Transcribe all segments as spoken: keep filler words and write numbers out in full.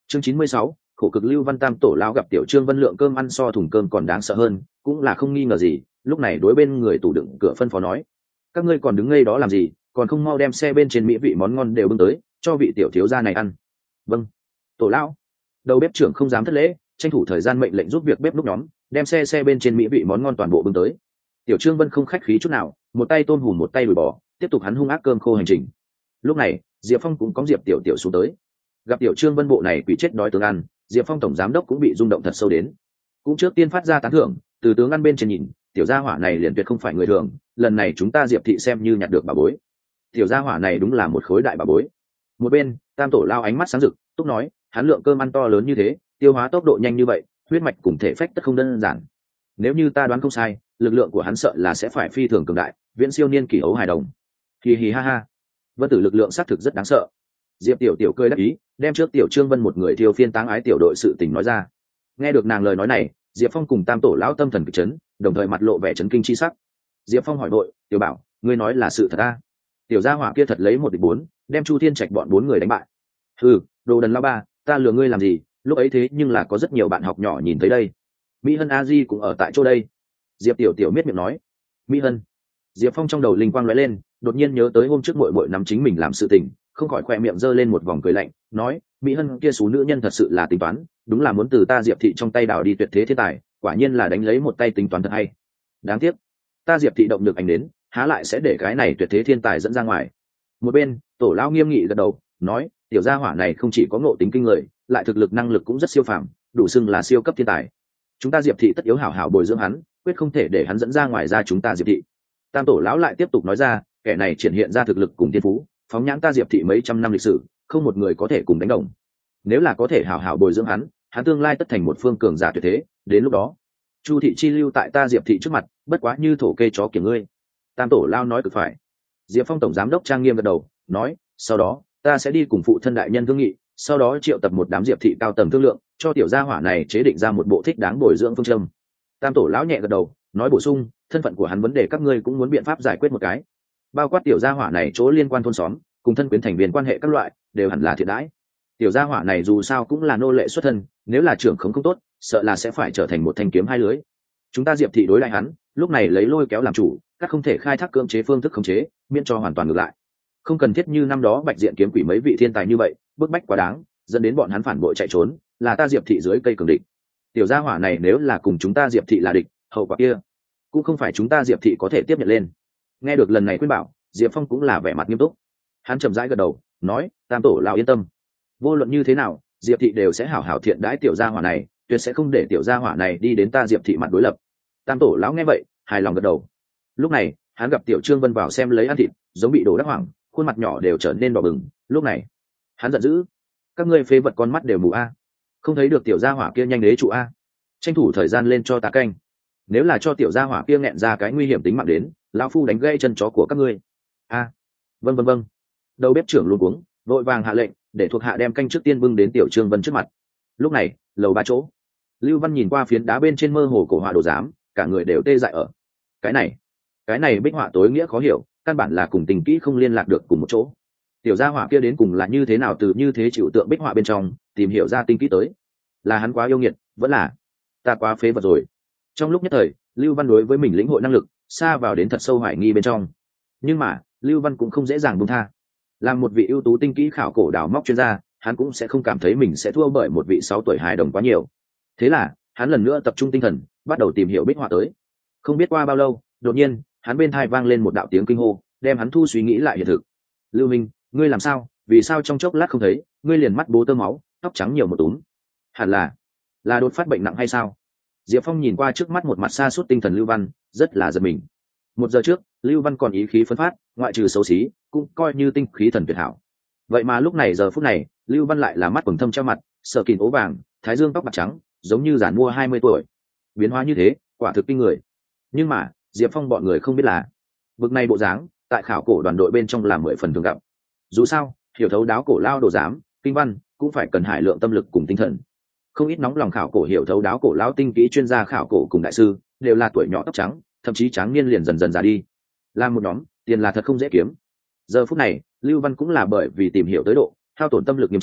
Chương chín mươi sáu, khổ cực Lưu Văn Tam tổ lao gặp tiểu Trương Vân lượng cơm ăn so thùng cơm còn đáng sợ hơn, cũng là không nghi ngờ gì, lúc này đối bên người tủ đựng cửa phân phó nói: "Các ngươi còn đứng ngây đó làm gì, còn không mau đem xe bên trên mỹ vị món ngon đều bưng tới, cho vị tiểu thiếu gia này ăn." "Vâng." Tổ lão. Đầu bếp trưởng không dám thất lễ, tranh thủ thời gian mệnh lệnh giúp việc bếp lúc nhóm, đem xe xe bên trên mỹ vị món ngon toàn bộ bưng tới. Tiểu Trương Vân không khách khí chút nào, một tay tôm hùm một tay đùi bò, tiếp tục hắn hung ác cơm khô hành trình. Lúc này, Diệp Phong cũng có Diệp Tiểu Tiểu xuống tới. Gặp Tiểu Trương Vân bộ này quỷ chết đói tướng ăn, Diệp Phong tổng giám đốc cũng bị rung động thật sâu đến. Cũng trước tiên phát ra tán thưởng, từ tướng ăn bên trên nhìn, tiểu gia hỏa này liền tuyệt không phải người thường, lần này chúng ta Diệp thị xem như nhặt được bà bối. Tiểu gia hỏa này đúng là một khối đại bà bối. Một bên, Tam tổ lao ánh mắt sáng rực, túc nói, hắn lượng cơm ăn to lớn như thế, tiêu hóa tốc độ nhanh như vậy, huyết mạch cùng thể phách tất không đơn giản. Nếu như ta đoán không sai, lực lượng của hắn sợ là sẽ phải phi thường cường đại, viễn siêu niên kỷ ấu hài đồng. Hì hì ha ha. Vân Tử lực lượng xác thực rất đáng sợ. Diệp Tiểu Tiểu cười đáp ý, đem trước Tiểu Trương Vân một người thiêu phiên táng ái tiểu đội sự tình nói ra. Nghe được nàng lời nói này, Diệp Phong cùng Tam tổ lão tâm thần kịch chấn, đồng thời mặt lộ vẻ chấn kinh chi sắc. Diệp Phong hỏi đội, "Tiểu Bảo, ngươi nói là sự thật à?" Tiểu gia hỏa kia thật lấy một địch bốn, đem Chu Thiên Trạch bọn bốn người đánh bại. "Hừ, đồ đần lão ba, ta lừa ngươi làm gì, lúc ấy thế nhưng là có rất nhiều bạn học nhỏ nhìn thấy đây. Mỹ Hân A Di cũng ở tại chỗ đây." Diệp Tiểu Tiểu miết miệng nói. "Mỹ Hân?" Diệp Phong trong đầu linh quang lóe lên, đột nhiên nhớ tới hôm trước muội muội nắm chính mình làm sự tình, không khỏi khoe miệng giơ lên một vòng cười lạnh, nói: "Mỹ Hân kia số nữ nhân thật sự là tính toán, đúng là muốn từ ta Diệp thị trong tay đào đi tuyệt thế thiên tài, quả nhiên là đánh lấy một tay tính toán thật hay. Đáng tiếc, ta Diệp thị động được ảnh đến, há lại sẽ để cái này tuyệt thế thiên tài dẫn ra ngoài." Một bên, tổ lão nghiêm nghị gật đầu, nói: "Tiểu gia hỏa này không chỉ có ngộ tính kinh người, lại thực lực năng lực cũng rất siêu phàm, đủ xưng là siêu cấp thiên tài. Chúng ta Diệp thị tất yếu hảo hảo bồi dưỡng hắn, quyết không thể để hắn dẫn ra ngoài ra chúng ta Diệp thị." Tam tổ lão lại tiếp tục nói ra, kẻ này triển hiện ra thực lực cùng thiên phú, phóng nhãn ta Diệp thị mấy trăm năm lịch sử, không một người có thể cùng đánh đồng. Nếu là có thể hảo hảo bồi dưỡng hắn, hắn tương lai tất thành một phương cường giả tuyệt thế, đến lúc đó, Chu thị chi lưu tại ta Diệp thị trước mặt, bất quá như thổ kê chó kiểu ngươi. Tam tổ lao nói cực phải. Diệp Phong tổng giám đốc trang nghiêm gật đầu, nói: "Sau đó, ta sẽ đi cùng phụ thân đại nhân thương nghị, sau đó triệu tập một đám Diệp thị cao tầng thương lượng, cho tiểu gia hỏa này chế định ra một bộ thích đáng bồi dưỡng phương châm." Tam tổ lão nhẹ gật đầu, nói bổ sung: "Thân phận của hắn vấn đề các ngươi cũng muốn biện pháp giải quyết một cái, bao quát tiểu gia hỏa này chỗ liên quan thôn xóm, cùng thân quyến thành viên quan hệ các loại, đều hẳn là thiện đãi. Tiểu gia hỏa này dù sao cũng là nô lệ xuất thân, nếu là trưởng không không tốt, sợ là sẽ phải trở thành một thanh kiếm hai lưới. Chúng ta Diệp thị đối lại hắn, lúc này lấy lôi kéo làm chủ, các không thể khai thác cưỡng chế phương thức khống chế, miễn cho hoàn toàn ngược lại. Không cần thiết như năm đó Bạch Diện kiếm quỷ mấy vị thiên tài như vậy, bức bách quá đáng, dẫn đến bọn hắn phản bội chạy trốn, là ta Diệp thị dưới cây cường địch. Tiểu gia hỏa này nếu là cùng chúng ta Diệp thị là địch, hậu quả kia cũng không phải chúng ta Diệp thị có thể tiếp nhận lên." Nghe được lần này khuyên bảo, Diệp Phong cũng là vẻ mặt nghiêm túc. Hắn chậm rãi gật đầu, nói: "Tam tổ lão yên tâm, vô luận như thế nào, Diệp thị đều sẽ hảo hảo thiện đãi tiểu gia hỏa này, tuyệt sẽ không để tiểu gia hỏa này đi đến ta Diệp thị mặt đối lập." Tam tổ lão nghe vậy, hài lòng gật đầu. Lúc này, hắn gặp tiểu Trương Vân vào xem lấy ăn thịt, giống bị đổ đắc hoảng, khuôn mặt nhỏ đều trở nên đỏ bừng. Lúc này, hắn giận dữ: "Các ngươi phế vật con mắt đều mù a, không thấy được tiểu gia hỏa kia nhanh đế trụ a, tranh thủ thời gian lên cho ta canh. Nếu là cho tiểu gia hỏa kia nghẹn ra cái nguy hiểm tính mạng đến, lão phu đánh gãy chân chó của các ngươi." "A, vâng vâng vâng." Đầu bếp trưởng luôn cuống, vội vàng hạ lệnh, để thuộc hạ đem canh trước tiên bưng đến tiểu Trương Vân trước mặt. Lúc này, lầu ba chỗ, Lưu Văn nhìn qua phiến đá bên trên mơ hồ cổ họa đồ giám, cả người đều tê dại ở. Cái này, cái này bích họa tối nghĩa khó hiểu, căn bản là cùng tình kỹ không liên lạc được cùng một chỗ. Tiểu gia hỏa kia đến cùng là như thế nào từ như thế chịu tượng bích họa bên trong tìm hiểu ra tinh kỹ tới? Là hắn quá yêu nghiệt, vẫn là ta quá phế vật rồi? Trong lúc nhất thời, Lưu Văn đối với mình lĩnh hội năng lực xa vào đến thật sâu hoài nghi bên trong. Nhưng mà, Lưu Văn cũng không dễ dàng buông tha. Làm một vị ưu tú tinh kỹ khảo cổ đào móc chuyên gia, hắn cũng sẽ không cảm thấy mình sẽ thua bởi một vị sáu tuổi hài đồng quá nhiều. Thế là, hắn lần nữa tập trung tinh thần, bắt đầu tìm hiểu bích họa tới. Không biết qua bao lâu, đột nhiên, hắn bên tai vang lên một đạo tiếng kinh hô, đem hắn thu suy nghĩ lại hiện thực. "Lưu Minh, ngươi làm sao? Vì sao trong chốc lát không thấy, ngươi liền mắt bố tơ máu, tóc trắng nhiều một túm? Hẳn là là đột phát bệnh nặng hay sao?" Diệp Phong nhìn qua trước mắt một mặt xa suốt tinh thần Lưu Văn, rất là giật mình. Một giờ trước, Lưu Văn còn ý khí phấn phát, ngoại trừ xấu xí, cũng coi như tinh khí thần tuyệt hảo. Vậy mà lúc này giờ phút này, Lưu Văn lại là mắt quầng thâm treo mặt, sợ kìn ố vàng, thái dương tóc bạc trắng, giống như giản mua hai mươi tuổi. Biến hóa như thế, quả thực kinh người. Nhưng mà, Diệp Phong bọn người không biết là, bực này bộ dáng, tại khảo cổ đoàn đội bên trong là mười phần thường gặp. Dù sao, hiểu thấu đáo cổ lao đồ giám, kinh văn, cũng phải cần hải lượng tâm lực cùng tinh thần. Không ít nóng lòng khảo cổ hiểu thấu đáo cổ lão tinh kỹ chuyên gia khảo cổ cùng đại sư, đều là tuổi nhỏ tóc trắng, thậm chí tráng niên liền dần dần già đi. Làm một nhóm, tiền là thật không dễ kiếm. Giờ phút này, Lưu Văn cũng là bởi vì tìm hiểu tới độ, hao tổn tâm lực nghiêm trọng,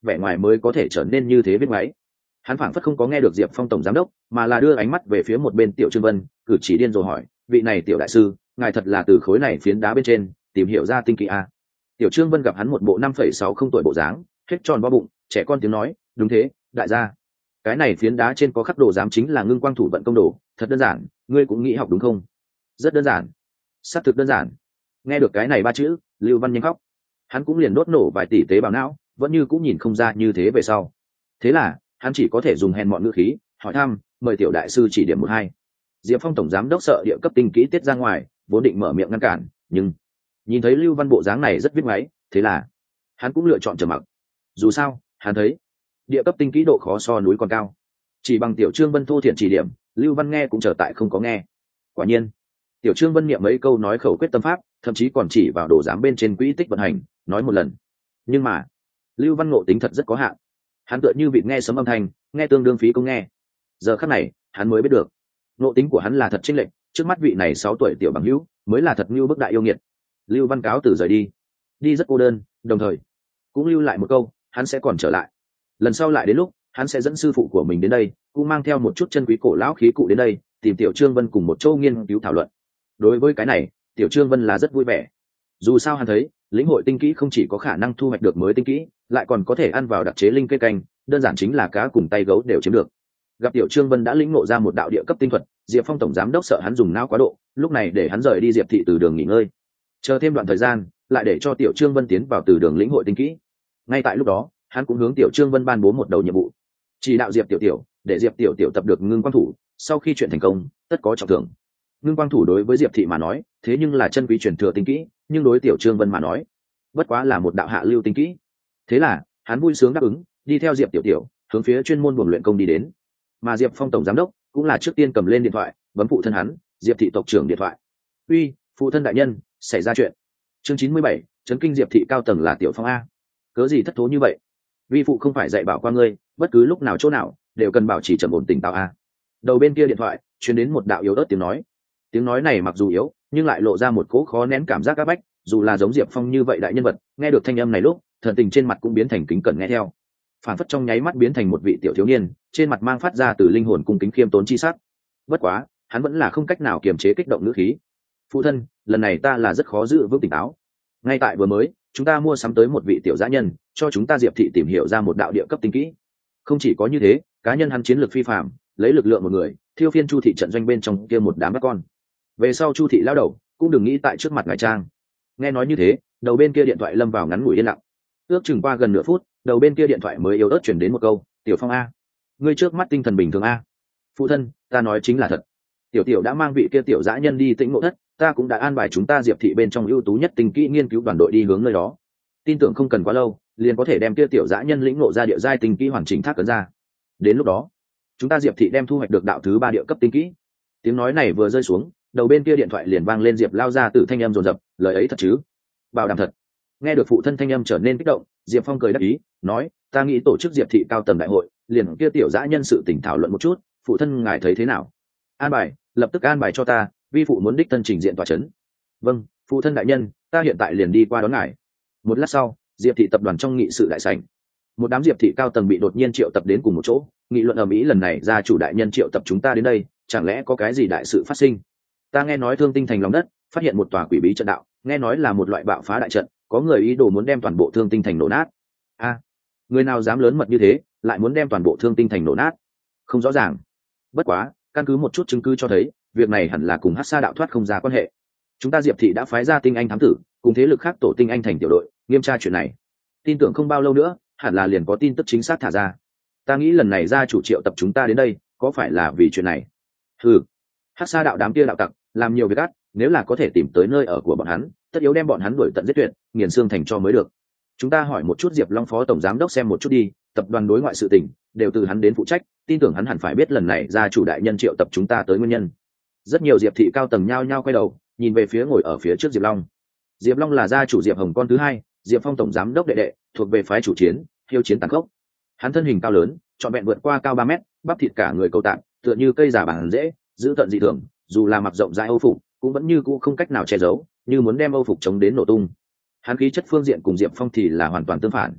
vẻ ngoài mới có thể trở nên như thế biết máy. Hắn phảng phất không có nghe được Diệp Phong tổng giám đốc, mà là đưa ánh mắt về phía một bên Tiểu Trương Vân, cử chỉ điên rồ hỏi, vị này Tiểu đại sư, ngài thật là từ khối này phiến đá bên trên tìm hiểu ra tinh kỹ a? Tiểu Trương Vân gặp hắn một bộ năm phẩy sáu không tuổi bộ dáng, hết tròn vo bụng, trẻ con tiếng nói, đúng thế, đại gia. Cái này phiến đá trên có khắc đồ giám chính là ngưng quang thủ vận công đồ, thật đơn giản, ngươi cũng nghĩ học đúng không? Rất đơn giản, xác thực đơn giản. Nghe được cái này ba chữ, Lưu Văn nhanh khóc. Hắn cũng liền đốt nổ vài tỷ tế bào não, vẫn như cũng nhìn không ra như thế về sau. Thế là hắn chỉ có thể dùng hèn mọn ngữ khí hỏi thăm, mời Tiểu đại sư chỉ điểm một hai. Diệp Phong tổng giám đốc sợ địa cấp tinh kỹ tiết ra ngoài, vốn định mở miệng ngăn cản, nhưng nhìn thấy Lưu Văn bộ dáng này rất biết máy, thế là hắn cũng lựa chọn trầm mặc. Dù sao hắn thấy địa cấp tinh kỹ độ khó so núi còn cao, chỉ bằng Tiểu Trương Vân thô thiện chỉ điểm, Lưu Văn nghe cũng trở tại không có nghe. Quả nhiên Tiểu Trương Vân niệm mấy câu nói khẩu quyết tâm pháp, thậm chí còn chỉ vào đồ giám bên trên quỹ tích vận hành nói một lần. Nhưng mà Lưu Văn ngộ tính thật rất có hạn, hắn tựa như vịt nghe sấm âm thanh, nghe tương đương phí công nghe. Giờ khắc này hắn mới biết được ngộ tính của hắn là thật chênh lệch, trước mắt vị này sáu tuổi tiểu bằng hữu mới là thật như bức đại yêu nghiệt. Lưu Văn cáo từ rời đi, đi rất cô đơn, đồng thời cũng lưu lại một câu, hắn sẽ còn trở lại. Lần sau lại đến lúc, hắn sẽ dẫn sư phụ của mình đến đây, cũng mang theo một chút chân quý cổ lão khí cụ đến đây, tìm Tiểu Trương Vân cùng một châu nghiên cứu thảo luận. Đối với cái này, Tiểu Trương Vân là rất vui vẻ. Dù sao hắn thấy lĩnh hội tinh kỹ không chỉ có khả năng thu hoạch được mới tinh kỹ, lại còn có thể ăn vào đặc chế linh cây canh, đơn giản chính là cá cùng tay gấu đều chiếm được. Gặp Tiểu Trương Vân đã lĩnh ngộ ra một đạo địa cấp tinh thuật, Diệp Phong tổng giám đốc sợ hắn dùng não quá độ, lúc này để hắn rời đi Diệp thị từ đường nghỉ ngơi, chờ thêm đoạn thời gian lại để cho Tiểu Trương Vân tiến vào từ đường lĩnh hội tinh kỹ. Ngay tại lúc đó, hắn cũng hướng Tiểu Trương Vân ban bố một đầu nhiệm vụ, chỉ đạo Diệp tiểu tiểu để Diệp tiểu tiểu tập được ngưng quang thủ, sau khi chuyện thành công tất có trọng thưởng. Ngưng quang thủ đối với Diệp thị mà nói thế nhưng là chân quý truyền thừa tinh kỹ, nhưng đối Tiểu Trương Vân mà nói bất quá là một đạo hạ lưu tinh kỹ. Thế là hắn vui sướng đáp ứng, đi theo Diệp tiểu tiểu hướng phía chuyên môn buồng luyện công đi đến. Mà Diệp Phong tổng giám đốc cũng là trước tiên cầm lên điện thoại bấm phụ thân hắn Diệp thị tộc trưởng điện thoại. Uy, phụ thân đại nhân, xảy ra chuyện. Chương chín mươi bảy, chấn kinh Diệp thị cao tầng là Tiểu Phong a. Cớ gì thất thố như vậy? Vi phụ không phải dạy bảo qua ngươi, bất cứ lúc nào chỗ nào đều cần bảo trì trầm ổn tỉnh táo a. Đầu bên kia điện thoại truyền đến một đạo yếu ớt tiếng nói. Tiếng nói này mặc dù yếu, nhưng lại lộ ra một cỗ khó nén cảm giác áp bách, dù là giống Diệp Phong như vậy đại nhân vật, nghe được thanh âm này lúc, thần tình trên mặt cũng biến thành kính cẩn nghe theo. Phản phất trong nháy mắt biến thành một vị tiểu thiếu niên, trên mặt mang phát ra từ linh hồn cung kính khiêm tốn chi sắc. Bất quá, hắn vẫn là không cách nào kiềm chế kích động ngữ khí. Phụ thân, lần này ta là rất khó giữ vững tỉnh táo. Ngay tại vừa mới, chúng ta mua sắm tới một vị tiểu dã nhân, cho chúng ta Diệp thị tìm hiểu ra một đạo địa cấp tinh kỹ. Không chỉ có như thế, cá nhân hắn chiến lược phi phàm, lấy lực lượng một người, thiêu phiên Chu thị trận doanh bên trong kia một đám các con. Về sau Chu thị lao đầu, cũng đừng nghĩ tại trước mặt ngài trang. Nghe nói như thế, đầu bên kia điện thoại lâm vào ngắn ngủi yên lặng. Ước chừng qua gần nửa phút, đầu bên kia điện thoại mới yếu ớt chuyển đến một câu, Tiểu Phong a, ngươi trước mắt tinh thần bình thường a. Phụ thân, ta nói chính là thật. Tiểu tiểu đã mang vị kia tiểu dã nhân đi tĩnh ngộ thất, ta cũng đã an bài chúng ta Diệp thị bên trong ưu tú nhất tinh kỹ nghiên cứu đoàn đội đi hướng nơi đó. Tin tưởng không cần quá lâu, liền có thể đem kia tiểu dã nhân lĩnh ngộ ra địa giai tinh kỹ hoàn chỉnh thác ấn ra. Đến lúc đó, chúng ta Diệp thị đem thu hoạch được đạo thứ ba địa cấp tinh kỹ. Tiếng nói này vừa rơi xuống, đầu bên kia điện thoại liền vang lên Diệp lao ra từ thanh âm rồn rập, lời ấy thật chứ? Bảo đảm thật. Nghe được phụ thân thanh âm trở nên kích động, Diệp Phong cười đáp ý, nói, ta nghĩ tổ chức Diệp thị cao tầng đại hội, liền kia tiểu dã nhân sự tỉnh thảo luận một chút, phụ thân ngài thấy thế nào? An bài, lập tức an bài cho ta, vi phụ muốn đích thân trình diện tòa chấn. Vâng, phụ thân đại nhân, ta hiện tại liền đi qua đón ngài. Một lát sau, Diệp thị tập đoàn trong nghị sự đại sảnh, một đám Diệp thị cao tầng bị đột nhiên triệu tập đến cùng một chỗ, nghị luận ầm ĩ, lần này gia chủ đại nhân triệu tập chúng ta đến đây, chẳng lẽ có cái gì đại sự phát sinh? Ta nghe nói Thương Tinh thành lòng đất phát hiện một tòa quỷ bí trận đạo, nghe nói là một loại bạo phá đại trận, có người ý đồ muốn đem toàn bộ Thương Tinh thành nổ nát. A, người nào dám lớn mật như thế, lại muốn đem toàn bộ Thương Tinh thành nổ nát? Không rõ ràng. Bất quá, căn cứ một chút chứng cứ cho thấy, việc này hẳn là cùng Hắc Sa đạo thoát không ra quan hệ. Chúng ta Diệp thị đã phái ra tinh anh thám tử, cùng thế lực khác tổ tinh anh thành tiểu đội, nghiêm tra chuyện này. Tin tưởng không bao lâu nữa, hẳn là liền có tin tức chính xác thả ra. Ta nghĩ lần này gia chủ triệu tập chúng ta đến đây, có phải là vì chuyện này? Ừ, Hắc Sa đạo đám kia đạo tặc làm nhiều việc ác, nếu là có thể tìm tới nơi ở của bọn hắn, tất yếu đem bọn hắn đuổi tận giết tuyệt, nghiền xương thành cho mới được. Chúng ta hỏi một chút Diệp Long phó tổng giám đốc xem một chút đi, tập đoàn đối ngoại sự tình đều từ hắn đến phụ trách, tin tưởng hắn hẳn phải biết lần này gia chủ đại nhân triệu tập chúng ta tới nguyên nhân. Rất nhiều Diệp thị cao tầng nhao nhao quay đầu, nhìn về phía ngồi ở phía trước Diệp Long. Diệp Long là gia chủ Diệp Hồng con thứ hai, Diệp Phong tổng giám đốc đệ đệ, thuộc về phái chủ chiến, hiếu chiến tàn khốc. Hắn thân hình cao lớn, trọn vẹn vượt qua cao ba mét, bắp thịt cả người cầu tạng, tựa như cây giả bằng dễ, giữ tận dị thường, dù là mặc rộng rãi Âu phục, cũng vẫn như cũ không cách nào che giấu, như muốn đem Âu phục chống đến nổ tung. Hắn khí chất phương diện cùng Diệp Phong thì là hoàn toàn tương phản.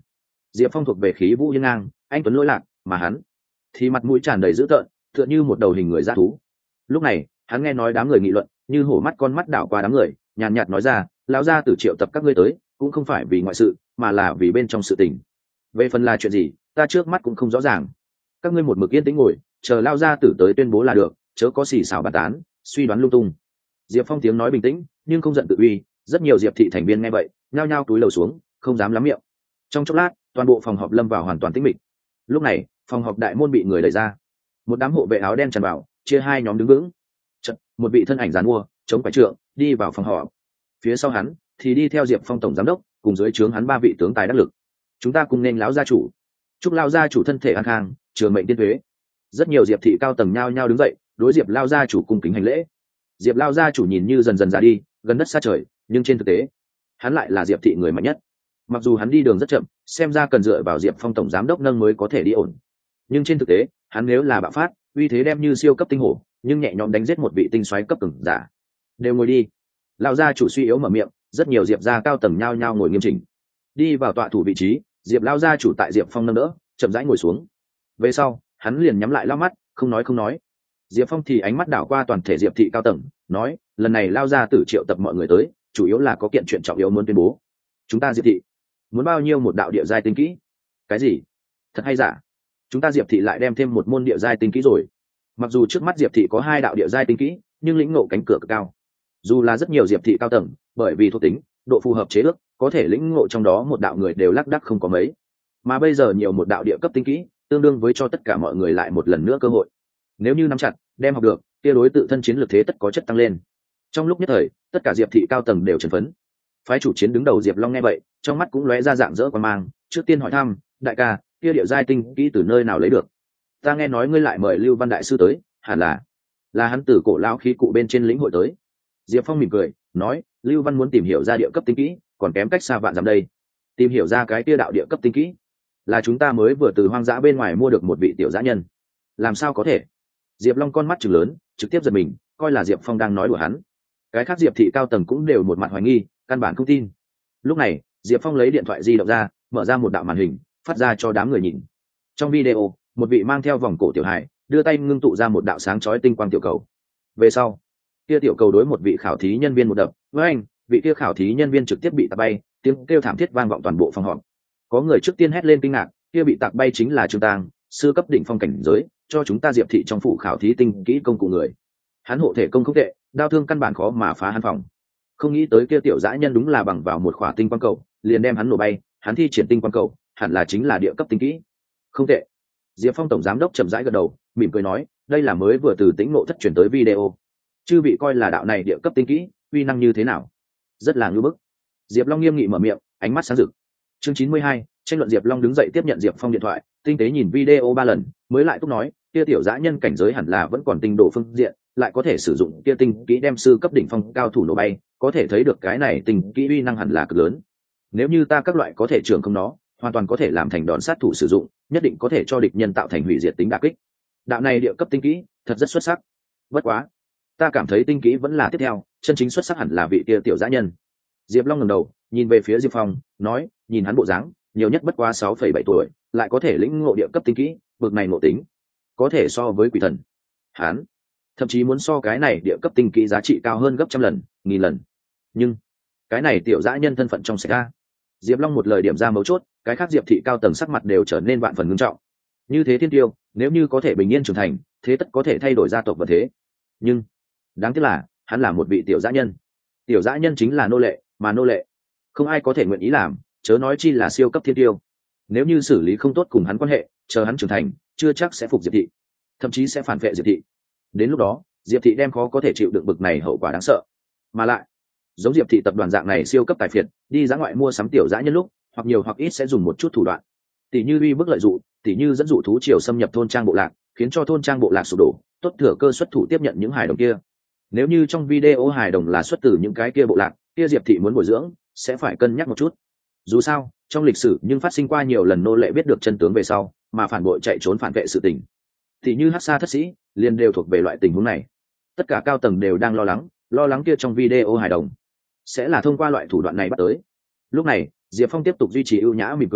Diệp Phong thuộc về khí vũ hiên ngang, anh tuấn lỗi lạc, mà hắn thì mặt mũi tràn đầy dữ tợn, tựa như một đầu hình người dã thú. Lúc này hắn nghe nói đám người nghị luận, như hổ mắt con mắt đảo qua đám người, nhàn nhạt nói ra, lão gia tử triệu tập các ngươi tới cũng không phải vì ngoại sự, mà là vì bên trong sự tình. Về phần là chuyện gì, ta trước mắt cũng không rõ ràng. Các ngươi một mực yên tĩnh ngồi, chờ lão gia tử tới tuyên bố là được, chớ có xì xào bàn tán, suy đoán lung tung. Diệp Phong tiếng nói bình tĩnh nhưng không giận tự uy, rất nhiều Diệp thị thành viên nghe vậy nhao nhao túi lầu xuống, không dám lắm miệng. Trong chốc lát toàn bộ phòng họp lâm vào hoàn toàn tĩnh mịch. Lúc này phòng họp đại môn bị người đẩy ra, một đám hộ vệ áo đen tràn vào, chia hai nhóm đứng vững. Chật, một vị thân ảnh dàn mua chống phải trượng đi vào phòng họp, phía sau hắn thì đi theo Diệp Phong tổng giám đốc cùng dưới trướng hắn ba vị tướng tài đắc lực. Chúng ta cùng nên lão gia chủ, chúc lão gia chủ thân thể an khang, trường mệnh tiên thuế. Rất nhiều Diệp thị cao tầng nhao nhao đứng dậy, đối Diệp lão gia chủ cung kính hành lễ. Diệp lão gia chủ nhìn như dần dần ra đi, gần đất xa trời, nhưng trên thực tế hắn lại là Diệp thị người mạnh nhất. Mặc dù hắn đi đường rất chậm, xem ra cần dựa vào Diệp Phong tổng giám đốc nâng mới có thể đi ổn, nhưng trên thực tế hắn nếu là bạo phát, uy thế đem như siêu cấp tinh hổ, nhưng nhẹ nhõm đánh giết một vị tinh soái cấp cường giả. Đều ngồi đi. Lão gia chủ suy yếu mở miệng, rất nhiều Diệp gia cao tầng nhao nhao ngồi nghiêm chỉnh. Đi vào tọa thủ vị trí, Diệp lão gia chủ tại Diệp Phong nâng đỡ, chậm rãi ngồi xuống. Về sau hắn liền nhắm lại lao mắt, không nói không nói. Diệp Phong thì ánh mắt đảo qua toàn thể Diệp thị cao tầng, nói, lần này lao gia tử triệu tập mọi người tới, chủ yếu là có kiện chuyện trọng yếu muốn tuyên bố. Chúng ta Diệp thị muốn bao nhiêu một đạo địa giai tinh kỹ? Cái gì? Thật hay giả? Chúng ta Diệp thị lại đem thêm một môn địa giai tinh kỹ rồi. Mặc dù trước mắt Diệp thị có hai đạo địa giai tinh kỹ, nhưng lĩnh ngộ cánh cửa cực cao. Dù là rất nhiều Diệp thị cao tầng, bởi vì thuộc tính, độ phù hợp chế ước, có thể lĩnh ngộ trong đó một đạo người đều lác đác không có mấy. Mà bây giờ nhiều một đạo địa cấp tinh kỹ, tương đương với cho tất cả mọi người lại một lần nữa cơ hội. Nếu như nắm chặt, đem học được, kia đối tự thân chiến lược thế tất có chất tăng lên. Trong lúc nhất thời, tất cả Diệp thị cao tầng đều chấn phấn. Phái chủ chiến đứng đầu Diệp Long nghe vậy, trong mắt cũng lóe ra dạng dỡ quan mang, trước tiên hỏi thăm, đại ca, kia địa giai tinh kỹ từ nơi nào lấy được? Ta nghe nói ngươi lại mời Lưu Văn đại sư tới, hẳn là là hắn từ cổ lão khí cụ bên trên lĩnh hội tới. Diệp Phong mỉm cười nói, Lưu Văn muốn tìm hiểu ra địa cấp tinh kỹ, còn kém cách xa vạn dặm đây. Tìm hiểu ra cái kia đạo địa cấp tinh kỹ, là chúng ta mới vừa từ hoang dã bên ngoài mua được một vị tiểu dã nhân. Làm sao có thể? Diệp Long con mắt trừng lớn, trực tiếp giật mình, coi là Diệp Phong đang nói đùa hắn. Cái khác Diệp thị cao tầng cũng đều một mặt hoài nghi, căn bản không tin. Lúc này Diệp Phong lấy điện thoại di động ra, mở ra một đạo màn hình, phát ra cho đám người nhìn. Trong video, một vị mang theo vòng cổ tiểu hài đưa tay ngưng tụ ra một đạo sáng chói tinh quang tiểu cầu. Về sau, kia tiểu cầu đối một vị khảo thí nhân viên một đập, với anh, vị kia khảo thí nhân viên trực tiếp bị tạc bay, tiếng kêu thảm thiết vang vọng toàn bộ phòng họp. Có người trước tiên hét lên kinh ngạc, kia bị tạc bay chính là Trương Tang, sư cấp đỉnh phong cảnh giới, cho chúng ta Diệp thị trong phủ khảo thí tinh kỹ công cụ người. Hắn hộ thể công không tệ, đao thương căn bản khó mà phá hắn phòng. Không nghĩ tới kia tiểu dã nhân đúng là bằng vào một khỏa tinh quang cầu, liền đem hắn nổ bay, hắn thi triển tinh quang cầu, hẳn là chính là địa cấp tinh kỹ. Không tệ. Diệp Phong tổng giám đốc chậm rãi gật đầu, mỉm cười nói, đây là mới vừa từ Tĩnh Ngộ Thất chuyển tới video. Chư vị coi là đạo này địa cấp tinh kỹ, uy năng như thế nào? Rất là ngưỡng bức. Diệp Long nghiêm nghị mở miệng, ánh mắt sáng rực. Chương chín mươi hai, tranh luận. Diệp Long đứng dậy tiếp nhận Diệp Phong điện thoại, tinh tế nhìn video ba lần, mới lại túc nói, kia tiểu dã nhân cảnh giới hẳn là vẫn còn tinh độ phương diện, lại có thể sử dụng kia tinh kỹ đem sư cấp đỉnh phong cao thủ nổ bay, có thể thấy được cái này tinh kỹ uy năng hẳn là cực lớn. Nếu như ta các loại có thể trường không nó, hoàn toàn có thể làm thành đòn sát thủ sử dụng, nhất định có thể cho địch nhân tạo thành hủy diệt tính đả kích. Đạo này địa cấp tinh kỹ thật rất xuất sắc. Bất quá, ta cảm thấy tinh kỹ vẫn là tiếp theo, chân chính xuất sắc hẳn là vị kia tiểu dã nhân. Diệp Long ngẩng đầu, nhìn về phía Diệp Phong, nói, nhìn hắn bộ dáng, nhiều nhất bất quá sáu phẩy bảy tuổi, lại có thể lĩnh ngộ địa cấp tinh kỹ, bực này ngộ tính, có thể so với quỷ thần. Hắn thậm chí muốn so cái này địa cấp tinh kỹ giá trị cao hơn gấp trăm lần, nghìn lần. Nhưng cái này tiểu dã nhân thân phận trong sạch ra. Diệp Long một lời điểm ra mấu chốt, cái khác Diệp thị cao tầng sắc mặt đều trở nên vạn phần ngưng trọng. Như thế thiên tiêu, nếu như có thể bình yên trưởng thành, thế tất có thể thay đổi gia tộc và thế. Nhưng đáng tiếc là, hắn là một vị tiểu dã nhân. Tiểu dã nhân chính là nô lệ, mà nô lệ không ai có thể nguyện ý làm, chớ nói chi là siêu cấp thiên tiêu. Nếu như xử lý không tốt cùng hắn quan hệ, chờ hắn trưởng thành, chưa chắc sẽ phục Diệp thị, thậm chí sẽ phản vệ Diệp thị. Đến lúc đó, Diệp thị đem khó có thể chịu đựng bực này hậu quả đáng sợ. Mà lại, giống Diệp thị tập đoàn dạng này siêu cấp tài phiệt, đi ra ngoại mua sắm tiểu dã nhân lúc, hoặc nhiều hoặc ít sẽ dùng một chút thủ đoạn, tỷ như uy bức lợi dụ, tỷ như dẫn dụ thú triều xâm nhập thôn trang bộ lạc, khiến cho thôn trang bộ lạc sụp đổ, tốt thừa cơ xuất thủ tiếp nhận những hài đồng kia. Nếu như trong video hài đồng là xuất từ những cái kia bộ lạc, kia Diệp thị muốn bồi dưỡng, sẽ phải cân nhắc một chút. Dù sao, trong lịch sử nhưng phát sinh qua nhiều lần nô lệ biết được chân tướng về sau, mà phản bội chạy trốn phản vệ sự tình. Thì như Hắc Sa thất sĩ, liền đều thuộc về loại tình huống này. Tất cả cao tầng đều đang lo lắng, lo lắng kia trong video hài đồng sẽ là thông qua loại thủ đoạn này bắt tới. Lúc này, Diệp Phong tiếp tục duy trì ưu nhã mỉm cười,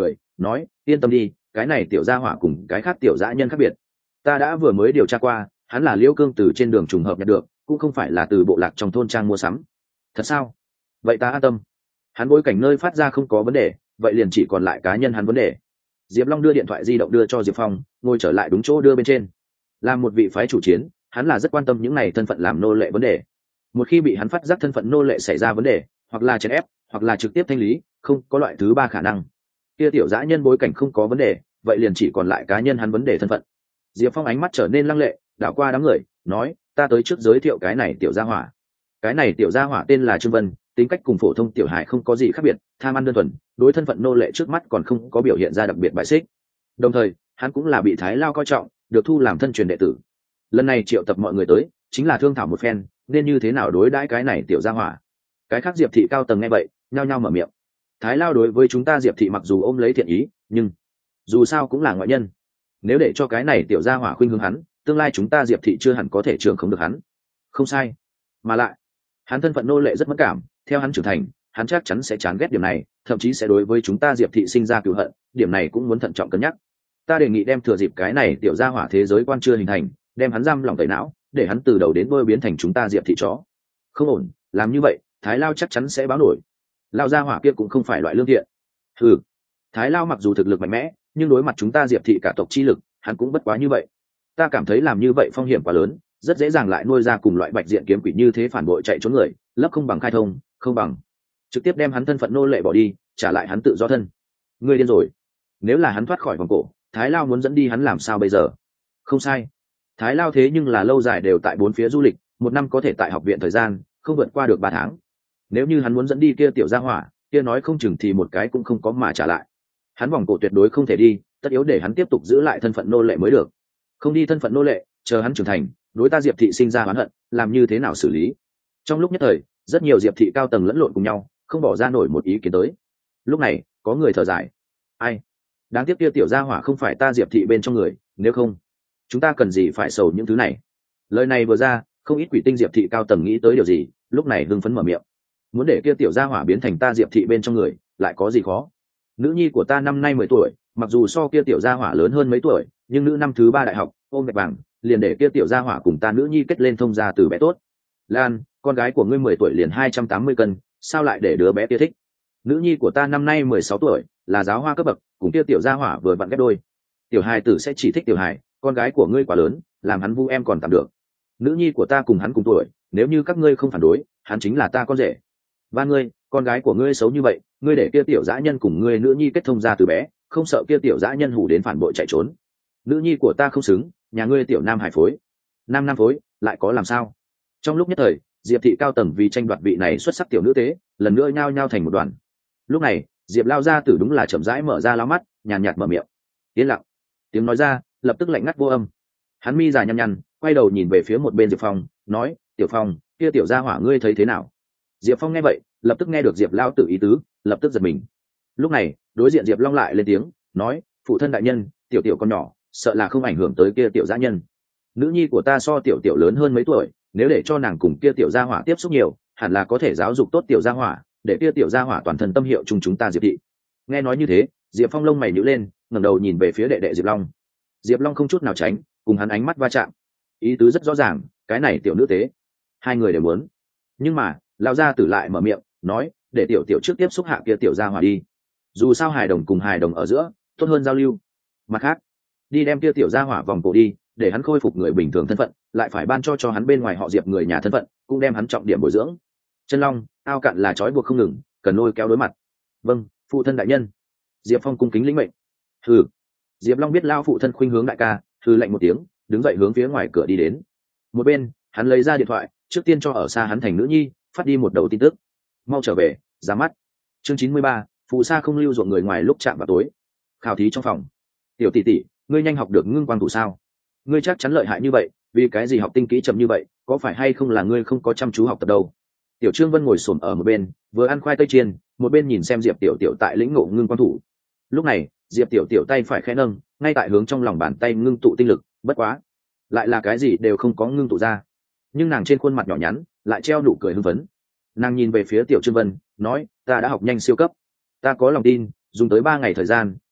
nói yên tâm đi, cái này tiểu gia hỏa cùng cái khác tiểu dã nhân khác biệt, ta đã vừa mới điều tra qua, hắn là Liễu Cương từ trên đường trùng hợp nhặt được, cũng không phải là từ bộ lạc trong thôn trang mua sắm. Thật sao? Vậy ta an tâm. Hắn bối cảnh nơi phát ra không có vấn đề, vậy liền chỉ còn lại cá nhân hắn vấn đề. Diệp Long đưa điện thoại di động đưa cho Diệp Phong, ngồi trở lại đúng chỗ đưa bên trên. Làm một vị phái chủ chiến, hắn là rất quan tâm những này thân phận làm nô lệ vấn đề. Một khi bị hắn phát giác thân phận nô lệ xảy ra vấn đề, hoặc là chèn ép, hoặc là trực tiếp thanh lý, không có loại thứ ba khả năng. Kia tiểu dã nhân bối cảnh không có vấn đề, vậy liền chỉ còn lại cá nhân hắn vấn đề thân phận. Diệp Phong ánh mắt trở nên lăng lệ, đảo qua đám người, nói, ta tới trước giới thiệu cái này tiểu gia hỏa. Cái này tiểu gia hỏa tên là Trương Vân, tính cách cùng phổ thông tiểu hải không có gì khác biệt, tham ăn đơn thuần, đối thân phận nô lệ trước mắt còn không có biểu hiện ra đặc biệt bại xích. Đồng thời, hắn cũng là bị Thái Lao coi trọng, được thu làm thân truyền đệ tử. Lần này triệu tập mọi người tới, chính là thương thảo một phen, nên như thế nào đối đãi cái này tiểu gia hỏa. Cái khác Diệp thị cao tầng nghe vậy, nhao nhao mở miệng. Thái Lao đối với chúng ta Diệp thị mặc dù ôm lấy thiện ý, nhưng dù sao cũng là ngoại nhân. Nếu để cho cái này tiểu gia hỏa khuynh hướng hắn, tương lai chúng ta Diệp thị chưa hẳn có thể trường không được hắn. Không sai. Mà lại, hắn thân phận nô lệ rất mất cảm, theo hắn trưởng thành, hắn chắc chắn sẽ chán ghét điểm này, thậm chí sẽ đối với chúng ta Diệp thị sinh ra cừu hận, điểm này cũng muốn thận trọng cân nhắc. Ta đề nghị đem thừa dịp cái này tiểu gia hỏa thế giới quan chưa hình thành, đem hắn giam lỏng tẩy não, để hắn từ đầu đến đuôi biến thành chúng ta Diệp thị chó. Không ổn, làm như vậy, Thái Lao chắc chắn sẽ báo nổi. Lao gia hỏa kia cũng không phải loại lương thiện. Ừ, Thái Lao mặc dù thực lực mạnh mẽ, nhưng đối mặt chúng ta Diệp thị cả tộc chi lực, hắn cũng bất quá như vậy. Ta cảm thấy làm như vậy phong hiểm quá lớn, rất dễ dàng lại nuôi ra cùng loại bạch diện kiếm quỷ như thế phản bội chạy trốn người, lấp không bằng khai thông, không bằng trực tiếp đem hắn thân phận nô lệ bỏ đi, trả lại hắn tự do thân. Ngươi điên rồi. Nếu là hắn thoát khỏi vòng cổ, Thái Lao muốn dẫn đi hắn làm sao bây giờ? Không sai. Thái Lao thế nhưng là lâu dài đều tại bốn phía du lịch, một năm có thể tại học viện thời gian, không vượt qua được ba tháng. Nếu như hắn muốn dẫn đi kia tiểu gia hỏa, kia nói không chừng thì một cái cũng không có mà trả lại. Hắn vòng cổ tuyệt đối không thể đi, tất yếu để hắn tiếp tục giữ lại thân phận nô lệ mới được. Không đi thân phận nô lệ, chờ hắn trưởng thành, đối ta Diệp thị sinh ra oán hận, làm như thế nào xử lý? Trong lúc nhất thời, rất nhiều Diệp thị cao tầng lẫn lộn cùng nhau, không bỏ ra nổi một ý kiến tới. Lúc này, có người thở dài. Ai? Đáng tiếc kia tiểu gia hỏa không phải ta Diệp thị bên trong người, nếu không, chúng ta cần gì phải sầu những thứ này? Lời này vừa ra, không ít quỷ tinh Diệp thị cao tầng nghĩ tới điều gì, lúc này hưng phấn mở miệng. Muốn để kia tiểu gia hỏa biến thành ta Diệp thị bên trong người, lại có gì khó? Nữ nhi của ta năm nay mười tuổi, mặc dù so kia tiểu gia hỏa lớn hơn mấy tuổi, nhưng nữ năm thứ ba đại học, ôm gạch vàng, liền để kia tiểu gia hỏa cùng ta nữ nhi kết lên thông gia từ bé tốt. Lan, con gái của ngươi mười tuổi liền hai trăm tám mươi cân, sao lại để đứa bé kia thích? Nữ nhi của ta năm nay mười sáu tuổi, là giáo hoa cấp bậc, cùng kia tiểu gia hỏa vừa vặn ghép đôi. Tiểu hài tử sẽ chỉ thích tiểu hài, con gái của ngươi quá lớn, làm hắn vu em còn tạm được. Nữ nhi của ta cùng hắn cùng tuổi, nếu như các ngươi không phản đối, hắn chính là ta con rể. Và ngươi, con gái của ngươi xấu như vậy, ngươi để kia tiểu dã nhân cùng ngươi nữ nhi kết thông gia từ bé, không sợ kia tiểu dã nhân hủ đến phản bội chạy trốn. Nữ nhi của ta không xứng, nhà ngươi tiểu nam hải phối, nam nam phối, lại có làm sao? Trong lúc nhất thời, Diệp thị cao tầng vì tranh đoạt vị này xuất sắc tiểu nữ tế, lần nữa nhao nhao thành một đoàn. Lúc này, Diệp lao gia tử đúng là chậm rãi mở ra lao mắt, nhàn nhạt mở miệng. Yên lặng. Tiếng nói ra, lập tức lạnh ngắt vô âm. Hắn mi dài nhăn nhăn, quay đầu nhìn về phía một bên Diệp Phong, nói, "Tiểu Phong, kia tiểu gia hỏa ngươi thấy thế nào?" Diệp Phong nghe vậy, lập tức nghe được Diệp lao tử ý tứ, lập tức giật mình. Lúc này, đối diện Diệp Long lại lên tiếng, nói, "Phụ thân đại nhân, tiểu tiểu con nhỏ, sợ là không ảnh hưởng tới kia tiểu dã nhân. Nữ nhi của ta so tiểu tiểu lớn hơn mấy tuổi, nếu để cho nàng cùng kia tiểu gia hỏa tiếp xúc nhiều, hẳn là có thể giáo dục tốt tiểu gia hỏa, để kia tiểu gia hỏa toàn thân tâm hiệu chung chúng ta Diệp thị." Nghe nói như thế, Diệp Phong lông mày nhíu lên, ngẩng đầu nhìn về phía đệ đệ Diệp Long. Diệp Long không chút nào tránh, cùng hắn ánh mắt va chạm. Ý tứ rất rõ ràng, cái này tiểu nữ tế, hai người đều muốn. Nhưng mà, lão gia tử lại mở miệng, nói, để tiểu tiểu trước tiếp xúc hạ kia tiểu gia hỏa đi. Dù sao hài đồng cùng hài đồng ở giữa, tốt hơn giao lưu. Mặt khác, đi đem kia tiểu gia hỏa vòng cổ đi, để hắn khôi phục người bình thường thân phận, lại phải ban cho cho hắn bên ngoài họ Diệp người nhà thân phận, cũng đem hắn trọng điểm bồi dưỡng. Chân long, ao cạn là trói buộc không ngừng, cần lôi kéo đối mặt. Vâng, phụ thân đại nhân. Diệp Phong cung kính lĩnh mệnh. Hừ. Diệp Long biết lao phụ thân khuynh hướng đại ca, hừ lạnh một tiếng, đứng dậy hướng phía ngoài cửa đi đến. Một bên, hắn lấy ra điện thoại, trước tiên cho ở xa hắn thành nữ nhi, phát đi một đầu tin tức. Mau trở về, ra mắt. Chương chín mươi ba, phù sa không lưu ruộng người ngoài lúc chạm vào tối. Khảo thí trong phòng. Tiểu tỷ tỷ, ngươi nhanh học được ngưng quang thủ sao? Ngươi chắc chắn lợi hại như vậy, vì cái gì học tinh kỹ chậm như vậy, có phải hay không là ngươi không có chăm chú học tập đâu? Tiểu Trương Vân ngồi xổm ở một bên, vừa ăn khoai tây chiên, một bên nhìn xem Diệp Tiểu Tiểu tại lĩnh ngộ ngưng quang thủ. Lúc này, Diệp Tiểu Tiểu tay phải khẽ nâng, ngay tại hướng trong lòng bàn tay ngưng tụ tinh lực, bất quá, lại là cái gì đều không có ngưng tụ ra. Nhưng nàng trên khuôn mặt nhỏ nhắn, lại treo nụ cười hưng phấn. Nàng nhìn về phía Tiểu Trương Vân, nói, ta đã học nhanh siêu cấp, ta có lòng tin, dùng tới ba ngày thời gian,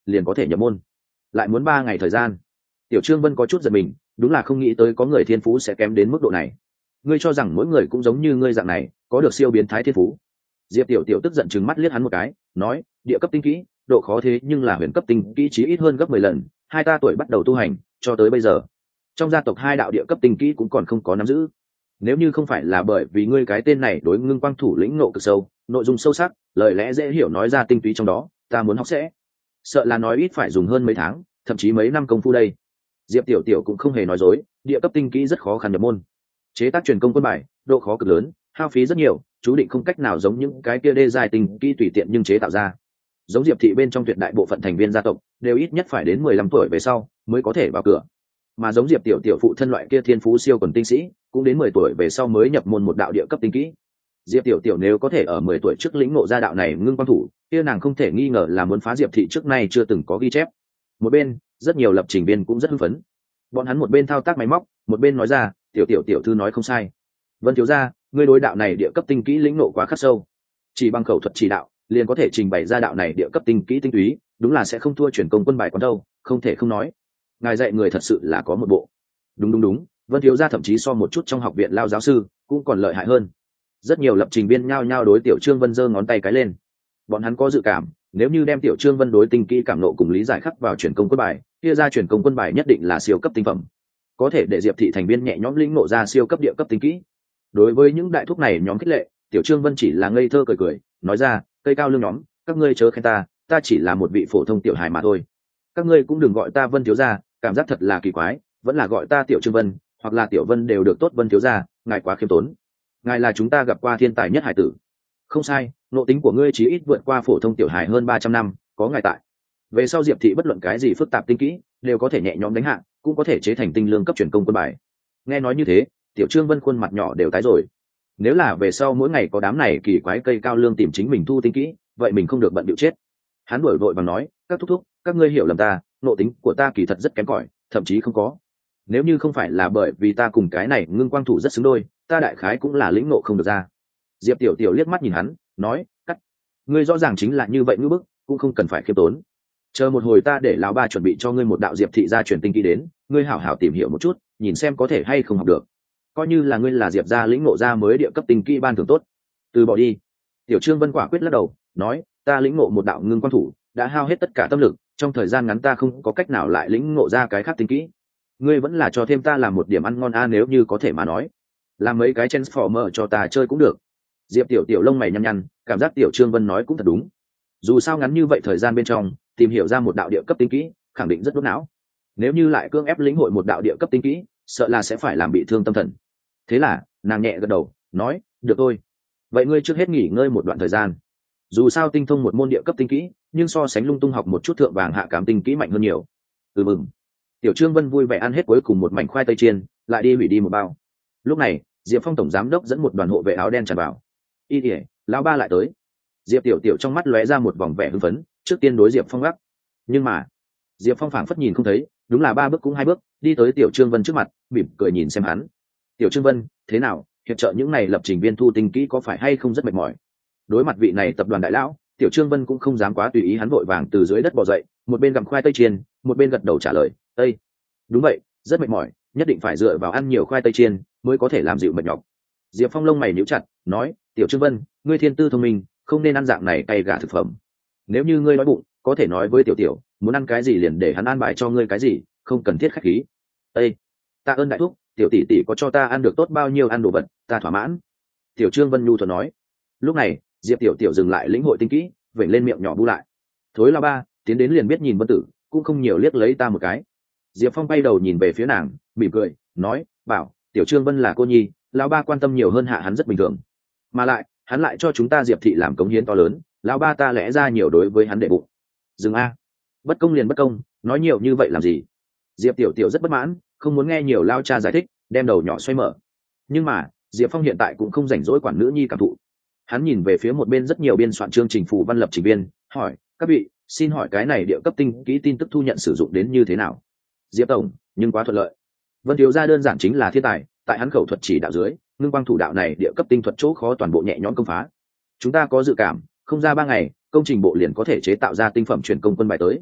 liền có thể nhập môn, lại muốn ba ngày thời gian. Tiểu Trương Vân có chút giật mình, đúng là không nghĩ tới có người thiên phú sẽ kém đến mức độ này. Ngươi cho rằng mỗi người cũng giống như ngươi dạng này có được siêu biến thái thiên phú? Diệp Tiểu Tiểu tức giận chừng mắt liếc hắn một cái, nói, địa cấp tinh kỹ độ khó thế nhưng là huyền cấp tinh kỹ chí ít hơn gấp mười lần, hai ta tuổi bắt đầu tu hành cho tới bây giờ trong gia tộc hai đạo địa cấp tinh kỹ cũng còn không có nắm giữ. Nếu như không phải là bởi vì ngươi cái tên này đối ngưng quang thủ lĩnh nộ cực sâu, nội dung sâu sắc, lời lẽ dễ hiểu nói ra tinh túy trong đó, ta muốn học sẽ sợ là nói ít phải dùng hơn mấy tháng, thậm chí mấy năm công phu đây. Diệp Tiểu Tiểu cũng không hề nói dối, địa cấp tinh kỹ rất khó khăn nhập môn, chế tác truyền công quân bài độ khó cực lớn, hao phí rất nhiều, chú định không cách nào giống những cái kia đê dài tinh kỹ tùy tiện nhưng chế tạo ra. Giống Diệp thị bên trong tuyệt đại bộ phận thành viên gia tộc đều ít nhất phải đến mười lăm tuổi về sau mới có thể vào cửa, mà giống Diệp Tiểu Tiểu phụ thân loại kia thiên phú siêu quần tinh sĩ cũng đến mười tuổi về sau mới nhập môn một đạo địa cấp tinh kỹ. Diệp Tiểu Tiểu nếu có thể ở mười tuổi trước lĩnh ngộ ra đạo này ngưng quang thủ, kia nàng không thể nghi ngờ là muốn phá Diệp thị trước nay chưa từng có ghi chép. Một bên, rất nhiều lập trình viên cũng rất hưng phấn. Bọn hắn một bên thao tác máy móc, một bên nói ra, "Tiểu Tiểu tiểu thư nói không sai. Vân thiếu gia, ngươi đối đạo này địa cấp tinh kỹ lĩnh ngộ quá khắc sâu. Chỉ bằng khẩu thuật chỉ đạo, liền có thể trình bày ra đạo này địa cấp tinh kỹ tinh túy, đúng là sẽ không thua chuyển công quân bài quán đâu, không thể không nói. Ngài dạy người thật sự là có một bộ." Đúng đúng đúng, Vân thiếu gia thậm chí so một chút trong học viện lao giáo sư cũng còn lợi hại hơn. Rất nhiều lập trình viên nhao nhao đối Tiểu Trương Vân giơ ngón tay cái lên. Bọn hắn có dự cảm, nếu như đem Tiểu Trương Vân đối tinh kỹ cảm nộ cùng lý giải khắc vào chuyển công quân bài, kia ra chuyển công quân bài nhất định là siêu cấp tinh phẩm, có thể để Diệp thị thành viên nhẹ nhõm lĩnh ngộ ra siêu cấp địa cấp tinh kỹ. Đối với những đại thúc này nhóm khích lệ, Tiểu Trương Vân chỉ là ngây thơ cười cười, nói ra, cây cao lương nhóm, các ngươi chớ khen ta, ta chỉ là một vị phổ thông tiểu hài mà thôi. Các ngươi cũng đừng gọi ta Vân thiếu gia, cảm giác thật là kỳ quái, vẫn là gọi ta Tiểu Trương Vân, hoặc là Tiểu Vân đều được tốt. Vân thiếu gia, ngài quá khiêm tốn. Ngài là chúng ta gặp qua thiên tài nhất hải tử. Không sai, nội tính của ngươi chí ít vượt qua phổ thông tiểu hài hơn ba trăm năm, có ngài tại. Về sau Diệp thị bất luận cái gì phức tạp tinh kỹ, đều có thể nhẹ nhõm đánh hạ, cũng có thể chế thành tinh lương cấp truyền công quân bài. Nghe nói như thế, Tiểu Trương Vân khuôn mặt nhỏ đều tái rồi. Nếu là về sau mỗi ngày có đám này kỳ quái cây cao lương tìm chính mình thu tinh kỹ, vậy mình không được bận bịu chết. Hắn đuổi vội và nói, các thúc thúc, các ngươi hiểu lầm ta, nội tính của ta kỳ thật rất kém cỏi, thậm chí không có. Nếu như không phải là bởi vì ta cùng cái này ngưng quang thủ rất xứng đôi, ta đại khái cũng là lĩnh ngộ không được ra. Diệp Tiểu Tiểu liếc mắt nhìn hắn, nói, cắt, ngươi rõ ràng chính là như vậy ngữ bức, cũng không cần phải khiêm tốn. Chờ một hồi ta để lão ba chuẩn bị cho ngươi một đạo Diệp thị gia truyền tinh kỹ đến, ngươi hảo hảo tìm hiểu một chút, nhìn xem có thể hay không học được. Coi như là ngươi là Diệp gia lĩnh ngộ ra mới địa cấp tinh kỹ ban thưởng tốt. Từ bỏ đi. Tiểu Trương Vân quả quyết lắc đầu, nói, ta lĩnh ngộ một đạo ngưng quang thủ, đã hao hết tất cả tâm lực, trong thời gian ngắn ta không có cách nào lại lĩnh ngộ ra cái khác tinh kỹ. Ngươi vẫn là cho thêm ta làm một điểm ăn ngon a, nếu như có thể mà nói, làm mấy cái transformer cho ta chơi cũng được. Diệp Tiểu Tiểu lông mày nhăn nhăn, cảm giác Tiểu Trương Vân nói cũng thật đúng. Dù sao ngắn như vậy thời gian bên trong, tìm hiểu ra một đạo địa cấp tinh kỹ, khẳng định rất đốt não. Nếu như lại cưỡng ép lĩnh hội một đạo địa cấp tinh kỹ, sợ là sẽ phải làm bị thương tâm thần. Thế là, nàng nhẹ gật đầu, nói, được thôi. Vậy ngươi trước hết nghỉ ngơi một đoạn thời gian. Dù sao tinh thông một môn địa cấp tinh kỹ, nhưng so sánh lung tung học một chút thượng vàng hạ cám tinh kỹ mạnh hơn nhiều. Ừ mừng. Tiểu Trương Vân vui vẻ ăn hết cuối cùng một mảnh khoai tây chiên, lại đi hủy đi một bao. Lúc này, Diệp Phong tổng giám đốc dẫn một đoàn hộ vệ áo đen tràn vào. Y thể, lão ba lại tới. Diệp Tiểu Tiểu trong mắt lóe ra một vòng vẻ hưng phấn, trước tiên đối Diệp Phong gắt. Nhưng mà, Diệp Phong phảng phất nhìn không thấy, đúng là ba bước cũng hai bước, đi tới Tiểu Trương Vân trước mặt, mỉm cười nhìn xem hắn. Tiểu Trương Vân, thế nào, hiệp trợ những này lập trình viên thu tinh kỹ có phải hay không rất mệt mỏi? Đối mặt vị này tập đoàn đại lão, Tiểu Trương Vân cũng không dám quá tùy ý, hắn vội vàng từ dưới đất bò dậy, một bên gặm khoai tây chiên, một bên gật đầu trả lời, "Ê, đúng vậy, rất mệt mỏi, nhất định phải dựa vào ăn nhiều khoai tây chiên mới có thể làm dịu mệt nhọc." Diệp Phong lông mày nhíu chặt, nói, "Tiểu Trương Vân, ngươi thiên tư thông minh, không nên ăn dạng này cay gà thực phẩm. Nếu như ngươi đói bụng, có thể nói với Tiểu Tiểu, muốn ăn cái gì liền để hắn an bài cho ngươi cái gì, không cần thiết khách khí." "Ê, tạ ơn đại thúc, Tiểu tỷ tỷ có cho ta ăn được tốt bao nhiêu ăn đồ vật, ta thỏa mãn." Tiểu Trương Vân nhu thuận nói. Lúc này, Diệp Tiểu Tiểu dừng lại lĩnh hội tinh kỹ, vểnh lên miệng nhỏ bu lại. "Thối la ba, tiến đến liền biết nhìn Vân tử, cũng không nhiều liếc lấy ta một cái." Diệp Phong bay đầu nhìn về phía nàng, mỉm cười, nói, "Bảo, Tiểu Trương Vân là cô nhi, lão ba quan tâm nhiều hơn hạ hắn rất bình thường. Mà lại, hắn lại cho chúng ta Diệp thị làm cống hiến to lớn, lão ba ta lẽ ra nhiều đối với hắn đệ bụng." Dừng a, bất công liền bất công, nói nhiều như vậy làm gì? Diệp Tiểu Tiểu rất bất mãn, không muốn nghe nhiều lao cha giải thích, đem đầu nhỏ xoay mở. Nhưng mà, Diệp Phong hiện tại cũng không rảnh rỗi quản nữ nhi cảm thụ. Hắn nhìn về phía một bên rất nhiều biên soạn chương trình phù văn lập trình viên, hỏi, "Các vị, xin hỏi cái này địa cấp tinh kỹ tin tức thu nhận sử dụng đến như thế nào?" Diệp tổng, nhưng quá thuận lợi. Vân thiếu gia đơn giản chính là thiên tài, tại hắn khẩu thuật chỉ đạo dưới, ngưng quang thủ đạo này địa cấp tinh thuật chỗ khó toàn bộ nhẹ nhõm công phá. Chúng ta có dự cảm, không ra ba ngày, công trình bộ liền có thể chế tạo ra tinh phẩm truyền công quân bài tới.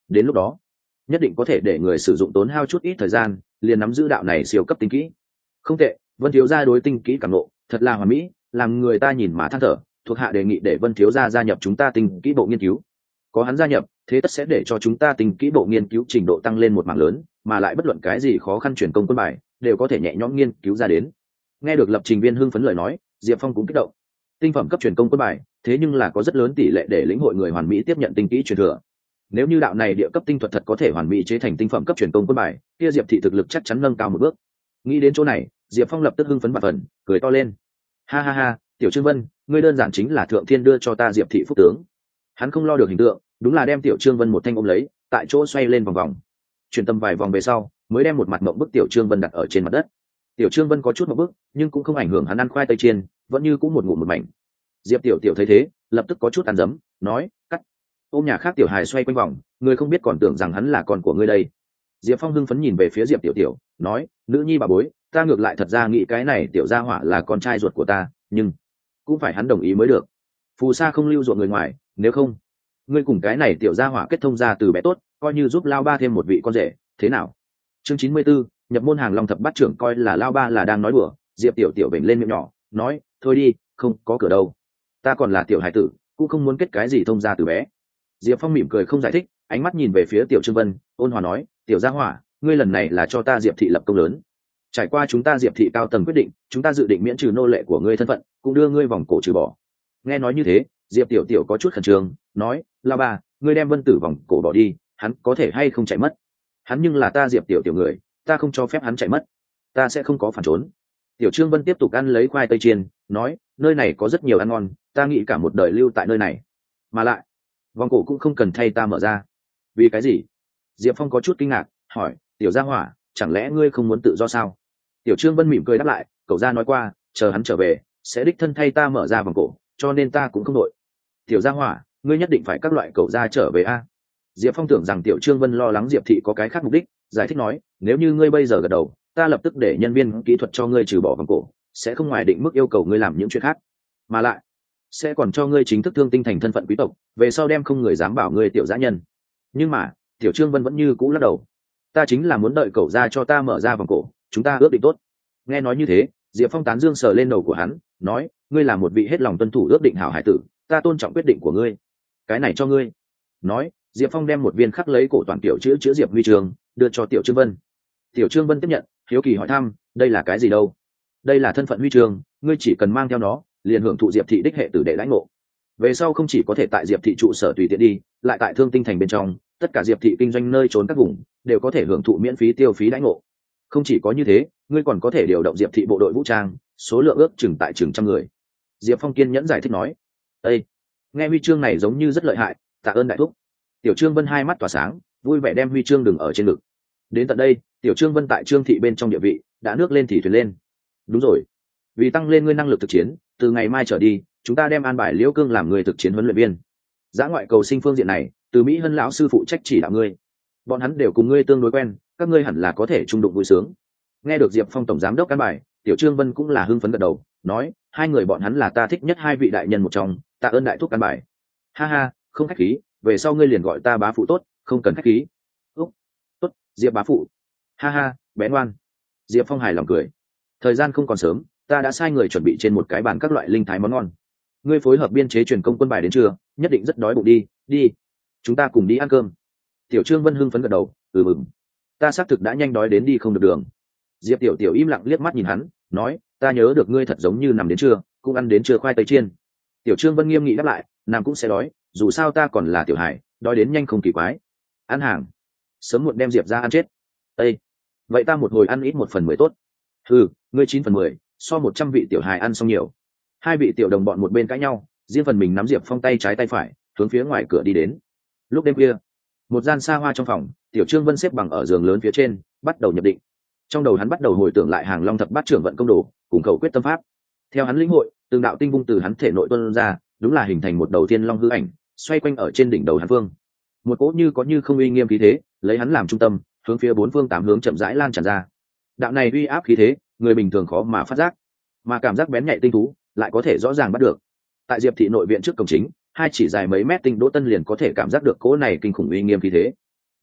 đến lúc đó nhất định có thể để người sử dụng tốn hao chút ít thời gian liền nắm giữ đạo này siêu cấp tinh kỹ. Không tệ, Vân thiếu gia đối tinh kỹ cảm nộ thật là hoàn mỹ, làm người ta nhìn mà than thở. Thuộc hạ đề nghị để Vân thiếu gia gia nhập chúng ta tinh kỹ bộ nghiên cứu. Có hắn gia nhập, thế tất sẽ để cho chúng ta tinh kỹ bộ nghiên cứu trình độ tăng lên một mảng lớn, mà lại bất luận cái gì khó khăn truyền công quân bài đều có thể nhẹ nhõm nghiên cứu ra đến. Nghe được lập trình viên hưng phấn lời nói, Diệp Phong cũng kích động. Tinh phẩm cấp truyền công quân bài, thế nhưng là có rất lớn tỷ lệ để lĩnh hội người hoàn mỹ tiếp nhận tinh kỹ truyền thừa. Nếu như đạo này địa cấp tinh thuật thật có thể hoàn mỹ chế thành tinh phẩm cấp truyền công quân bài, kia Diệp thị thực lực chắc chắn nâng cao một bước. Nghĩ đến chỗ này, Diệp Phong lập tức hưng phấn bạt phần, cười to lên. Ha ha ha, Tiểu Trương Vân, ngươi đơn giản chính là thượng thiên đưa cho ta Diệp thị phúc tướng. Hắn không lo được hình tượng, đúng là đem Tiểu Trương Vân một thanh ôm lấy, tại chỗ xoay lên vòng vòng. Chuyển tâm vài vòng về sau, mới đem một mặt mộng bức Tiểu Trương Vân đặt ở trên mặt đất. Tiểu Trương Vân có chút mộng bức, nhưng cũng không ảnh hưởng hắn ăn khoai tây chiên, vẫn như cũng một ngụm một mảnh. Diệp Tiểu Tiểu thấy thế, lập tức có chút ăn dấm, nói, cắt. Ôm nhà khác Tiểu Hài xoay quanh vòng, người không biết còn tưởng rằng hắn là con của ngươi đây. Diệp Phong hưng phấn nhìn về phía Diệp Tiểu Tiểu, nói, nữ nhi bà bối, ta ngược lại thật ra nghĩ cái này Tiểu gia hỏa là con trai ruột của ta, nhưng cũng phải hắn đồng ý mới được. Phù sa không lưu ruộng người ngoài, nếu không, ngươi cùng cái này Tiểu gia hỏa kết thông ra từ bé tốt, coi như giúp lao ba thêm một vị con rể, thế nào? Chương chín mươi 94, nhập môn hàng long thập bát trưởng, coi là lao ba là đang nói đùa. Diệp Tiểu Tiểu vểnh lên miệng nhỏ, nói, thôi đi, không có cửa đâu, ta còn là tiểu hải tử, cũng không muốn kết cái gì thông gia từ bé. Diệp Phong mỉm cười không giải thích, ánh mắt nhìn về phía Tiểu Trương Vân, ôn hòa nói, Tiểu gia hỏa, ngươi lần này là cho ta Diệp thị lập công lớn. Trải qua chúng ta Diệp thị cao tầng quyết định, chúng ta dự định miễn trừ nô lệ của ngươi thân phận, cũng đưa ngươi vòng cổ trừ bỏ. Nghe nói như thế, Diệp Tiểu Tiểu có chút khẩn trương, nói, lao ba, ngươi đem Vân Tử vòng cổ bỏ đi, hắn có thể hay không chạy mất? Hắn nhưng là ta Diệp Tiểu Tiểu người, ta không cho phép hắn chạy mất, ta sẽ không có phản trốn. Tiểu Trương Vân tiếp tục ăn lấy khoai tây chiên, nói, nơi này có rất nhiều ăn ngon, ta nghĩ cả một đời lưu tại nơi này. Mà lại, vòng cổ cũng không cần thay ta mở ra. Vì cái gì? Diệp Phong có chút kinh ngạc, hỏi, Tiểu gia hỏa, chẳng lẽ ngươi không muốn tự do sao? Tiểu Trương Vân mỉm cười đáp lại, cậu gia nói qua, chờ hắn trở về, sẽ đích thân thay ta mở ra vòng cổ, cho nên ta cũng không đội. Tiểu gia hỏa, ngươi nhất định phải các loại cậu gia trở về a. Diệp Phong tưởng rằng Tiểu Trương Vân lo lắng Diệp thị có cái khác mục đích, giải thích nói, nếu như ngươi bây giờ gật đầu, ta lập tức để nhân viên kỹ thuật cho ngươi trừ bỏ vòng cổ, sẽ không ngoài định mức yêu cầu ngươi làm những chuyện khác, mà lại sẽ còn cho ngươi chính thức thương tinh thành thân phận quý tộc, về sau đem không người dám bảo ngươi tiểu dã nhân. Nhưng mà Tiểu Trương Vân vẫn như cũ lắc đầu, ta chính là muốn đợi cậu ra cho ta mở ra vòng cổ, chúng ta ước định tốt. Nghe nói như thế, Diệp Phong tán dương sờ lên đầu của hắn, nói, ngươi là một vị hết lòng tuân thủ ước định hảo hải tử, ta tôn trọng quyết định của ngươi, cái này cho ngươi. Nói, Diệp Phong đem một viên khắc lấy cổ toàn tiểu chữ chữ Diệp huy trường đưa cho Tiểu Trương Vân. Tiểu Trương Vân tiếp nhận, hiếu kỳ hỏi thăm, đây là cái gì đâu? Đây là thân phận huy chương, ngươi chỉ cần mang theo nó, liền hưởng thụ Diệp thị đích hệ tử đệ lãnh ngộ. Về sau không chỉ có thể tại Diệp thị trụ sở tùy tiện đi, lại tại Thương Tinh thành bên trong, tất cả Diệp thị kinh doanh nơi trốn các vùng đều có thể hưởng thụ miễn phí tiêu phí lãnh ngộ. Không chỉ có như thế, ngươi còn có thể điều động Diệp thị bộ đội vũ trang, số lượng ước chừng tại chừng trăm người. Diệp Phong kiên nhẫn giải thích nói, "Ê, nghe huy chương này giống như rất lợi hại, tạ ơn đại thúc." Tiểu Trương Vân hai mắt tỏa sáng, vui vẻ đem huy chương đừng ở trên ngực. Đến tận đây, Tiểu Trương Vân tại Trương thị bên trong địa vị đã nước lên thì thuyền lên. Đúng rồi, vì tăng lên ngươi năng lực thực chiến, từ ngày mai trở đi, chúng ta đem an bài Liễu Cương làm người thực chiến huấn luyện viên. Dã ngoại cầu sinh phương diện này, từ Mỹ Hân lão sư phụ trách chỉ đạo ngươi. Bọn hắn đều cùng ngươi tương đối quen, các ngươi hẳn là có thể chung đụng vui sướng. Nghe được Diệp Phong tổng giám đốc an bài, Tiểu Trương Vân cũng là hưng phấn gật đầu, nói, hai người bọn hắn là ta thích nhất hai vị đại nhân một trong, tạ ơn đại thúc an bài. Ha ha, không khách khí, về sau ngươi liền gọi ta bá phụ tốt, không cần khách khí. Úc, tốt, Diệp bá phụ. Ha ha, bé ngoan. Diệp Phong hài lòng cười. Thời gian không còn sớm, ta đã sai người chuẩn bị trên một cái bàn các loại linh thái món ngon. Ngươi phối hợp biên chế truyền công quân bài đến trưa, nhất định rất đói bụng đi, đi. Chúng ta cùng đi ăn cơm. Tiểu Trương Vân hưng phấn gật đầu, ừ mừng. Ta xác thực đã nhanh đói đến đi không được đường. Diệp Tiểu Tiểu im lặng liếc mắt nhìn hắn, nói, ta nhớ được ngươi thật giống như nằm đến trưa, cũng ăn đến trưa khoai tây chiên. Tiểu Trương Vân nghiêm nghị đáp lại, nàng cũng sẽ đói, dù sao ta còn là tiểu hải, đói đến nhanh không kỳ quái. Ăn hàng, sớm muộn đem Diệp ra ăn chết. Ê, vậy ta một hồi ăn ít một phần mười tốt. Ừ, ngươi chín phần mười, so một trăm vị tiểu hài ăn xong nhiều. Hai vị tiểu đồng bọn một bên cãi nhau, riêng phần mình nắm Diệp Phong tay trái tay phải, hướng phía ngoài cửa đi đến. Lúc đêm khuya, một gian xa hoa trong phòng, Tiểu Trương Vân xếp bằng ở giường lớn phía trên, bắt đầu nhập định. Trong đầu hắn bắt đầu hồi tưởng lại hàng long thập bát trưởng vận công đồ, cùng khẩu quyết tâm pháp. Theo hắn lĩnh hội, từng đạo tinh vung từ hắn thể nội tuôn ra, đúng là hình thành một đầu thiên long hư ảnh, xoay quanh ở trên đỉnh đầu hắn phương. Một cỗ như có như không uy nghiêm khí thế, lấy hắn làm trung tâm, hướng phía bốn phương tám hướng chậm rãi lan tràn ra. Đạo này uy áp khí thế, người bình thường khó mà phát giác, mà cảm giác bén nhạy tinh thú lại có thể rõ ràng bắt được. Tại Diệp thị nội viện trước cổng chính, hai chỉ dài mấy mét tinh đỗ tân liền có thể cảm giác được cỗ này kinh khủng uy nghiêm khí thế.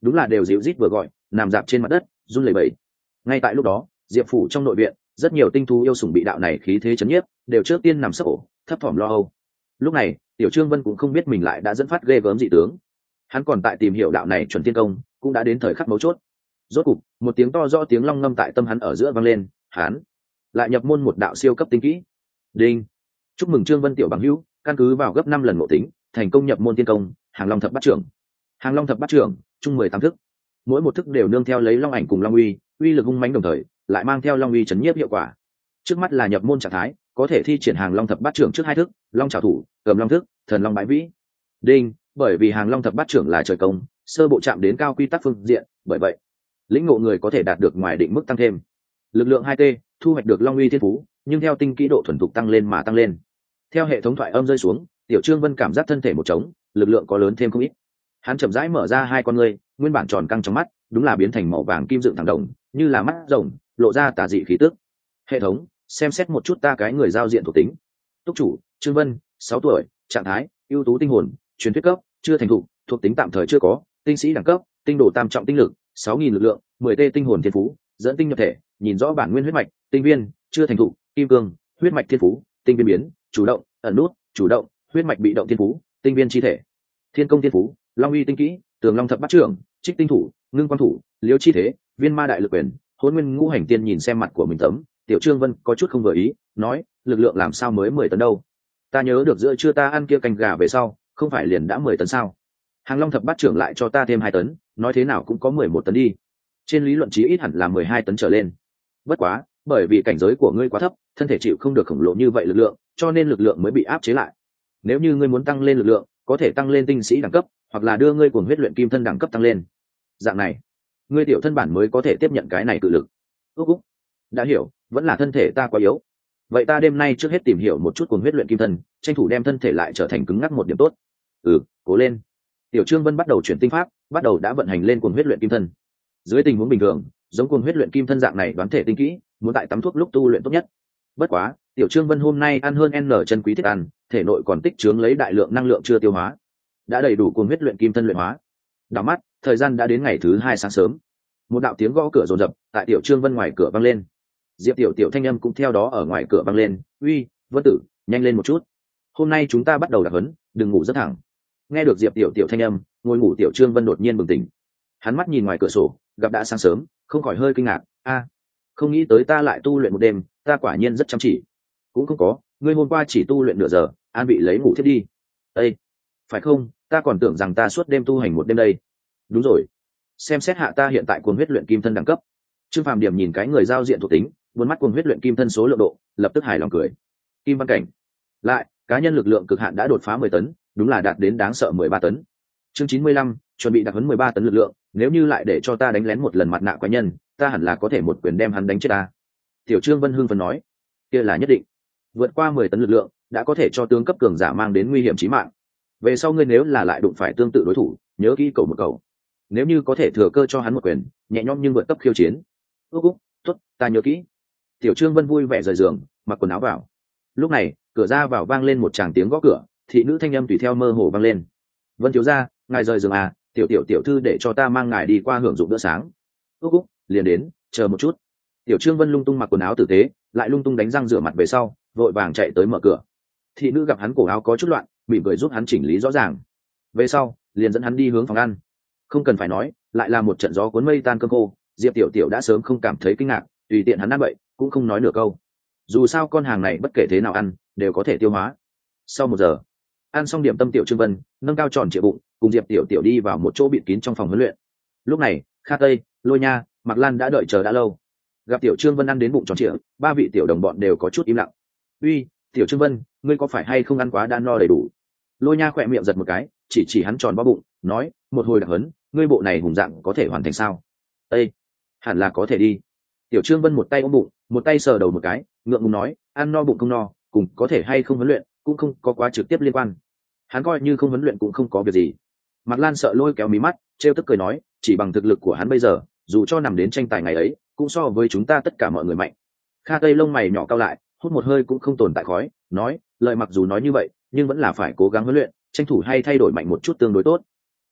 đúng là đều dịu rít vừa gọi, nằm dạp trên mặt đất run lẩy bẩy. Ngay tại lúc đó, diệp phủ trong nội viện rất nhiều tinh thú yêu sủng bị đạo này khí thế chấn nhiếp, đều trước tiên nằm sấp ổ, thấp thỏm lo âu. Lúc này tiểu trương vân cũng không biết mình lại đã dẫn phát ghê gớm dị tướng, hắn còn tại tìm hiểu đạo này chuẩn tiên công, cũng đã đến thời khắc mấu chốt. Rốt cục một tiếng to rõ tiếng long ngâm tại tâm hắn ở giữa vang lên, hắn lại nhập môn một đạo siêu cấp tinh kỹ. Đinh, chúc mừng trương vân tiểu bằng hữu, căn cứ vào gấp năm lần ngộ tính, thành công nhập môn tiên công hàng long thập bát trưởng. Hàng long thập bát trưởng chung mười tám thức, mỗi một thức đều nương theo lấy long ảnh cùng long uy, uy lực hung mãnh đồng thời lại mang theo long uy chấn nhiếp hiệu quả. Trước mắt là nhập môn trạng thái, có thể thi triển hàng long thập bát trưởng trước hai thức, long trảo thủ, cầm long thức, thần long bãi vĩ. Đinh, bởi vì hàng long thập bát trưởng là trời công, sơ bộ chạm đến cao quy tắc phương diện, bởi vậy lĩnh ngộ người có thể đạt được ngoài định mức tăng thêm lực lượng hai t, thu hoạch được long uy thiên phú, nhưng theo tinh kỹ độ thuần thục tăng lên mà tăng lên. Theo hệ thống thoại âm rơi xuống, tiểu trương vân cảm giác thân thể một trống, lực lượng có lớn thêm không ít. Hắn chậm rãi mở ra hai con ngươi, nguyên bản tròn căng trong mắt đúng là biến thành màu vàng kim dựng thẳng đồng, như là mắt rồng, lộ ra tà dị khí tức. Hệ thống xem xét một chút ta cái người giao diện thuộc tính. Túc chủ trương vân, sáu tuổi, trạng thái ưu tú tinh hồn, truyền thuyết cấp, chưa thành thục, thuộc tính tạm thời chưa có, tinh sĩ đẳng cấp, tinh độ tam trọng tinh lực, sáu nghìn lực lượng, mười t tinh hồn thiên phú, dẫn tinh nhập thể, nhìn rõ bản nguyên huyết mạch, tinh viên, chưa thành thục, kim cương, huyết mạch thiên phú, tinh viên biến, chủ động, ẩn nút, chủ động, huyết mạch bị động thiên phú, tinh viên chi thể, thiên công thiên phú, long uy tinh kỹ, tường long thập bát trưởng, trích tinh thủ, ngưng quan thủ, liêu chi thế, viên ma đại lực quyền, hôn nguyên ngũ hành tiên. Nhìn xem mặt của mình tấm, tiểu trương vân có chút không vừa ý, nói lực lượng làm sao mới mười tấn đâu, ta nhớ được giữa trưa ta ăn kia canh gà về sau không phải liền đã mười tấn sao? Hàng long thập bát trưởng lại cho ta thêm hai tấn, nói thế nào cũng có mười một tấn đi, trên lý luận chí ít hẳn là mười hai tấn trở lên. Bất quá bởi vì cảnh giới của ngươi quá thấp, thân thể chịu không được khổng lồ như vậy lực lượng, cho nên lực lượng mới bị áp chế lại. Nếu như ngươi muốn tăng lên lực lượng, có thể tăng lên tinh sĩ đẳng cấp, hoặc là đưa ngươi cuồng huyết luyện kim thân đẳng cấp tăng lên, dạng này ngươi tiểu thân bản mới có thể tiếp nhận cái này cự lực. úc úc đã hiểu, vẫn là thân thể ta quá yếu. Vậy ta đêm nay trước hết tìm hiểu một chút cuồng huyết luyện kim thân, tranh thủ đem thân thể lại trở thành cứng ngắc một điểm tốt. Ừ, cố lên. Tiểu trương vân bắt đầu chuyển tinh pháp, bắt đầu đã vận hành lên cuồng huyết luyện kim thân. Dưới tình huống bình thường, giống cuồng huyết luyện kim thân dạng này đoán thể tinh kỹ, muốn tại tắm thuốc lúc tu luyện tốt nhất. Bất quá tiểu trương vân hôm nay ăn hơn n chân quý thức ăn, thể nội còn tích chướng lấy đại lượng năng lượng chưa tiêu hóa, đã đầy đủ cuồng huyết luyện kim thân luyện hóa. Đảo mắt thời gian đã đến ngày thứ hai sáng sớm, một đạo tiếng gõ cửa rồn rập tại tiểu trương vân ngoài cửa vang lên. Diệp tiểu tiểu thanh âm cũng theo đó ở ngoài cửa vang lên, uy vân tử, nhanh lên một chút, hôm nay chúng ta bắt đầu đặc huấn, đừng ngủ rất thẳng. Nghe được diệp tiểu tiểu thanh âm, ngồi ngủ tiểu trương vân đột nhiên bừng tỉnh. Hắn mắt nhìn ngoài cửa sổ, gặp đã sáng sớm, không khỏi hơi kinh ngạc. A, không nghĩ tới ta lại tu luyện một đêm, ta quả nhiên rất chăm chỉ. Cũng không có, ngươi hôm qua chỉ tu luyện nửa giờ, an bị lấy ngủ thiết đi. Ê, phải không, ta còn tưởng rằng ta suốt đêm tu hành một đêm đây. Đúng rồi, xem xét hạ ta hiện tại cuồng huyết luyện kim thân đẳng cấp. Trương Phàm điểm nhìn cái người giao diện thuộc tính, vốn mắt cuồng huyết luyện kim thân số lượng độ, lập tức hài lòng cười. Kim văn cảnh, lại cá nhân lực lượng cực hạn đã đột phá mười tấn, đúng là đạt đến đáng sợ mười ba tấn. Chương chín mươi lăm, chuẩn bị đặc huấn mười ba tấn lực lượng, nếu như lại để cho ta đánh lén một lần mặt nạ quái nhân, ta hẳn là có thể một quyền đem hắn đánh chết ta. Tiểu Trương Vân hưng phấn nói, kia là nhất định. Vượt qua mười tấn lực lượng, đã có thể cho tướng cấp cường giả mang đến nguy hiểm chí mạng. Về sau ngươi nếu là lại đụng phải tương tự đối thủ, nhớ kỹ cầu một cầu. Nếu như có thể thừa cơ cho hắn một quyền, nhẹ nhõm nhưng vượt cấp khiêu chiến. Úc úc, tốt, ta nhớ kỹ. Tiểu Trương Vân vui vẻ rời giường, mặc quần áo vào. Lúc này, cửa ra vào vang lên một tràng tiếng gõ cửa, thị nữ thanh âm tùy theo mơ hồ vang lên. Vân thiếu gia, ngài rời giường à, tiểu tiểu tiểu thư để cho ta mang ngài đi qua hưởng dụng bữa sáng. Úc úc, liền đến, chờ một chút. Tiểu Trương Vân lung tung mặc quần áo tử tế, lại lung tung đánh răng rửa mặt về sau, vội vàng chạy tới mở cửa. Thị nữ gặp hắn cổ áo có chút loạn, mỉm cười giúp hắn chỉnh lý rõ ràng. Về sau, liền dẫn hắn đi hướng phòng ăn. Không cần phải nói, lại là một trận gió cuốn mây tan cơm khô, Diệp tiểu tiểu đã sớm không cảm thấy kinh ngạc, tùy tiện hắn ăn vậy, cũng không nói nửa câu. Dù sao con hàng này bất kể thế nào ăn, đều có thể tiêu hóa. Sau một giờ, ăn xong điểm tâm, Tiểu Trương Vân nâng cao tròn trịa bụng, cùng Diệp tiểu tiểu đi vào một chỗ bịt kín trong phòng huấn luyện. Lúc này, Kha Tây, Lôi Nha, Mạc Lan đã đợi chờ đã lâu. Gặp Tiểu Trương Vân ăn đến bụng tròn trịa, ba vị tiểu đồng bọn đều có chút im lặng. Uy, Tiểu Trương Vân, ngươi có phải hay không ăn quá đã no đầy đủ? Lôi Nha khỏe miệng giật một cái, chỉ chỉ hắn tròn bao bụng, nói, một hồi đặc hấn, ngươi bộ này hùng dạng có thể hoàn thành sao? Ê, hẳn là có thể đi. Tiểu Trương Vân một tay ôm bụng, một tay sờ đầu một cái, ngượng ngùng nói, ăn no bụng không no, cùng có thể hay không huấn luyện cũng không có quá trực tiếp liên quan. Hắn coi như không huấn luyện cũng không có việc gì. Mạc Lan sợ lôi kéo mí mắt, trêu tức cười nói, chỉ bằng thực lực của hắn bây giờ, dù cho nằm đến tranh tài ngày ấy, cũng so với chúng ta tất cả mọi người mạnh. Kha Tây lông mày nhỏ cao lại, hút một hơi cũng không tồn tại khói, nói, lời mặc dù nói như vậy, nhưng vẫn là phải cố gắng huấn luyện, tranh thủ hay thay đổi mạnh một chút tương đối tốt.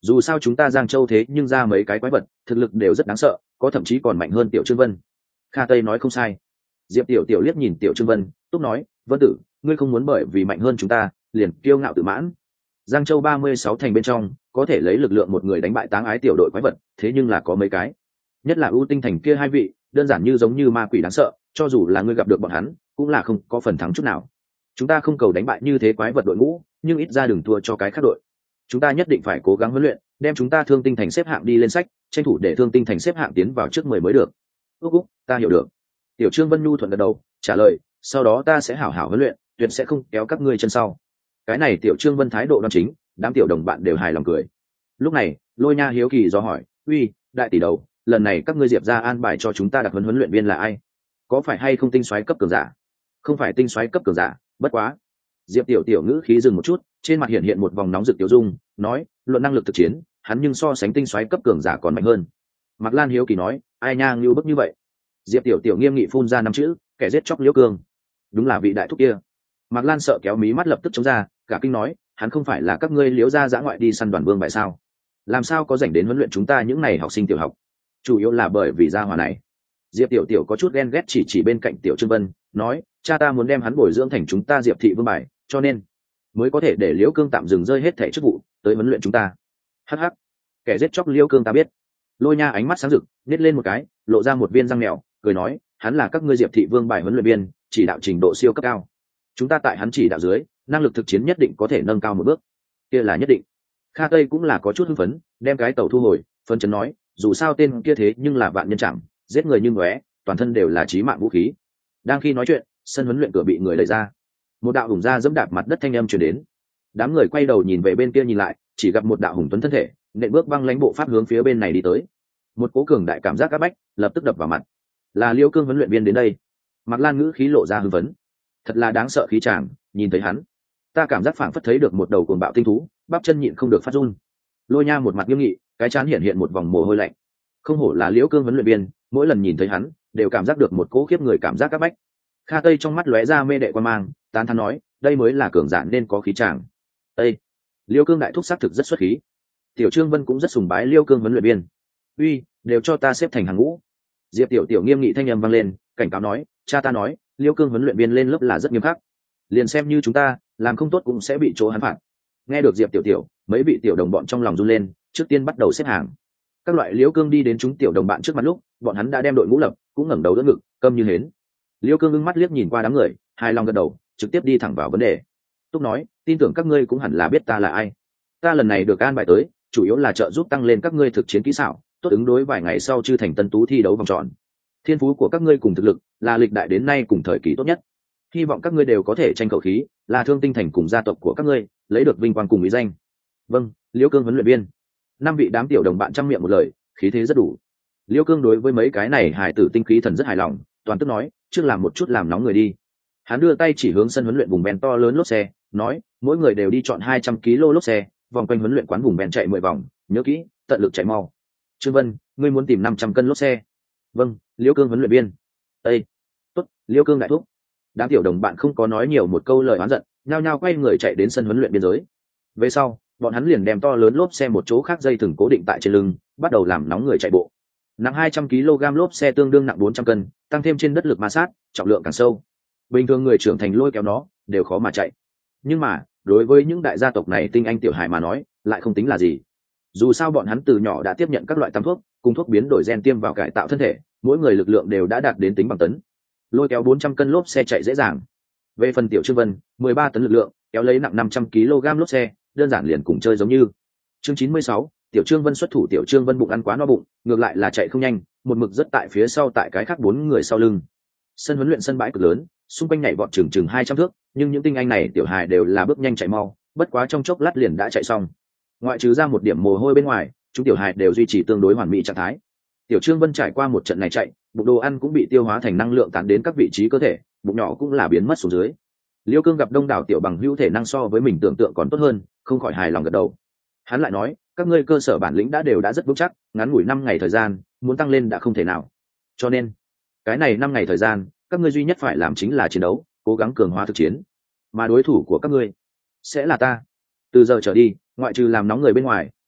dù sao chúng ta Giang Châu thế nhưng ra mấy cái quái vật thực lực đều rất đáng sợ, có thậm chí còn mạnh hơn Tiểu Trương Vân. Kha Tây nói không sai. Diệp Tiểu Tiểu liếc nhìn Tiểu Trương Vân, túc nói, Vân tử, ngươi không muốn bởi vì mạnh hơn chúng ta liền kiêu ngạo tự mãn. Giang Châu ba mươi sáu thành bên trong có thể lấy lực lượng một người đánh bại Táng Ái tiểu đội quái vật, thế nhưng là có mấy cái, nhất là ưu tinh thành kia hai vị, đơn giản như giống như ma quỷ đáng sợ, cho dù là ngươi gặp được bọn hắn cũng là không có phần thắng chút nào. Chúng ta không cầu đánh bại như thế quái vật đội ngũ, nhưng ít ra đừng thua cho cái khác đội. Chúng ta nhất định phải cố gắng huấn luyện, đem chúng ta Thương Tinh thành xếp hạng đi lên sách, tranh thủ để Thương Tinh thành xếp hạng tiến vào trước mười mới được. Úc úc, ta hiểu được. Tiểu Trương Vân Nhu thuận gật đầu, trả lời, sau đó ta sẽ hảo hảo huấn luyện, tuyệt sẽ không kéo các ngươi chân sau. Cái này Tiểu Trương Vân thái độ đoan chính, đám tiểu đồng bạn đều hài lòng cười. Lúc này, Lôi Nha hiếu kỳ do hỏi, uy, đại tỷ đầu, lần này các ngươi Diệp ra an bài cho chúng ta đặc huấn huấn luyện viên là ai? Có phải hay không tinh soái cấp cường giả? Không phải tinh soái cấp cường giả, bất quá. Diệp Tiểu Tiểu ngữ khí dừng một chút, trên mặt hiện hiện một vòng nóng rực tiểu dung, nói, luận năng lực thực chiến, hắn nhưng so sánh tinh soái cấp cường giả còn mạnh hơn. Mạc Lan hiếu kỳ nói, ai nha ngưu bức như vậy? Diệp Tiểu Tiểu nghiêm nghị phun ra năm chữ, kẻ giết chóc Liễu Cương. Đúng là vị đại thúc kia. Mạc Lan sợ kéo mí mắt lập tức chống ra, cả kinh nói, hắn không phải là các ngươi Liễu gia dã ngoại đi săn đoàn vương bại sao? Làm sao có rảnh đến huấn luyện chúng ta những này học sinh tiểu học? Chủ yếu là bởi vì gia hỏa này. Diệp Tiểu Tiểu có chút ghen ghét chỉ chỉ bên cạnh Tiểu Trương Vân, nói, cha ta muốn đem hắn bồi dưỡng thành chúng ta Diệp thị vương bài, cho nên mới có thể để Liễu Cương tạm dừng rơi hết thẻ chức vụ, tới huấn luyện chúng ta. Hắc hắc, kẻ giết chóc Liễu Cương ta biết. Lôi Nha ánh mắt sáng rực, nít lên một cái, lộ ra một viên răng mèo, cười nói, hắn là các ngươi Diệp thị vương bài huấn luyện viên, chỉ đạo trình độ siêu cấp cao. Chúng ta tại hắn chỉ đạo dưới, năng lực thực chiến nhất định có thể nâng cao một bước. Kia là nhất định. Kha Tây cũng là có chút hưng phấn, đem cái tàu thu hồi, phân chấn nói, dù sao tên kia thế nhưng là vạn nhân chạm, giết người như ngóe, toàn thân đều là chí mạng vũ khí. Đang khi nói chuyện, sân huấn luyện cửa bị người đẩy ra, một đạo hùng ra dẫm đạp mặt đất thanh âm truyền đến. Đám người quay đầu nhìn về bên kia nhìn lại, chỉ gặp một đạo hùng tuấn thân thể, nện bước băng lãnh bộ pháp hướng phía bên này đi tới. Một cố cường đại cảm giác áp bách lập tức đập vào mặt. Là Liễu Cương huấn luyện viên đến đây. Mạc Lan ngữ khí lộ ra hưng phấn, thật là đáng sợ khí tràng, nhìn thấy hắn, ta cảm giác phảng phất thấy được một đầu cuồng bạo tinh thú, bắp chân nhịn không được phát run. Lôi Nha một mặt nghiêm nghị, cái trán hiện hiện một vòng mồ hôi lạnh. Không hổ là Liễu Cương huấn luyện viên, mỗi lần nhìn thấy hắn, đều cảm giác được một cỗ khiếp người cảm giác áp bách. Kha Tây trong mắt lóe ra mê đệ quan mang, tán thán nói, đây mới là cường giả nên có khí tràng. Ê, Liễu Cương đại thúc xác thực rất xuất khí. Tiểu Trương Vân cũng rất sùng bái Liễu Cương huấn luyện viên. Uy, đều cho ta xếp thành hàng ngũ. Diệp Tiểu Tiểu nghiêm nghị thanh âm vang lên, cảnh cáo nói, cha ta nói, Liễu Cương huấn luyện viên lên lớp là rất nghiêm khắc, liền xem như chúng ta làm không tốt cũng sẽ bị chỗ hắn phạt. Nghe được Diệp Tiểu Tiểu, mấy vị tiểu đồng bọn trong lòng run lên, trước tiên bắt đầu xếp hàng. Các loại Liễu Cương đi đến chúng tiểu đồng bạn trước mặt lúc, bọn hắn đã đem đội ngũ lập, cũng ngẩng đầu đỡ ngực, câm như hến. Liễu Cương ngưng mắt liếc nhìn qua đám người, hài lòng gật đầu, trực tiếp đi thẳng vào vấn đề. Túc nói, tin tưởng các ngươi cũng hẳn là biết ta là ai. Ta lần này được an bài tới, chủ yếu là trợ giúp tăng lên các ngươi thực chiến kỹ xảo, tốt ứng đối vài ngày sau chư thành tân tú thi đấu vòng tròn. Thiên phú của các ngươi cùng thực lực là lịch đại đến nay cùng thời kỳ tốt nhất, hy vọng các ngươi đều có thể tranh khẩu khí, là Thương Tinh thành cùng gia tộc của các ngươi lấy được vinh quang cùng mỹ danh. Vâng, Liễu Cương huấn luyện viên. Năm vị đám tiểu đồng bạn trăm miệng một lời, khí thế rất đủ. Liễu Cương đối với mấy cái này hài tử tinh khí thần rất hài lòng, toàn tức nói, trước làm một chút làm nóng người đi. Hắn đưa tay chỉ hướng sân huấn luyện vùng ven to lớn lốp xe, nói, mỗi người đều đi chọn hai trăm ki lô lốp xe, vòng quanh huấn luyện quán vùng ven chạy mười vòng, nhớ kỹ, tận lực chạy mau. Trương Vân, ngươi muốn tìm năm trăm cân lốp xe. Vâng, Liễu Cương huấn luyện viên. Ê, tốt, Liễu Cương đại thúc. Đám tiểu đồng bạn không có nói nhiều một câu lời oán giận, nhao nhao quay người chạy đến sân huấn luyện biên giới. Về sau, bọn hắn liền đem to lớn lốp xe một chỗ khác dây thừng cố định tại trên lưng, bắt đầu làm nóng người chạy bộ. Nặng hai trăm ki lô gam lốp xe tương đương nặng bốn trăm cân, tăng thêm trên đất lực ma sát, trọng lượng càng sâu. Bình thường người trưởng thành lôi kéo nó đều khó mà chạy. Nhưng mà, đối với những đại gia tộc này tinh anh tiểu hải mà nói, lại không tính là gì. Dù sao bọn hắn từ nhỏ đã tiếp nhận các loại tam thuốc, cùng thuốc biến đổi gen tiêm vào cải tạo thân thể, mỗi người lực lượng đều đã đạt đến tính bằng tấn. Lôi kéo bốn trăm cân lốp xe chạy dễ dàng. Về phần Tiểu Trương Vân, mười ba tấn lực lượng, kéo lấy nặng năm trăm ki lô gam lốp xe, đơn giản liền cùng chơi giống như. Chương chín mươi sáu, Tiểu Trương Vân xuất thủ. Tiểu Trương Vân bụng ăn quá no bụng, ngược lại là chạy không nhanh, một mực rất tại phía sau tại cái khác bốn người sau lưng. Sân huấn luyện sân bãi cực lớn, xung quanh nhảy vọt chừng chừng hai trăm thước, nhưng những tinh anh này tiểu hài đều là bước nhanh chạy mau, bất quá trong chốc lát liền đã chạy xong. Ngoại trừ ra một điểm mồ hôi bên ngoài, chúng tiểu hài đều duy trì tương đối hoàn mỹ trạng thái. Tiểu Trương Vân trải qua một trận này chạy, bụng đồ ăn cũng bị tiêu hóa thành năng lượng tán đến các vị trí cơ thể, bụng nhỏ cũng là biến mất xuống dưới. Liêu Cương gặp đông đảo tiểu bằng hữu thể năng so với mình tưởng tượng còn tốt hơn, không khỏi hài lòng gật đầu. Hắn lại nói, các ngươi cơ sở bản lĩnh đã đều đã rất vững chắc, ngắn ngủi năm ngày thời gian, muốn tăng lên đã không thể nào. Cho nên, cái này năm ngày thời gian, các ngươi duy nhất phải làm chính là chiến đấu, cố gắng cường hóa thực chiến. Mà đối thủ của các ngươi sẽ là ta. Từ giờ trở đi, ngoại trừ làm nóng người bên ngoài,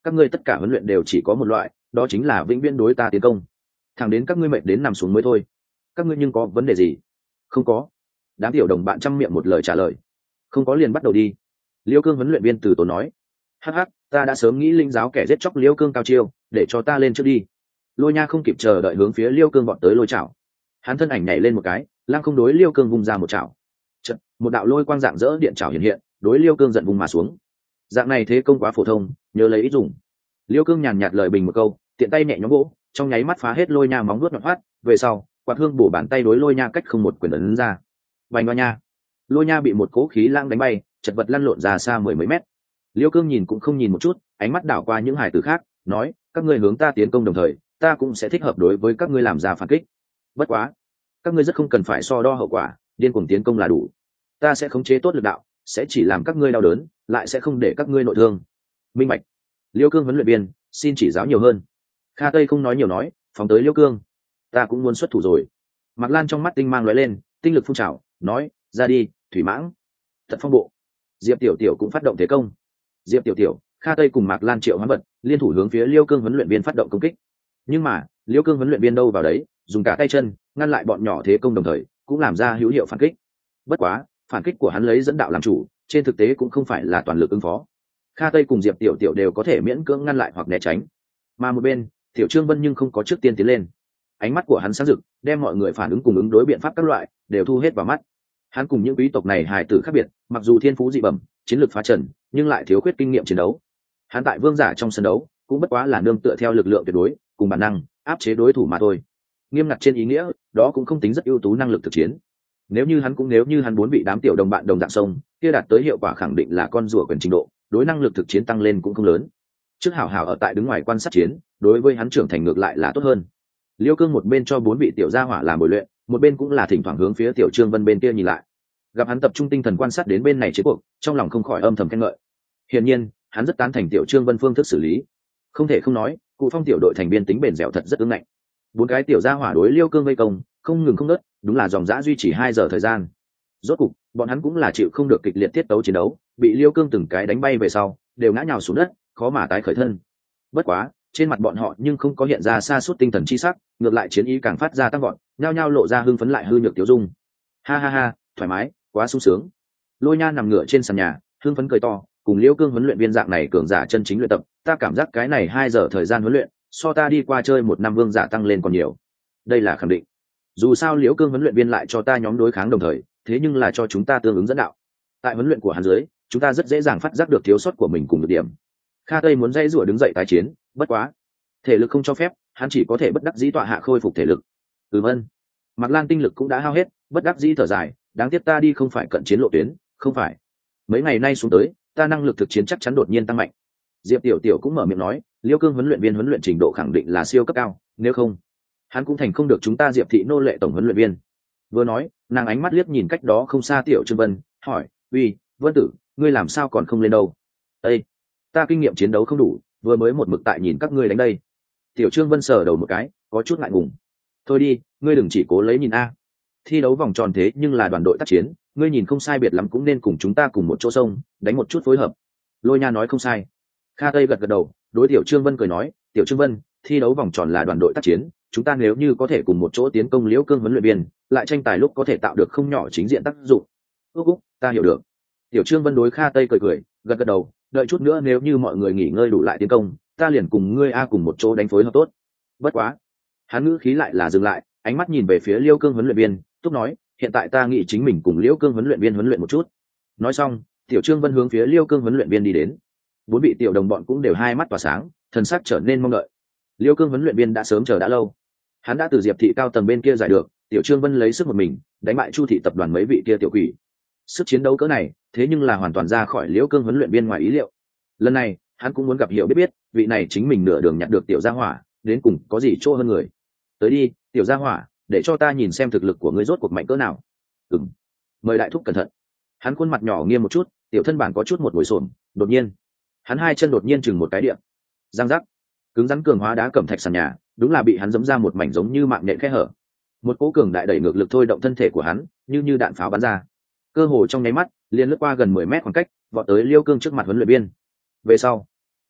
các ngươi tất cả huấn luyện đều chỉ có một loại, đó chính là vĩnh viễn đối ta tiến công, thẳng đến các ngươi mệt đến nằm xuống mới thôi. Các ngươi nhưng có vấn đề gì? Không có. Đám tiểu đồng bạn chăm miệng một lời trả lời. Không có liền bắt đầu đi. Liêu Cương huấn luyện viên từ tốn nói. Hắc hắc, ta đã sớm nghĩ linh giáo kẻ giết chóc Liêu Cương cao chiêu, để cho ta lên trước đi. Lôi Nha không kịp chờ đợi hướng phía Liêu Cương vọt tới lôi chảo. Hắn thân ảnh nhảy lên một cái, lang không đối Liêu Cương vùng ra một chảo. Chật, một đạo lôi quang dạng dỡ điện chảo hiện hiện, đối Liêu Cương giận vùng mà xuống. Dạng này thế công quá phổ thông, nhớ lấy ít dùng. Liêu Cương nhàn nhạt lời bình một câu, tiện tay nhẹ nhõm gỗ, trong nháy mắt phá hết Lôi Nha móng vuốt nhọn hoắt, về sau, quạt hương bổ bàn tay đối Lôi Nha cách không một quyền ấn ra. Vành Hoa Nha. Lôi Nha bị một cỗ khí lãng đánh bay, chật vật lăn lộn ra xa mười mấy mét. Liêu Cương nhìn cũng không nhìn một chút, ánh mắt đảo qua những hải tử khác, nói, các ngươi hướng ta tiến công đồng thời, ta cũng sẽ thích hợp đối với các ngươi làm ra phản kích. Bất quá, các ngươi rất không cần phải so đo hậu quả, điên cuồng tiến công là đủ. Ta sẽ khống chế tốt lực đạo, sẽ chỉ làm các ngươi đau đớn, lại sẽ không để các ngươi nội thương. Minh bạch. Liêu Cương huấn luyện viên, xin chỉ giáo nhiều hơn. Kha Tây không nói nhiều nói, phóng tới Liêu Cương. Ta cũng muốn xuất thủ rồi. Mạc Lan trong mắt tinh mang lóe lên, tinh lực phun trào, nói, ra đi, thủy mãng. Thật phong bộ. Diệp Tiểu Tiểu cũng phát động thế công. Diệp Tiểu Tiểu, Kha Tây cùng Mạc Lan triệu hoán vật, liên thủ hướng phía Liêu Cương huấn luyện viên phát động công kích. Nhưng mà, Liêu Cương huấn luyện viên đâu vào đấy, dùng cả tay chân ngăn lại bọn nhỏ thế công đồng thời, cũng làm ra hữu hiệu phản kích. Bất quá, phản kích của hắn lấy dẫn đạo làm chủ, trên thực tế cũng không phải là toàn lực ứng phó. Kha Tây cùng Diệp Tiểu Tiểu đều có thể miễn cưỡng ngăn lại hoặc né tránh. Mà một bên, Tiểu Trương Vân nhưng không có trước tiên tiến lên. Ánh mắt của hắn sáng rực, đem mọi người phản ứng cùng ứng đối biện pháp các loại đều thu hết vào mắt. Hắn cùng những quý tộc này hài tử khác biệt, mặc dù thiên phú dị bẩm, chiến lược phá trần, nhưng lại thiếu khuyết kinh nghiệm chiến đấu. Hắn tại vương giả trong sân đấu, cũng bất quá là nương tựa theo lực lượng tuyệt đối, cùng bản năng áp chế đối thủ mà thôi. Nghiêm ngặt trên ý nghĩa, đó cũng không tính rất ưu tú năng lực thực chiến. Nếu như hắn cũng nếu như hắn muốn bị đám tiểu đồng bạn đồng dạng sông, kia đạt tới hiệu quả khẳng định là con rùa quyền trình độ, đối năng lực thực chiến tăng lên cũng không lớn. Trước hảo hảo ở tại đứng ngoài quan sát chiến, đối với hắn trưởng thành ngược lại là tốt hơn. Liêu Cương một bên cho bốn vị tiểu gia hỏa làm bồi luyện, một bên cũng là thỉnh thoảng hướng phía Tiểu Trương Vân bên kia nhìn lại. Gặp hắn tập trung tinh thần quan sát đến bên này chiến cuộc, trong lòng không khỏi âm thầm khen ngợi. Hiển nhiên, hắn rất tán thành Tiểu Trương Vân phương thức xử lý. Không thể không nói, cụ phong tiểu đội thành viên tính bền dẻo thật rất ứng ngạnh. Bốn cái tiểu gia hỏa đối Liêu Cương vây công, không ngừng không ngớt, đúng là dòng dã duy trì hai giờ thời gian. Rốt cục, bọn hắn cũng là chịu không được kịch liệt tiết tấu chiến đấu, bị Liêu Cương từng cái đánh bay về sau, đều ngã nhào xuống đất, khó mà tái khởi thân. Bất quá, trên mặt bọn họ nhưng không có hiện ra sa sút tinh thần chi sắc, ngược lại chiến ý càng phát ra tăng vọt, nhao nhao lộ ra hưng phấn lại hư nhược tiêu dung. Ha ha ha, thoải mái, quá sung sướng. Lôi Nha nằm ngửa trên sàn nhà, hưng phấn cười to, cùng Liêu Cương huấn luyện viên dạng này cường giả chân chính luyện tập, ta cảm giác cái này hai giờ thời gian huấn luyện, so ta đi qua chơi một năm vương giả tăng lên còn nhiều. Đây là khẳng định. Dù sao Liễu Cương huấn luyện viên lại cho ta nhóm đối kháng đồng thời, thế nhưng là cho chúng ta tương ứng dẫn đạo. Tại huấn luyện của hắn dưới, chúng ta rất dễ dàng phát giác được thiếu sót của mình cùng nhược điểm. Kha Tây muốn dây rủa đứng dậy tái chiến, bất quá, thể lực không cho phép, hắn chỉ có thể bất đắc dĩ tọa hạ khôi phục thể lực. Ừm ân. Mạc Lan tinh lực cũng đã hao hết, bất đắc dĩ thở dài, đáng tiếc ta đi không phải cận chiến lộ tuyến, không phải. Mấy ngày nay xuống tới, ta năng lực thực chiến chắc chắn đột nhiên tăng mạnh. Diệp Tiểu Tiểu cũng mở miệng nói, Liêu Cương huấn luyện viên huấn luyện trình độ khẳng định là siêu cấp cao, nếu không, hắn cũng thành không được chúng ta Diệp thị nô lệ tổng huấn luyện viên. Vừa nói, nàng ánh mắt liếc nhìn cách đó không xa Tiểu Trương Vân, hỏi, uy, Vân Tử, ngươi làm sao còn không lên đâu? Ê, ta kinh nghiệm chiến đấu không đủ, vừa mới một mực tại nhìn các ngươi đánh đây. Tiểu Trương Vân sờ đầu một cái, có chút ngại ngùng. Thôi đi, ngươi đừng chỉ cố lấy nhìn a. Thi đấu vòng tròn thế nhưng là đoàn đội tác chiến, ngươi nhìn không sai biệt lắm cũng nên cùng chúng ta cùng một chỗ sông, đánh một chút phối hợp. Lôi Nha nói không sai. Kha Tây gật gật đầu, đối Tiểu Trương Vân cười nói, Tiểu Trương Vân, thi đấu vòng tròn là đoàn đội tác chiến, chúng ta nếu như có thể cùng một chỗ tiến công Liễu Cương huấn luyện viên, lại tranh tài lúc có thể tạo được không nhỏ chính diện tác dụng. Úc úc, ta hiểu được. Tiểu Trương Vân đối Kha Tây cười cười, gật gật đầu, đợi chút nữa nếu như mọi người nghỉ ngơi đủ lại tiến công, ta liền cùng ngươi a cùng một chỗ đánh phối hợp tốt. Bất quá, hắn ngữ khí lại là dừng lại, ánh mắt nhìn về phía Liễu Cương huấn luyện viên, túc nói, hiện tại ta nghĩ chính mình cùng Liễu Cương huấn luyện viên huấn luyện một chút. Nói xong, Tiểu Trương Vân hướng phía Liễu Cương huấn luyện viên đi đến. Bốn vị tiểu đồng bọn cũng đều hai mắt tỏa sáng, thần sắc trở nên mong đợi. Liêu Cương huấn luyện viên đã sớm chờ đã lâu, hắn đã từ Diệp thị cao tầng bên kia giải được, Tiểu Trương Vân lấy sức một mình đánh bại Chu thị tập đoàn mấy vị kia tiểu quỷ. Sức chiến đấu cỡ này, thế nhưng là hoàn toàn ra khỏi Liêu Cương huấn luyện viên ngoài ý liệu. Lần này, hắn cũng muốn gặp hiểu biết biết, vị này chính mình nửa đường nhặt được tiểu gia hỏa, đến cùng có gì chỗ hơn người. Tới đi, tiểu gia hỏa, để cho ta nhìn xem thực lực của ngươi rốt cuộc mạnh cỡ nào. Ừm. Mời đại thúc cẩn thận. Hắn khuôn mặt nhỏ nghiêm một chút, tiểu thân bản có chút một ngồi xổm, đột nhiên hắn hai chân đột nhiên chừng một cái điện, giang giác, cứng rắn cường hóa đá cẩm thạch sàn nhà, đúng là bị hắn giẫm ra một mảnh giống như mạng nhện khe hở. Một cỗ cường đại đẩy ngược lực thôi động thân thể của hắn, như như đạn pháo bắn ra, cơ hồ trong nháy mắt liền lướt qua gần mười mét khoảng cách, vọt tới Liêu Cương trước mặt huấn luyện viên. Về sau,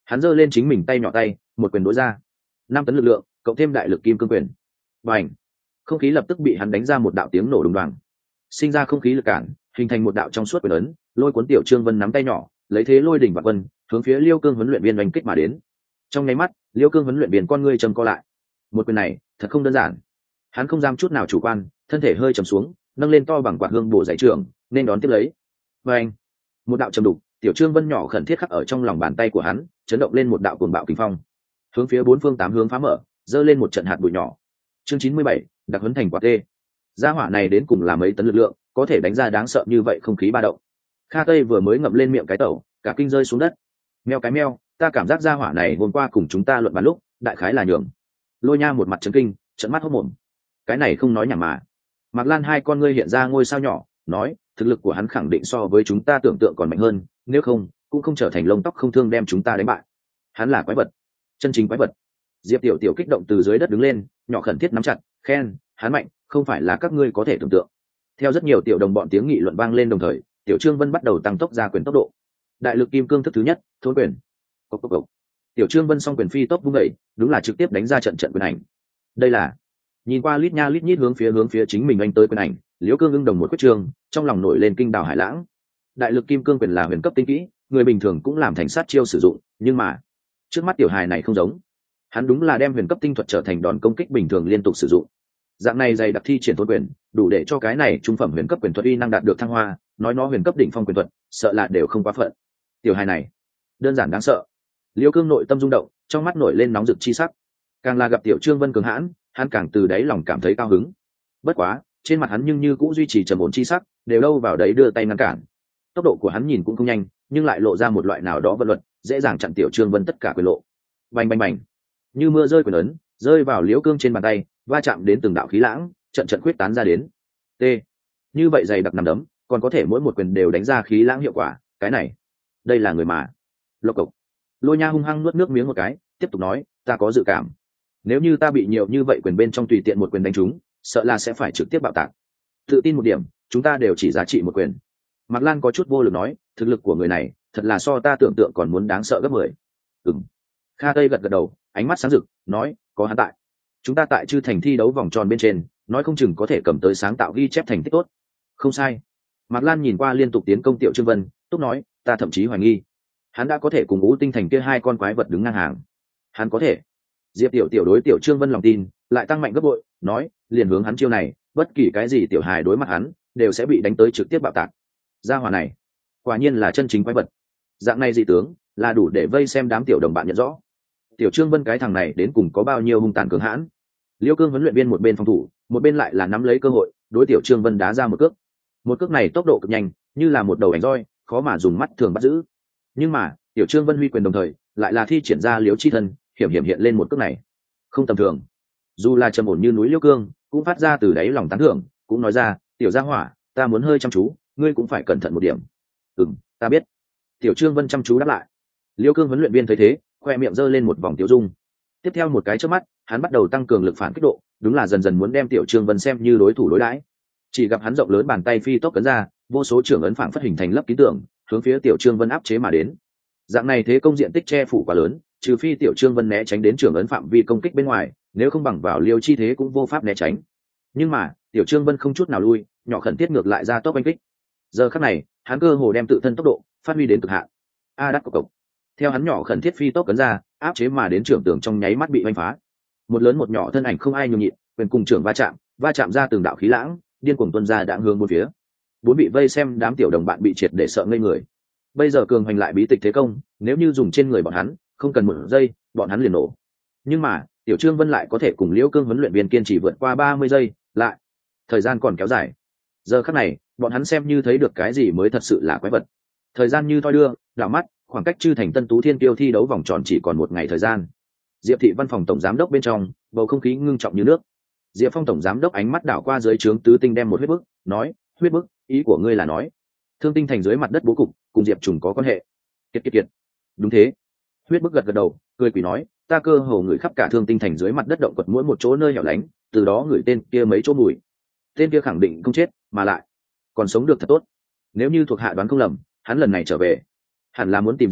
hắn giơ lên chính mình tay nhỏ tay, một quyền đối ra. Năm tấn lực lượng cộng thêm đại lực kim cương quyền. Bành! Không khí lập tức bị hắn đánh ra một đạo tiếng nổ đùng đoàng, sinh ra không khí lực cản, hình thành một đạo trong suốt quyền ấn, lôi cuốn tiểu Trương Vân nắm tay nhỏ, lấy thế lôi đỉnh vạn vân, hướng phía Liêu Cương huấn luyện viên đánh kích mà đến. Trong nháy mắt, Liêu Cương huấn luyện viên con ngươi trầm co lại. Một quyền này, thật không đơn giản. Hắn không dám chút nào chủ quan, thân thể hơi trầm xuống, nâng lên to bằng quạt hương bổ giải trường, nên đón tiếp lấy. Bành! Một đạo trầm đục, tiểu Trương Vân nhỏ khẩn thiết khắc ở trong lòng bàn tay của hắn, chấn động lên một đạo cuồng bạo kình phong, hướng phía bốn phương tám hướng phá mở, giơ lên một trận hạt bụi nhỏ. Chương chín mươi bảy, đặc huấn thành quả tê. Gia hỏa này đến cùng là mấy tấn lực lượng, có thể đánh ra đáng sợ như vậy không khí ba động. Kha Tây vừa mới ngậm lên miệng cái tẩu, cả kinh rơi xuống đất. Meo cái meo, ta cảm giác gia hỏa này hôm qua cùng chúng ta luận bàn lúc, đại khái là nhường. Lôi Nha một mặt chấn kinh, trợn mắt hốt mồm. Cái này không nói nhảm mà. Mạc Lan hai con ngươi hiện ra ngôi sao nhỏ, nói, thực lực của hắn khẳng định so với chúng ta tưởng tượng còn mạnh hơn, nếu không, cũng không trở thành lông tóc không thương đem chúng ta đánh bại. Hắn là quái vật, chân chính quái vật. Diệp Tiểu Tiểu kích động từ dưới đất đứng lên, nhỏ khẩn thiết nắm chặt, khen, hắn mạnh, không phải là các ngươi có thể tưởng tượng. Theo rất nhiều tiểu đồng bọn tiếng nghị luận vang lên đồng thời, Tiểu Trương Vân bắt đầu tăng tốc ra quyền tốc độ. Đại lực kim cương thức thứ nhất, thốn quyền. Cốc cốc cốc. Tiểu Trương Vân song quyền phi tốc vung đẩy, đúng là trực tiếp đánh ra trận trận quyền ảnh. Đây là nhìn qua lít nha lít nhít hướng phía hướng phía chính mình anh tới quyền ảnh, Liễu Cương ưng đồng một quyết trường, trong lòng nổi lên kinh đào hải lãng. Đại lực kim cương quyền là huyền cấp tinh kỹ, người bình thường cũng làm thành sát chiêu sử dụng, nhưng mà trước mắt tiểu hài này không giống. Hắn đúng là đem huyền cấp tinh thuật trở thành đòn công kích bình thường liên tục sử dụng. Dạng này dày đặc thi triển thốn quyền, đủ để cho cái này trung phẩm huyền cấp quyền thuật uy năng đạt được thăng hoa, nói nó huyền cấp đỉnh phong quyền thuật, sợ là đều không quá phận. Tiểu hài này, đơn giản đáng sợ. Liễu Cương nội tâm rung động, trong mắt nổi lên nóng rực chi sắc. Càng là gặp tiểu Trương Vân cường hãn, hắn càng từ đáy lòng cảm thấy cao hứng. Bất quá, trên mặt hắn nhưng như cũng duy trì trầm ổn chi sắc, đều đâu vào đấy đưa tay ngăn cản. Tốc độ của hắn nhìn cũng không nhanh, nhưng lại lộ ra một loại nào đó vận luật, dễ dàng chặn tiểu Trương Vân tất cả quyền lộ. Bành bành bành, như mưa rơi quyền ấn, rơi vào Liễu Cương trên bàn tay, va chạm đến từng đạo khí lãng, trận trận quyết tán ra đến. T. Như vậy dày đặc nằm đấm, còn có thể mỗi một quyền đều đánh ra khí lãng hiệu quả, cái này, đây là người mà. Lộc cộc. Lôi Nha hung hăng nuốt nước miếng một cái, tiếp tục nói, ta có dự cảm, nếu như ta bị nhiều như vậy quyền bên trong tùy tiện một quyền đánh trúng, sợ là sẽ phải trực tiếp bạo tạc. Tự tin một điểm, chúng ta đều chỉ giá trị một quyền. Mạc Lan có chút vô lực nói, thực lực của người này, thật là so ta tưởng tượng còn muốn đáng sợ gấp mười. Ừm. Kha Tây gật gật đầu, ánh mắt sáng rực, nói, có hắn tại, chúng ta tại Chư Thành thi đấu vòng tròn bên trên, nói không chừng có thể cầm tới sáng tạo ghi chép thành tích tốt. Không sai. Mạc Lan nhìn qua liên tục tiến công tiểu Trương Vân, túc nói, ta thậm chí hoài nghi, hắn đã có thể cùng Ngũ Tinh Thành kia hai con quái vật đứng ngang hàng. Hắn có thể. Diệp Tiểu Tiểu đối tiểu Trương Vân lòng tin lại tăng mạnh gấp bội, nói, liền hướng hắn chiêu này, bất kỳ cái gì tiểu hài đối mặt hắn, đều sẽ bị đánh tới trực tiếp bạo tạc. Gia hỏa này, quả nhiên là chân chính quái vật. Dạng này dị tướng, là đủ để vây xem đám tiểu đồng bạn nhận rõ. Tiểu Trương Vân cái thằng này đến cùng có bao nhiêu hung tàn cường hãn. Liêu Cương huấn luyện viên một bên phòng thủ, một bên lại là nắm lấy cơ hội, đối tiểu Trương Vân đá ra một cước. Một cước này tốc độ cực nhanh, như là một đầu ảnh roi, khó mà dùng mắt thường bắt giữ. Nhưng mà, tiểu Trương Vân huy quyền đồng thời, lại là thi triển ra liếu chi thân, hiểm hiểm hiện lên một cước này, không tầm thường. Dù là trầm ổn như núi Liêu Cương, cũng phát ra từ đáy lòng tán thưởng, cũng nói ra, tiểu gia hỏa, ta muốn hơi chăm chú, ngươi cũng phải cẩn thận một điểm. Ừm, ta biết. Tiểu Trương Vân chăm chú đáp lại. Liêu Cương huấn luyện viên thấy thế, khoe miệng giơ lên một vòng tiêu dung. Tiếp theo một cái chớp mắt, hắn bắt đầu tăng cường lực phản kích độ, đúng là dần dần muốn đem tiểu Trương Vân xem như đối thủ đối đãi. Chỉ gặp hắn rộng lớn bàn tay phi tốc cấn ra, vô số trưởng ấn phảng phất hình thành lớp ký tưởng, hướng phía tiểu Trương Vân áp chế mà đến. Dạng này thế công diện tích che phủ quá lớn, trừ phi tiểu Trương Vân né tránh đến trưởng ấn phạm vi công kích bên ngoài, nếu không bằng vào liêu chi thế cũng vô pháp né tránh. Nhưng mà tiểu Trương Vân không chút nào lui, nhỏ khẩn tiết ngược lại ra tốc đánh kích. Giờ khắc này, hắn cơ hồ đem tự thân tốc độ phát huy đến cực hạn. A đắc cộc cộc. Theo hắn nhỏ khẩn thiết phi tốc cấn ra, áp chế mà đến trưởng tường trong nháy mắt bị oanh phá. Một lớn một nhỏ thân ảnh không ai nhường nhịn, quyền cùng trưởng va chạm, va chạm ra từng đạo khí lãng, điên cuồng tuôn ra đạn hướng bốn phía. Bốn bị vây xem đám tiểu đồng bạn bị triệt để sợ ngây người. Bây giờ cường hoành lại bí tịch thế công, nếu như dùng trên người bọn hắn, không cần một giây, bọn hắn liền nổ. Nhưng mà, tiểu Trương Vân lại có thể cùng Liễu Cương huấn luyện viên kiên trì vượt qua ba mươi giây, lại thời gian còn kéo dài. Giờ khắc này, bọn hắn xem như thấy được cái gì mới thật sự là quái vật. Thời gian như thoi đưa, đảo mắt, khoảng cách Chư Thành Tân Tú Thiên Kiêu thi đấu vòng tròn chỉ còn một ngày thời gian. Diệp thị văn phòng tổng giám đốc bên trong, bầu không khí ngưng trọng như nước. Diệp Phong tổng giám đốc ánh mắt đảo qua dưới trướng tứ tinh đem một huyết bức, nói, huyết bức, ý của ngươi là nói, Thương Tinh Thành dưới mặt đất bố cục cùng Diệp Trùng có quan hệ. Kiệt kiệt kiệt. Đúng thế. Huyết bức gật gật đầu, cười quỷ nói, ta cơ hồ người khắp cả Thương Tinh Thành dưới mặt đất động quật mỗi một chỗ nơi hẻo lánh, từ đó người tên kia mấy chỗ mùi. Tên kia khẳng định không chết, mà lại còn sống được thật tốt. Nếu như thuộc hạ đoán không lầm, hắn lần này trở về, hẳn là muốn tìm Diệp thị,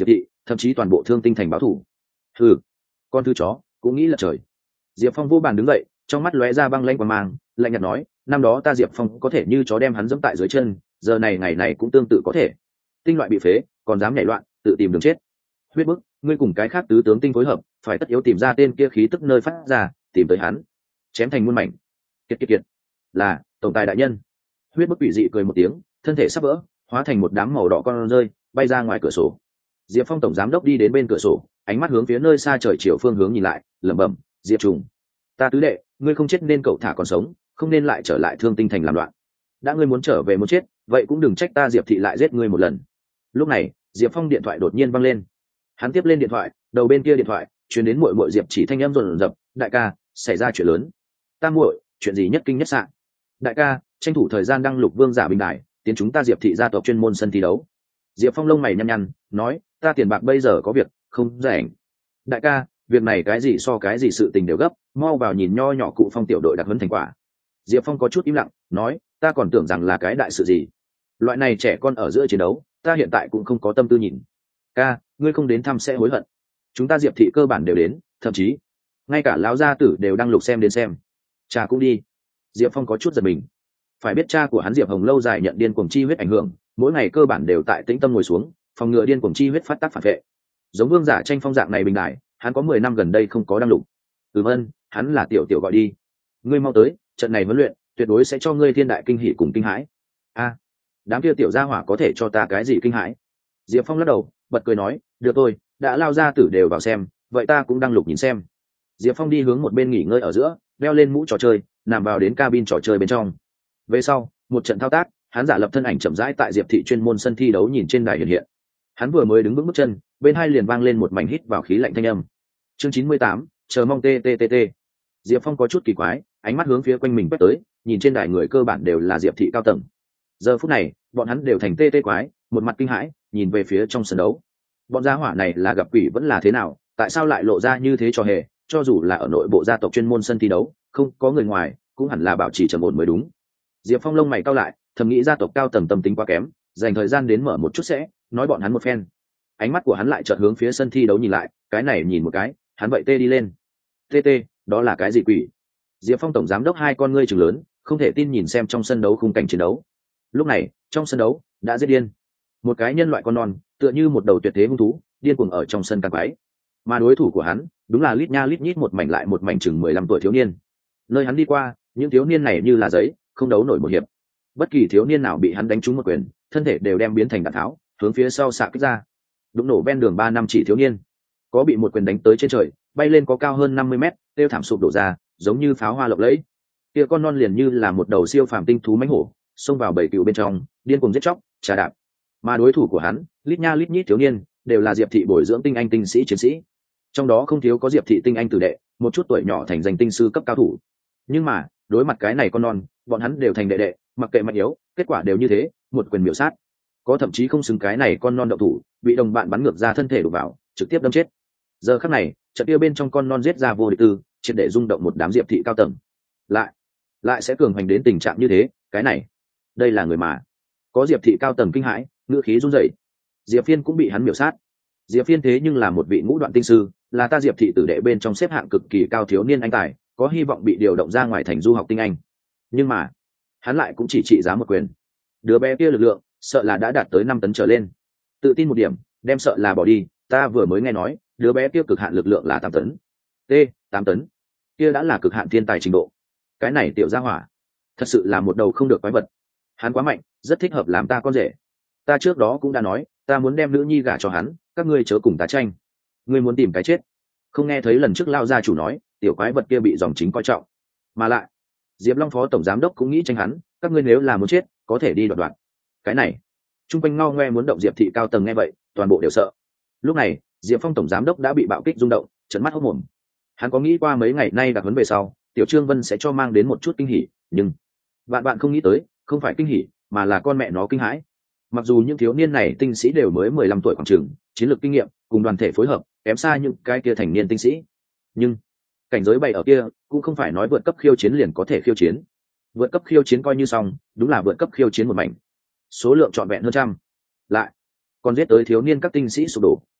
thậm chí toàn bộ thương tinh thành báo thủ. Ừ, con thư chó cũng nghĩ là trời. Diệp Phong vô bàn đứng dậy, trong mắt lóe ra băng lanh qua mang, lạnh nhạt nói, năm đó ta Diệp Phong có thể như chó đem hắn dẫm tại dưới chân, giờ này ngày này cũng tương tự có thể. Tinh loại bị phế, còn dám nhảy loạn, tự tìm đường chết. Huyết bức, ngươi cùng cái khác tứ tướng tinh phối hợp, phải tất yếu tìm ra tên kia khí tức nơi phát ra, tìm tới hắn, chém thành muôn mảnh. Kiệt kiệt kiệt, là tổng tài đại nhân. Huyết bức quỷ dị cười một tiếng, thân thể sắp vỡ, hóa thành một đám màu đỏ con rơi, bay ra ngoài cửa sổ. Diệp Phong tổng giám đốc đi đến bên cửa sổ, ánh mắt hướng phía nơi xa trời chiều phương hướng nhìn lại, lẩm bẩm, Diệp Trùng, ta tứ đệ, ngươi không chết nên cậu thả còn sống, không nên lại trở lại thương tinh thành làm loạn. Đã ngươi muốn trở về muốn chết, vậy cũng đừng trách ta Diệp thị lại giết ngươi một lần. Lúc này, Diệp Phong điện thoại đột nhiên văng lên. Hắn tiếp lên điện thoại, đầu bên kia điện thoại truyền đến muội muội Diệp Chỉ thanh âm rồn rập, đại ca, xảy ra chuyện lớn. Ta muội, chuyện gì nhất kinh nhất sạn? Đại ca, tranh thủ thời gian đăng lục vương giả bình đài, tiến chúng ta Diệp thị gia tộc chuyên môn sân thi đấu. Diệp Phong lông mày nhăn nhăn, nói, ta tiền bạc bây giờ có việc, không rảnh. Đại ca, việc này cái gì so cái gì sự tình đều gấp, mau vào nhìn nho nhỏ cụ Phong tiểu đội đặc huấn thành quả. Diệp Phong có chút im lặng, nói, ta còn tưởng rằng là cái đại sự gì. Loại này trẻ con ở giữa chiến đấu, ta hiện tại cũng không có tâm tư nhìn. Ca, ngươi không đến thăm sẽ hối hận. Chúng ta Diệp thị cơ bản đều đến, thậm chí ngay cả lão gia tử đều đang lục xem đến xem. Cha cũng đi. Diệp Phong có chút giật mình. Phải biết cha của hắn Diệp Hồng lâu dài nhận điên cuồng chi huyết ảnh hưởng, mỗi ngày cơ bản đều tại tĩnh tâm ngồi xuống, phòng ngừa điên cuồng chi huyết phát tác phản vệ. Giống vương giả tranh phong dạng này bình đại, hắn có mười năm gần đây không có đăng lục. Ừm ân, hắn là tiểu tiểu gọi đi. Ngươi mau tới, trận này huấn luyện tuyệt đối sẽ cho ngươi thiên đại kinh hỉ cùng kinh hãi. A, đám kia tiểu gia hỏa có thể cho ta cái gì kinh hãi? Diệp Phong lắc đầu, bật cười nói, được thôi, đã lao ra tử đều vào xem, vậy ta cũng đăng lục nhìn xem. Diệp Phong đi hướng một bên nghỉ ngơi ở giữa, đeo lên mũ trò chơi, nằm vào đến cabin trò chơi bên trong. Về sau, một trận thao tác, hắn giả lập thân ảnh chậm rãi tại Diệp thị chuyên môn sân thi đấu nhìn trên đài hiện hiện. Hắn vừa mới đứng vững bước chân, bên hai liền vang lên một mảnh hít vào khí lạnh thanh âm. Chương chín mươi tám, chờ mong tttt. Diệp Phong có chút kỳ quái, ánh mắt hướng phía quanh mình quét tới, nhìn trên đài người cơ bản đều là Diệp thị cao tầng. Giờ phút này, bọn hắn đều thành tê tê quái, một mặt kinh hãi, nhìn về phía trong sân đấu. Bọn gia hỏa này là gặp quỷ vẫn là thế nào, tại sao lại lộ ra như thế cho hề, cho dù là ở nội bộ gia tộc chuyên môn sân thi đấu, không có người ngoài, cũng hẳn là bảo trì trầm ổn mới đúng. Diệp Phong lông mày cau lại, thầm nghĩ gia tộc cao tầng tâm tính quá kém, dành thời gian đến mở một chút sẽ, nói bọn hắn một phen. Ánh mắt của hắn lại chợt hướng phía sân thi đấu nhìn lại, cái này nhìn một cái, hắn vậy tê đi lên. Tê tê, đó là cái gì quỷ? Diệp Phong tổng giám đốc hai con ngươi trừng lớn, không thể tin nhìn xem trong sân đấu khung cảnh chiến đấu. Lúc này, trong sân đấu đã giết điên một cái nhân loại con non, tựa như một đầu tuyệt thế hung thú, điên cuồng ở trong sân càng quái. Mà đối thủ của hắn, đúng là lít nha lít nhít một mảnh lại một mảnh chừng mười lăm tuổi thiếu niên. Nơi hắn đi qua, những thiếu niên này như là giấy, không đấu nổi một hiệp. Bất kỳ thiếu niên nào bị hắn đánh trúng một quyền, thân thể đều đem biến thành đạn tháo, hướng phía sau xạ kích ra. Đụng nổ ven đường ba năm chỉ thiếu niên, có bị một quyền đánh tới trên trời, bay lên có cao hơn năm mươi mét, tiêu thảm sụp đổ ra, giống như pháo hoa lộng lẫy. Kia con non liền như là một đầu siêu phàm tinh thú mãnh hổ, xông vào bầy cừu bên trong, điên cuồng giết chóc, trà đạp. Mà đối thủ của hắn, lít nha lít nhít thiếu niên, đều là Diệp thị bồi dưỡng tinh anh tinh sĩ chiến sĩ. Trong đó không thiếu có Diệp thị tinh anh tử đệ, một chút tuổi nhỏ thành danh tinh sư cấp cao thủ. Nhưng mà, đối mặt cái này con non, bọn hắn đều thành đệ đệ, mặc kệ mạnh yếu, kết quả đều như thế, một quyền miểu sát. Có thậm chí không xứng cái này con non động thủ, bị đồng bạn bắn ngược ra thân thể đụng vào, trực tiếp đâm chết. Giờ khắc này, trận kia bên trong con non giết ra vô địch tư, triệt để rung động một đám Diệp thị cao tầng. Lại, lại sẽ cường hành đến tình trạng như thế, cái này, đây là người mà. Có Diệp thị cao tầng kinh hãi, ngữ khí run rẩy. Diệp Phiên cũng bị hắn miểu sát. Diệp Phiên thế nhưng là một vị ngũ đoạn tinh sư, là ta Diệp thị tử đệ bên trong xếp hạng cực kỳ cao thiếu niên anh tài, có hy vọng bị điều động ra ngoài thành du học tinh anh. Nhưng mà, hắn lại cũng chỉ trị giá một quyền. Đứa bé kia lực lượng, sợ là đã đạt tới năm tấn trở lên. Tự tin một điểm, đem sợ là bỏ đi, ta vừa mới nghe nói, đứa bé kia cực hạn lực lượng là tám tấn. T, tám tấn. Kia đã là cực hạn thiên tài trình độ. Cái này tiểu gia hỏa, thật sự là một đầu không được quái vật. Hắn quá mạnh, rất thích hợp làm ta con rể. Ta trước đó cũng đã nói, ta muốn đem nữ nhi gả cho hắn, các ngươi chớ cùng ta tranh. Ngươi muốn tìm cái chết. Không nghe thấy lần trước lao gia chủ nói, tiểu quái vật kia bị dòng chính coi trọng. Mà lại, Diệp Long phó tổng giám đốc cũng nghĩ tranh hắn, các ngươi nếu là muốn chết, có thể đi đoạt đoạt. Cái này, trung quanh ngao ngoe muốn động Diệp thị cao tầng nghe vậy, toàn bộ đều sợ. Lúc này, Diệp Phong tổng giám đốc đã bị bạo kích rung động, trợn mắt hốt mồm. Hắn có nghĩ qua mấy ngày nay đặc huấn về sau, tiểu Trương Vân sẽ cho mang đến một chút kinh hỉ, nhưng bạn bạn không nghĩ tới, không phải kinh hỉ, mà là con mẹ nó kinh hãi. Mặc dù những thiếu niên này tinh sĩ đều mới mười lăm tuổi khoảng chừng, chiến lược kinh nghiệm cùng đoàn thể phối hợp kém xa những cái kia thành niên tinh sĩ, nhưng cảnh giới bày ở kia cũng không phải nói vượt cấp khiêu chiến liền có thể khiêu chiến. Vượt cấp khiêu chiến coi như xong, đúng là vượt cấp khiêu chiến một mảnh, số lượng trọn vẹn hơn trăm, lại còn giết tới thiếu niên các tinh sĩ sụp đổ,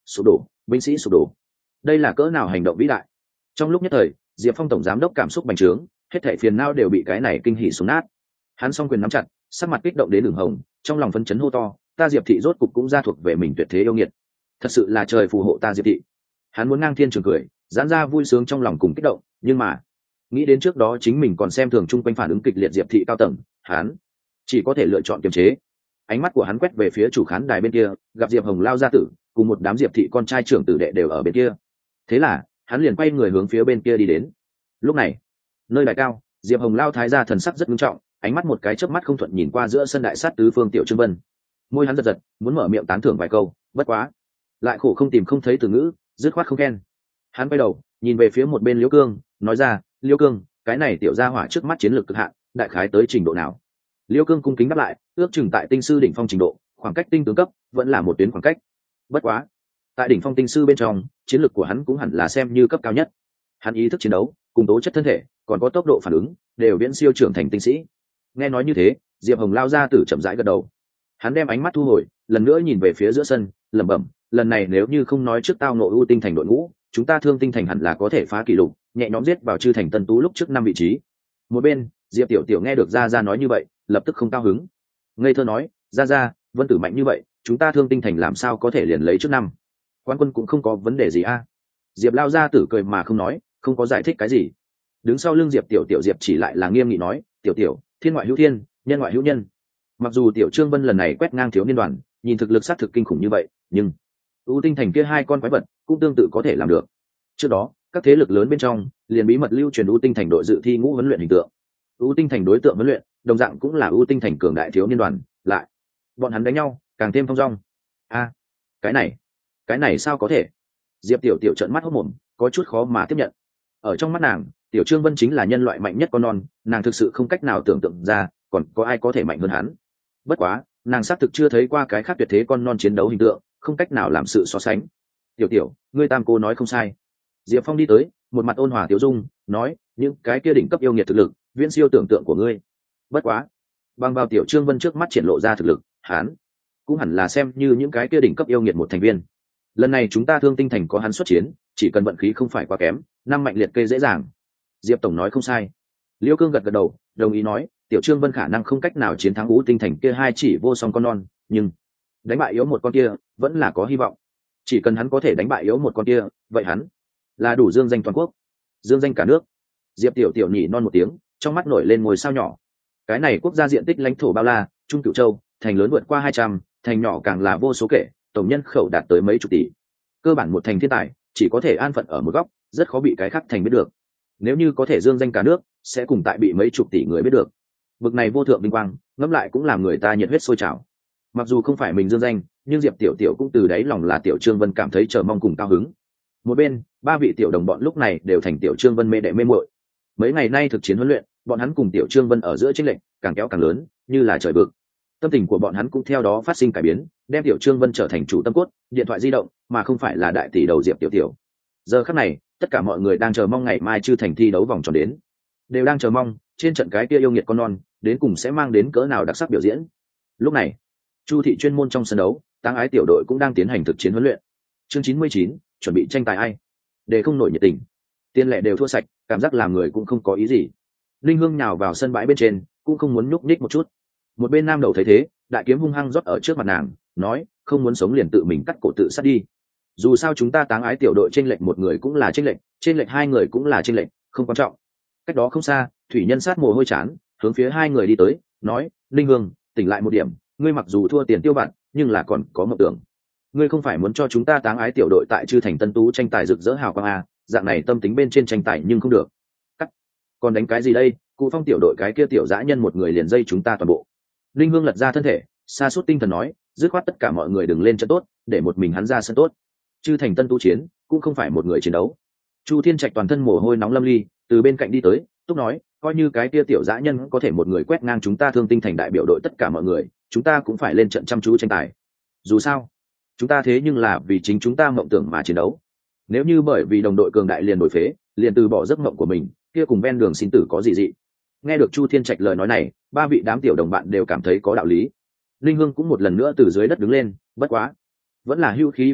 sụp đổ, binh sĩ sụp đổ. Đây là cỡ nào hành động vĩ đại. Trong lúc nhất thời, Diệp Phong tổng giám đốc cảm xúc bành trướng, hết thảy phiền não đều bị cái này kinh hỉ xuống nát. Hắn song quyền nắm chặt, sắc mặt kích động đến đường hồng, trong lòng phấn chấn hô to, ta Diệp thị rốt cục cũng ra thuộc về mình tuyệt thế yêu nghiệt. Thật sự là trời phù hộ ta Diệp thị. Hắn muốn ngang thiên trường cười, giãn ra vui sướng trong lòng cùng kích động, nhưng mà nghĩ đến trước đó chính mình còn xem thường chung quanh phản ứng kịch liệt Diệp thị cao tầng, hắn chỉ có thể lựa chọn kiềm chế. Ánh mắt của hắn quét về phía chủ khán đài bên kia, gặp Diệp Hồng lao gia tử cùng một đám Diệp thị con trai trưởng tử đệ đều ở bên kia. Thế là hắn liền quay người hướng phía bên kia đi đến. Lúc này nơi đài cao, Diệp Hồng lao thái gia thần sắc rất nghiêm trọng, ánh mắt một cái chớp mắt không thuận nhìn qua giữa sân đại sát tứ phương Tiểu Trương Vân. Môi hắn giật giật, muốn mở miệng tán thưởng vài câu, bất quá lại khổ không tìm không thấy từ ngữ, dứt khoát không khen. Hắn quay đầu nhìn về phía một bên Liễu Cương, nói ra, Liễu Cương, cái này tiểu gia hỏa trước mắt chiến lược cực hạn, đại khái tới trình độ nào? Liễu Cương cung kính đáp lại, ước chừng tại tinh sư đỉnh phong trình độ, khoảng cách tinh tướng cấp vẫn là một tuyến khoảng cách. Bất quá tại đỉnh phong tinh sư bên trong, chiến lược của hắn cũng hẳn là xem như cấp cao nhất. Hắn ý thức chiến đấu cùng tố chất thân thể còn có tốc độ phản ứng đều viễn siêu trưởng thành tinh sĩ. Nghe nói như thế, Diệp Hồng lao ra tử chậm rãi gật đầu. Hắn đem ánh mắt thu hồi, lần nữa nhìn về phía giữa sân, lẩm bẩm, lần này nếu như không nói trước tao nội ưu tinh thành đội ngũ, chúng ta thương tinh thành hẳn là có thể phá kỷ lục, nhẹ nhõm giết vào chư thành tân tú lúc trước năm vị trí. Một bên Diệp tiểu tiểu nghe được gia gia nói như vậy, lập tức không cao hứng, ngây thơ nói, gia gia, Vân Tử mạnh như vậy, chúng ta thương tinh thành làm sao có thể liền lấy trước năm? Quan quân cũng không có vấn đề gì a? Diệp lao gia tử cười mà không nói, không có giải thích cái gì. Đứng sau lưng Diệp tiểu tiểu Diệp chỉ lại là nghiêm nghị nói, tiểu tiểu, thiên ngoại hữu thiên, nhân ngoại hữu nhân. Mặc dù tiểu Trương Vân lần này quét ngang thiếu niên đoàn, nhìn thực lực sát thực kinh khủng như vậy, nhưng ưu tinh thành kia hai con quái vật cũng tương tự có thể làm được. Trước đó các thế lực lớn bên trong liền bí mật lưu truyền ưu tinh thành đội dự thi ngũ huấn luyện hình tượng. ưu tinh thành đối tượng huấn luyện đồng dạng cũng là ưu tinh thành cường đại thiếu niên đoàn, lại bọn hắn đánh nhau càng thêm thông dong. A, cái này cái này sao có thể? Diệp tiểu tiểu trợn mắt hốt mồm, có chút khó mà tiếp nhận. Ở trong mắt nàng, tiểu Trương Vân chính là nhân loại mạnh nhất con non, nàng thực sự không cách nào tưởng tượng ra còn có ai có thể mạnh hơn hắn. Bất quá nàng xác thực chưa thấy qua cái khác tuyệt thế con non chiến đấu hình tượng, không cách nào làm sự so sánh. Tiểu tiểu, ngươi tam cô nói không sai. Diệp Phong đi tới, một mặt ôn hòa tiểu dung, nói, những cái kia đỉnh cấp yêu nghiệt thực lực viễn siêu tưởng tượng của ngươi. Bất quá bằng vào tiểu Trương Vân trước mắt triển lộ ra thực lực, hắn cũng hẳn là xem như những cái kia đỉnh cấp yêu nghiệt một thành viên. Lần này chúng ta thương tinh thành có hắn xuất chiến, chỉ cần vận khí không phải quá kém, năm mạnh liệt kê dễ dàng. Diệp tổng nói không sai. Liêu Cương gật gật đầu, đồng ý nói, tiểu Trương Vân khả năng không cách nào chiến thắng ngũ tinh thành kia hai chỉ vô song con non, nhưng đánh bại yếu một con kia vẫn là có hy vọng. Chỉ cần hắn có thể đánh bại yếu một con kia, vậy hắn là đủ dương danh toàn quốc, dương danh cả nước. Diệp tiểu tiểu nhỉ non một tiếng, trong mắt nổi lên ngôi sao nhỏ. Cái này quốc gia diện tích lãnh thổ bao la, trung cửu châu, thành lớn vượt qua hai trăm, thành nhỏ càng là vô số kể, tổng nhân khẩu đạt tới mấy chục tỷ. Cơ bản một thành thiên tài chỉ có thể an phận ở một góc, rất khó bị cái khác thành biết được. Nếu như có thể dương danh cả nước, sẽ cùng tại bị mấy chục tỷ người biết được. Bực này vô thượng vinh quang, ngẫm lại cũng làm người ta nhiệt huyết sôi trào. Mặc dù không phải mình dương danh, nhưng Diệp tiểu tiểu cũng từ đáy lòng là tiểu Trương Vân cảm thấy chờ mong cùng cao hứng. Một bên ba vị tiểu đồng bọn lúc này đều thành tiểu Trương Vân mê đệ mê muội. Mấy ngày nay thực chiến huấn luyện, bọn hắn cùng tiểu Trương Vân ở giữa chênh lệch càng kéo càng lớn, như là trời vực. Tâm tình của bọn hắn cũng theo đó phát sinh cải biến, đem tiểu Trương Vân trở thành chủ tâm cốt, điện thoại di động, mà không phải là đại tỷ đầu Diệp tiểu tiểu. Giờ khắc này, tất cả mọi người đang chờ mong ngày mai chư thành thi đấu vòng tròn đến, đều đang chờ mong trên trận cái kia yêu nghiệt con non đến cùng sẽ mang đến cỡ nào đặc sắc biểu diễn. Lúc này Chu thị chuyên môn trong sân đấu, Táng Ái tiểu đội cũng đang tiến hành thực chiến huấn luyện. Chương chín mươi chín, chuẩn bị tranh tài ai? Để không nổi nhiệt tình, tiền lệ đều thua sạch, cảm giác làm người cũng không có ý gì. Linh Hương nhào vào sân bãi bên trên, cũng không muốn nhúc nhích một chút. Một bên nam đầu thấy thế, đại kiếm hung hăng rót ở trước mặt nàng, nói, không muốn sống liền tự mình cắt cổ tự sát đi. Dù sao chúng ta Táng Ái tiểu đội chênh lệch một người cũng là chênh lệch, chênh lệch hai người cũng là chênh lệch, không quan trọng. Cách đó không xa, Thủy Nhân sát mồ hôi chán, hướng phía hai người đi tới, nói, Linh Hương, tỉnh lại một điểm, ngươi mặc dù thua tiền tiêu vặt, nhưng là còn có mộng tưởng. Ngươi không phải muốn cho chúng ta Táng Ái tiểu đội tại chư thành tân tú tranh tài rực rỡ hào quang à? Dạng này tâm tính bên trên tranh tài nhưng không được. Cắt. Còn đánh cái gì đây? Cụ Phong tiểu đội cái kia tiểu dã nhân một người liền dây chúng ta toàn bộ. Linh Hương lật ra thân thể, sa sút tinh thần nói, dứt khoát tất cả mọi người đừng lên trận tốt, để một mình hắn ra sân tốt. Chư thành tân tu chiến cũng không phải một người chiến đấu. Chu Thiên Trạch toàn thân mồ hôi nóng lâm ly, từ bên cạnh đi tới, túc nói, coi như cái kia tiểu dã nhân có thể một người quét ngang chúng ta thương tinh thành đại biểu đội tất cả mọi người, chúng ta cũng phải lên trận chăm chú tranh tài. Dù sao chúng ta thế nhưng là vì chính chúng ta mộng tưởng mà chiến đấu. Nếu như bởi vì đồng đội cường đại liền đổi phế, liền từ bỏ giấc mộng của mình, kia cùng ven đường xin tử có gì dị. Nghe được Chu Thiên Trạch lời nói này, ba vị đám tiểu đồng bạn đều cảm thấy có đạo lý. Linh Hương cũng một lần nữa từ dưới đất đứng lên, bất quá vẫn là hưu khí vô lực,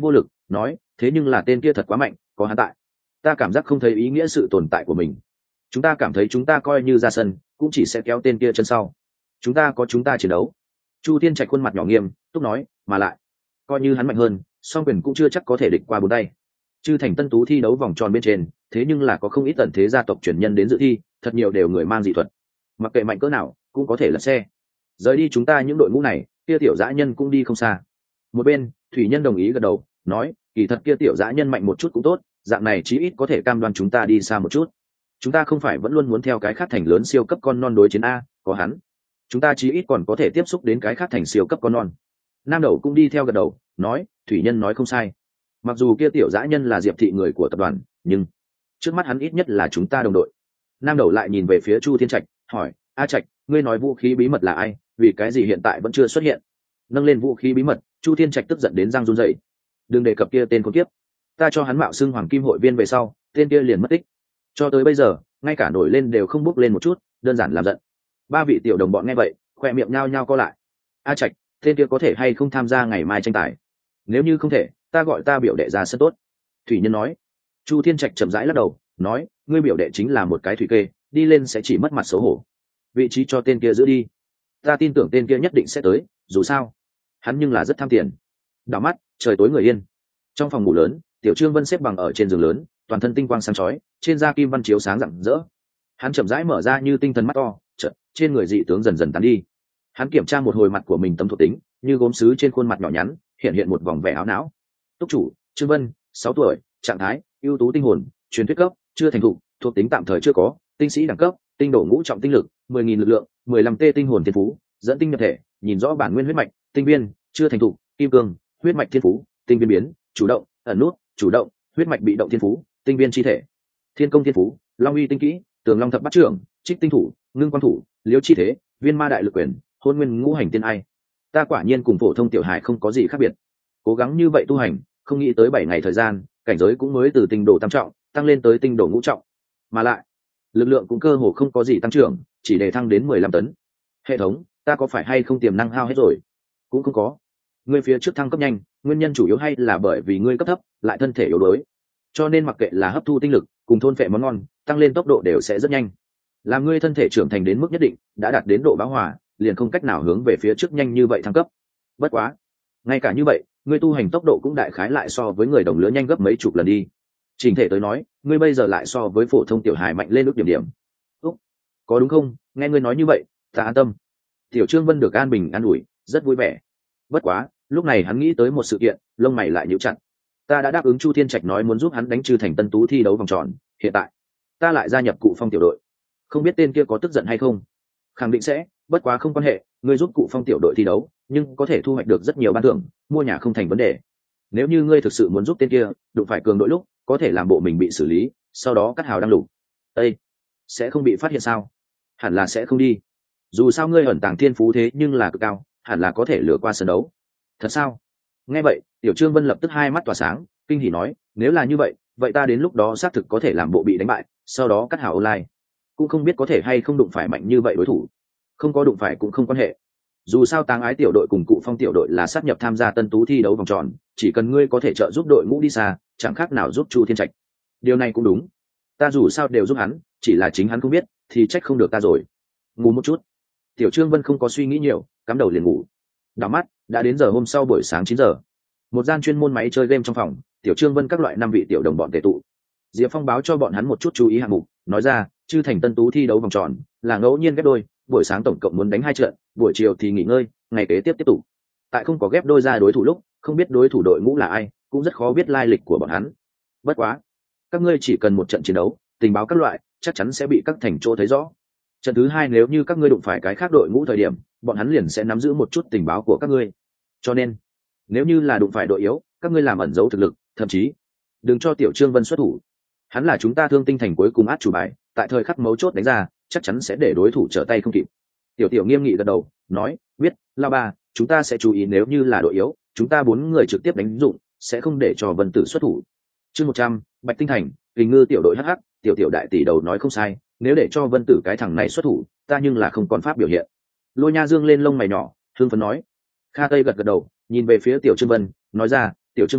nói thế nhưng là tên kia thật quá mạnh, có hắn tại ta cảm giác không thấy ý nghĩa sự tồn tại của mình. Chúng ta cảm thấy chúng ta coi như ra sân cũng chỉ sẽ kéo tên kia chân sau. Chúng ta có chúng ta chiến đấu. Chu Thiên Trạch khuôn mặt nhỏ nghiêm túc nói, mà lại coi như hắn mạnh hơn, song quyền cũng chưa chắc có thể địch qua bốn tay. Chư Thành Tân Tú thi đấu vòng tròn bên trên, thế nhưng là có không ít tần thế gia tộc truyền nhân đến dự thi, thật nhiều đều người mang dị thuật, mặc kệ mạnh cỡ nào cũng có thể lật xe. Rời đi chúng ta những đội ngũ này, kia tiểu dã nhân cũng đi không xa. Một bên Thủy Nhân đồng ý gật đầu, nói kỳ thật kia tiểu dã nhân mạnh một chút cũng tốt, dạng này chí ít có thể cam đoan chúng ta đi xa một chút. Chúng ta không phải vẫn luôn muốn theo cái khác thành lớn siêu cấp con non đối chiến a, có hắn chúng ta chí ít còn có thể tiếp xúc đến cái khác thành siêu cấp con non. Nam Đầu cũng đi theo gật đầu, nói Thủy Nhân nói không sai, mặc dù kia tiểu dã nhân là Diệp thị người của tập đoàn, nhưng trước mắt hắn ít nhất là chúng ta đồng đội. Nam Đầu lại nhìn về phía Chu Thiên Trạch, hỏi A Trạch, ngươi nói vũ khí bí mật là ai, vì cái gì hiện tại vẫn chưa xuất hiện? Nâng lên vũ khí bí mật, Chu Thiên Trạch tức giận đến răng run rẩy. Đừng đề cập kia tên con kiếp, ta cho hắn mạo xưng hoàng kim hội viên về sau, tên kia liền mất tích, cho tới bây giờ ngay cả nổi lên đều không bước lên một chút, đơn giản làm giận. Ba vị tiểu đồng bọn nghe vậy, khoe miệng nhao nhao co lại. A Trạch, tên kia có thể hay không tham gia ngày mai tranh tài? Nếu như không thể, ta gọi ta biểu đệ ra sân tốt. Thủy Nhân nói. Chu Thiên Trạch chậm rãi lắc đầu, nói ngươi biểu đệ chính là một cái thủy kê, đi lên sẽ chỉ mất mặt xấu hổ. Vị trí cho tên kia giữ đi, ta tin tưởng tên kia nhất định sẽ tới, dù sao hắn nhưng là rất tham tiền. Đảo mắt trời tối người yên. Trong phòng ngủ lớn, Tiểu Trương Vân xếp bằng ở trên giường lớn, toàn thân tinh quang sáng chói, trên da kim văn chiếu sáng rạng rỡ. Hắn chậm rãi mở ra như tinh thần mắt to, chợt trên người dị tướng dần dần tán đi. Hắn kiểm tra một hồi mặt của mình tấm thuộc tính, như gốm sứ trên khuôn mặt nhỏ nhắn hiện hiện một vòng vẻ áo não. Túc chủ Trương Vân, sáu tuổi, trạng thái ưu tú tinh hồn, truyền thuyết cấp, chưa thành thục, thuộc tính tạm thời chưa có, tinh sĩ đẳng cấp, tinh độ ngũ trọng tinh lực, mười nghìn lực lượng, mười lăm t tinh hồn thiên phú, dẫn tinh nhập thể, nhìn rõ bản nguyên huyết mạch, tinh viên, chưa thành thục, kim cương, huyết mạch thiên phú, tinh viên biến, chủ động, ẩn nút, chủ động, huyết mạch bị động thiên phú, tinh viên chi thể, thiên công thiên phú, long uy tinh kỹ, tường long thập bát trưởng, trích tinh thủ, ngưng quan thủ, liêu chi thế, viên ma đại lực quyền, hôn nguyên ngũ hành tiên ai. Ta quả nhiên cùng phổ thông tiểu hài không có gì khác biệt, cố gắng như vậy tu hành, không nghĩ tới bảy ngày thời gian, cảnh giới cũng mới từ tinh độ tam trọng tăng lên tới tinh độ ngũ trọng, mà lại lực lượng cũng cơ hồ không có gì tăng trưởng, chỉ để thăng đến mười lăm tấn. Hệ thống, ta có phải hay không tiềm năng hao hết rồi? Cũng không có. Ngươi phía trước thăng cấp nhanh, nguyên nhân chủ yếu hay là bởi vì ngươi cấp thấp, lại thân thể yếu đuối, cho nên mặc kệ là hấp thu tinh lực cùng thôn phệ món ngon, tăng lên tốc độ đều sẽ rất nhanh. Làm ngươi thân thể trưởng thành đến mức nhất định, đã đạt đến độ bão hòa, liền không cách nào hướng về phía trước nhanh như vậy thăng cấp. Bất quá, ngay cả như vậy, ngươi tu hành tốc độ cũng đại khái lại so với người đồng lứa nhanh gấp mấy chục lần đi. Trình thể tới nói, ngươi bây giờ lại so với phổ thông tiểu hài mạnh lên ước điểm điểm. Úc, có đúng không? Nghe ngươi nói như vậy, ta an tâm. Tiểu Trương Vân được an bình an ủi, rất vui vẻ. Bất quá, lúc này hắn nghĩ tới một sự kiện, lông mày lại nhíu chặt. Ta đã đáp ứng Chu Thiên Trạch nói muốn giúp hắn đánh Chư Thành Tân Tú thi đấu vòng tròn, hiện tại ta lại gia nhập Cụ Phong tiểu đội, không biết tên kia có tức giận hay không? Khẳng định sẽ, bất quá không quan hệ, ngươi giúp Cụ Phong tiểu đội thi đấu, nhưng có thể thu hoạch được rất nhiều ban thưởng, mua nhà không thành vấn đề. Nếu như ngươi thực sự muốn giúp tên kia, đụng phải cường đội lúc, có thể làm bộ mình bị xử lý, sau đó cắt hào đăng lục. Ê, sẽ không bị phát hiện sao? Hẳn là sẽ không đi. Dù sao ngươi ẩn tàng thiên phú thế nhưng là cực cao, hẳn là có thể lừa qua sân đấu. Thật sao? Nghe vậy, Tiểu Trương Vân lập tức hai mắt tỏa sáng, kinh hỉ nói, nếu là như vậy, vậy ta đến lúc đó xác thực có thể làm bộ bị đánh bại, sau đó cắt hào online. Cũng không biết có thể hay không đụng phải mạnh như vậy đối thủ. Không có đụng phải cũng không quan hệ. Dù sao Táng Ái tiểu đội cùng Cụ Phong tiểu đội là sát nhập tham gia Tân Tú thi đấu vòng tròn, chỉ cần ngươi có thể trợ giúp đội ngũ đi xa, chẳng khác nào giúp Chu Thiên Trạch. Điều này cũng đúng, ta dù sao đều giúp hắn, chỉ là chính hắn không biết, thì trách không được ta rồi. Ngủ một chút. Tiểu Trương Vân không có suy nghĩ nhiều, cắm đầu liền ngủ. Đảo mắt, đã đến giờ hôm sau buổi sáng chín giờ. Một gian chuyên môn máy chơi game trong phòng, Tiểu Trương Vân các loại năm vị tiểu đồng bọn tề tụ. Diệp Phong báo cho bọn hắn một chút chú ý hạng mục, nói ra, Chư Thành Tân Tú thi đấu vòng tròn là ngẫu nhiên ghép đôi, buổi sáng tổng cộng muốn đánh hai trận, buổi chiều thì nghỉ ngơi, ngày kế tiếp tiếp tục. Tại không có ghép đôi ra đối thủ lúc, không biết đối thủ đội ngũ là ai, cũng rất khó biết lai lịch của bọn hắn. Bất quá, các ngươi chỉ cần một trận chiến đấu, tình báo các loại chắc chắn sẽ bị các thành chỗ thấy rõ. Trận thứ hai nếu như các ngươi đụng phải cái khác đội ngũ thời điểm, bọn hắn liền sẽ nắm giữ một chút tình báo của các ngươi. Cho nên, nếu như là đụng phải đội yếu, các ngươi làm ẩn giấu thực lực, thậm chí đừng cho Tiểu Trương Vân xuất thủ. Hắn là chúng ta Thương Tinh Thành cuối cùng át chủ bài, tại thời khắc mấu chốt đánh ra, chắc chắn sẽ để đối thủ trở tay không kịp. Tiểu Tiểu nghiêm nghị gật đầu, nói, biết, La Ba, chúng ta sẽ chú ý nếu như là đội yếu, chúng ta bốn người trực tiếp đánh dụng, sẽ không để cho Vân Tử xuất thủ. Chương một trăm, Bạch Tinh Thành, Kình Ngư tiểu đội hắc hắc, Tiểu Tiểu đại tỷ đầu nói không sai, nếu để cho Vân Tử cái thằng này xuất thủ, ta nhưng là không còn pháp biểu hiện. Lôi Nha dương lên lông mày nhỏ, hương phấn nói. Kha Tây gật gật đầu, nhìn về phía Tiểu Trương Vân, nói ra, Tiểu Trương Vân,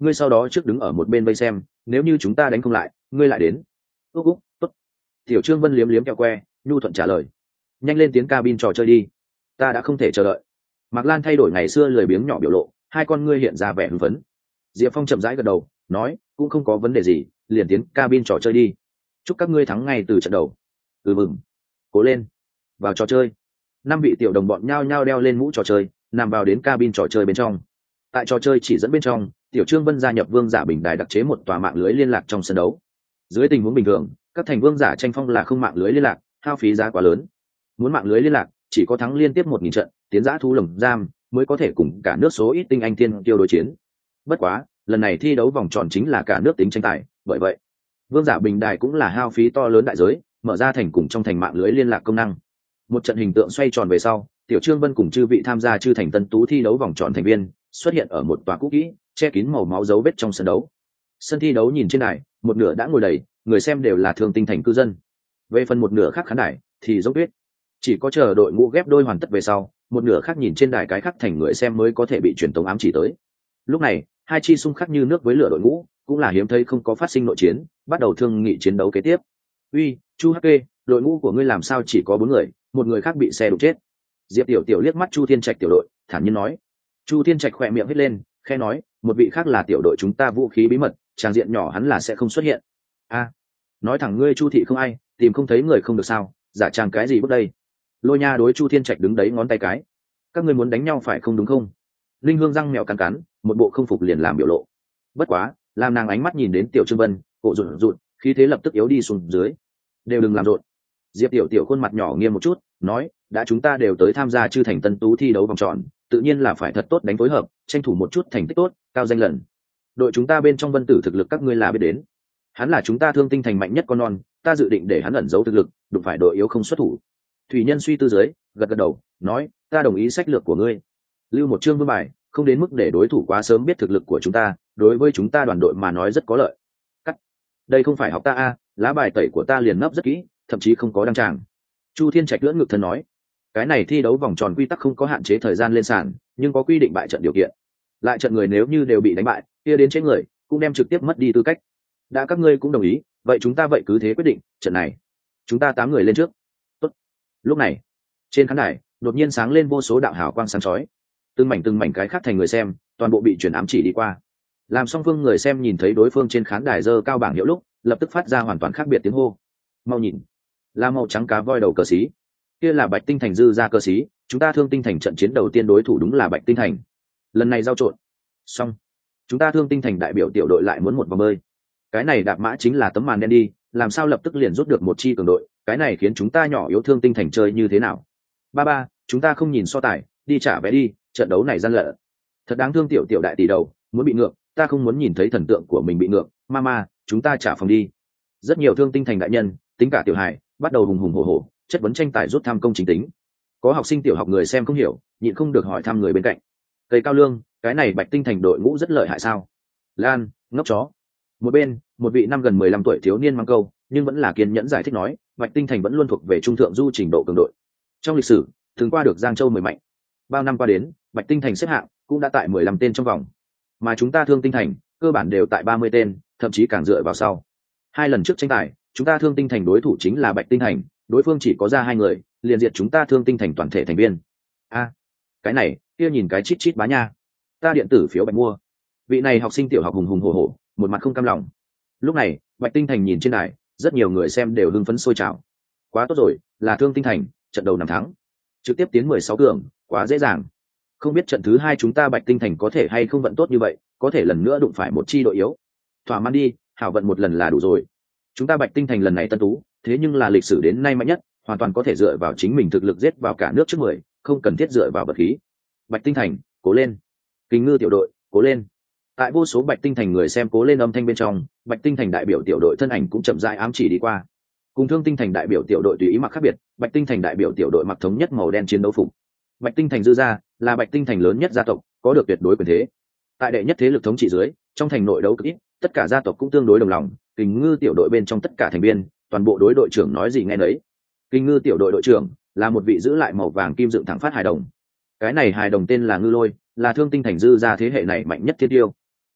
ngươi sau đó trước đứng ở một bên vây xem, nếu như chúng ta đánh không lại ngươi lại đến. úc úc tốt. Tiểu Trương Vân liếm liếm kẹo que, nhu thuận trả lời. Nhanh lên tiến cabin trò chơi đi, ta đã không thể chờ đợi. Mạc Lan thay đổi ngày xưa lười biếng nhỏ biểu lộ, hai con ngươi hiện ra vẻ hưng phấn. Diệp Phong chậm rãi gật đầu, nói, cũng không có vấn đề gì, liền tiến cabin trò chơi đi. Chúc các ngươi thắng ngay từ trận đầu. Ừ mừng, cố lên, vào trò chơi. Năm vị tiểu đồng bọn nhao nhao đeo lên mũ trò chơi, nằm vào đến cabin trò chơi bên trong. Tại trò chơi chỉ dẫn bên trong, Tiểu Trương Vân gia nhập vương giả bình đài đặc chế một tòa mạng lưới liên lạc trong sân đấu. Dưới tình huống bình thường, các thành vương giả tranh phong là không mạng lưới liên lạc, hao phí giá quá lớn. Muốn mạng lưới liên lạc, chỉ có thắng liên tiếp một nghìn trận, tiến giã thu lồng giam mới có thể cùng cả nước số ít tinh anh thiên tiêu đối chiến. Bất quá, lần này thi đấu vòng tròn chính là cả nước tính tranh tài, bởi vậy vương giả bình đài cũng là hao phí to lớn đại giới, mở ra thành cùng trong thành mạng lưới liên lạc công năng. Một trận hình tượng xoay tròn về sau, Tiểu Trương Vân cùng chư vị tham gia chư thành tân tú thi đấu vòng tròn thành viên xuất hiện ở một tòa cũ kỹ che kín màu máu dấu vết trong sân đấu. Sân thi đấu nhìn trên đài, một nửa đã ngồi đầy, người xem đều là thương tinh thành cư dân. Về phần một nửa khác khán đài thì dốc tuyết, chỉ có chờ đội ngũ ghép đôi hoàn tất về sau, một nửa khác nhìn trên đài cái khác thành người xem mới có thể bị truyền tống ám chỉ tới. Lúc này, hai chi xung khắc như nước với lửa đội ngũ, cũng là hiếm thấy không có phát sinh nội chiến, bắt đầu thương nghị chiến đấu kế tiếp. Uy, Chu hắc kê, đội ngũ của ngươi làm sao chỉ có bốn người, một người khác bị xe đụng chết. Diệp Tiểu Tiểu liếc mắt Chu Thiên Trạch tiểu đội, thản nhiên nói. Chu Thiên Trạch khỏe miệng hết lên, khẽ nói, một vị khác là tiểu đội chúng ta vũ khí bí mật, tràng diện nhỏ hắn là sẽ không xuất hiện. A, nói thẳng ngươi Chu thị không ai, tìm không thấy người không được sao, giả trang cái gì bước đây? Lôi Nha đối Chu Thiên Trạch đứng đấy ngón tay cái. Các ngươi muốn đánh nhau phải không đúng không? Linh Hương răng mèo cắn cắn, một bộ không phục liền làm biểu lộ. Bất quá, làm nàng ánh mắt nhìn đến Tiểu Trương Vân, cổ rụt rụt, khí thế lập tức yếu đi xuống dưới. Đều đừng làm rộn. Diệp Tiểu Tiểu khuôn mặt nhỏ nghiêm một chút, nói, đã chúng ta đều tới tham gia chư thành tân tú thi đấu vòng tròn, tự nhiên là phải thật tốt đánh phối hợp, tranh thủ một chút thành tích tốt, cao danh lần. Đội chúng ta bên trong Vân Tử thực lực các ngươi là biết đến, hắn là chúng ta thương tinh thành mạnh nhất con non, ta dự định để hắn ẩn giấu thực lực, đụng phải đội yếu không xuất thủ. Thủy Nhân suy tư dưới, gật gật đầu, nói, ta đồng ý sách lược của ngươi. Lưu một chương vương bài, không đến mức để đối thủ quá sớm biết thực lực của chúng ta, đối với chúng ta đoàn đội mà nói rất có lợi. Cắt. Đây không phải học ta a, lá bài tẩy của ta liền nấp rất kỹ, thậm chí không có đăng tràng. Chu Thiên Trạch lưỡng ngực thân nói, cái này thi đấu vòng tròn quy tắc không có hạn chế thời gian lên sàn, nhưng có quy định bại trận điều kiện. Lại trận người nếu như đều bị đánh bại, kia đến chết người, cũng đem trực tiếp mất đi tư cách. Đã các ngươi cũng đồng ý, vậy chúng ta vậy cứ thế quyết định, trận này chúng ta tám người lên trước. Tốt. Lúc này, trên khán đài đột nhiên sáng lên vô số đạo hào quang sáng chói, từng mảnh từng mảnh cái khác thành người xem, toàn bộ bị chuyển ám chỉ đi qua. Làm song phương người xem nhìn thấy đối phương trên khán đài giơ cao bảng hiệu lúc, lập tức phát ra hoàn toàn khác biệt tiếng hô. Mau nhìn, là màu trắng cá voi đầu cờ xí, kia là Bạch Tinh Thành dư ra cờ xí, chúng ta Thương Tinh Thành trận chiến đầu tiên đối thủ đúng là Bạch Tinh Thành. Lần này giao trộn xong, chúng ta Thương Tinh Thành đại biểu tiểu đội lại muốn một vòng bơi. Cái này đạp mã chính là tấm màn đen đi, làm sao lập tức liền rút được một chi cường đội, cái này khiến chúng ta nhỏ yếu Thương Tinh Thành chơi như thế nào? Ba ba, chúng ta không nhìn so tài, đi trả vé đi, trận đấu này gian lận. Thật đáng thương tiểu tiểu đại tỷ đầu, muốn bị ngược, ta không muốn nhìn thấy thần tượng của mình bị ngược, mama, chúng ta trả phòng đi. Rất nhiều Thương Tinh Thành đại nhân, tính cả tiểu hài, bắt đầu hùng hùng hổ hổ, chất vấn tranh tài rút tham công chính tính. Có học sinh tiểu học người xem không hiểu, nhịn không được hỏi thăm người bên cạnh. Cây cao lương, cái này Bạch Tinh Thành đội ngũ rất lợi hại sao? Lan, ngốc chó. Một bên, một vị năm gần mười lăm tuổi thiếu niên mang câu, nhưng vẫn là kiên nhẫn giải thích nói, Bạch Tinh Thành vẫn luôn thuộc về trung thượng du trình độ cường đội. Trong lịch sử, thường qua được Giang Châu mười mạnh. Bao năm qua đến, Bạch Tinh Thành xếp hạng cũng đã tại mười lăm tên trong vòng. Mà chúng ta Thương Tinh Thành, cơ bản đều tại ba mươi tên, thậm chí càng dựa vào sau. Hai lần trước tranh tài, chúng ta Thương Tinh Thành đối thủ chính là Bạch Tinh Thành, đối phương chỉ có ra hai người, liền diệt chúng ta Thương Tinh Thành toàn thể thành viên. A, cái này, kia nhìn cái chít chít bá nha. Ta điện tử phiếu bạch mua. Vị này học sinh tiểu học hùng hùng hổ hổ, một mặt không cam lòng. Lúc này, Bạch Tinh Thành nhìn trên đài, rất nhiều người xem đều hưng phấn sôi trào. Quá tốt rồi, là Thương Tinh Thành, trận đầu năm thắng, trực tiếp tiến mười sáu cường, quá dễ dàng. Không biết trận thứ hai chúng ta Bạch Tinh Thành có thể hay không vận tốt như vậy, có thể lần nữa đụng phải một chi đội yếu. Thỏa mãn đi, hảo vận một lần là đủ rồi. Chúng ta Bạch Tinh Thành lần này tân tú, thế nhưng là lịch sử đến nay mạnh nhất, hoàn toàn có thể dựa vào chính mình thực lực giết vào cả nước trước mười, không cần thiết dựa vào vật khí. Bạch Tinh Thành, cố lên. Kình Ngư tiểu đội, cố lên. Tại vô số Bạch Tinh Thành người xem cố lên âm thanh bên trong, Bạch Tinh Thành đại biểu tiểu đội thân ảnh cũng chậm rãi ám chỉ đi qua. Cùng Thương Tinh Thành đại biểu tiểu đội tùy ý mặc khác biệt, Bạch Tinh Thành đại biểu tiểu đội mặc thống nhất màu đen chiến đấu phục. Bạch Tinh Thành dư gia là Bạch Tinh Thành lớn nhất gia tộc, có được tuyệt đối quyền thế. Tại đệ nhất thế lực thống trị dưới, trong thành nội đấu cực ít, tất cả gia tộc cũng tương đối đồng lòng. Kình Ngư tiểu đội bên trong tất cả thành viên, toàn bộ đối đội trưởng nói gì nghe nấy. Kình Ngư tiểu đội đội trưởng là một vị giữ lại màu vàng kim dựng thẳng phát hài đồng. Cái này hài đồng tên là Ngư Lôi, là Thương Tinh Thành dư gia thế hệ này mạnh nhất thiên tiêu.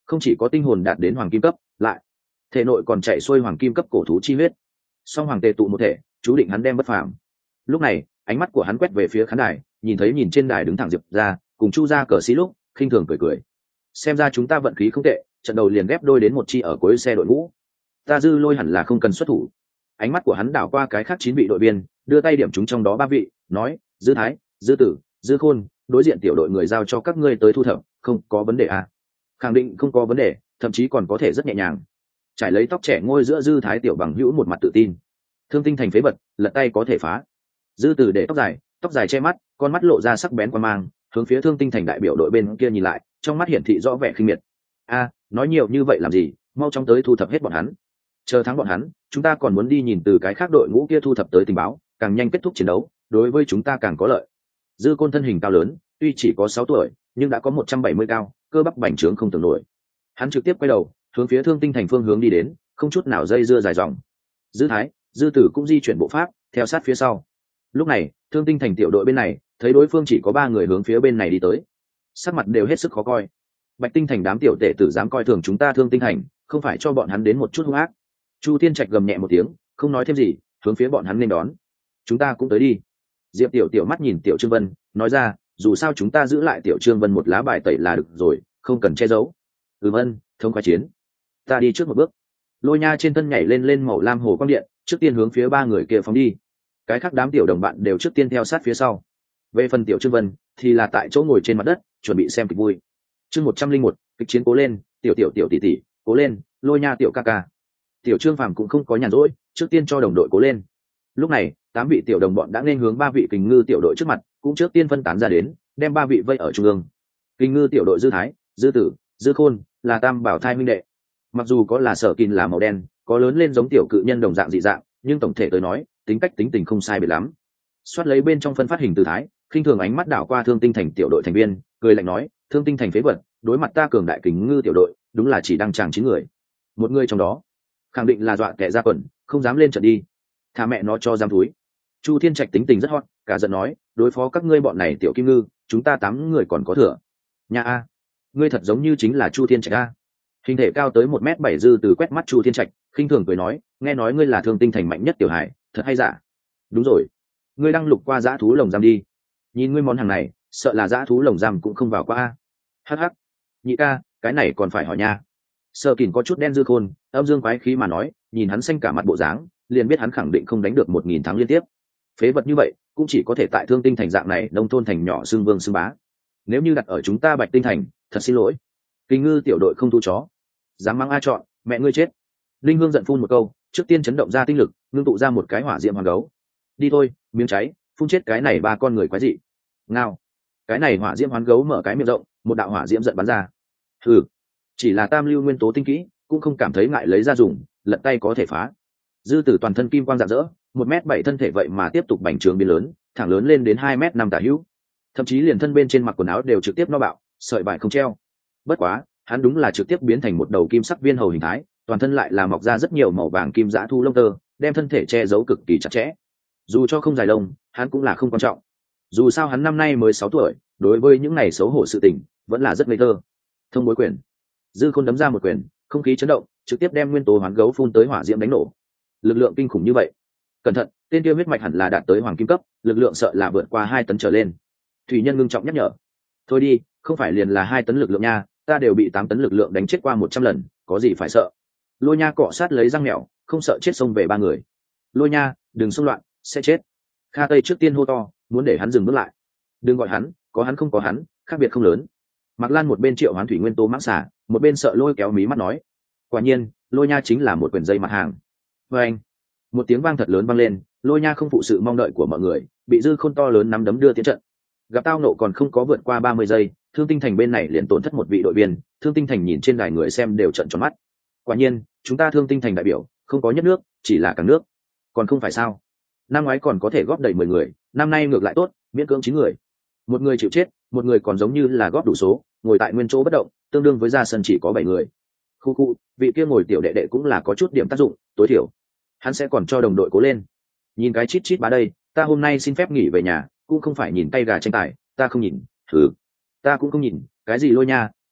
không chỉ có tinh hồn đạt đến hoàng kim cấp, lại thể nội còn chạy xuôi hoàng kim cấp cổ thú chi huyết, song hoàng tề tụ một thể, chú định hắn đem bất phàm. Lúc này ánh mắt của hắn quét về phía khán đài, nhìn thấy nhìn trên đài đứng thẳng Diệp ra cùng Chu ra cờ xí lúc khinh thường cười cười, xem ra chúng ta vận khí không tệ, trận đầu liền ghép đôi đến một chi ở cuối xe đội ngũ, ta Dư Lôi hẳn là không cần xuất thủ. Ánh mắt của hắn đảo qua cái khác chín vị đội viên, đưa tay điểm chúng trong đó ba vị, nói: Dư Thái, Dư Tử, Dư Khôn, đối diện tiểu đội người giao cho các ngươi tới thu thập, không có vấn đề à? Khẳng định không có vấn đề, thậm chí còn có thể rất nhẹ nhàng. Trải lấy tóc trẻ ngôi giữa Dư Thái tiểu bằng hữu một mặt tự tin. Thương tinh thành phế vật, lật tay có thể phá. Dư Tử để tóc dài, tóc dài che mắt, con mắt lộ ra sắc bén quan mang, hướng phía Thương tinh thành đại biểu đội bên kia nhìn lại, trong mắt hiển thị rõ vẻ khinh miệt. A, nói nhiều như vậy làm gì, mau chóng tới thu thập hết bọn hắn. Chờ thắng bọn hắn, chúng ta còn muốn đi nhìn từ cái khác đội ngũ kia thu thập tới tình báo, càng nhanh kết thúc chiến đấu, đối với chúng ta càng có lợi. Dư Côn thân hình cao lớn, tuy chỉ có sáu tuổi, nhưng đã có một trăm bảy mươi cao, cơ bắp bành trướng không tưởng nổi. Hắn trực tiếp quay đầu, hướng phía Thương tinh thành phương hướng đi đến, không chút nào dây dưa dài dòng. Dư Thái, Dư Tử cũng di chuyển bộ pháp, theo sát phía sau. Lúc này, Thương tinh thành tiểu đội bên này, thấy đối phương chỉ có ba người hướng phía bên này đi tới, sắc mặt đều hết sức khó coi. Bạch Tinh thành đám tiểu tể tử dám coi thường chúng ta Thương tinh thành, không phải cho bọn hắn đến một chút hung ác. Chu Thiên Trạch gầm nhẹ một tiếng, không nói thêm gì, hướng phía bọn hắn nên đón. Chúng ta cũng tới đi. Diệp Tiểu Tiểu mắt nhìn Tiểu Trương Vân, nói ra, dù sao chúng ta giữ lại Tiểu Trương Vân một lá bài tẩy là được rồi, không cần che giấu. Ừ vân, thông khoái chiến. Ta đi trước một bước. Lôi Nha trên thân nhảy lên lên màu lam hồ quang điện, trước tiên hướng phía ba người kia phóng đi. Cái khác đám tiểu đồng bạn đều trước tiên theo sát phía sau. Về phần Tiểu Trương Vân, thì là tại chỗ ngồi trên mặt đất, chuẩn bị xem kịch vui. Chương một trăm linh một, kịch chiến cố lên, Tiểu Tiểu Tiểu tỷ tỷ, cố lên, Lôi Nha tiểu ca ca. Tiểu Trương Phàm cũng không có nhàn rỗi, trước tiên cho đồng đội cố lên. Lúc này, tám vị tiểu đồng bọn đã nên hướng ba vị kình ngư tiểu đội trước mặt, cũng trước tiên phân tán ra đến, đem ba vị vây ở trung ương. Kình ngư tiểu đội Dư Thái, Dư Tử, Dư Khôn là tam bảo thai minh đệ. Mặc dù có là sở kình là màu đen, có lớn lên giống tiểu cự nhân đồng dạng dị dạng, nhưng tổng thể tới nói, tính cách tính tình không sai biệt lắm. Xoát lấy bên trong phân phát hình từ thái, khinh thường ánh mắt đảo qua Thương tinh thành tiểu đội thành viên, cười lạnh nói: Thương tinh thành phế vật, đối mặt ta cường đại kình ngư tiểu đội, đúng là chỉ đăng tràng chín người. Một người trong đó khẳng định là dọa kẻ ra quần, không dám lên trận đi, thà mẹ nó cho dám túi. Chu Thiên Trạch tính tình rất hot, cả giận nói: đối phó các ngươi bọn này tiểu kim ngư, chúng ta tám người còn có thừa. Nhà a, ngươi thật giống như chính là Chu Thiên Trạch a. Hình thể cao tới một mét bảy Dư từ quét mắt Chu Thiên Trạch, khinh thường cười nói: nghe nói ngươi là Thương tinh thành mạnh nhất tiểu hải, thật hay giả? Đúng rồi, ngươi đăng lục qua dã thú lồng giam đi, nhìn ngươi món hàng này, sợ là dã thú lồng giam cũng không vào qua a. Hắc hắc, nhị ca, cái này còn phải hỏi nha. Sở Kình có chút đen Dư Khôn, âm dương quái khí mà nói, nhìn hắn xanh cả mặt bộ dáng, liền biết hắn khẳng định không đánh được một nghìn tháng liên tiếp. Phế vật như vậy, cũng chỉ có thể tại Thương tinh thành dạng này, nông thôn thành nhỏ xương vương xương bá. Nếu như đặt ở chúng ta Bạch tinh thành, thật xin lỗi. Kình ngư tiểu đội không thu chó, dám mang a chọn, mẹ ngươi chết. Linh Hương giận phun một câu, trước tiên chấn động ra tinh lực, ngưng tụ ra một cái hỏa diệm hoàng gấu. Đi thôi, miếng cháy, phun chết cái này ba con người quái dị. Ngao. Cái này hỏa diệm hoán gấu mở cái miệng rộng, một đạo hỏa diễm giận bắn ra. Hừ, chỉ là tam lưu nguyên tố tinh kỹ, cũng không cảm thấy ngại lấy ra dùng, lật tay có thể phá. Dư Tử toàn thân kim quang rạng rỡ, một mét bảy thân thể vậy mà tiếp tục bành trướng biến lớn, thẳng lớn lên đến hai mét năm tả hữu, thậm chí liền thân bên trên mặc quần áo đều trực tiếp no bạo, sợi vải không treo. Bất quá, hắn đúng là trực tiếp biến thành một đầu kim sắc viên hầu hình thái, toàn thân lại là mọc ra rất nhiều màu vàng kim dã thu lông tơ, đem thân thể che giấu cực kỳ chặt chẽ. Dù cho không dài lông, hắn cũng là không quan trọng. Dù sao hắn năm nay mới sáu tuổi, đối với những ngày xấu hổ sự tình, vẫn là rất ngây thơ. Thông bối quyền. Dư Khôn đấm ra một quyền, không khí chấn động, trực tiếp đem nguyên tố hoán gấu phun tới hỏa diễm đánh nổ. Lực lượng kinh khủng như vậy. Cẩn thận, tên kia huyết mạch hẳn là đạt tới hoàng kim cấp, lực lượng sợ là vượt qua hai tấn trở lên. Thủy Nhân ngưng trọng nhắc nhở. Thôi đi, không phải liền là hai tấn lực lượng nha, ta đều bị tám tấn lực lượng đánh chết qua một trăm lần, có gì phải sợ. Lôi Nha cọ sát lấy răng mèo, không sợ chết xông về ba người. Lôi Nha, đừng xông loạn, sẽ chết. Kha Tây trước tiên hô to, muốn để hắn dừng bước lại. Đừng gọi hắn, có hắn không có hắn, khác biệt không lớn. Mạc Lan một bên triệu hoán thủy nguyên tố mãng xả, một bên sợ lôi kéo mí mắt nói. Quả nhiên, Lôi Nha chính là một quyền dây mặt hàng. Và anh, một tiếng vang thật lớn vang lên, Lôi Nha không phụ sự mong đợi của mọi người, bị Dư Khôn to lớn nắm đấm đưa tiến trận. Gặp tao nộ còn không có vượt qua ba mươi giây, Thương tinh thành bên này liền tổn thất một vị đội viên. Thương tinh thành nhìn trên đài người xem đều trợn tròn mắt. Quả nhiên, chúng ta Thương tinh thành đại biểu không có nhất nước, chỉ là càng nước. Còn không phải sao? Năm ngoái còn có thể góp đầy mười người, năm nay ngược lại tốt, miễn cưỡng chín người. Một người chịu chết, một người còn giống như là góp đủ số, ngồi tại nguyên chỗ bất động, tương đương với ra sân chỉ có bảy người. Khu khu, vị kia ngồi tiểu đệ đệ cũng là có chút điểm tác dụng, tối thiểu hắn sẽ còn cho đồng đội cố lên. Nhìn cái chít chít bá đây, ta hôm nay xin phép nghỉ về nhà, cũng không phải nhìn tay gà tranh tài, ta không nhìn. Thử, ta cũng không nhìn, cái gì Lôi Nha,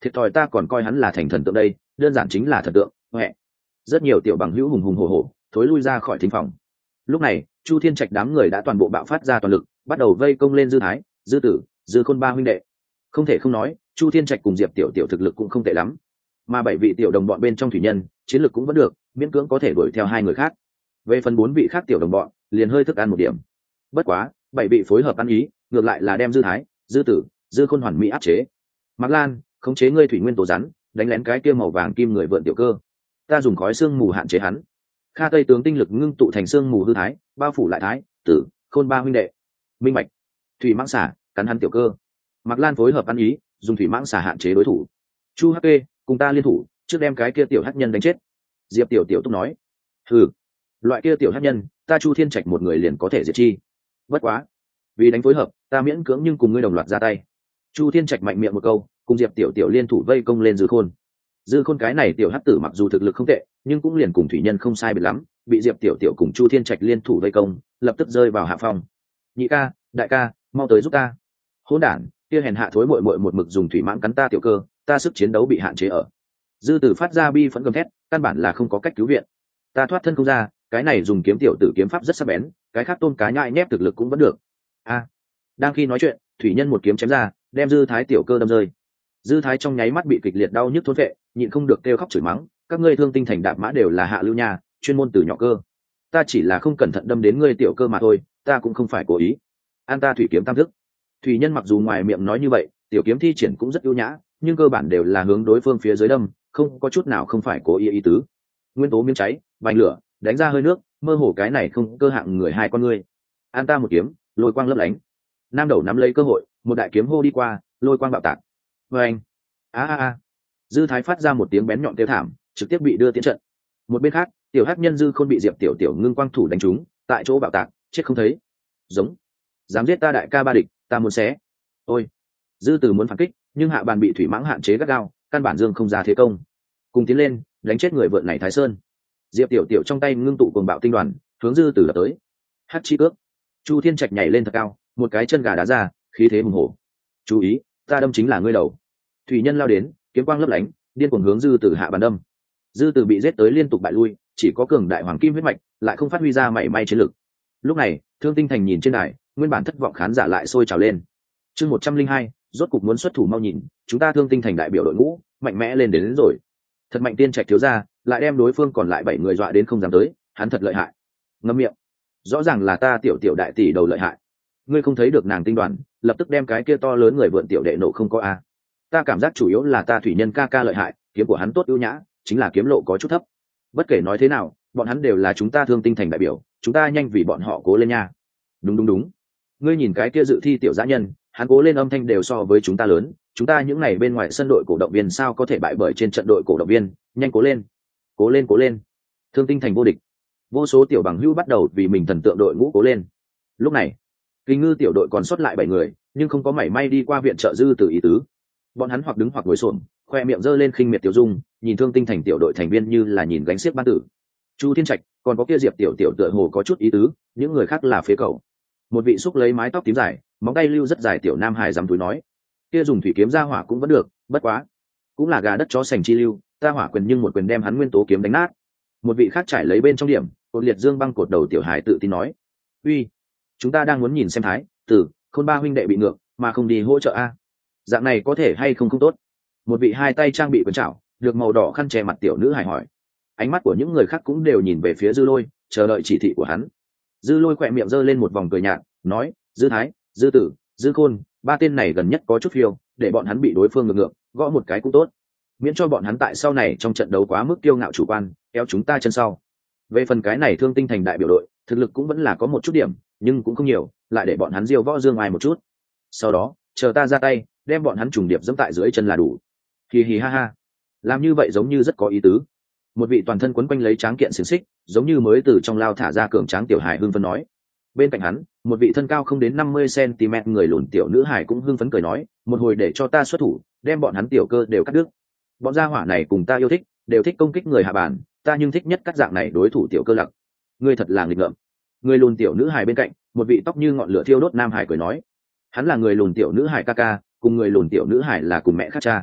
thiệt thòi ta còn coi hắn là thành thần tượng đây, đơn giản chính là thần tượng. Huệ. Rất nhiều tiểu bằng hữu hùng hùng hổ hổ thối lui ra khỏi thính phòng. Lúc này Chu Thiên Trạch đám người đã toàn bộ bạo phát ra toàn lực, bắt đầu vây công lên Dư Thái, Dư Tử, Dư Khôn ba huynh đệ. Không thể không nói, Chu Thiên Trạch cùng Diệp tiểu tiểu thực lực cũng không tệ lắm, mà bảy vị tiểu đồng bọn bên trong thủy nhân chiến lực cũng vẫn được, miễn cưỡng có thể đuổi theo hai người khác. Về phần bốn vị khác tiểu đồng bọn liền hơi thức ăn một điểm. Bất quá bảy vị phối hợp ăn ý, ngược lại là đem Dư Thái, Dư Tử, Dư Khôn hoàn mỹ áp chế. Mạc Lan, khống chế ngươi thủy nguyên tố rắn, đánh lén cái kia màu vàng kim người vượn tiểu cơ, ta dùng khói xương mù hạn chế hắn. Kha Tây tướng tinh lực ngưng tụ thành xương mù hư thái, bao phủ lại Thái, Tử, Khôn ba huynh đệ. Minh bạch. Thủy mãng xả cắn hắn tiểu cơ. Mạc Lan phối hợp ăn ý, dùng thủy mãng xả hạn chế đối thủ. Chu hắc kê cùng ta liên thủ, trước đem cái kia tiểu hắc nhân đánh chết. Diệp tiểu tiểu túc nói. Hừ, loại kia tiểu hắc nhân ta Chu Thiên Trạch một người liền có thể diệt chi. Bất quá, vì đánh phối hợp ta miễn cưỡng nhưng cùng ngươi đồng loạt ra tay. Chu Thiên Trạch mạnh miệng một câu, cùng Diệp tiểu tiểu liên thủ vây công lên Dư Khôn. Dư Khôn cái này tiểu hắc tử mặc dù thực lực không tệ, nhưng cũng liền cùng thủy nhân không sai biệt lắm, bị Diệp tiểu tiểu cùng Chu Thiên Trạch liên thủ vây công, lập tức rơi vào hạ phong. Nhị ca, đại ca, mau tới giúp ta. Hỗn đản, kia hèn hạ thối muội muội một mực dùng thủy mãng cắn ta tiểu cơ, ta sức chiến đấu bị hạn chế ở. Dư Tử phát ra bi phẫn gầm thét, căn bản là không có cách cứu viện. Ta thoát thân không ra, cái này dùng kiếm tiểu tử kiếm pháp rất sắc bén, cái khác tôn cá nhại nhép thực lực cũng vẫn được. A. Đang khi nói chuyện, thủy nhân một kiếm chém ra, đem Dư Thái tiểu cơ đâm rơi. Dư Thái trong nháy mắt bị kịch liệt đau nhức thốn vệ, nhịn không được kêu khóc chửi mắng, các ngươi thương tinh thành đạp mã đều là hạ lưu nha, chuyên môn từ nhỏ cơ. Ta chỉ là không cẩn thận đâm đến ngươi tiểu cơ mà thôi, ta cũng không phải cố ý. An ta thủy kiếm tam thức. Thủy nhân mặc dù ngoài miệng nói như vậy, tiểu kiếm thi triển cũng rất ưu nhã, nhưng cơ bản đều là hướng đối phương phía dưới đâm, không có chút nào không phải cố ý ý tứ. Nguyên tố miếng cháy, vành lửa, đánh ra hơi nước, mơ hồ cái này không cơ hạng người hai con ngươi. An ta một kiếm, lôi quang lấp lánh. Nam đầu nắm lấy cơ hội, một đại kiếm hô đi qua, lôi quang bạo tạc. Vâng. A a a. Dư Thái phát ra một tiếng bén nhọn kêu thảm, trực tiếp bị đưa tiến trận. Một bên khác, tiểu hắc nhân Dư Khôn bị Diệp tiểu tiểu ngưng quang thủ đánh trúng, tại chỗ bạo tạc, chết không thấy. Giống. Dám giết ta đại ca ba địch, ta muốn xé. Ôi. Dư Tử muốn phản kích, nhưng hạ bàn bị thủy mãng hạn chế gắt gao, căn bản dương không ra thế công. Cùng tiến lên, đánh chết người vượn này Thái Sơn. Diệp tiểu tiểu trong tay ngưng tụ cuồng bạo tinh đoàn, hướng Dư Tử đập tới. Hắc chi cước. Chu Thiên Trạch nhảy lên thật cao, một cái chân gà đá ra, khí thế hùng hổ. Chú ý, ta đâm chính là ngươi đầu. Thủy nhân lao đến, kiếm quang lấp lánh, điên cuồng hướng Dư Tử hạ bàn đâm. Dư Tử bị giết tới liên tục bại lui, chỉ có cường đại hoàng kim huyết mạch, lại không phát huy ra mảy may chiến lực. Lúc này, Thương Tinh Thành nhìn trên đài, nguyên bản thất vọng khán giả lại sôi trào lên. Chương một trăm linh hai, rốt cục muốn xuất thủ mau nhìn, chúng ta Thương Tinh Thành đại biểu đội ngũ, mạnh mẽ lên đến, đến rồi. Thật mạnh tiên trạch thiếu gia, lại đem đối phương còn lại bảy người dọa đến không dám tới, hắn thật lợi hại. Ngậm miệng. Rõ ràng là ta tiểu tiểu đại tỷ đầu lợi hại. Ngươi không thấy được nàng tinh đoàn, lập tức đem cái kia to lớn người vượn tiểu đệ nổ không có a. Ta cảm giác chủ yếu là ta thủy nhân ca ca lợi hại, kiếm của hắn tốt ưu nhã, chính là kiếm lộ có chút thấp. Bất kể nói thế nào, bọn hắn đều là chúng ta Thương Tinh Thành đại biểu, chúng ta nhanh vì bọn họ cố lên nha. Đúng đúng đúng. Ngươi nhìn cái kia dự thi tiểu dã nhân, hắn cố lên âm thanh đều so với chúng ta lớn, chúng ta những này bên ngoài sân đội cổ động viên sao có thể bại bởi trên trận đội cổ động viên, nhanh cố lên. Cố lên cố lên. Thương Tinh Thành vô địch. Vô số tiểu bằng hữu bắt đầu vì mình thần tượng đội ngũ cố lên. Lúc này, Kinh Ngư tiểu đội còn sót lại bảy người, nhưng không có mảy may đi qua viện trợ Dư Tử ý tứ. Bọn hắn hoặc đứng hoặc ngồi xổm, khoe miệng giơ lên khinh miệt tiểu dung, nhìn Thương Tinh Thành tiểu đội thành viên như là nhìn gánh xiếc ban tử. Chu Thiên Trạch, còn có kia Diệp tiểu tiểu tựa hồ có chút ý tứ, những người khác là phế cầu. Một vị xúc lấy mái tóc tím dài, móng tay lưu rất dài tiểu nam hài dám túi nói, kia dùng thủy kiếm ra hỏa cũng vẫn được, bất quá, cũng là gà đất chó sành chi lưu, ta hỏa quyền nhưng một quyền đem hắn nguyên tố kiếm đánh nát. Một vị khác trải lấy bên trong điểm, cột liệt dương băng cột đầu tiểu hài tự tin nói, uy, chúng ta đang muốn nhìn xem Thái, Tử, Khôn ba huynh đệ bị ngược, mà không đi hỗ trợ a. Dạng này có thể hay không không tốt. Một vị hai tay trang bị quần chảo, được màu đỏ khăn che mặt tiểu nữ hài hỏi. Ánh mắt của những người khác cũng đều nhìn về phía Dư Lôi, chờ đợi chỉ thị của hắn. Dư Lôi khỏe miệng giơ lên một vòng cười nhạt, nói, Dư Thái, Dư Tử, Dư Khôn, ba tên này gần nhất có chút phiêu, để bọn hắn bị đối phương ngược ngược, gõ một cái cũng tốt, miễn cho bọn hắn tại sau này trong trận đấu quá mức kiêu ngạo chủ quan, kéo chúng ta chân sau. Về phần cái này Thương Tinh Thành đại biểu đội, thực lực cũng vẫn là có một chút điểm, nhưng cũng không nhiều, lại để bọn hắn diêu võ dương ai một chút. Sau đó, chờ ta ra tay, đem bọn hắn trùng điệp dẫm tại dưới chân là đủ. Hì hì ha ha, làm như vậy giống như rất có ý tứ. Một vị toàn thân quấn quanh lấy tráng kiện xiềng xích, giống như mới từ trong lao thả ra cường tráng tiểu hài hưng phấn nói. Bên cạnh hắn, một vị thân cao không đến năm mươi xăng-ti-mét người lùn tiểu nữ hài cũng hưng phấn cười nói, một hồi để cho ta xuất thủ, đem bọn hắn tiểu cơ đều cắt đứt. Bọn gia hỏa này cùng ta yêu thích, đều thích công kích người hạ bản, ta nhưng thích nhất các dạng này đối thủ tiểu cơ lặc. Ngươi thật là nghịch ngợm. Người lùn tiểu nữ hài bên cạnh, một vị tóc như ngọn lửa thiêu đốt nam hải cười nói, hắn là người lùn tiểu nữ hài ca ca, cùng người lùn tiểu nữ hài là cùng mẹ khác cha.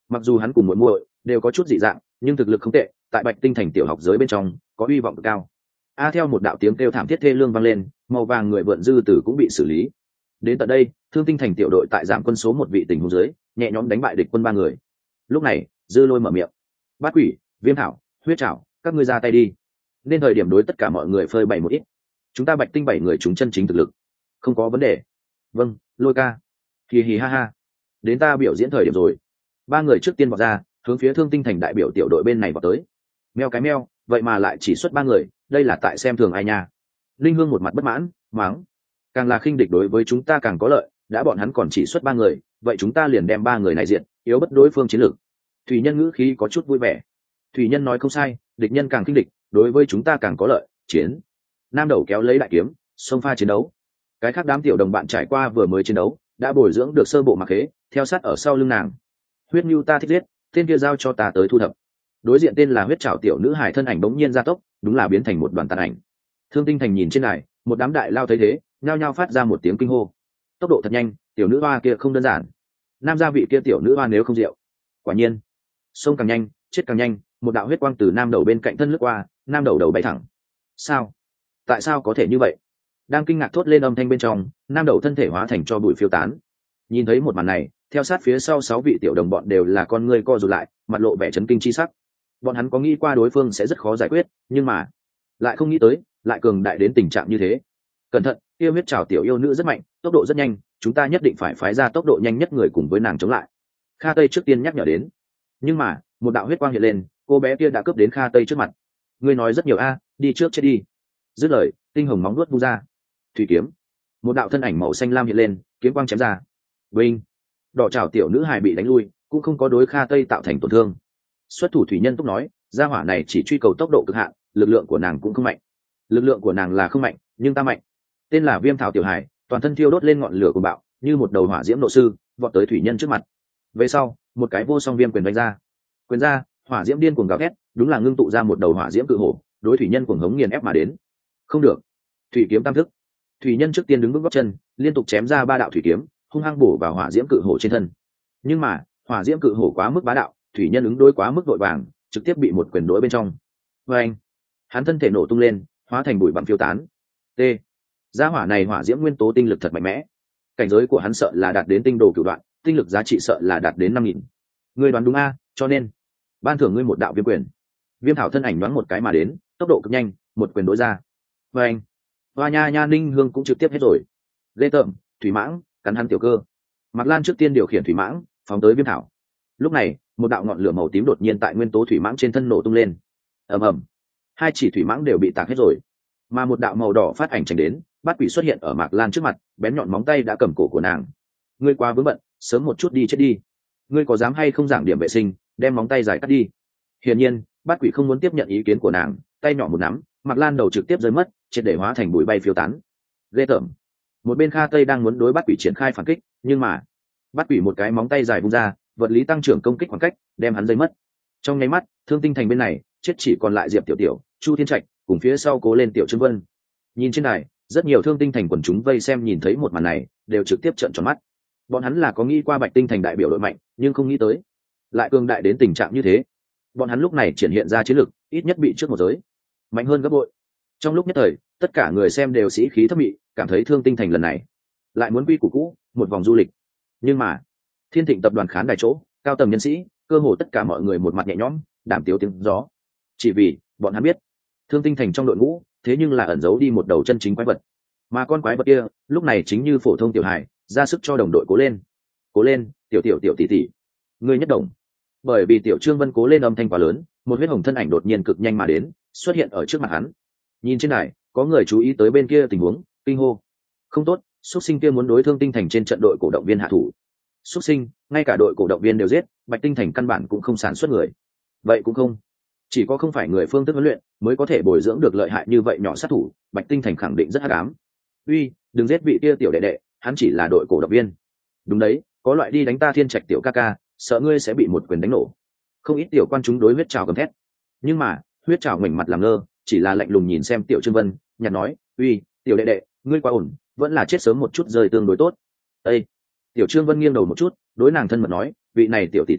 mặc dù hắn cùng muội muội đều có chút dị dạng nhưng thực lực không tệ, tại Bạch Tinh thành tiểu học giới bên trong có uy vọng cực cao. A theo một đạo tiếng kêu thảm thiết thê lương vang lên, màu vàng người vượn dư tử cũng bị xử lý. Đến tận đây, Thương Tinh thành tiểu đội tại giảm quân số một vị tình huống dưới, nhẹ nhõm đánh bại địch quân ba người. Lúc này, Dư Lôi mở miệng: "Bát Quỷ, Viêm Thảo, Huyết Trảo, các ngươi ra tay đi." Nên thời điểm đối tất cả mọi người phơi bày một ít. Chúng ta Bạch Tinh bảy người chúng chân chính thực lực, không có vấn đề. Vâng, Lôi ca. Hì hì ha ha. Đến ta biểu diễn thời điểm rồi. Ba người trước tiên vọt ra, hướng phía Thương Tinh thành đại biểu tiểu đội bên này vọt tới. Meo cái meo, vậy mà lại chỉ xuất ba người, đây là tại xem thường ai nha. Linh Hương một mặt bất mãn, mắng: "Càng là khinh địch đối với chúng ta càng có lợi, đã bọn hắn còn chỉ xuất ba người, vậy chúng ta liền đem ba người này diện, yếu bất đối phương chiến lược." Thủy Nhân ngữ khí có chút vui vẻ. Thủy Nhân nói không sai, địch nhân càng khinh địch, đối với chúng ta càng có lợi, chiến. Nam Đầu kéo lấy đại kiếm, xông pha chiến đấu. Cái khác đám tiểu đồng bạn trải qua vừa mới chiến đấu, đã bồi dưỡng được sơ bộ mặc khế, theo sát ở sau lưng nàng. Huyết Nưu ta thích giết, tên kia giao cho ta tới thu thập. Đối diện tên là Huyết Trảo tiểu nữ hải thân ảnh bỗng nhiên gia tốc, đúng là biến thành một đoàn tàn ảnh. Thương Tinh thành nhìn trên này, một đám đại lao thấy thế, nhao nhao phát ra một tiếng kinh hô. Tốc độ thật nhanh, tiểu nữ hoa kia không đơn giản. Nam gia vị kia tiểu nữ hoa nếu không rượu. Quả nhiên, sông càng nhanh, chết càng nhanh, một đạo huyết quang từ Nam Đầu bên cạnh thân lướt qua, Nam Đầu đầu bay thẳng. Sao? Tại sao có thể như vậy? Đang kinh ngạc thốt lên âm thanh bên trong, Nam Đầu thân thể hóa thành cho bụi phiêu tán. Nhìn thấy một màn này, theo sát phía sau sáu vị tiểu đồng bọn đều là con ngươi co rụt lại, mặt lộ vẻ chấn kinh chi sắc. Bọn hắn có nghĩ qua đối phương sẽ rất khó giải quyết, nhưng mà lại không nghĩ tới, lại cường đại đến tình trạng như thế. Cẩn thận, kia Huyết Trảo tiểu yêu nữ rất mạnh, tốc độ rất nhanh, chúng ta nhất định phải phái ra tốc độ nhanh nhất người cùng với nàng chống lại. Kha Tây trước tiên nhắc nhở đến. Nhưng mà, một đạo huyết quang hiện lên, cô bé kia đã cướp đến Kha Tây trước mặt. Ngươi nói rất nhiều a, đi trước chết đi. Dứt lời, tinh hồng móng vuốt vung ra. Thủy kiếm. Một đạo thân ảnh màu xanh lam hiện lên, kiếm quang chém ra. Vinh. Đỏ Trảo tiểu nữ hài bị đánh lui, cũng không có đối Kha Tây tạo thành tổn thương. Xuất thủ Thủy Nhân Túc nói, gia hỏa này chỉ truy cầu tốc độ cực hạn, lực lượng của nàng cũng không mạnh. Lực lượng của nàng là không mạnh, nhưng ta mạnh. Tên là Viêm Thảo tiểu hài, toàn thân thiêu đốt lên ngọn lửa cuồng bạo, như một đầu hỏa diễm nộ sư, vọt tới Thủy Nhân trước mặt. Về sau, một cái vô song viêm quyền đánh ra. Quyền ra, hỏa diễm điên cuồng gào thét, đúng là ngưng tụ ra một đầu hỏa diễm cự hổ, đối Thủy Nhân cuồng hống nghiền ép mà đến. Không được. Thủy kiếm tam thức. Thủy Nhân trước tiên đứng vững gót chân, liên tục chém ra ba đạo thủy kiếm, hung hăng bổ vào hỏa diễm cự hổ trên thân. Nhưng mà, hỏa diễm cự hổ quá mức bá đạo, Thủy Nhân ứng đối quá mức vội vàng, trực tiếp bị một quyền đối bên trong. Và anh, hắn thân thể nổ tung lên, hóa thành bụi bặm phiêu tán. T. Gia hỏa này hỏa diễm nguyên tố tinh lực thật mạnh mẽ. Cảnh giới của hắn sợ là đạt đến tinh đồ cửu đoạn, tinh lực giá trị sợ là đạt đến năm nghìn. Ngươi đoán đúng a, cho nên ban thưởng ngươi một đạo viêm quyền. Viêm Thảo thân ảnh đoán một cái mà đến, tốc độ cực nhanh, một quyền đối ra. Và anh, Hoa Nha Nha Ninh Hương cũng trực tiếp hết rồi. Lê Tợm, Thủy Mãng, cắn hắn tiểu cơ. Mạc Lan trước tiên điều khiển Thủy Mãng, phóng tới Viêm Thảo. Lúc này, một đạo ngọn lửa màu tím đột nhiên tại nguyên tố Thủy Mãng trên thân nổ tung lên. Ầm ầm, hai chỉ Thủy Mãng đều bị tạc hết rồi. Mà một đạo màu đỏ phát ảnh tránh đến, Bát Quỷ xuất hiện ở Mạc Lan trước mặt, bén nhọn móng tay đã cầm cổ của nàng. Ngươi quá vướng bận, sớm một chút đi chết đi. Ngươi có dám hay không giảng điểm vệ sinh, đem móng tay dài cắt đi. Hiển nhiên, Bát Quỷ không muốn tiếp nhận ý kiến của nàng, tay nhỏ một nắm, Mạc Lan đầu trực tiếp rơi mất, triệt để hóa thành bụi bay phiêu tán. Ghê tởm. Một bên Kha Tây đang muốn đối Bát Quỷ triển khai phản kích, nhưng mà Bát Quỷ một cái móng tay dài vung ra, vật lý tăng trưởng công kích khoảng cách, đem hắn rơi mất. Trong nháy mắt, Thương Tinh thành bên này, chết chỉ còn lại Diệp Tiểu Tiểu, Chu Thiên Trạch, cùng phía sau Cố Lên Tiểu Trương Vân. Nhìn trên này, rất nhiều Thương Tinh thành quần chúng vây xem nhìn thấy một màn này, đều trực tiếp trợn tròn mắt. Bọn hắn là có nghĩ qua Bạch Tinh thành đại biểu đội mạnh, nhưng không nghĩ tới lại cường đại đến tình trạng như thế. Bọn hắn lúc này triển hiện ra chiến lực, ít nhất bị trước một giới, mạnh hơn gấp bội. Trong lúc nhất thời, tất cả người xem đều sĩ khí thấp mị, cảm thấy Thương Tinh thành lần này lại muốn quy củ cũ, một vòng du lịch. Nhưng mà, Thiên Thịnh tập đoàn khán đài chỗ, cao tầng nhân sĩ, cơ hồ tất cả mọi người một mặt nhẹ nhõm, đảm tiếu tiếng gió. Chỉ vì, bọn hắn biết, Thương Tinh thành trong đội ngũ, thế nhưng là ẩn giấu đi một đầu chân chính quái vật. Mà con quái vật kia, lúc này chính như phổ thông tiểu hài, ra sức cho đồng đội cố lên. Cố lên, tiểu tiểu tiểu tỷ tỷ. Ngươi nhất đồng. Bởi vì Tiểu Trương Vân cố lên âm thanh quá lớn, một huyết hồng thân ảnh đột nhiên cực nhanh mà đến, xuất hiện ở trước mặt hắn. Nhìn trên này, có người chú ý tới bên kia tình huống, kinh hô. Không tốt, xuất sinh kia muốn đối Thương Tinh thành trên trận đội cổ động viên hạ thủ. Xuất sinh, ngay cả đội cổ động viên đều giết, Bạch Tinh thành căn bản cũng không sản xuất người. Vậy cũng không, chỉ có không phải người phương thức huấn luyện mới có thể bồi dưỡng được lợi hại như vậy nhỏ sát thủ, Bạch Tinh thành khẳng định rất hắc ám. Uy, đừng giết vị kia tiểu đệ đệ, hắn chỉ là đội cổ động viên. Đúng đấy, có loại đi đánh ta Thiên Trạch tiểu ca ca, sợ ngươi sẽ bị một quyền đánh nổ. Không ít tiểu quan chúng đối huyết trào gầm thét. Nhưng mà, huyết trào ngoảnh mặt làm ngơ, chỉ là lạnh lùng nhìn xem Tiểu Trương Vân, nhạt nói, uy, tiểu đệ đệ, ngươi quá ổn, vẫn là chết sớm một chút rơi tương đối tốt. Ê! Tiểu Trương Vân nghiêng đầu một chút, đối nàng thân mật nói, vị này tiểu tỷ tỷ,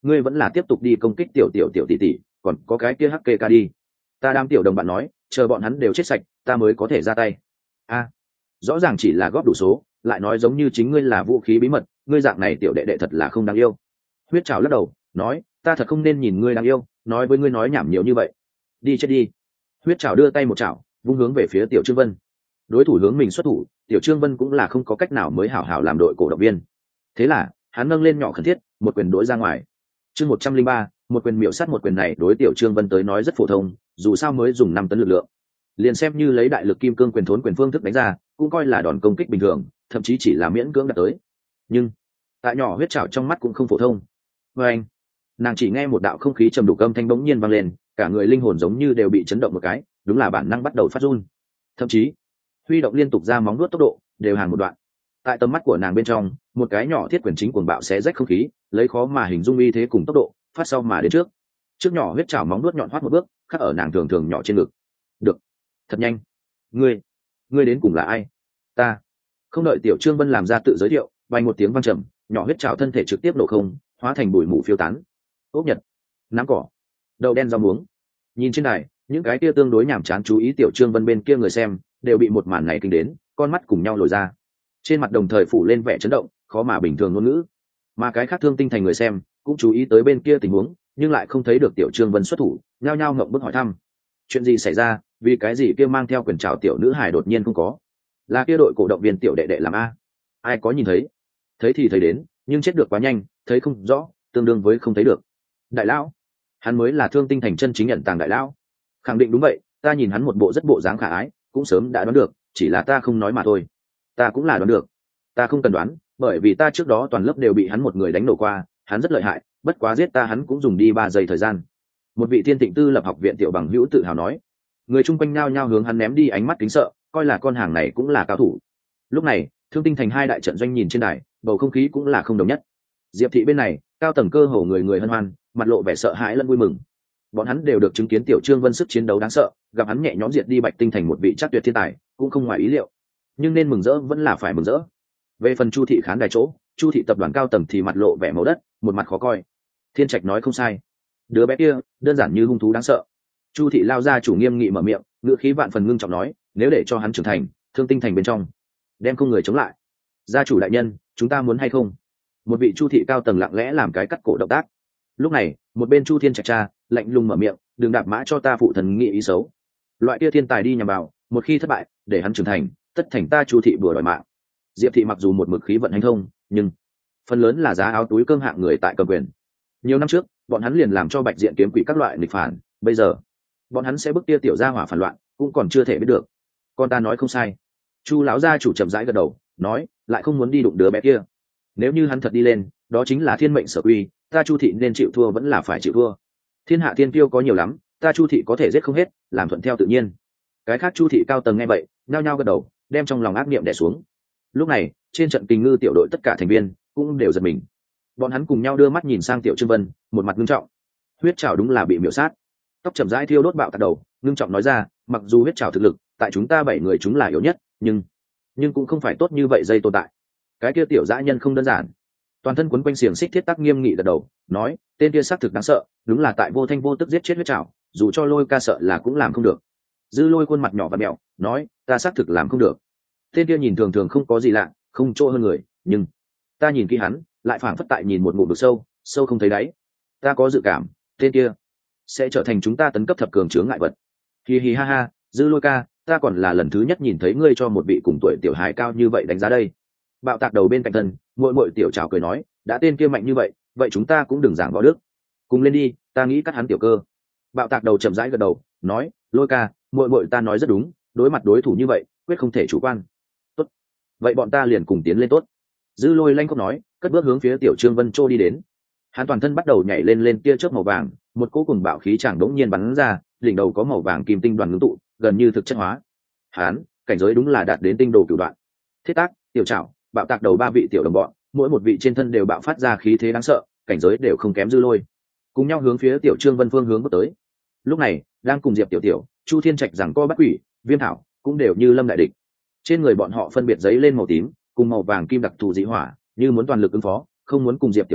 ngươi vẫn là tiếp tục đi công kích tiểu tiểu tiểu tỷ tỷ, còn có cái kia hắc kê ca đi. Ta đám tiểu đồng bạn nói, chờ bọn hắn đều chết sạch ta mới có thể ra tay. A, rõ ràng chỉ là góp đủ số, lại nói giống như chính ngươi là vũ khí bí mật, ngươi dạng này tiểu đệ đệ thật là không đáng yêu. Huyết Trảo lắc đầu nói, ta thật không nên nhìn ngươi đáng yêu, nói với ngươi nói nhảm nhiều như vậy. Đi chết đi. Huyết Trảo đưa tay một chảo vung hướng về phía tiểu Trương Vân. Đối thủ hướng mình xuất thủ, tiểu Trương Vân cũng là không có cách nào mới hảo hảo làm đội cổ động viên. Thế là hắn nâng lên nhỏ khẩn thiết, một quyền đối ra ngoài. Chương một trăm linh ba, một quyền miểu sát. Một quyền này đối tiểu Trương Vân tới nói rất phổ thông, dù sao mới dùng năm tấn lực lượng, liền xem như lấy đại lực kim cương quyền thốn quyền phương thức đánh ra, cũng coi là đòn công kích bình thường, thậm chí chỉ là miễn cưỡng đạt tới. Nhưng tại nhỏ Huyết Trảo trong mắt cũng không phổ thông. Và anh, nàng chỉ nghe một đạo không khí trầm đục âm thanh bỗng nhiên vang lên, cả người linh hồn giống như đều bị chấn động một cái, đúng là bản năng bắt đầu phát run, thậm chí huy động liên tục ra móng nuốt tốc độ đều hàng một đoạn. Tại tầm mắt của nàng bên trong, một cái nhỏ thiết quyền chính cuồng bạo xé rách không khí, lấy khó mà hình dung uy thế cùng tốc độ phát sau mà đến trước. Trước nhỏ Huyết Trảo móng nuốt nhọn hoắt một bước, khắc ở nàng thường thường nhỏ trên ngực. Được, thật nhanh. Ngươi, ngươi đến cùng là ai? Ta. Không đợi tiểu Trương Vân làm ra tự giới thiệu, vang một tiếng vang trầm, nhỏ Huyết Trảo thân thể trực tiếp nổ không, hóa thành bụi mù phiêu tán. Ốc nhật, nắm cỏ, đậu đen rau muống. Nhìn trên đài, những cái kia tương đối nhàm chán chú ý tiểu Trương Vân bên kia người xem, đều bị một màn này kinh đến, con mắt cùng nhau lồi ra. Trên mặt đồng thời phủ lên vẻ chấn động, khó mà bình thường ngôn ngữ. Mà cái khác thương tinh thành người xem, cũng chú ý tới bên kia tình huống, nhưng lại không thấy được tiểu Trương Vân xuất thủ, nhao nhao ngậm bức hỏi thăm. Chuyện gì xảy ra, vì cái gì kia mang theo quyền trảo tiểu nữ hài đột nhiên không có? Là kia đội cổ động viên tiểu đệ đệ làm a? Ai có nhìn thấy? Thấy thì thấy đến, nhưng chết được quá nhanh, thấy không rõ, tương đương với không thấy được. Đại lão, hắn mới là thương tinh thành chân chính nhận tàng đại lão. Khẳng định đúng vậy, ta nhìn hắn một bộ rất bộ dáng khả ái, cũng sớm đã đoán được, chỉ là ta không nói mà thôi. Ta cũng là đoán được, ta không cần đoán, bởi vì ta trước đó toàn lớp đều bị hắn một người đánh nổ qua, hắn rất lợi hại, bất quá giết ta hắn cũng dùng đi ba giây thời gian. Một vị thiên tịnh tư lập học viện tiểu bằng hữu tự hào nói. Người chung quanh nhao nhao hướng hắn ném đi ánh mắt kính sợ, coi là con hàng này cũng là cao thủ. Lúc này thương tinh thành hai đại trận doanh nhìn trên đài, bầu không khí cũng là không đồng nhất. Diệp thị bên này, cao tầng cơ hồ người người hân hoan, mặt lộ vẻ sợ hãi lẫn vui mừng. Bọn hắn đều được chứng kiến tiểu Trương Vân sức chiến đấu đáng sợ, gặp hắn nhẹ nhõm diệt đi Bạch Tinh thành một vị chắc tuyệt thiên tài, cũng không ngoài ý liệu. Nhưng nên mừng rỡ vẫn là phải mừng rỡ. Về phần Chu thị khán đài chỗ, Chu thị tập đoàn cao tầng thì mặt lộ vẻ màu đất, một mặt khó coi. Thiên Trạch nói không sai, đứa bé kia đơn giản như hung thú đáng sợ. Chu thị lao ra chủ nghiêm nghị mở miệng, ngữ khí vạn phần ngưng trọng nói, nếu để cho hắn trưởng thành, thương tinh thành bên trong đem không người chống lại. Gia chủ đại nhân, chúng ta muốn hay không? Một vị Chu thị cao tầng lặng lẽ làm cái cắt cổ động tác. Lúc này một bên Chu Thiên Trạch cha lạnh lùng mở miệng, đừng đạp mã cho ta phụ thần nghị ý xấu. Loại kia thiên tài đi nhằm vào, một khi thất bại, để hắn trưởng thành, tất thành ta Chu thị bừa đòi mạng. Diệp thị mặc dù một mực khí vận hành thông, nhưng phần lớn là giá áo túi cơm hạng người tại cầm quyền. Nhiều năm trước, bọn hắn liền làm cho Bạch Diện kiếm quỷ các loại nghịch phản, bây giờ bọn hắn sẽ bức tia tiểu gia hỏa phản loạn, cũng còn chưa thể biết được. Con ta nói không sai. Chu lão gia chủ chậm rãi gật đầu, nói, lại không muốn đi đụng đứa bé kia. Nếu như hắn thật đi lên, đó chính là thiên mệnh sở quy, ta Chu thị nên chịu thua vẫn là phải chịu thua. Thiên hạ thiên tiêu có nhiều lắm, ta Chu thị có thể giết không hết, làm thuận theo tự nhiên. Cái khác Chu thị cao tầng nghe vậy, nhao nhao gật đầu, đem trong lòng ác niệm đè xuống. Lúc này trên trận Kình Ngư tiểu đội tất cả thành viên cũng đều giật mình. Bọn hắn cùng nhau đưa mắt nhìn sang tiểu Trương Vân, một mặt nghiêm trọng. Huyết Trảo đúng là bị miểu sát. Tóc chậm rãi thiêu đốt bạo tạc đầu, nghiêm trọng nói ra, mặc dù Huyết Trảo thực lực tại chúng ta bảy người chúng là yếu nhất, nhưng nhưng cũng không phải tốt như vậy dây tồn tại. Cái kia tiểu dã nhân không đơn giản. Toàn thân quấn quanh xiềng xích thiết tắc nghiêm nghị gật đầu, nói, tên kia xác thực đáng sợ, đúng là tại vô thanh vô tức giết chết Huyết Trảo, dù cho Lôi ca sợ là cũng làm không được. Dư Lôi khuôn mặt nhỏ và mẹo, nói, ta xác thực làm không được. Tên kia nhìn thường thường không có gì lạ, không chỗ hơn người, nhưng ta nhìn kỹ hắn, lại phảng phất tại nhìn một ngụm vực sâu, sâu không thấy đáy. Ta có dự cảm, tên kia sẽ trở thành chúng ta tấn cấp thập cường chướng ngại vật. Hi hi ha ha, Dư Lôi ca, ta còn là lần thứ nhất nhìn thấy ngươi cho một vị cùng tuổi tiểu hài cao như vậy đánh giá đây. Bạo tạc đầu bên cạnh thân, muội muội tiểu Trảo cười nói, đã tên kia mạnh như vậy, vậy chúng ta cũng đừng giảng võ đức, cùng lên đi, ta nghĩ cắt hắn tiểu cơ. Bạo tạc đầu chậm rãi gật đầu, nói, Lôi ca, muội muội ta nói rất đúng, đối mặt đối thủ như vậy, quyết không thể chủ quan. Tốt, vậy bọn ta liền cùng tiến lên tốt. Dư Lôi lanh không nói, cất bước hướng phía tiểu Trương Vân Trô đi đến. Hắn toàn thân bắt đầu nhảy lên lên tia chớp màu vàng, một cỗ cùng bạo khí chẳng đống nhiên bắn ra, đỉnh đầu có màu vàng kim tinh đoàn ngưng tụ, gần như thực chất hóa. Hắn, cảnh giới đúng là đạt đến tinh đồ cửu đoạn. Thiết tác, tiểu Trảo, bạo tạc đầu ba vị tiểu đồng bọn, mỗi một vị trên thân đều bạo phát ra khí thế đáng sợ, cảnh giới đều không kém Dư Lôi, cùng nhau hướng phía tiểu Trương Vân phương hướng bước tới. Lúc này, đang cùng Diệp tiểu tiểu, Chu Thiên Trạch rằng co bắt quỷ, Viêm Thảo cũng đều như lâm đại địch. Trên người bọn họ phân biệt giấy lên màu tím cùng màu vàng kim đặc thù dị hỏa, như muốn toàn lực ứng phó, không muốn cùng Diệp tiểu tiểu,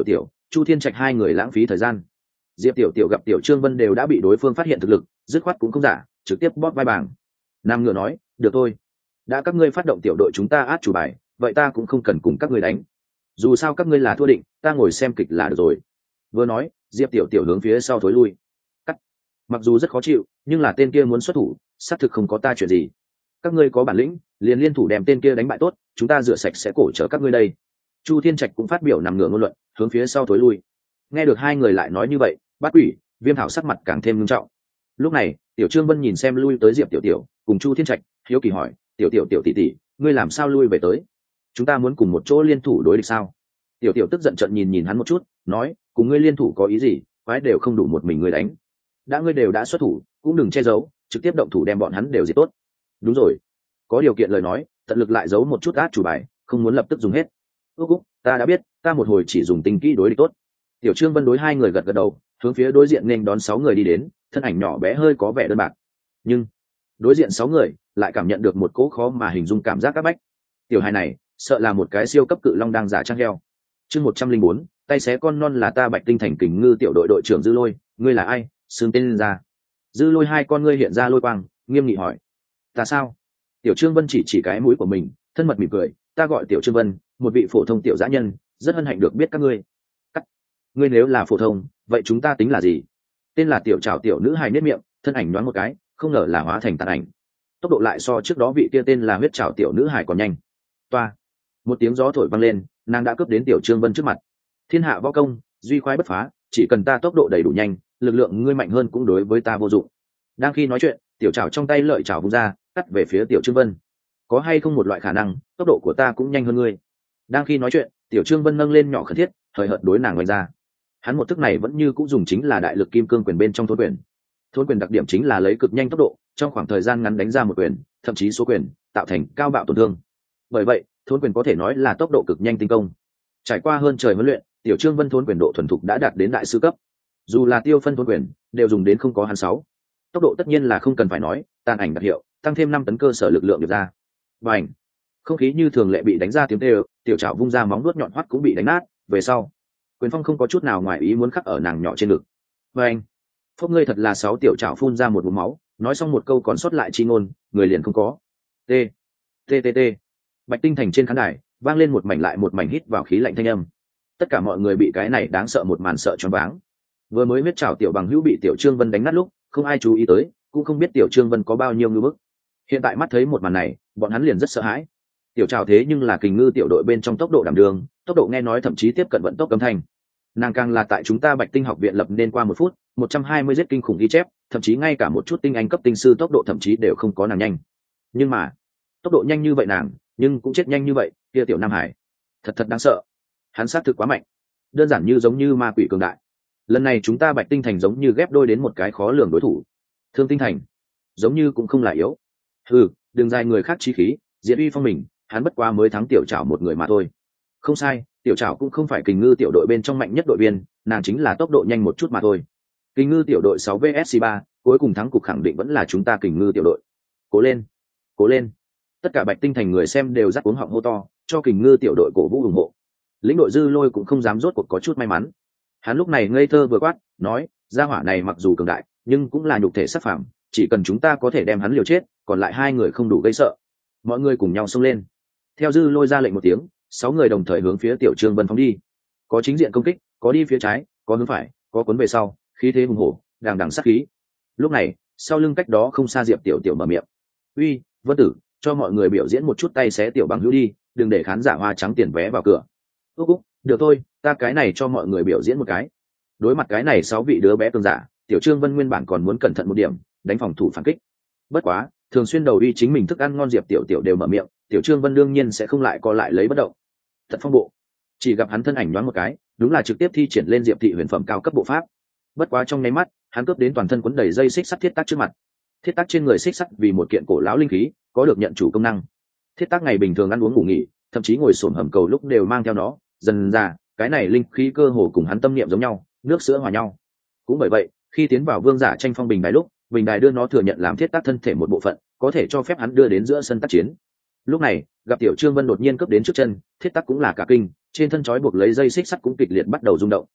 Chu Thiên Trạch hai người lãng phí thời gian. Diệp Tiểu Tiểu gặp Tiểu Trương Vân đều đã bị đối phương phát hiện thực lực, dứt khoát cũng không giả, trực tiếp bóp vai bảng. Nam Ngựa nói, được thôi, đã các ngươi phát động tiểu đội chúng ta át chủ bài, vậy ta cũng không cần cùng các ngươi đánh. Dù sao các ngươi là thua định, ta ngồi xem kịch là được rồi. Vừa nói, Diệp Tiểu Tiểu hướng phía sau thối lui. Cắt. Mặc dù rất khó chịu, nhưng là tên kia muốn xuất thủ, xác thực không có ta chuyện gì. Các ngươi có bản lĩnh, liền liên thủ đem tên kia đánh bại tốt, chúng ta rửa sạch sẽ cổ trở các ngươi đây. Chu Thiên Trạch cũng phát biểu nằm ngửa ngôn luận, hướng phía sau thối lui. Nghe được hai người lại nói như vậy, Bát Quỷ, Viêm Thảo sắc mặt càng thêm nghiêm trọng. Lúc này, Tiểu Trương Vân nhìn xem lui tới Diệp Tiểu Tiểu, cùng Chu Thiên Trạch, hiếu kỳ hỏi, Tiểu Tiểu Tiểu tỷ tỷ, ngươi làm sao lui về tới? Chúng ta muốn cùng một chỗ liên thủ đối địch sao? Tiểu Tiểu tức giận trợn nhìn nhìn hắn một chút, nói, cùng ngươi liên thủ có ý gì? Quái đều không đủ một mình ngươi đánh. Đã ngươi đều đã xuất thủ, cũng đừng che giấu, trực tiếp động thủ đem bọn hắn đều diệt tốt. Đúng rồi, có điều kiện lời nói, tận lực lại giấu một chút át chủ bài, không muốn lập tức dùng hết. Úc úc, ta đã biết, ta một hồi chỉ dùng tinh kỹ đối địch tốt. Tiểu Trương Vân đối hai người gật gật đầu, hướng phía đối diện nên đón sáu người đi đến, thân ảnh nhỏ bé hơi có vẻ đơn bạc, nhưng đối diện sáu người lại cảm nhận được một cỗ khó mà hình dung cảm giác áp bách. Tiểu hài này sợ là một cái siêu cấp cự long đang giả trang heo. Chương một trăm linh bốn, tay xé con non là ta Bạch Tinh Thành Kình Ngư tiểu đội đội trưởng Dư Lôi, ngươi là ai? Xương tên lên ra. Dư Lôi hai con ngươi hiện ra lôi quang, nghiêm nghị hỏi, ta sao? Tiểu Trương Vân chỉ chỉ cái mũi của mình, thân mật mỉm cười, ta gọi Tiểu Trương Vân, một vị phổ thông tiểu dã nhân, rất hân hạnh được biết các ngươi. Cắt. Ngươi nếu là phổ thông, vậy chúng ta tính là gì? Tên là Tiểu Trảo tiểu nữ hài nết miệng, thân ảnh nhoáng một cái, không ngờ là hóa thành tàn ảnh. Tốc độ lại so trước đó vị kia tên là Huyết Trảo tiểu nữ hài còn nhanh. Toa. Một tiếng gió thổi vang lên, nàng đã cướp đến Tiểu Trương Vân trước mặt. Thiên hạ võ công, duy khoái bất phá, chỉ cần ta tốc độ đầy đủ nhanh, lực lượng ngươi mạnh hơn cũng đối với ta vô dụng. Đang khi nói chuyện, Tiểu Trảo trong tay lợi trảo vung ra, cắt về phía Tiểu Trương Vân. Có hay không một loại khả năng, tốc độ của ta cũng nhanh hơn ngươi? Đang khi nói chuyện, Tiểu Trương Vân nâng lên nhỏ khẩn thiết, hời hợt đối nàng vạch ra. Hắn một thức này vẫn như cũng dùng chính là đại lực kim cương quyền bên trong thôn quyền. Thôn quyền đặc điểm chính là lấy cực nhanh tốc độ, trong khoảng thời gian ngắn đánh ra một quyền, thậm chí số quyền, tạo thành cao bạo tổn thương. Bởi vậy, thôn quyền có thể nói là tốc độ cực nhanh tinh công. Trải qua hơn trời huấn luyện, Tiểu Trương Vân thôn quyền độ thuần thục đã đạt đến đại sư cấp. Dù là tiêu phân thôn quyền, đều dùng đến không có hắn sáu. Tốc độ tất nhiên là không cần phải nói, tàn ảnh đặc hiệu, tăng thêm năm tấn cơ sở lực lượng được ra. Bành! Không khí như thường lệ bị đánh ra tiếng kêu, Tiểu Trảo vung ra móng vuốt nhọn hoắt cũng bị đánh nát, về sau, quyền phong không có chút nào ngoài ý muốn khắc ở nàng nhỏ trên ngực. Bành! Phốc ngươi thật là sáu. Tiểu Trảo phun ra một ngụm máu, nói xong một câu còn sót lại chi ngôn, người liền không có. T. T T T. Bạch Tinh Thành trên khán đài, vang lên một mảnh lại một mảnh hít vào khí lạnh thanh âm. Tất cả mọi người bị cái này đáng sợ một màn sợ choáng váng. Vừa mới Huyết Trảo tiểu bằng hữu bị Tiểu Trương Vân đánh nát lúc, không ai chú ý tới, cũng không biết Tiểu Trương Vân có bao nhiêu ngư bức. Hiện tại mắt thấy một màn này, bọn hắn liền rất sợ hãi. Tiểu Trảo thế nhưng là Kình Ngư tiểu đội bên trong tốc độ đảm đường, tốc độ nghe nói thậm chí tiếp cận vận tốc cấm thanh. Nàng càng là tại chúng ta Bạch Tinh học viện lập nên qua một phút, một trăm hai mươi giết kinh khủng ghi chép, thậm chí ngay cả một chút tinh anh cấp tinh sư tốc độ thậm chí đều không có nàng nhanh. Nhưng mà, tốc độ nhanh như vậy nàng, nhưng cũng chết nhanh như vậy, kia Tiểu Nam Hải, thật thật đáng sợ. Hắn sát thực quá mạnh, đơn giản như giống như ma quỷ cường đại. Lần này chúng ta Bạch Tinh Thành giống như ghép đôi đến một cái khó lường đối thủ. Thương Tinh Thành, giống như cũng không là yếu. Ừ, đừng dài người khác chí khí, diệt uy phong mình, hắn bất quá mới thắng Tiểu Trảo một người mà thôi. Không sai, Tiểu Trảo cũng không phải Kình Ngư tiểu đội bên trong mạnh nhất đội viên, nàng chính là tốc độ nhanh một chút mà thôi. Kình Ngư tiểu đội sáu vs ba, cuối cùng thắng cục khẳng định vẫn là chúng ta Kình Ngư tiểu đội. Cố lên, cố lên. Tất cả Bạch Tinh Thành người xem đều rắc uống họng hô to, cho Kình Ngư tiểu đội cổ vũ ủng hộ. Lĩnh đội Dư Lôi cũng không dám rốt cuộc có chút may mắn. Hắn lúc này ngây thơ vừa quát, nói, gia hỏa này mặc dù cường đại, nhưng cũng là nhục thể sắc phàm, chỉ cần chúng ta có thể đem hắn liều chết, còn lại hai người không đủ gây sợ. Mọi người cùng nhau xông lên. Theo Dư Lôi ra lệnh một tiếng, sáu người đồng thời hướng phía Tiểu Trương Vân phóng đi. Có chính diện công kích, có đi phía trái, có hướng phải, có cuốn về sau, khí thế hùng hổ, đằng đằng sát khí. Lúc này, sau lưng cách đó không xa Diệp Tiểu Tiểu mở miệng, uy, Vân Tử, cho mọi người biểu diễn một chút tay xé tiểu bằng hữu đi, đừng để khán giả hoa trắng tiền vé vào cửa. Úc úc, được thôi, ta cái này cho mọi người biểu diễn một cái. Đối mặt cái này sáu vị đứa bé tương giả, Tiểu Trương Vân nguyên bản còn muốn cẩn thận một điểm, đánh phòng thủ phản kích. Bất quá, thường xuyên đầu đi chính mình thức ăn ngon Diệp Tiểu Tiểu đều mở miệng, Tiểu Trương Vân đương nhiên sẽ không lại co lại lấy bất động. Thật phong bộ, chỉ gặp hắn thân ảnh nhoáng một cái, đúng là trực tiếp thi triển lên Diệp thị huyền phẩm cao cấp bộ pháp. Bất quá trong nháy mắt, hắn cướp đến toàn thân quấn đầy dây xích sắt thiết tác trước mặt. Thiết tác trên người xích sắt vì một kiện cổ lão linh khí, có được nhận chủ công năng. Thiết tác ngày bình thường ăn uống ngủ nghỉ, thậm chí ngồi xổm hầm cầu lúc đều mang theo nó, dần ra, cái này linh khí cơ hồ cùng hắn tâm niệm giống nhau, nước sữa hòa nhau. Cũng bởi vậy, khi tiến vào vương giả tranh phong bình đài lúc, bình đài đưa nó thừa nhận làm thiết tác thân thể một bộ phận, có thể cho phép hắn đưa đến giữa sân tác chiến. Lúc này, gặp Tiểu Trương Vân đột nhiên cướp đến trước chân, thiết tác cũng là cả kinh, trên thân trói buộc lấy dây xích sắt cũng kịch liệt bắt đầu rung động.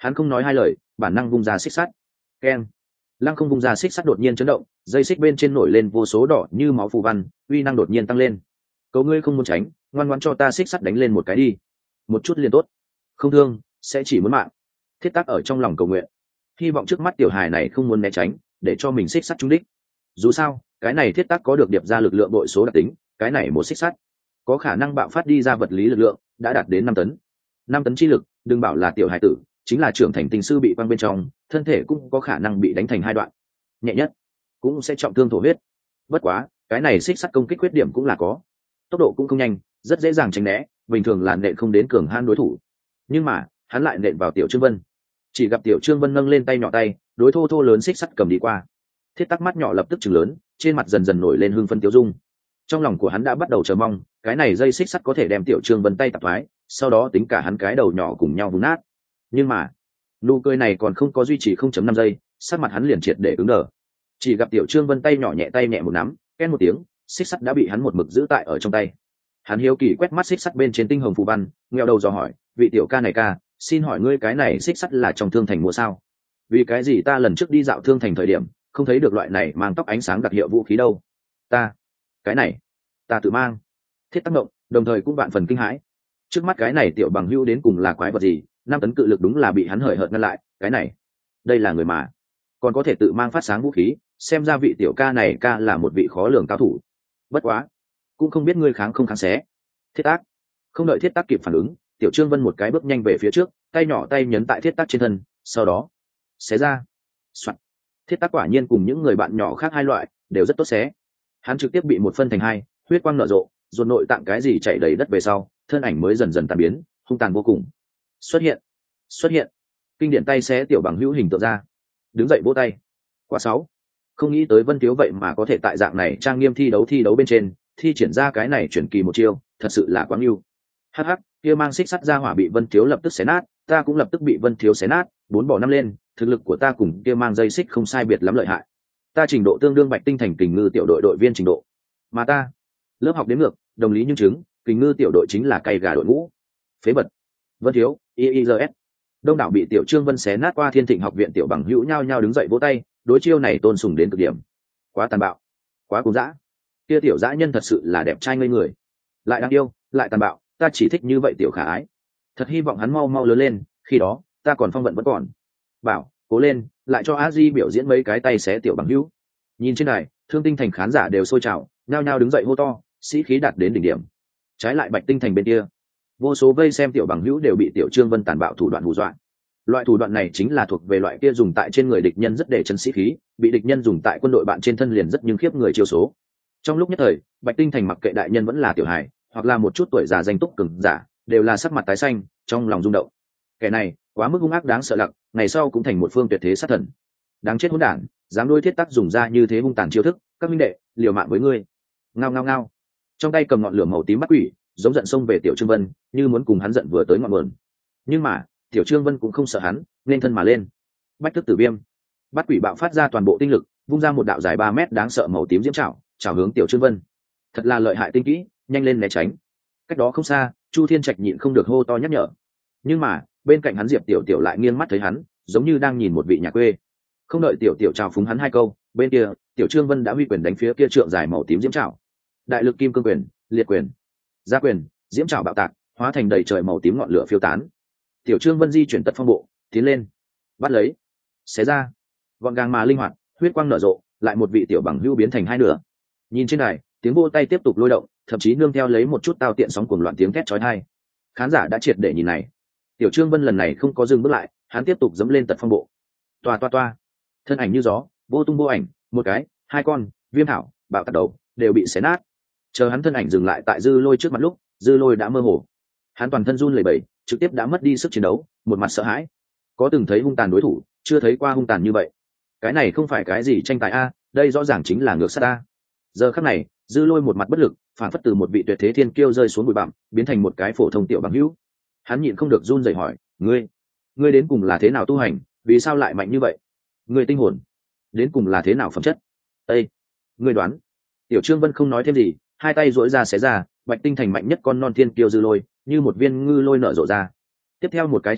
hắn không nói hai lời, bản năng vung ra xích sắt. Keng. Lăng Không vung ra xích sắt đột nhiên chấn động, dây xích bên trên nổi lên vô số đỏ như máu phù văn, uy năng đột nhiên tăng lên. Cầu ngươi không muốn tránh, ngoan ngoãn cho ta xích sắt đánh lên một cái đi, một chút liền tốt, không thương sẽ chỉ muốn mạng. Thiết Tắc ở trong lòng cầu nguyện, hy vọng trước mắt tiểu hài này không muốn né tránh, để cho mình xích sắt trúng đích. Dù sao cái này Thiết Tắc có được điệp ra lực lượng bội số đặc tính, cái này một xích sắt có khả năng bạo phát đi ra vật lý lực lượng đã đạt đến năm tấn. Năm tấn chi lực, đừng bảo là tiểu hài tử, chính là trưởng thành tinh sư bị quăng bên trong, thân thể cũng có khả năng bị đánh thành hai đoạn, nhẹ nhất cũng sẽ trọng thương thổ huyết. Bất quá cái này xích sắt công kích khuyết điểm cũng là có, tốc độ cũng không nhanh, rất dễ dàng tránh né, bình thường là nện không đến cường han đối thủ. Nhưng mà hắn lại nện vào Tiểu Trương Vân. Chỉ gặp Tiểu Trương Vân nâng lên tay nhỏ tay, đối thô thô lớn xích sắt cầm đi qua. Thiết Tắc mắt nhỏ lập tức chừng lớn, trên mặt dần dần nổi lên hưng phấn tiêu dung. Trong lòng của hắn đã bắt đầu chờ mong, cái này dây xích sắt có thể đem Tiểu Trương Vân tay tạp thoái, sau đó tính cả hắn cái đầu nhỏ cùng nhau vun nát. Nhưng mà nụ cười này còn không có duy trì không chấm năm giây, sắc mặt hắn liền triệt để cứng đờ. Chỉ gặp Tiểu Trương Vân tay nhỏ nhẹ tay nhẹ một nắm, két một tiếng, xích sắt đã bị hắn một mực giữ tại ở trong tay. Hắn hiếu kỳ quét mắt xích sắt bên trên tinh hồng phù văn, ngheo đầu dò hỏi, vị tiểu ca này ca, xin hỏi ngươi cái này xích sắt là trong thương thành mua sao? Vì cái gì ta lần trước đi dạo thương thành thời điểm không thấy được loại này mang tóc ánh sáng đặc hiệu vũ khí đâu? Ta cái này ta tự mang. Thiết Tắc động, đồng thời cũng vạn phần kinh hãi. Trước mắt cái này tiểu bằng hữu đến cùng là quái vật gì? Năm tấn cự lực đúng là bị hắn hời hợt ngăn lại. Cái này đây là người mà còn có thể tự mang phát sáng vũ khí, xem ra vị tiểu ca này ca là một vị khó lường cao thủ. Bất quá cũng không biết ngươi kháng không kháng xé. Thiết Tắc không đợi Thiết Tắc kịp phản ứng, Tiểu Trương Vân một cái bước nhanh về phía trước, tay nhỏ tay nhấn tại Thiết Tắc trên thân, sau đó xé ra. Soạn. Thiết Tắc quả nhiên cùng những người bạn nhỏ khác hai loại đều rất tốt xé. Hắn trực tiếp bị một phân thành hai, huyết quang nở rộ, ruột nội tạng cái gì chảy đầy đất về sau, thân ảnh mới dần dần tàn biến, hung tàn vô cùng. Xuất hiện, xuất hiện. Kinh điển tay xé tiểu bằng hữu hình tượng ra, đứng dậy vỗ tay. Quả sáu. Không nghĩ tới Vân Thiếu vậy mà có thể tại dạng này trang nghiêm thi đấu thi đấu bên trên thi triển ra cái này chuyển kỳ một chiêu, thật sự là quá ngưu. Hắc hắc, kia mang xích sắt ra hỏa bị Vân Thiếu lập tức xé nát, ta cũng lập tức bị Vân Thiếu xé nát, bốn bỏ năm lên, thực lực của ta cùng kia mang dây xích không sai biệt lắm lợi hại. Ta trình độ tương đương Bạch Tinh Thành Kình Ngư tiểu đội đội viên trình độ. Mà ta, lớp học đến ngược, đồng lý nhưng chứng, Kình Ngư tiểu đội chính là cây gà đội ngũ. Phế vật. Vân Thiếu, i i giê ét. Đông đảo bị Tiểu Trương Vân xé nát qua Thiên Thịnh học viện tiểu bằng hữu nhao nhao đứng dậy vỗ tay, đối chiêu này tôn sùng đến cực điểm. Quá tàn bạo, quá cuồng dã. Kia tiểu dã nhân thật sự là đẹp trai ngây người, lại đáng yêu, lại tàn bạo, ta chỉ thích như vậy tiểu khả ái. Thật hy vọng hắn mau mau lớn lên, khi đó ta còn phong vận vẫn còn. Bảo, cố lên, lại cho a di biểu diễn mấy cái tay xé tiểu bằng hữu. Nhìn trên này, Thương Tinh Thành khán giả đều sôi trào, nhao nhao đứng dậy hô to, sĩ khí đạt đến đỉnh điểm. Trái lại Bạch Tinh Thành bên kia, vô số vây xem tiểu bằng hữu đều bị Tiểu Trương Vân tàn bạo thủ đoạn hù dọa. Loại thủ đoạn này chính là thuộc về loại kia dùng tại trên người địch nhân rất để chân sĩ khí, bị địch nhân dùng tại quân đội bạn trên thân liền rất nhưng khiếp người chiêu số. Trong lúc nhất thời, Bạch Tinh Thành mặc kệ đại nhân vẫn là tiểu hài, hoặc là một chút tuổi già danh túc cường giả, đều là sắc mặt tái xanh, trong lòng rung động. Kẻ này quá mức hung ác đáng sợ lặc, ngày sau cũng thành một phương tuyệt thế sát thần. Đáng chết hỗn đản, dám đối Thiết Tắc dùng ra như thế hung tàn chiêu thức, các minh đệ, liều mạng với ngươi. Ngao ngao ngao. Trong tay cầm ngọn lửa màu tím bắt quỷ, giống giận xông về Tiểu Trương Vân, như muốn cùng hắn giận vừa tới ngọn nguồn. Nhưng mà Tiểu Trương Vân cũng không sợ hắn, nên thân mà lên. Bách Thức Tử Viêm, bắt quỷ bạo phát ra toàn bộ tinh lực, vung ra một đạo dài ba mét đáng sợ màu tím diễm trảo, trảo hướng Tiểu Trương Vân. Thật là lợi hại tinh kỹ, nhanh lên né tránh. Cách đó không xa, Chu Thiên Trạch nhịn không được hô to nhắc nhở. Nhưng mà bên cạnh hắn Diệp Tiểu Tiểu lại nghiêng mắt thấy hắn, giống như đang nhìn một vị nhà quê. Không đợi Tiểu Tiểu chào phúng hắn hai câu, bên kia Tiểu Trương Vân đã huy quyền đánh phía kia trượng dài màu tím diễm trảo. Đại lực kim cương quyền, liệt quyền, gia quyền, diễm trảo bạo tạc, hóa thành đầy trời màu tím ngọn lửa phiêu tán. Tiểu Trương Vân di chuyển tật phong bộ, tiến lên, bắt lấy, xé ra, gọn gàng mà linh hoạt, huyết quang nở rộ, lại một vị tiểu bằng hữu biến thành hai nửa. Nhìn trên này, tiếng vỗ tay tiếp tục lôi động, thậm chí nương theo lấy một chút tao tiện sóng cuồng loạn tiếng thét chói tai. Khán giả đã triệt để nhìn này. Tiểu Trương Vân lần này không có dừng bước lại, hắn tiếp tục dẫm lên tật phong bộ. Toa toa toa, thân ảnh như gió, vô tung vô ảnh, một cái, hai con, viêm thảo, bạo tạc đầu, đều bị xé nát. Chờ hắn thân ảnh dừng lại tại Dư Lôi trước mặt lúc, Dư Lôi đã mơ hồ. Hắn toàn thân run lẩy bẩy, trực tiếp đã mất đi sức chiến đấu, một mặt sợ hãi. Có từng thấy hung tàn đối thủ, chưa thấy qua hung tàn như vậy. Cái này không phải cái gì tranh tài a, đây rõ ràng chính là ngược sát a. Giờ khắc này, Dư Lôi một mặt bất lực, phản phất từ một vị tuyệt thế thiên kiêu rơi xuống bụi bặm, biến thành một cái phổ thông tiểu bằng hữu. Hắn nhịn không được run rẩy hỏi, ngươi, ngươi đến cùng là thế nào tu hành, vì sao lại mạnh như vậy? Ngươi tinh hồn, đến cùng là thế nào phẩm chất? Ê, ngươi đoán. Tiểu Trương Vân không nói thêm gì, hai tay duỗi ra xé ra, Bạch Tinh Thành mạnh nhất con non thiên kiêu Dư Lôi, như một viên ngư lôi nở rộ ra. Tiếp theo một cái chớp mắt,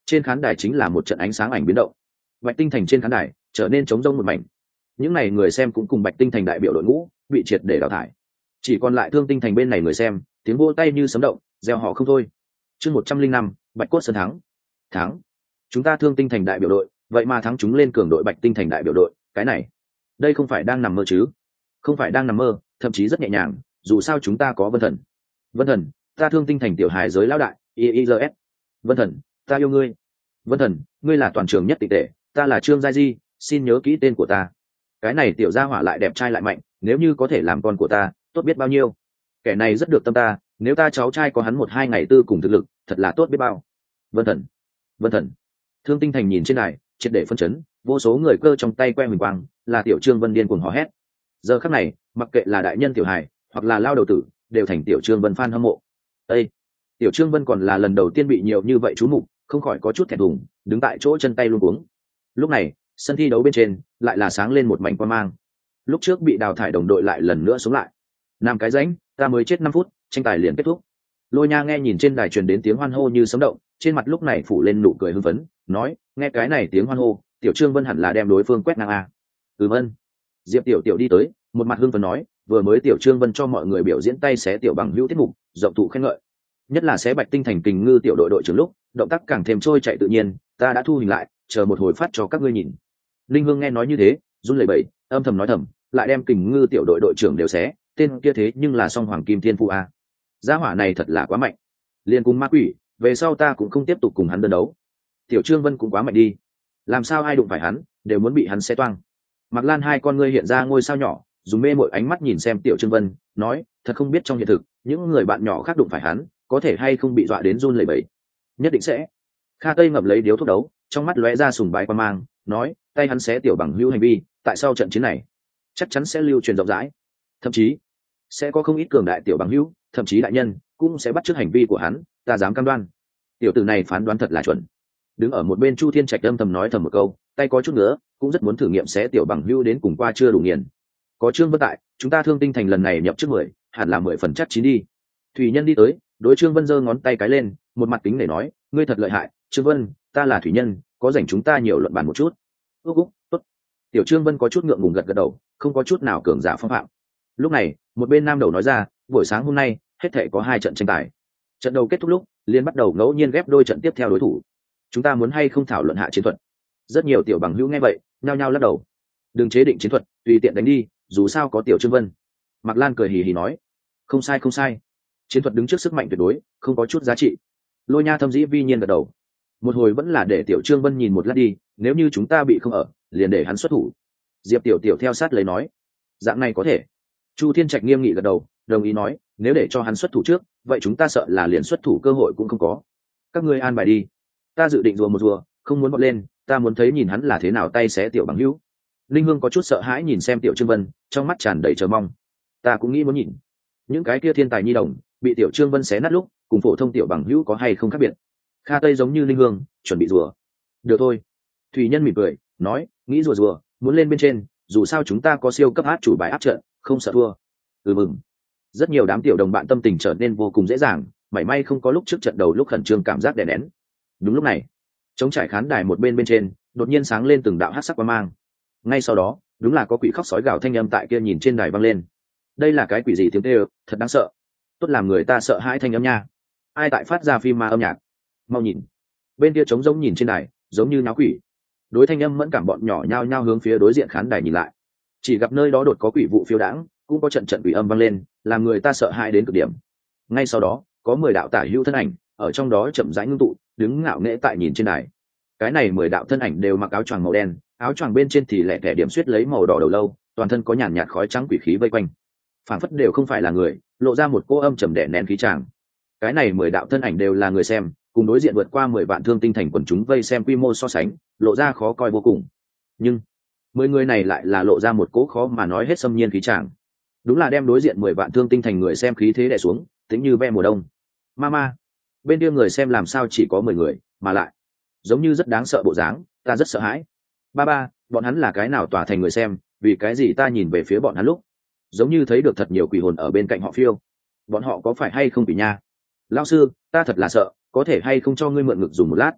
trên khán đài chính là một trận ánh sáng ảnh biến động. Bạch Tinh Thành trên khán đài trở nên trống rỗng một mảnh. Những n à y người xem cũng cùng Bạch Tinh Thành đại biểu đội ngũ bị triệt để đào thải, chỉ còn lại Thương Tinh Thành bên này người xem tiếng vỗ tay như sấm động, gieo họ không thôi. Chương một trăm linh năm, Bạch Cốt Sơn thắng. Thắng. Chúng ta Thương Tinh Thành đại biểu đội, vậy mà thắng chúng lên cường đội Bạch Tinh Thành đại biểu đội, cái này, đây không phải đang nằm mơ chứ? Không phải đang nằm mơ, thậm chí rất nhẹ nhàng, dù sao chúng ta có Vân Thần. Vân Thần, ta Thương Tinh Thành tiểu hài giới lão đại, i i giê ét. Vân Thần, ta yêu ngươi. Vân Thần, ngươi là toàn trường nhất tịch tệ, ta là Trương Gia Di, xin nhớ kỹ tên của ta. Cái này tiểu gia hỏa lại đẹp trai lại mạnh, nếu như có thể làm con của ta, tốt biết bao nhiêu. Kẻ này rất được tâm ta, nếu ta cháu trai có hắn một hai ngày tư cùng thực lực, thật là tốt biết bao. Vân Thần, Vân Thần. Thương Tinh Thành nhìn trên này, triệt để phân chấn, vô số người cơ trong tay que huỳnh quang, là tiểu Trương Vân điên cuồng hò hét. Giờ khắc này, mặc kệ là đại nhân tiểu hài, hoặc là lao đầu tử, đều thành tiểu Trương Vân fan hâm mộ. Ê! Tiểu Trương Vân còn là lần đầu tiên bị nhiều như vậy chú mục, không khỏi có chút thẹn thùng, đứng tại chỗ chân tay luống cuống. Lúc này, sân thi đấu bên trên lại là sáng lên một mảnh quang mang. Lúc trước bị đào thải đồng đội lại lần nữa sống lại. Nam cái rãnh, ta mới chết năm phút, tranh tài liền kết thúc. Lôi Nha nghe nhìn trên đài truyền đến tiếng hoan hô như sấm động, trên mặt lúc này phủ lên nụ cười hưng phấn, nói, nghe cái này tiếng hoan hô, tiểu Trương Vân hẳn là đem đối phương quét ngang a. Ừm ân. Diệp Tiểu Tiểu đi tới, một mặt hưng phấn nói, vừa mới tiểu Trương Vân cho mọi người biểu diễn tay xé tiểu bằng hữu tiết mục, rộng thụ khen ngợi. Nhất là xé Bạch Tinh Thành kình ngư tiểu đội đội trưởng lúc, động tác càng thêm trôi chạy tự nhiên, ta đã thu hình lại, chờ một hồi phát cho các ngươi nhìn. Linh Hương nghe nói như thế, run lẩy bẩy, âm thầm nói thầm, lại đem kình ngư tiểu đội đội trưởng đều xé, tên kia thế nhưng là song hoàng kim thiên phụ a. Gia hỏa này thật là quá mạnh. Liên cùng ma quỷ, về sau ta cũng không tiếp tục cùng hắn đơn đấu. Tiểu Trương Vân cũng quá mạnh đi, làm sao ai đụng phải hắn, đều muốn bị hắn xé toang. Mạc Lan hai con ngươi hiện ra ngôi sao nhỏ, dùng mê mội ánh mắt nhìn xem Tiểu Trương Vân, nói, thật không biết trong hiện thực, những người bạn nhỏ khác đụng phải hắn, có thể hay không bị dọa đến run lẩy bẩy. Nhất định sẽ. Kha Tây ngậm lấy điếu thuốc đấu, trong mắt lóe ra sùng bái quan mang, nói, tay hắn xé tiểu bằng hữu hành vi, tại sao trận chiến này chắc chắn sẽ lưu truyền rộng rãi, thậm chí sẽ có không ít cường đại tiểu bằng hữu, thậm chí đại nhân cũng sẽ bắt chước hành vi của hắn, ta dám cam đoan. Tiểu tử này phán đoán thật là chuẩn. Đứng ở một bên Chu Thiên Trạch âm thầm nói thầm một câu, tay có chút nữa, cũng rất muốn thử nghiệm xé tiểu bằng hữu đến cùng qua chưa đủ nghiền. Có Trương Vân tại, chúng ta Thương Tinh Thành lần này nhập trước mười, hẳn là mười phần chắc chín đi. Thủy Nhân đi tới, đối Trương Vân giơ ngón tay cái lên, một mặt kính để nói, ngươi thật lợi hại, Trương Vân, ta là Thủy Nhân, có rảnh chúng ta nhiều luận bàn một chút. Úc úc, tốt. Tiểu Trương Vân có chút ngượng ngùng gật gật đầu, không có chút nào cường giả phong phạm. Lúc này, một bên nam đầu nói ra, buổi sáng hôm nay, hết thảy có hai trận tranh tài. Trận đầu kết thúc lúc, liên bắt đầu ngẫu nhiên ghép đôi trận tiếp theo đối thủ. Chúng ta muốn hay không thảo luận hạ chiến thuật? Rất nhiều tiểu bằng hữu nghe vậy, nhao nhao lắc đầu. Đừng chế định chiến thuật, tùy tiện đánh đi, dù sao có Tiểu Trương Vân. Mạc Lan cười hì hì nói, không sai không sai. Chiến thuật đứng trước sức mạnh tuyệt đối, không có chút giá trị. Lôi Nha thâm dĩ vi nhiên gật đầu. Một hồi vẫn là để Tiểu Trương Vân nhìn một lát đi, nếu như chúng ta bị không ở, liền để hắn xuất thủ. Diệp Tiểu Tiểu theo sát lấy nói, dạng này có thể. Chu Thiên Trạch nghiêm nghị gật đầu, đồng ý nói, nếu để cho hắn xuất thủ trước, vậy chúng ta sợ là liền xuất thủ cơ hội cũng không có. Các ngươi an bài đi, ta dự định rùa một rùa, không muốn bật lên, ta muốn thấy nhìn hắn là thế nào tay xé tiểu bằng hữu. Linh Hương có chút sợ hãi nhìn xem Tiểu Trương Vân, trong mắt tràn đầy chờ mong. Ta cũng nghĩ muốn nhìn những cái kia thiên tài nhi đồng bị Tiểu Trương Vân xé nát lúc, cùng phổ thông tiểu bằng hữu có hay không khác biệt. Kha Tây giống như Linh Hương, chuẩn bị rùa. Được thôi. Thủy Nhân mỉm cười, nói, nghĩ rùa rùa, muốn lên bên trên, dù sao chúng ta có siêu cấp át chủ bài áp trận, không sợ thua. Ừ mừng. Rất nhiều đám tiểu đồng bạn tâm tình trở nên vô cùng dễ dàng, mảy may không có lúc trước trận đầu lúc khẩn trương cảm giác đè nén. Đúng lúc này, chống trải khán đài một bên bên trên, đột nhiên sáng lên từng đạo hắc sắc quang mang. Ngay sau đó, đúng là có quỷ khóc sói gào thanh âm tại kia nhìn trên đài vang lên. Đây là cái quỷ gì tiếng kêu, thật đáng sợ. Tốt làm người ta sợ hãi thanh âm nha. Ai tại phát ra phim ma âm nhạc? Mau nhìn. Bên kia trống rỗng nhìn trên đài, giống như náo quỷ. Đối thanh âm mẫn cảm bọn nhỏ nhao nhao hướng phía đối diện khán đài nhìn lại. Chỉ gặp nơi đó đột có quỷ vụ phiêu đãng, cũng có trận trận quỷ âm vang lên, làm người ta sợ hãi đến cực điểm. Ngay sau đó, có mười đạo tả hữu thân ảnh, ở trong đó chậm rãi ngưng tụ, đứng ngạo nghễ tại nhìn trên đài. Cái này mười đạo thân ảnh đều mặc áo choàng màu đen, áo choàng bên trên thì lẻ tẻ điểm xuyết lấy màu đỏ đầu lâu, toàn thân có nhàn nhạt khói trắng quỷ khí vây quanh. Phản phất đều không phải là người, lộ ra một cô âm trầm đè nén khí tràng. Cái này mười đạo thân ảnh đều là người xem, cùng đối diện vượt qua mười vạn Thương Tinh Thành quần chúng vây xem quy mô so sánh, lộ ra khó coi vô cùng. Nhưng mười người này lại là lộ ra một cỗ khó mà nói hết xâm nhiên khí tràng. Đúng là đem đối diện mười vạn Thương Tinh Thành người xem khí thế đè xuống, tính như ve mùa đông. Mama, bên kia người xem làm sao chỉ có mười người, mà lại giống như rất đáng sợ bộ dáng, ta rất sợ hãi. Ba ba, bọn hắn là cái nào tỏa thành người xem, vì cái gì ta nhìn về phía bọn hắn lúc, giống như thấy được thật nhiều quỷ hồn ở bên cạnh họ phiêu. Bọn họ có phải hay không quỷ nha? Lão sư, ta thật là sợ, có thể hay không cho ngươi mượn ngực dùng một lát?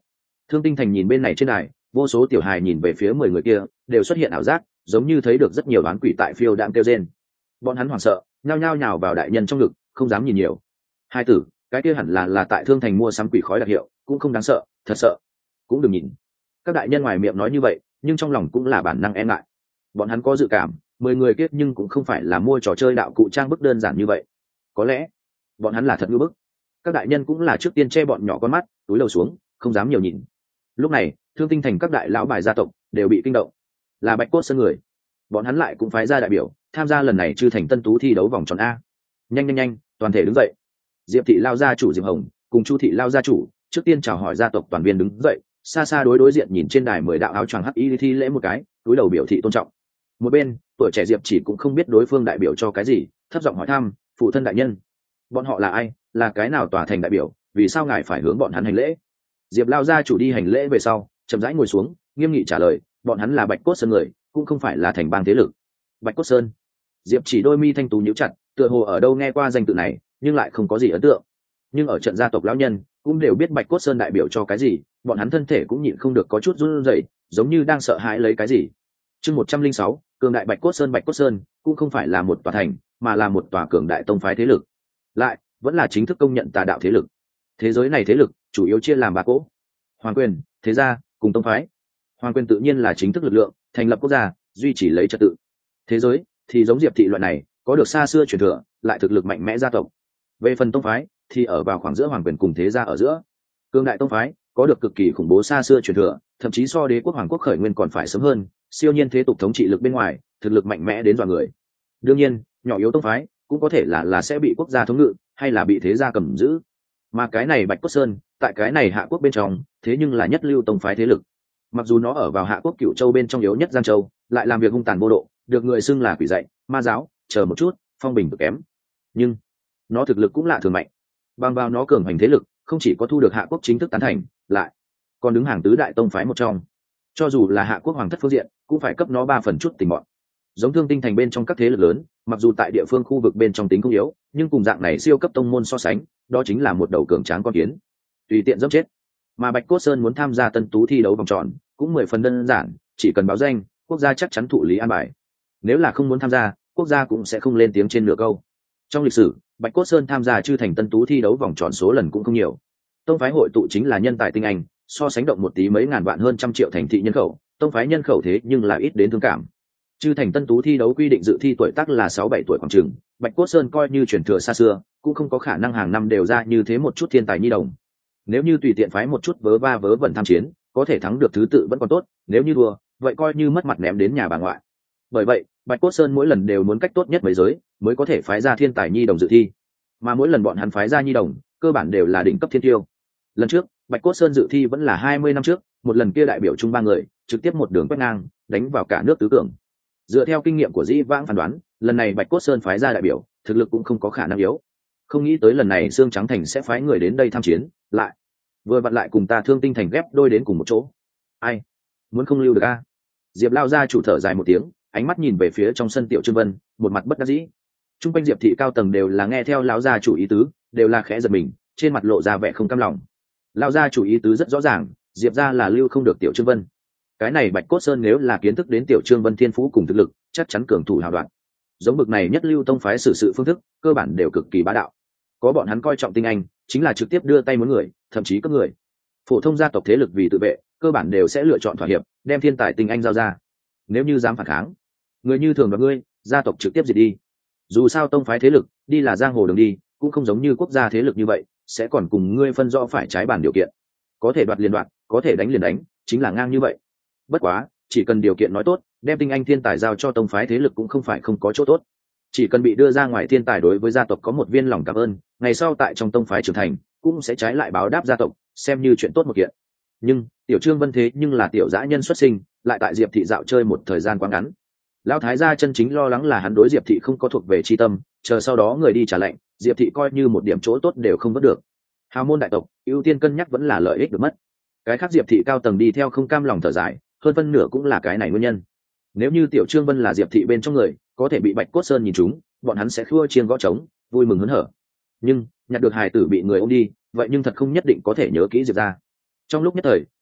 Thương Tinh Thành nhìn bên này trên đài, vô số tiểu hài nhìn về phía mười người kia, đều xuất hiện ảo giác, giống như thấy được rất nhiều đoán quỷ tại phiêu đạm kêu rên. Bọn hắn hoảng sợ, nhao nhao nhào vào đại nhân trong ngực, không dám nhìn nhiều. Hai tử, cái kia hẳn là là tại Thương Thành mua sắm quỷ khói đặc hiệu, cũng không đáng sợ, thật sợ, cũng đừng nhìn. Các đại nhân ngoài miệng nói như vậy, nhưng trong lòng cũng là bản năng e ngại. Bọn hắn có dự cảm, mười người kiếp nhưng cũng không phải là mua trò chơi đạo cụ trang bức đơn giản như vậy. Có lẽ, bọn hắn là thật ngưỡng bức. Các đại nhân cũng là trước tiên che bọn nhỏ con mắt, túi đầu xuống, không dám nhiều nhìn. Lúc này, Thương Tinh Thành các đại lão bài gia tộc đều bị kinh động. Là Bạch Cốt Sơn người, bọn hắn lại cũng phái ra đại biểu tham gia lần này chư thành tân tú thi đấu vòng tròn A. Nhanh nhanh nhanh, toàn thể đứng dậy. Diệp thị lao gia chủ Diệp Hồng cùng Chu thị lao gia chủ trước tiên chào hỏi gia tộc toàn viên đứng dậy, xa xa đối đối diện nhìn trên đài mười đạo áo choàng hắc y thi lễ một cái, túi đầu biểu thị tôn trọng. Một bên, tuổi trẻ Diệp chỉ cũng không biết đối phương đại biểu cho cái gì, thấp giọng hỏi thăm, phụ thân đại nhân, bọn họ là ai, là cái nào tòa thành đại biểu, vì sao ngài phải hướng bọn hắn hành lễ? Diệp lao gia chủ đi hành lễ về sau, chậm rãi ngồi xuống, nghiêm nghị trả lời, bọn hắn là Bạch Cốt Sơn người, cũng không phải là thành bang thế lực. Bạch Cốt Sơn. Diệp chỉ đôi mi thanh tú nhíu chặt, tựa hồ ở đâu nghe qua danh tự này, nhưng lại không có gì ấn tượng. Nhưng ở trận gia tộc lão nhân cũng đều biết Bạch Cốt Sơn đại biểu cho cái gì, bọn hắn thân thể cũng nhịn không được có chút run rẩy, giống như đang sợ hãi lấy cái gì. Chương một trăm linh sáu, cường đại Bạch Cốt Sơn. Bạch Cốt Sơn cũng không phải là một tòa thành, mà là một tòa cường đại tông phái thế lực, lại vẫn là chính thức công nhận tà đạo thế lực. Thế giới này thế lực chủ yếu chia làm ba cỗ: hoàng quyền, thế gia cùng tông phái. Hoàng quyền tự nhiên là chính thức lực lượng, thành lập quốc gia, duy trì lấy trật tự. Thế giới thì giống Diệp thị loại này, có được xa xưa truyền thừa, lại thực lực mạnh mẽ gia tộc. Về phần tông phái thì ở vào khoảng giữa hoàng quyền cùng thế gia ở giữa. Cương đại tông phái có được cực kỳ khủng bố xa xưa truyền thừa, thậm chí so đế quốc hoàng quốc khởi nguyên còn phải sớm hơn, siêu nhiên thế tục thống trị lực bên ngoài, thực lực mạnh mẽ đến dọa người. Đương nhiên, nhỏ yếu tông phái cũng có thể là là sẽ bị quốc gia thống ngự, hay là bị thế gia cầm giữ. Mà cái này Bạch Cốt Sơn, tại cái này hạ quốc bên trong, thế nhưng là nhất lưu tông phái thế lực. Mặc dù nó ở vào hạ quốc Cửu Châu bên trong yếu nhất Giang Châu, lại làm việc hung tàn vô độ, được người xưng là quỷ dạy, ma giáo, chờ một chút, phong bình cực kém. Nhưng nó thực lực cũng lạ thường mạnh. Bằng vào nó cường hành thế lực, không chỉ có thu được hạ quốc chính thức tán thành, lại còn đứng hàng tứ đại tông phái một trong. Cho dù là hạ quốc hoàng thất phương diện, cũng phải cấp nó ba phần chút tình bọn. Giống Thương Tinh Thành bên trong các thế lực lớn, mặc dù tại địa phương khu vực bên trong tính không yếu, nhưng cùng dạng này siêu cấp tông môn so sánh, đó chính là một đầu cường tráng con kiến, tùy tiện dẫm chết. Mà Bạch Cốt Sơn muốn tham gia tân tú thi đấu vòng tròn, cũng mười phần đơn giản, chỉ cần báo danh, quốc gia chắc chắn thụ lý an bài. Nếu là không muốn tham gia, quốc gia cũng sẽ không lên tiếng trên nửa câu. Trong lịch sử, Bạch Cốt Sơn tham gia chư thành tân tú thi đấu vòng tròn số lần cũng không nhiều. Tông phái hội tụ chính là nhân tài tinh anh, so sánh động một tí mấy ngàn vạn hơn trăm triệu thành thị nhân khẩu, tông phái nhân khẩu thế nhưng là ít đến thương cảm. Chư thành tân tú thi đấu quy định dự thi tuổi tác là sáu bảy tuổi khoảng chừng, Bạch Cốt Sơn coi như truyền thừa xa xưa, cũng không có khả năng hàng năm đều ra như thế một chút thiên tài nhi đồng. Nếu như tùy tiện phái một chút vớ va vớ vẩn tham chiến, có thể thắng được thứ tự vẫn còn tốt, nếu như đua, vậy coi như mất mặt ném đến nhà bà ngoại. Bởi vậy, Bạch Cốt Sơn mỗi lần đều muốn cách tốt nhất mấy giới, mới có thể phái ra thiên tài nhi đồng dự thi. Mà mỗi lần bọn hắn phái ra nhi đồng, cơ bản đều là đỉnh cấp thiên tiêu. Lần trước, Bạch Cốt Sơn dự thi vẫn là hai mươi năm trước, một lần kia đại biểu chung ba người, trực tiếp một đường quét ngang, đánh vào cả nước tứ cường. Dựa theo kinh nghiệm của Dĩ Vãng phán đoán, lần này Bạch Cốt Sơn phái ra đại biểu, thực lực cũng không có khả năng yếu. Không nghĩ tới lần này Sương Trắng Thành sẽ phái người đến đây tham chiến, lại vừa vặn lại cùng ta Thương Tinh Thành ghép đôi đến cùng một chỗ. Ai muốn không lưu được a? Diệp lao ra chủ thở dài một tiếng, ánh mắt nhìn về phía trong sân Tiểu Trương Vân, một mặt bất đắc dĩ. Trung quanh Diệp thị cao tầng đều là nghe theo lão gia chủ ý tứ, đều là khẽ giật mình, trên mặt lộ ra vẻ không cam lòng. Lão gia chủ ý tứ rất rõ ràng, Diệp gia là lưu không được Tiểu Trương Vân. Cái này Bạch Cốt Sơn nếu là kiến thức đến Tiểu Trương Vân thiên phú cùng thực lực, chắc chắn cường thủ hào đoạn. Giống bực này nhất lưu tông phái xử sự phương thức, cơ bản đều cực kỳ bá đạo. Có bọn hắn coi trọng tinh anh, chính là trực tiếp đưa tay muốn người, thậm chí cấp người. Phổ thông gia tộc thế lực vì tự vệ, cơ bản đều sẽ lựa chọn thỏa hiệp, đem thiên tài tinh anh giao ra. Nếu như dám phản kháng, người như thường và ngươi, gia tộc trực tiếp diệt đi. Dù sao tông phái thế lực, đi là giang hồ đường đi, cũng không giống như quốc gia thế lực như vậy, sẽ còn cùng ngươi phân rõ phải trái bản điều kiện. Có thể đoạt liền đoạt, có thể đánh liền đánh, chính là ngang như vậy. Bất quá, chỉ cần điều kiện nói tốt, đem tinh anh thiên tài giao cho tông phái thế lực cũng không phải không có chỗ tốt. Chỉ cần bị đưa ra ngoài thiên tài đối với gia tộc có một viên lòng cảm ơn, ngày sau tại trong tông phái trưởng thành, cũng sẽ trái lại báo đáp gia tộc, xem như chuyện tốt một kiện. Nhưng Tiểu Trương Vân thế nhưng là tiểu dã nhân xuất sinh, lại tại Diệp thị dạo chơi một thời gian quá ngắn. Lão thái gia chân chính lo lắng là hắn đối Diệp thị không có thuộc về chi tâm, chờ sau đó người đi trả lệnh, Diệp thị coi như một điểm chỗ tốt đều không vớt được. Hào môn đại tộc, ưu tiên cân nhắc vẫn là lợi ích được mất. Cái khác Diệp thị cao tầng đi theo không cam lòng thở dài, hơn phân nửa cũng là cái này nguyên nhân. Nếu như Tiểu Trương Vân là Diệp thị bên trong người, có thể bị Bạch Cốt Sơn nhìn trúng, bọn hắn sẽ khua chiêng gõ trống, vui mừng hớn hở. Nhưng nhặt được hài tử bị người ôm đi, vậy nhưng thật không nhất định có thể nhớ kỹ Diệp gia. Trong lúc nhất thời,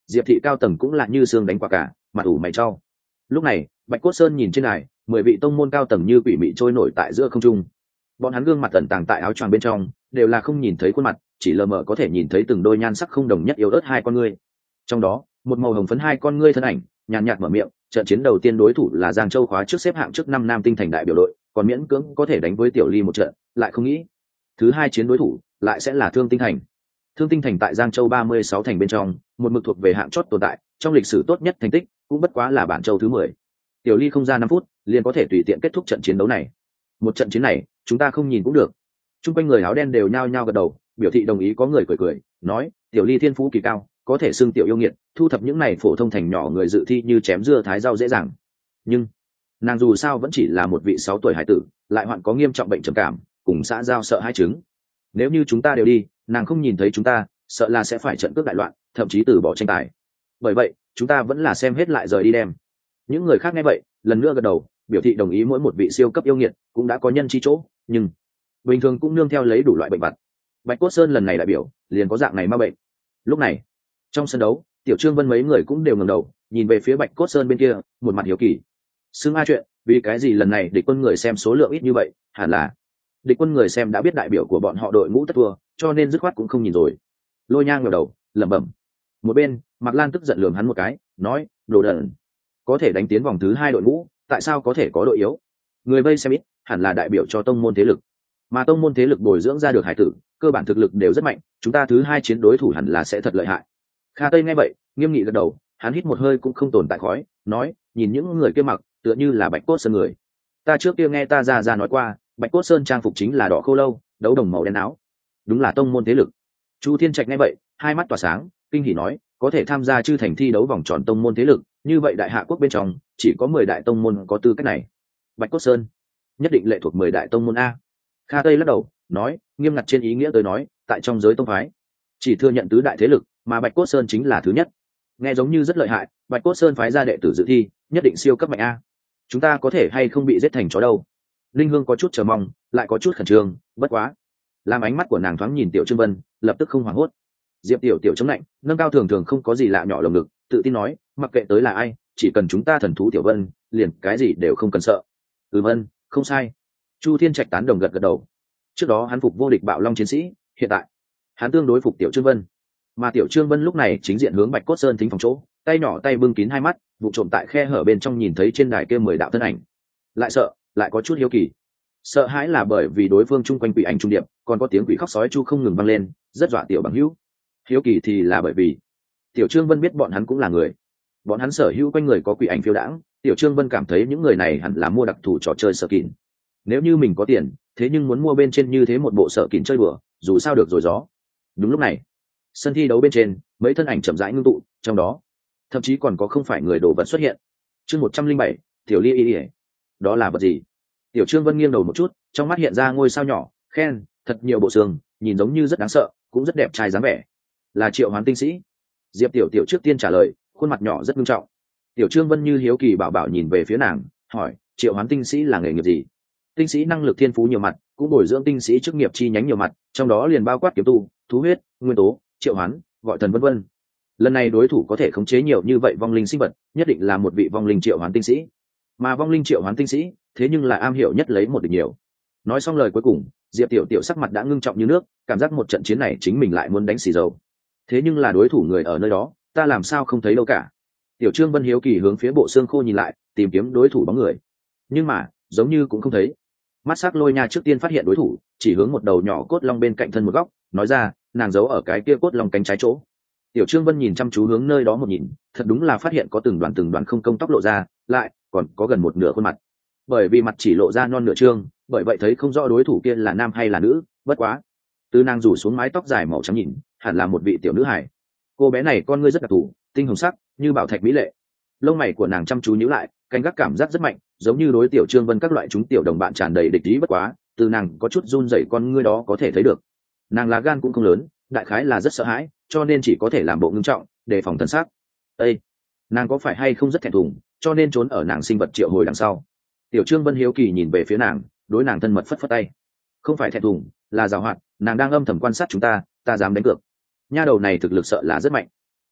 diệp thị cao tầng cũng là như xương đánh quả cả, mặt ủ mày trao. Lúc này Bạch Cốt Sơn nhìn trên này, mười vị tông môn cao tầng như quỷ mị trôi nổi tại giữa không trung. Bọn hắn gương mặt tẩn tàng tại áo choàng bên trong, đều là không nhìn thấy khuôn mặt, chỉ lờ mờ có thể nhìn thấy từng đôi nhan sắc không đồng nhất yếu ớt hai con ngươi. Trong đó, một màu hồng phấn hai con ngươi thân ảnh, nhàn nhạt mở miệng, trận chiến đầu tiên đối thủ là Giang Châu khóa trước xếp hạng trước năm Nam Tinh thành đại biểu đội, còn miễn cưỡng có thể đánh với Tiểu Ly một trận, lại không nghĩ, thứ hai chiến đối thủ lại sẽ là Thương Tinh thành. Thương Tinh thành tại Giang Châu ba mươi sáu thành bên trong, một mực thuộc về hạng chót tồn tại, trong lịch sử tốt nhất thành tích, cũng bất quá là bản châu thứ mười. Tiểu Ly không ra năm phút, liền có thể tùy tiện kết thúc trận chiến đấu này. Một trận chiến này, chúng ta không nhìn cũng được. Trung quanh người áo đen đều nhao nhao gật đầu, biểu thị đồng ý, có người cười cười, nói, Tiểu Ly thiên phú kỳ cao, có thể xưng tiểu yêu nghiệt, thu thập những này phổ thông thành nhỏ người dự thi như chém dưa thái rau dễ dàng. Nhưng nàng dù sao vẫn chỉ là một vị sáu tuổi hải tử, lại hoạn có nghiêm trọng bệnh trầm cảm, cùng xã giao sợ hai chứng. Nếu như chúng ta đều đi, nàng không nhìn thấy chúng ta, sợ là sẽ phải trận cướp đại loạn, thậm chí từ bỏ tranh tài. Bởi vậy, chúng ta vẫn là xem hết lại rời đi đem. Những người khác nghe vậy, lần nữa gật đầu, biểu thị đồng ý, mỗi một vị siêu cấp yêu nghiệt cũng đã có nhân chi chỗ, nhưng bình thường cũng nương theo lấy đủ loại bệnh vặt. Bạch Cốt Sơn lần này đại biểu, liền có dạng này ma bệnh. Lúc này, trong sân đấu, Tiểu Trương Vân mấy người cũng đều ngẩng đầu, nhìn về phía Bạch Cốt Sơn bên kia, một mặt hiếu kỳ. Xưng A chuyện, vì cái gì lần này địch quân người xem số lượng ít như vậy, hẳn là địch quân người xem đã biết đại biểu của bọn họ đội ngũ tất thua, cho nên dứt khoát cũng không nhìn rồi. Lôi Nhang ngẩng đầu, lẩm bẩm. Một bên, Mạc Lan tức giận lườm hắn một cái, nói, đồ đần, có thể đánh tiến vòng thứ hai đội ngũ, tại sao có thể có đội yếu? Người vây xem ít, hẳn là đại biểu cho tông môn thế lực, mà tông môn thế lực bồi dưỡng ra được hải tử, cơ bản thực lực đều rất mạnh, chúng ta thứ hai chiến đối thủ hẳn là sẽ thật lợi hại. Kha Tây nghe vậy, nghiêm nghị gật đầu, hắn hít một hơi cũng không tồn tại khói, nói, nhìn những người kia mặc, tựa như là Bạch Cốt Sơn người. Ta trước kia nghe ta già già nói qua, Bạch Cốt Sơn trang phục chính là đỏ khô lâu, đấu đồng màu đen áo, đúng là tông môn thế lực. Chu Thiên Trạch nghe vậy, hai mắt tỏa sáng, kinh hỉ nói, có thể tham gia chư thành thi đấu vòng tròn tông môn thế lực, như vậy đại hạ quốc bên trong chỉ có mười đại tông môn có tư cách này. Bạch Cốt Sơn nhất định lệ thuộc mười đại tông môn a. Kha Tây lắc đầu, nói, nghiêm ngặt trên ý nghĩa tới nói, tại trong giới tông phái chỉ thừa nhận tứ đại thế lực, mà Bạch Cốt Sơn chính là thứ nhất. Nghe giống như rất lợi hại, Bạch Cốt Sơn phái ra đệ tử dự thi, nhất định siêu cấp mạnh a. Chúng ta có thể hay không bị giết thành chó đâu? Linh Hương có chút chờ mong, lại có chút khẩn trương, bất quá, làm ánh mắt của nàng thoáng nhìn Tiểu Trương Vân, lập tức không hoảng hốt. Diệp Tiểu Tiểu chống lạnh, nâng cao thường thường không có gì lạ nhỏ lồng ngực, tự tin nói, mặc kệ tới là ai, chỉ cần chúng ta thần thú Tiểu Vân, liền cái gì đều không cần sợ. Ừ Vân, không sai. Chu Thiên Trạch tán đồng gật gật đầu. Trước đó hắn phục vô địch bạo long chiến sĩ, hiện tại hắn tương đối phục Tiểu Trương Vân, mà Tiểu Trương Vân lúc này chính diện hướng Bạch Cốt Sơn thính phòng chỗ, tay nhỏ tay bưng kín hai mắt, vụ trộm tại khe hở bên trong nhìn thấy trên đài kia mười đạo thân ảnh, lại sợ, lại có chút hiếu kỳ. Sợ hãi là bởi vì đối phương chung quanh quỷ ảnh trung điệp, còn có tiếng quỷ khóc sói chu không ngừng vang lên, rất dọa Tiểu bằng hữu. Hiếu kỳ thì là bởi vì Tiểu Trương Vân biết bọn hắn cũng là người, bọn hắn sở hữu quanh người có quỷ ảnh phiêu đãng, Tiểu Trương Vân cảm thấy những người này hẳn là mua đặc thù trò chơi sợ kín. Nếu như mình có tiền, thế nhưng muốn mua bên trên như thế một bộ sợ kín chơi bừa, dù sao được rồi gió. Đúng lúc này, sân thi đấu bên trên, mấy thân ảnh chậm rãi ngưng tụ, trong đó thậm chí còn có không phải người đồ vật xuất hiện. Chương một trăm linh bảy, Tiểu Ly y, đó là vật gì? Tiểu Trương Vân nghiêng đầu một chút, trong mắt hiện ra ngôi sao nhỏ, khen, thật nhiều bộ xương, nhìn giống như rất đáng sợ, cũng rất đẹp trai dáng vẻ. Là Triệu Hoán tinh sĩ. Diệp Tiểu Tiểu trước tiên trả lời, khuôn mặt nhỏ rất nghiêm trọng. Tiểu Trương Vân như hiếu kỳ bảo bảo nhìn về phía nàng, hỏi, Triệu Hoán tinh sĩ là nghề nghiệp gì? Tinh sĩ năng lực thiên phú nhiều mặt, cũng bồi dưỡng tinh sĩ chức nghiệp chi nhánh nhiều mặt, trong đó liền bao quát kiếm tu, thú huyết, nguyên tố, triệu hoán, gọi thần vân vân. Lần này đối thủ có thể khống chế nhiều như vậy vong linh sinh vật, nhất định là một vị vong linh triệu hoán tinh sĩ. Mà vong linh triệu hoán tinh sĩ, thế nhưng là am hiểu nhất lấy một địch nhiều. Nói xong lời cuối cùng, Diệp Tiểu Tiểu sắc mặt đã ngưng trọng như nước, cảm giác một trận chiến này chính mình lại muốn đánh xì dầu. Thế nhưng là đối thủ người ở nơi đó, ta làm sao không thấy đâu cả. Tiểu Trương Vân hiếu kỳ hướng phía bộ xương khô nhìn lại, tìm kiếm đối thủ bóng người, nhưng mà giống như cũng không thấy. Mắt sắc Lôi Nha trước tiên phát hiện đối thủ, chỉ hướng một đầu nhỏ cốt long bên cạnh thân một góc, nói ra, nàng giấu ở cái kia cốt long cánh trái chỗ. Tiểu Trương Vân nhìn chăm chú hướng nơi đó một nhìn, thật đúng là phát hiện có từng đoàn từng đoàn không công tóc lộ ra, lại còn có gần một nửa khuôn mặt. Bởi vì mặt chỉ lộ ra non nửa trương, bởi vậy thấy không rõ đối thủ kia là nam hay là nữ. Bất quá, từ nàng rủ xuống mái tóc dài màu trắng nhìn, hẳn là một vị tiểu nữ hài. Cô bé này con ngươi rất đặc thù, tinh hồng sắc, như bảo thạch mỹ lệ. Lông mày của nàng chăm chú nhíu lại, canh gác cảm giác rất mạnh, giống như đối Tiểu Trương Vân các loại chúng tiểu đồng bạn tràn đầy địch ý. Bất quá, từ nàng có chút run rẩy con ngươi đó có thể thấy được, nàng lá gan cũng không lớn, đại khái là rất sợ hãi, cho nên chỉ có thể làm bộ ngưng trọng, đề phòng thân xác. Ê, nàng có phải hay không rất thẹn thùng, cho nên trốn ở nàng sinh vật triệu hồi đằng sau. Tiểu Trương Vân hiếu kỳ nhìn về phía nàng, đối nàng thân mật phất phất tay. Không phải thẹn thùng, là giàu hoạt, nàng đang âm thầm quan sát chúng ta, ta dám đánh cược. Nha đầu này thực lực sợ là rất mạnh.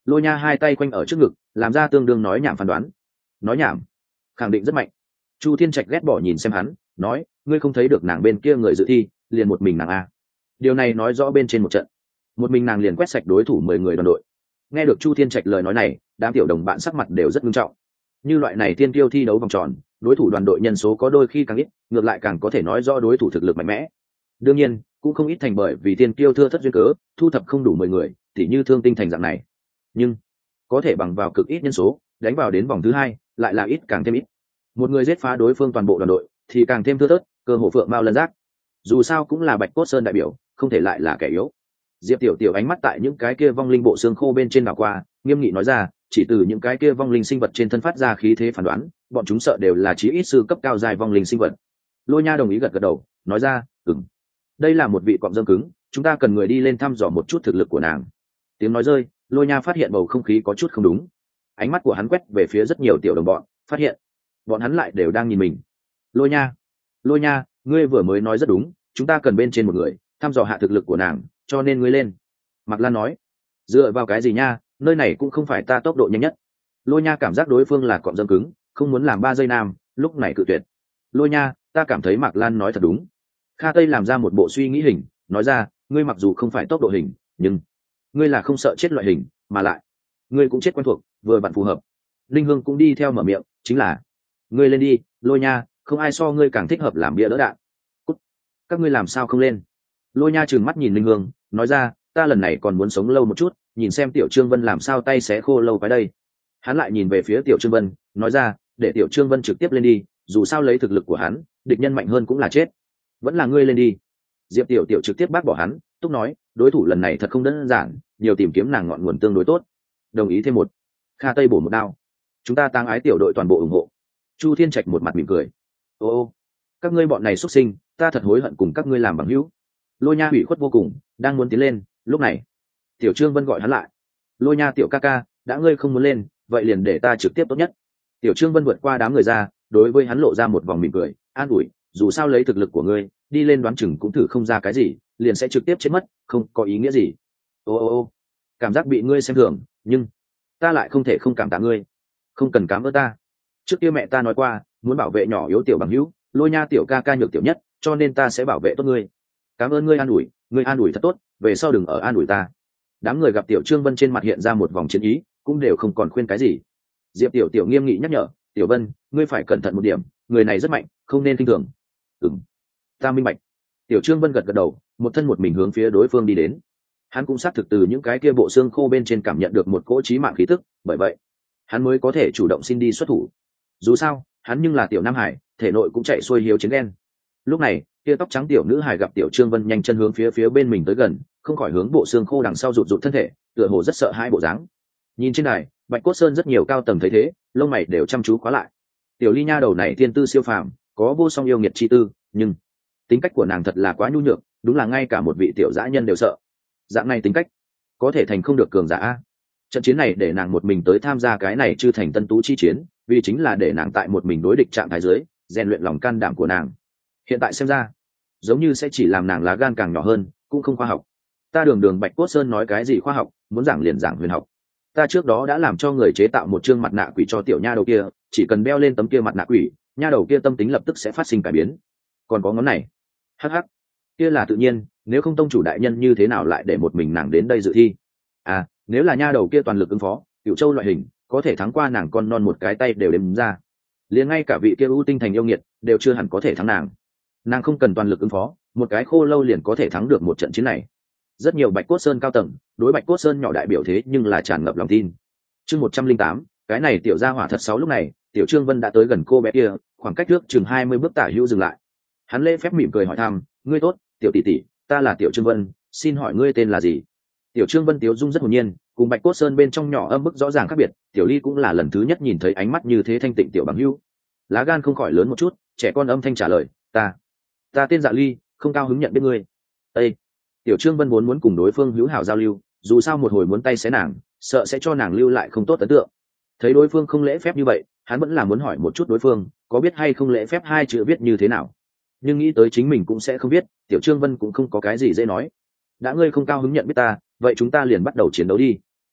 Lôi Nha hai tay quanh ở trước ngực, làm ra tương đương nói nhảm phán đoán. Nói nhảm, khẳng định rất mạnh. Chu Thiên Trạch ghét bỏ nhìn xem hắn, nói, ngươi không thấy được nàng bên kia người dự thi, liền một mình nàng a. Điều này nói rõ bên trên một trận, một mình nàng liền quét sạch đối thủ mười người đoàn đội. Nghe được Chu Thiên Trạch lời nói này, đám tiểu đồng bạn sắc mặt đều rất nghiêm trọng. Như loại này thiên kiêu thi đấu vòng tròn, đối thủ đoàn đội nhân số có đôi khi càng ít, ngược lại càng có thể nói rõ đối thủ thực lực mạnh mẽ. Đương nhiên, cũng không ít thành bởi vì thiên kiêu thưa thất duyên cớ, thu thập không đủ mười người, tỉ như Thương Tinh thành dạng này. Nhưng có thể bằng vào cực ít nhân số, đánh vào đến vòng thứ hai, lại là ít càng thêm ít. Một người giết phá đối phương toàn bộ đoàn đội, thì càng thêm thưa thớt, cơ hồ phượng mao lân giác. Dù sao cũng là Bạch Cốt Sơn đại biểu, không thể lại là kẻ yếu. Diệp Tiểu Tiểu ánh mắt tại những cái kia vong linh bộ xương khô bên trên đảo qua, nghiêm nghị nói ra, chỉ từ những cái kia vong linh sinh vật trên thân phát ra khí thế phán đoán, bọn chúng sợ đều là chí ít sư cấp cao dài vong linh sinh vật. Lôi Nha đồng ý gật gật đầu, nói ra, ừm, đây là một vị cọm dâm cứng, chúng ta cần người đi lên thăm dò một chút thực lực của nàng. Tiếng nói rơi, Lôi Nha phát hiện bầu không khí có chút không đúng. Ánh mắt của hắn quét về phía rất nhiều tiểu đồng bọn, phát hiện bọn hắn lại đều đang nhìn mình. Lôi Nha, Lôi Nha, ngươi vừa mới nói rất đúng, chúng ta cần bên trên một người thăm dò hạ thực lực của nàng, cho nên ngươi lên. Mạc Lan nói, dựa vào cái gì nha, nơi này cũng không phải ta tốc độ nhanh nhất. Lôi Nha cảm giác đối phương là cọm dâm cứng, không muốn làm ba giây nam, lúc này cự tuyệt. Lôi Nha, ta cảm thấy Mạc Lan nói thật đúng. Kha Tây làm ra một bộ suy nghĩ hình, nói ra, ngươi mặc dù không phải tốc độ hình, nhưng ngươi là không sợ chết loại hình, mà lại ngươi cũng chết quen thuộc, vừa vặn phù hợp. Linh Hương cũng đi theo mở miệng, chính là ngươi lên đi, Lôi Nha, không ai so ngươi càng thích hợp làm bia đỡ đạn. Cút. Các ngươi làm sao không lên? Lôi Nha trừng mắt nhìn Linh Hương, nói ra, ta lần này còn muốn sống lâu một chút, nhìn xem Tiểu Trương Vân làm sao tay xé khô lâu cái đây. Hắn lại nhìn về phía Tiểu Trương Vân, nói ra, để Tiểu Trương Vân trực tiếp lên đi, dù sao lấy thực lực của hắn, địch nhân mạnh hơn cũng là chết. Vẫn là ngươi lên đi. Diệp Tiểu Tiểu trực tiếp bác bỏ hắn, túc nói, đối thủ lần này thật không đơn giản, nhiều tìm kiếm nàng ngọn nguồn tương đối tốt. Đồng ý thêm một. Kha Tây bổ một đao. Chúng ta tăng ái tiểu đội toàn bộ ủng hộ. Chu Thiên Trạch một mặt mỉm cười. Ô ô, các ngươi bọn này xuất sinh, ta thật hối hận cùng các ngươi làm bằng hữu. Lôi Nha ủy khuất vô cùng, đang muốn tiến lên, lúc này Tiểu Trương Vân gọi hắn lại. Lôi Nha tiểu ca ca, đã ngươi không muốn lên, vậy liền để ta trực tiếp tốt nhất. Tiểu Trương Vân vượt qua đám người ra, đối với hắn lộ ra một vòng mỉm cười, an ủi, dù sao lấy thực lực của ngươi, đi lên đoán chừng cũng thử không ra cái gì, liền sẽ trực tiếp chết mất, không có ý nghĩa gì. Ô ô ô, cảm giác bị ngươi xem thường, nhưng ta lại không thể không cảm tạ ngươi. Không cần cảm ơn ta. Trước kia mẹ ta nói qua, muốn bảo vệ nhỏ yếu tiểu bằng hữu, Lôi Nha tiểu ca ca nhược tiểu nhất, cho nên ta sẽ bảo vệ tốt ngươi. Cảm ơn ngươi an ủi, ngươi an ủi thật tốt, về sau đừng ở an ủi ta. Đám người gặp Tiểu Trương Vân trên mặt hiện ra một vòng chiến ý, cũng đều không còn khuyên cái gì. Diệp Tiểu Tiểu nghiêm nghị nhắc nhở, Tiểu Vân, ngươi phải cẩn thận một điểm, người này rất mạnh, không nên khinh thường. Ừm, ta minh bạch. Tiểu Trương Vân gật gật đầu, một thân một mình hướng phía đối phương đi đến. Hắn cũng xác thực từ những cái kia bộ xương khô bên trên cảm nhận được một cỗ chí mạng khí tức, bởi vậy hắn mới có thể chủ động xin đi xuất thủ. Dù sao, hắn nhưng là tiểu Nam Hải, thể nội cũng chạy xuôi hiếu chiến đen. Lúc này, kia tóc trắng tiểu nữ Hải gặp Tiểu Trương Vân nhanh chân hướng phía phía bên mình tới gần, không khỏi hướng bộ xương khô đằng sau rụt rụt thân thể, tựa hồ rất sợ hãi bộ dáng. Nhìn trên này, Bạch Cốt Sơn rất nhiều cao tầng thấy thế, lông mày đều chăm chú khóa lại. Tiểu Ly Nha đầu này thiên tư siêu phàm, có vô song yêu nghiệt chi tư, nhưng tính cách của nàng thật là quá nhu nhược, đúng là ngay cả một vị tiểu dã nhân đều sợ. Dạng này tính cách, có thể thành không được cường giả a. Trận chiến này để nàng một mình tới tham gia cái này chưa thành tân tú chi chiến, vì chính là để nàng tại một mình đối địch trạng thái dưới, rèn luyện lòng can đảm của nàng. Hiện tại xem ra, giống như sẽ chỉ làm nàng lá gan càng nhỏ hơn, cũng không khoa học. Ta đường đường Bạch Cốt Sơn nói cái gì khoa học, muốn giảng liền giảng huyền học. Ta trước đó đã làm cho người chế tạo một chương mặt nạ quỷ cho tiểu nha đầu kia, chỉ cần đeo lên tấm kia mặt nạ quỷ, nha đầu kia tâm tính lập tức sẽ phát sinh cải biến. Còn có ngón này, hắc hắc, kia là tự nhiên, nếu không tông chủ đại nhân như thế nào lại để một mình nàng đến đây dự thi? À, nếu là nha đầu kia toàn lực ứng phó, Cửu Châu loại hình, có thể thắng qua nàng con non một cái tay đều đếm ra. Liền ngay cả vị kia ưu tinh thành yêu nghiệt, đều chưa hẳn có thể thắng nàng. Nàng không cần toàn lực ứng phó, một cái khô lâu liền có thể thắng được một trận chiến này. Rất nhiều Bạch Cốt Sơn cao tầng, đối Bạch Cốt Sơn nhỏ đại biểu thế nhưng là tràn ngập lòng tin. Chương một trăm linh tám, cái này tiểu gia hỏa thật xấu. Lúc này, Tiểu Trương Vân đã tới gần cô bé kia, khoảng cách trước chừng hai mươi bước tả hữu dừng lại. Hắn lễ phép mỉm cười hỏi thăm, "Ngươi tốt, tiểu tỷ tỷ, ta là Tiểu Trương Vân, xin hỏi ngươi tên là gì?" Tiểu Trương Vân tiếu dung rất hồn nhiên, cùng Bạch Cốt Sơn bên trong nhỏ âm bức rõ ràng khác biệt, Tiểu Ly cũng là lần thứ nhất nhìn thấy ánh mắt như thế thanh tịnh tiểu bằng hữu. Lá gan không khỏi lớn một chút, trẻ con âm thanh trả lời, "Ta, ta tên Dạ Ly, không cao hứng nhận biết ngươi." Ê! Tiểu Trương Vân vốn muốn cùng đối phương hữu hảo giao lưu, dù sao một hồi muốn tay xé nàng, sợ sẽ cho nàng lưu lại không tốt ấn tượng. Thấy đối phương không lễ phép như vậy, hắn vẫn là muốn hỏi một chút đối phương, có biết hay không lễ phép hai chữ viết như thế nào. Nhưng nghĩ tới chính mình cũng sẽ không biết, Tiểu Trương Vân cũng không có cái gì dễ nói. Đã ngươi không cao hứng nhận biết ta, vậy chúng ta liền bắt đầu chiến đấu đi.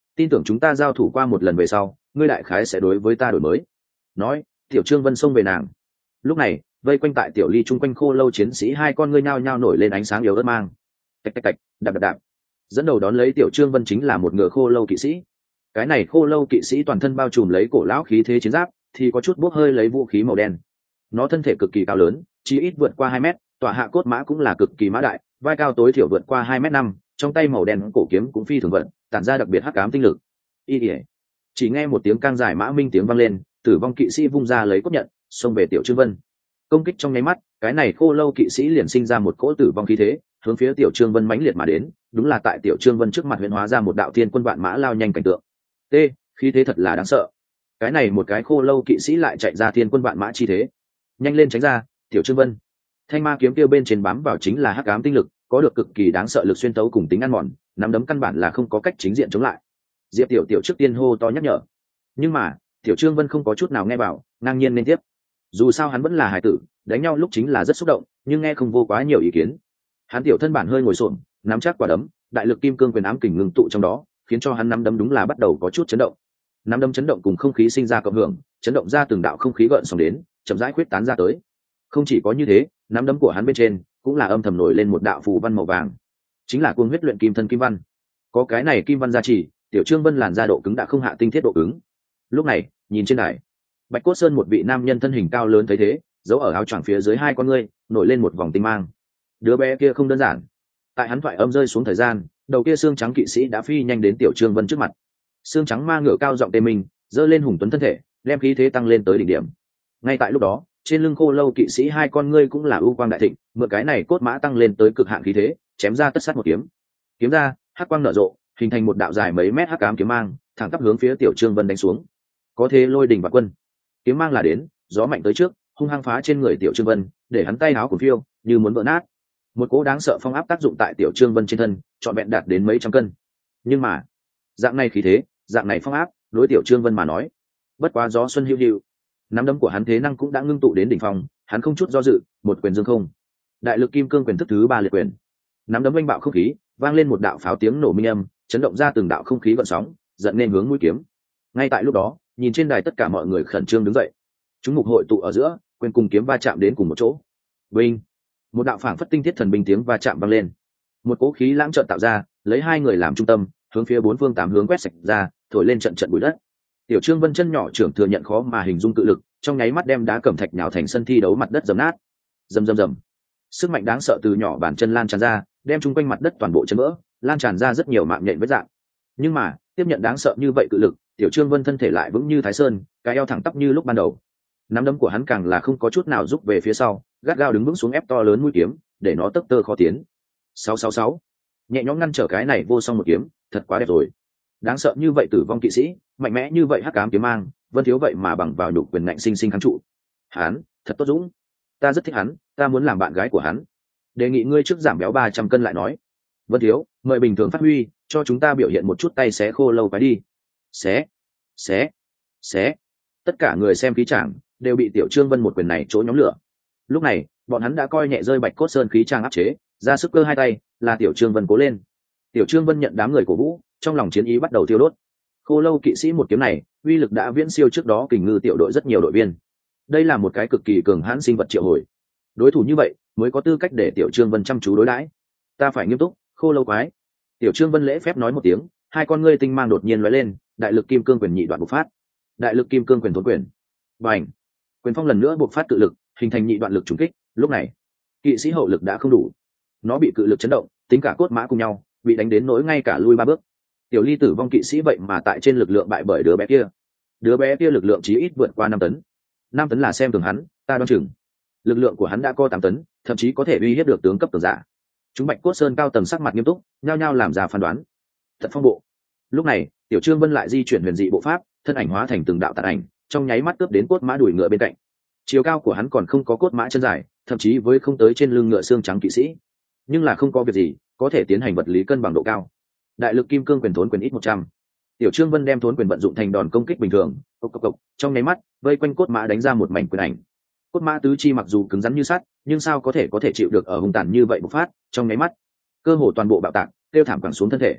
tin tưởng chúng ta giao thủ qua một lần về sau ngươi đại khái sẽ đối với ta đổi mới. Nói, tiểu trương vân xông về nàng. Lúc này vây quanh tại tiểu ly chung quanh khô lâu chiến sĩ hai con ngươi nhao nhao nổi lên ánh sáng yếu ớt mang. Tạch tạch tạch, đạp đạp đạp. Dẫn đầu đón lấy tiểu trương vân chính là một ngựa khô lâu kỵ sĩ. Cái này khô lâu kỵ sĩ toàn thân bao trùm lấy cổ lão khí thế chiến giáp, thì có chút bốc hơi lấy vũ khí màu đen. Nó thân thể cực kỳ cao lớn, chỉ ít vượt qua hai mét, tọa hạ cốt mã cũng là cực kỳ mã đại, vai cao tối thiểu vượt qua hai mét năm, trong tay màu đen cổ kiếm cũng phi thường vận, tản ra đặc biệt hắc ám tinh lực. Y ỉa. Chỉ nghe một tiếng cang dài mã minh tiếng vang lên, tử vong kỵ sĩ vung ra lấy cốt nhận, xông về tiểu trương vân. Công kích trong nháy mắt, cái này khô lâu kỵ sĩ liền sinh ra một cỗ tử vong khí thế, hướng phía tiểu trương vân mãnh liệt mà đến. Đúng là tại tiểu trương vân trước mặt huyễn hóa ra một đạo thiên quân vạn mã lao nhanh cảnh tượng. T, khí thế thật là đáng sợ. Cái này một cái khô lâu kỵ sĩ lại chạy ra thiên quân vạn mã chi thế. Nhanh lên tránh ra, tiểu trương vân. Thanh ma kiếm kia bên trên bám vào chính là hắc ám tinh lực, có được cực kỳ đáng sợ lực xuyên tấu cùng tính ăn mòn, nắm đấm căn bản là không có cách chính diện chống lại. Diệp tiểu tiểu trước tiên hô to nhắc nhở, nhưng mà tiểu trương vân không có chút nào nghe vào, ngang nhiên nên tiếp. Dù sao hắn vẫn là hài tử, đánh nhau lúc chính là rất xúc động, nhưng nghe không vô quá nhiều ý kiến. Hắn tiểu thân bản hơi ngồi xổm, nắm chắc quả đấm, đại lực kim cương quyền ám kình ngưng tụ trong đó, khiến cho hắn nắm đấm đúng là bắt đầu có chút chấn động. Nắm đấm chấn động cùng không khí sinh ra cộng hưởng, chấn động ra từng đạo không khí gợn sóng đến, chậm rãi khuyết tán ra tới. Không chỉ có như thế, nắm đấm của hắn bên trên cũng là âm thầm nổi lên một đạo phù văn màu vàng, chính là cuồng huyết luyện kim thân kim văn. Có cái này kim văn gia trì, tiểu trương vân làn da độ cứng đã không hạ tinh thiết độ cứng. Lúc này nhìn trên đài, bạch cốt sơn một vị nam nhân thân hình cao lớn thấy thế, giấu ở áo choàng phía dưới hai con ngươi nổi lên một vòng tinh mang. Đứa bé kia không đơn giản. Tại hắn thoại âm rơi xuống thời gian, đầu kia xương trắng kỵ sĩ đã phi nhanh đến tiểu trương vân trước mặt. Xương trắng ma ngựa cao giọng tê mình, giơ lên hùng tuấn thân thể, đem khí thế tăng lên tới đỉnh điểm. Ngay tại lúc đó, trên lưng khô lâu kỵ sĩ hai con ngươi cũng là ưu quang đại thịnh, mượn cái này cốt mã tăng lên tới cực hạn khí thế, chém ra tất sát một kiếm. Kiếm ra, hắc quang nở rộ, hình thành một đạo dài mấy mét hắc ám kiếm mang, thẳng tắp hướng phía tiểu trương vân đánh xuống. Có thế lôi đình và quân, kiếm mang là đến, gió mạnh tới trước, hung hăng phá trên người tiểu trương vân, để hắn tay áo cuốn phiêu, như muốn vỡ nát. Một cỗ đáng sợ phong áp tác dụng tại tiểu trương vân trên thân, trọn vẹn đạt đến mấy trăm cân. Nhưng mà dạng này khí thế, dạng này phong áp, đối tiểu trương vân mà nói, bất quá gió xuân hữu hữu. Nắm đấm của hắn thế năng cũng đã ngưng tụ đến đỉnh phong, hắn không chút do dự, một quyền dương không. Đại lực kim cương quyền thức thứ ba liệt quyền. Nắm đấm oanh bạo không khí, vang lên một đạo pháo tiếng nổ minh âm, chấn động ra từng đạo không khí gợn sóng, dẫn nên hướng mũi kiếm. Ngay tại lúc đó, nhìn trên đài tất cả mọi người khẩn trương đứng dậy. Chúng mục hội tụ ở giữa, quyền cùng kiếm va chạm đến cùng một chỗ. Vinh, một đạo phảng phất tinh thiết thần binh tiếng va chạm vang lên. Một cỗ khí lãng chợt tạo ra, lấy hai người làm trung tâm, hướng phía bốn phương tám hướng quét sạch ra, thổi lên trận trận bụi đất. Tiểu trương vân chân nhỏ trưởng thừa nhận khó mà hình dung cự lực, trong nháy mắt đem đá cẩm thạch nhào thành sân thi đấu mặt đất dầm nát. Rầm rầm rầm. Sức mạnh đáng sợ từ nhỏ bàn chân lan tràn ra, đem chung quanh mặt đất toàn bộ chấn vỡ, lan tràn ra rất nhiều mạng nhện vết dạng. Nhưng mà tiếp nhận đáng sợ như vậy cự lực, tiểu trương vân thân thể lại vững như thái sơn, cái eo thẳng tắp như lúc ban đầu. Nắm đấm của hắn càng là không có chút nào rút về phía sau, gắt gao đứng vững xuống ép to lớn mũi kiếm, để nó tấp tơ khó tiến. sáu sáu sáu, nhẹ nhõm ngăn trở cái này vô song một kiếm, thật quá đẹp rồi. Đáng sợ như vậy tử vong kỵ sĩ, mạnh mẽ như vậy hắc ám kiếm mang, Vân Thiếu vậy mà bằng vào nhục quyền ngạnh sinh sinh kháng trụ. Hắn, thật tốt dũng. Ta rất thích hắn, ta muốn làm bạn gái của hắn. Đề nghị ngươi trước giảm béo ba trăm cân lại nói. Vân Thiếu, mời bình thường phát huy, cho chúng ta biểu hiện một chút tay xé khô lâu cái đi. Xé, xé, xé. Tất cả người xem khí tràng đều bị tiểu trương vân một quyền này chỗ nhóm lửa. Lúc này, bọn hắn đã coi nhẹ rơi bạch cốt sơn khí trang áp chế, ra sức cơ hai tay, là tiểu trương vân cố lên. Tiểu trương vân nhận đám người cổ vũ, trong lòng chiến ý bắt đầu thiêu đốt. Khô lâu kỵ sĩ một kiếm này, uy lực đã viễn siêu trước đó kình ngư tiểu đội rất nhiều đội viên. Đây là một cái cực kỳ cường hãn sinh vật triệu hồi. Đối thủ như vậy, mới có tư cách để tiểu trương vân chăm chú đối đãi. Ta phải nghiêm túc, khô lâu quái. Tiểu trương vân lễ phép nói một tiếng, hai con ngươi tinh mang đột nhiên lóe lên, đại lực kim cương quyền nhị đoạn bộc phát. Đại lực kim cương quyền thốn quyền. Bành! Quyền phong lần nữa bộc phát cự lực, hình thành nhị đoạn lực trùng kích. Lúc này, kỵ sĩ hậu lực đã không đủ, nó bị cự lực chấn động, tính cả cốt mã cùng nhau, bị đánh đến nỗi ngay cả lui ba bước. Tiểu ly tử vong kỵ sĩ vậy mà tại trên lực lượng bại bởi đứa bé kia. Đứa bé kia lực lượng chí ít vượt qua năm tấn. Năm tấn là xem thường hắn, ta đoán chừng lực lượng của hắn đã có tám tấn, thậm chí có thể uy hiếp được tướng cấp cường giả. Chúng bạch cốt sơn cao tầng sắc mặt nghiêm túc, nhao nhao làm ra phán đoán. Thật phong bộ. Lúc này, tiểu trương vân lại di chuyển huyền dị bộ pháp, thân ảnh hóa thành từng đạo tàn ảnh, trong nháy mắt cướp đến cốt mã đuổi ngựa bên cạnh. Chiều cao của hắn còn không có cốt mã chân dài, thậm chí với không tới trên lưng ngựa xương trắng kỵ sĩ. Nhưng là không có việc gì, có thể tiến hành vật lý cân bằng độ cao. Đại lực kim cương quyền thốn quyền ít một trăm. Tiểu trương vân đem thốn quyền vận dụng thành đòn công kích bình thường, cộc cộc cộc, trong nháy mắt vây quanh cốt mã đánh ra một mảnh quyền ảnh. Cốt mã tứ chi mặc dù cứng rắn như sắt, nhưng sao có thể có thể chịu được ở hung tàn như vậy bộc phát, trong nháy mắt cơ hồ toàn bộ bạo tạc, tiêu thảm quẳng xuống thân thể.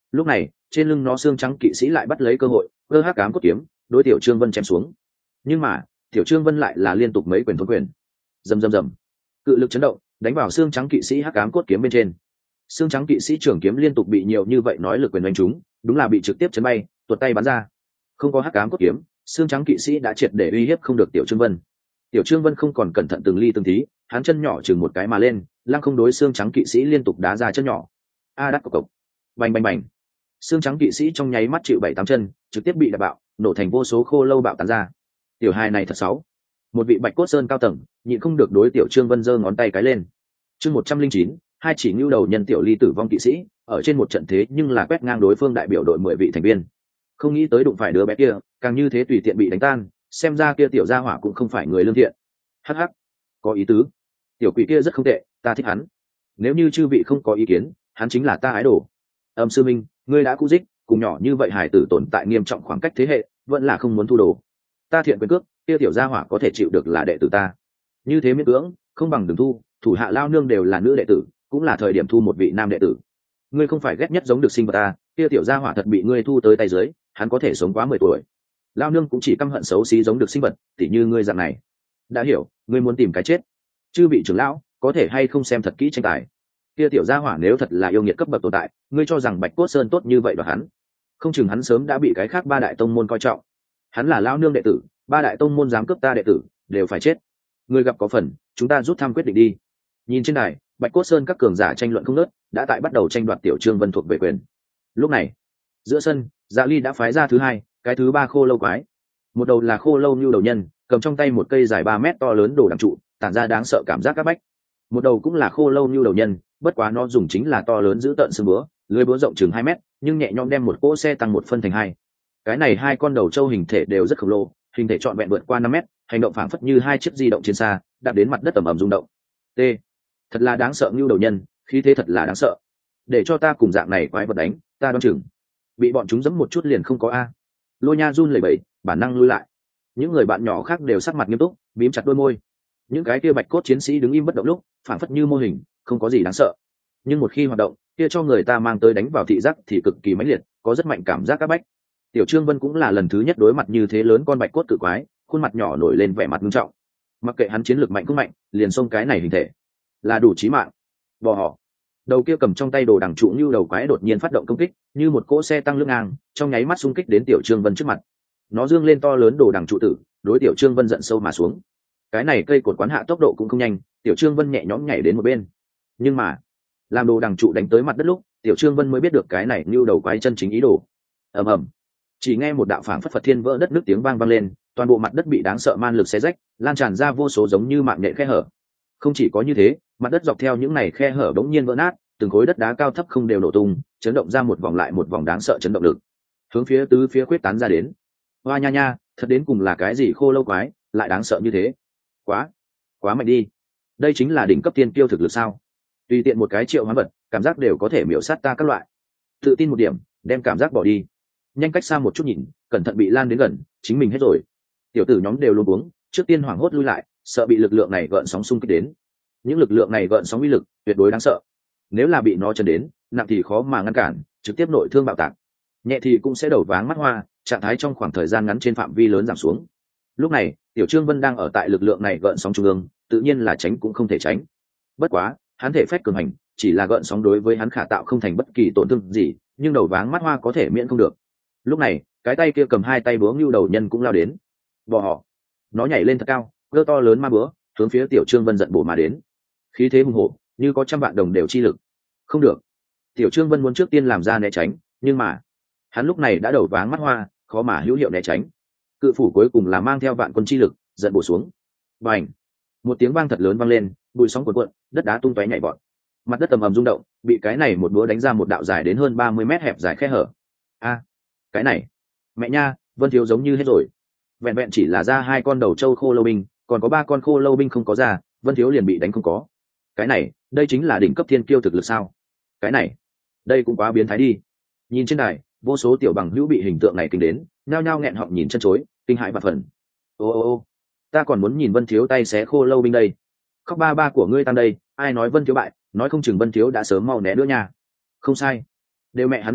Lúc này trên lưng nó xương trắng kỵ sĩ lại bắt lấy cơ hội cơ hắc cám cốt kiếm đối tiểu trương vân chém xuống, nhưng mà tiểu trương vân lại là liên tục mấy quyền thốn quyền. Rầm rầm rầm, cự lực chấn động đánh vào xương trắng kỵ sĩ hắc cám cốt kiếm bên trên. Xương trắng kỵ sĩ trưởng kiếm liên tục bị nhiều như vậy nói lực quyền đánh trúng, đúng là bị trực tiếp chấn bay tuột tay bắn ra. Không có hắc cám cốt kiếm, xương trắng kỵ sĩ đã triệt để uy hiếp không được tiểu trương vân. Tiểu trương vân không còn cẩn thận từng ly từng tí, hắn chân nhỏ chừng một cái mà lên, lăng không đối xương trắng kỵ sĩ liên tục đá ra chân nhỏ. A đắc cộc cộc, bành bành bành, xương trắng kỵ sĩ trong nháy mắt chịu bảy tám chân, trực tiếp bị đập bạo, nổ thành vô số khô lâu bạo tán ra. Tiểu hài này thật xấu. Một vị bạch cốt sơn cao tầng nhịn không được đối tiểu trương vân giơ ngón tay cái lên. Chương một trăm linh chín, hai chỉ ngưu đầu nhân tiểu ly tử vong kỵ sĩ ở trên một trận thế nhưng là quét ngang đối phương đại biểu đội mười vị thành viên. Không nghĩ tới đụng phải đứa bé kia, càng như thế tùy tiện bị đánh tan, xem ra kia tiểu gia hỏa cũng không phải người lương thiện. Hắc hắc, có ý tứ. Tiểu quỷ kia rất không tệ, ta thích hắn. Nếu như chư vị không có ý kiến, hắn chính là ta ái đồ. Âm sư minh, ngươi đã cũ dích, cùng nhỏ như vậy hải tử tồn tại nghiêm trọng khoảng cách thế hệ, vẫn là không muốn thu đồ. Ta thiện quyền cước, kia tiểu gia hỏa có thể chịu được là đệ tử ta. Như thế miễn cưỡng, không bằng đừng thu, thủ hạ lao nương đều là nữ đệ tử, cũng là thời điểm thu một vị nam đệ tử. Ngươi không phải ghét nhất giống được sinh vật ta, kia tiểu gia hỏa thật bị ngươi thu tới tay dưới, hắn có thể sống quá mười tuổi. Lao nương cũng chỉ căm hận xấu xí giống được sinh vật, tỉ như ngươi dạng này. Đã hiểu, ngươi muốn tìm cái chết. Chư vị trưởng lão, có thể hay không xem thật kỹ tranh tài. Kia tiểu gia hỏa nếu thật là yêu nghiệt cấp bậc tồn tại, ngươi cho rằng Bạch Cốt Sơn tốt như vậy đoạt hắn? Không chừng hắn sớm đã bị cái khác ba đại tông môn coi trọng. Hắn là lao nương đệ tử, ba đại tông môn dám cướp ta đệ tử, đều phải chết. Ngươi gặp có phần, chúng ta rút thăm quyết định đi. Nhìn trên đài, Bạch Cốt Sơn các cường giả tranh luận không ngớt, đã tại bắt đầu tranh đoạt tiểu trương vân thuộc về quyền. Lúc này, giữa sân, Dạ Ly đã phái ra thứ hai, cái thứ ba khô lâu quái. Một đầu là khô lâu như đầu nhân, cầm trong tay một cây dài ba mét to lớn đồ đằng trụ, tản ra đáng sợ cảm giác các bách. Một đầu cũng là khô lâu như đầu nhân, bất quá nó dùng chính là to lớn giữ tợn xương búa, lưới búa rộng chừng hai mét, nhưng nhẹ nhõm đem một cỗ xe tăng một phân thành hai. Cái này hai con đầu trâu hình thể đều rất khổng lồ, hình thể trọn vẹn vượt qua năm mét, hành động phảng phất như hai chiếc di động trên xa, đạp đến mặt đất ầm ầm rung động. T. Thật là đáng sợ như đầu nhân, khí thế thật là đáng sợ. Để cho ta cùng dạng này quái vật đánh, ta đoán chừng bị bọn chúng giẫm một chút liền không có a. Lôi Nha run lẩy bẩy, bản năng lui lại. Những người bạn nhỏ khác đều sắc mặt nghiêm túc, bím chặt đôi môi. Những cái kia bạch cốt chiến sĩ đứng im bất động lúc, phảng phất như mô hình, không có gì đáng sợ. Nhưng một khi hoạt động, kia cho người ta mang tới đánh vào thị giác thì cực kỳ mãnh liệt, có rất mạnh cảm giác các bách. Tiểu Trương Vân cũng là lần thứ nhất đối mặt như thế lớn con bạch cốt cự quái, khuôn mặt nhỏ nổi lên vẻ mặt nghiêm trọng. Mặc kệ hắn chiến lược mạnh không mạnh, liền xông cái này hình thể là đủ chí mạng. Bò họ. Đầu kia cầm trong tay đồ đằng trụ như đầu quái đột nhiên phát động công kích, như một cỗ xe tăng lưng ngang, trong nháy mắt xung kích đến Tiểu Trương Vân trước mặt. Nó dương lên to lớn đồ đằng trụ tử, đối Tiểu Trương Vân giận sâu mà xuống. Cái này cây cột quán hạ tốc độ cũng không nhanh, Tiểu Trương Vân nhẹ nhõm nhảy đến một bên. Nhưng mà, làm đồ đằng trụ đánh tới mặt đất lúc, Tiểu Trương Vân mới biết được cái này như đầu quái chân chính ý đồ. Ầm ầm. Chỉ nghe một đạo phảng phất Phật thiên vỡ đất nước tiếng vang vang lên, toàn bộ mặt đất bị đáng sợ man lực xé rách, lan tràn ra vô số giống như mạng nhện khe hở. Không chỉ có như thế, mặt đất dọc theo những này khe hở bỗng nhiên vỡ nát, từng khối đất đá cao thấp không đều nổ tung, chấn động ra một vòng lại một vòng đáng sợ chấn động lực, hướng phía tứ phía quyết tán ra đến. Hoa nha nha, thật đến cùng là cái gì khô lâu quái, lại đáng sợ như thế? Quá, quá mạnh đi. Đây chính là đỉnh cấp tiên kiêu thực lực sao? Tùy tiện một cái triệu hoán vật, cảm giác đều có thể miểu sát ta các loại. Tự tin một điểm, đem cảm giác bỏ đi. Nhanh cách xa một chút nhìn, cẩn thận bị lan đến gần, chính mình hết rồi. Tiểu tử nhóm đều luống cuống, trước tiên hoảng hốt lui lại, sợ bị lực lượng này gợn sóng xung kích đến. Những lực lượng này gợn sóng uy lực tuyệt đối đáng sợ, nếu là bị nó chấn đến, nặng thì khó mà ngăn cản, trực tiếp nội thương bạo tạc, nhẹ thì cũng sẽ đầu váng mắt hoa, trạng thái trong khoảng thời gian ngắn trên phạm vi lớn giảm xuống. Lúc này, Tiểu Trương Vân đang ở tại lực lượng này gợn sóng trung ương, tự nhiên là tránh cũng không thể tránh. Bất quá, hắn thể phách cường hành, chỉ là gợn sóng đối với hắn khả tạo không thành bất kỳ tổn thương gì, nhưng đầu váng mắt hoa có thể miễn không được. Lúc này, cái tay kia cầm hai tay búa ngưu đầu nhân cũng lao đến. Bò họ. Nó nhảy lên thật cao, cơ to lớn ma búa, hướng phía Tiểu Trương Vân giận bổ mà đến. Khí thế hùng hổ, như có trăm vạn đồng đều chi lực. Không được. Tiểu Trương Vân muốn trước tiên làm ra né tránh, nhưng mà, hắn lúc này đã đầu váng mắt hoa, khó mà hữu hiệu né tránh. Cự phủ cuối cùng là mang theo vạn quân chi lực, giận bổ xuống. Bành! Một tiếng vang thật lớn vang lên, bụi sóng cuồn cuộn, đất đá tung tóe nhảy vọt. Mặt đất ầm ầm rung động, bị cái này một búa đánh ra một đạo dài đến hơn ba mươi mét hẹp dài khe hở. A, cái này, mẹ nha, Vân Thiếu giống như hết rồi. Vẹn vẹn chỉ là ra hai con đầu trâu khô lâu binh, còn có ba con khô lâu binh không có ra, Vân Thiếu liền bị đánh không có. Cái này, đây chính là đỉnh cấp thiên kiêu thực lực sao? Cái này, đây cũng quá biến thái đi. Nhìn trên đài, vô số tiểu bằng hữu bị hình tượng này kinh đến, nhao nhao nghẹn họng nhìn chân chối, kinh hãi và phần. Ô ô ô, ta còn muốn nhìn Vân Thiếu tay xé khô lâu binh đây. Khóc ba ba của ngươi tan đây, ai nói Vân Thiếu bại, nói không chừng Vân Thiếu đã sớm mau né nữa nha. Không sai, đều mẹ hắn đừng khóc,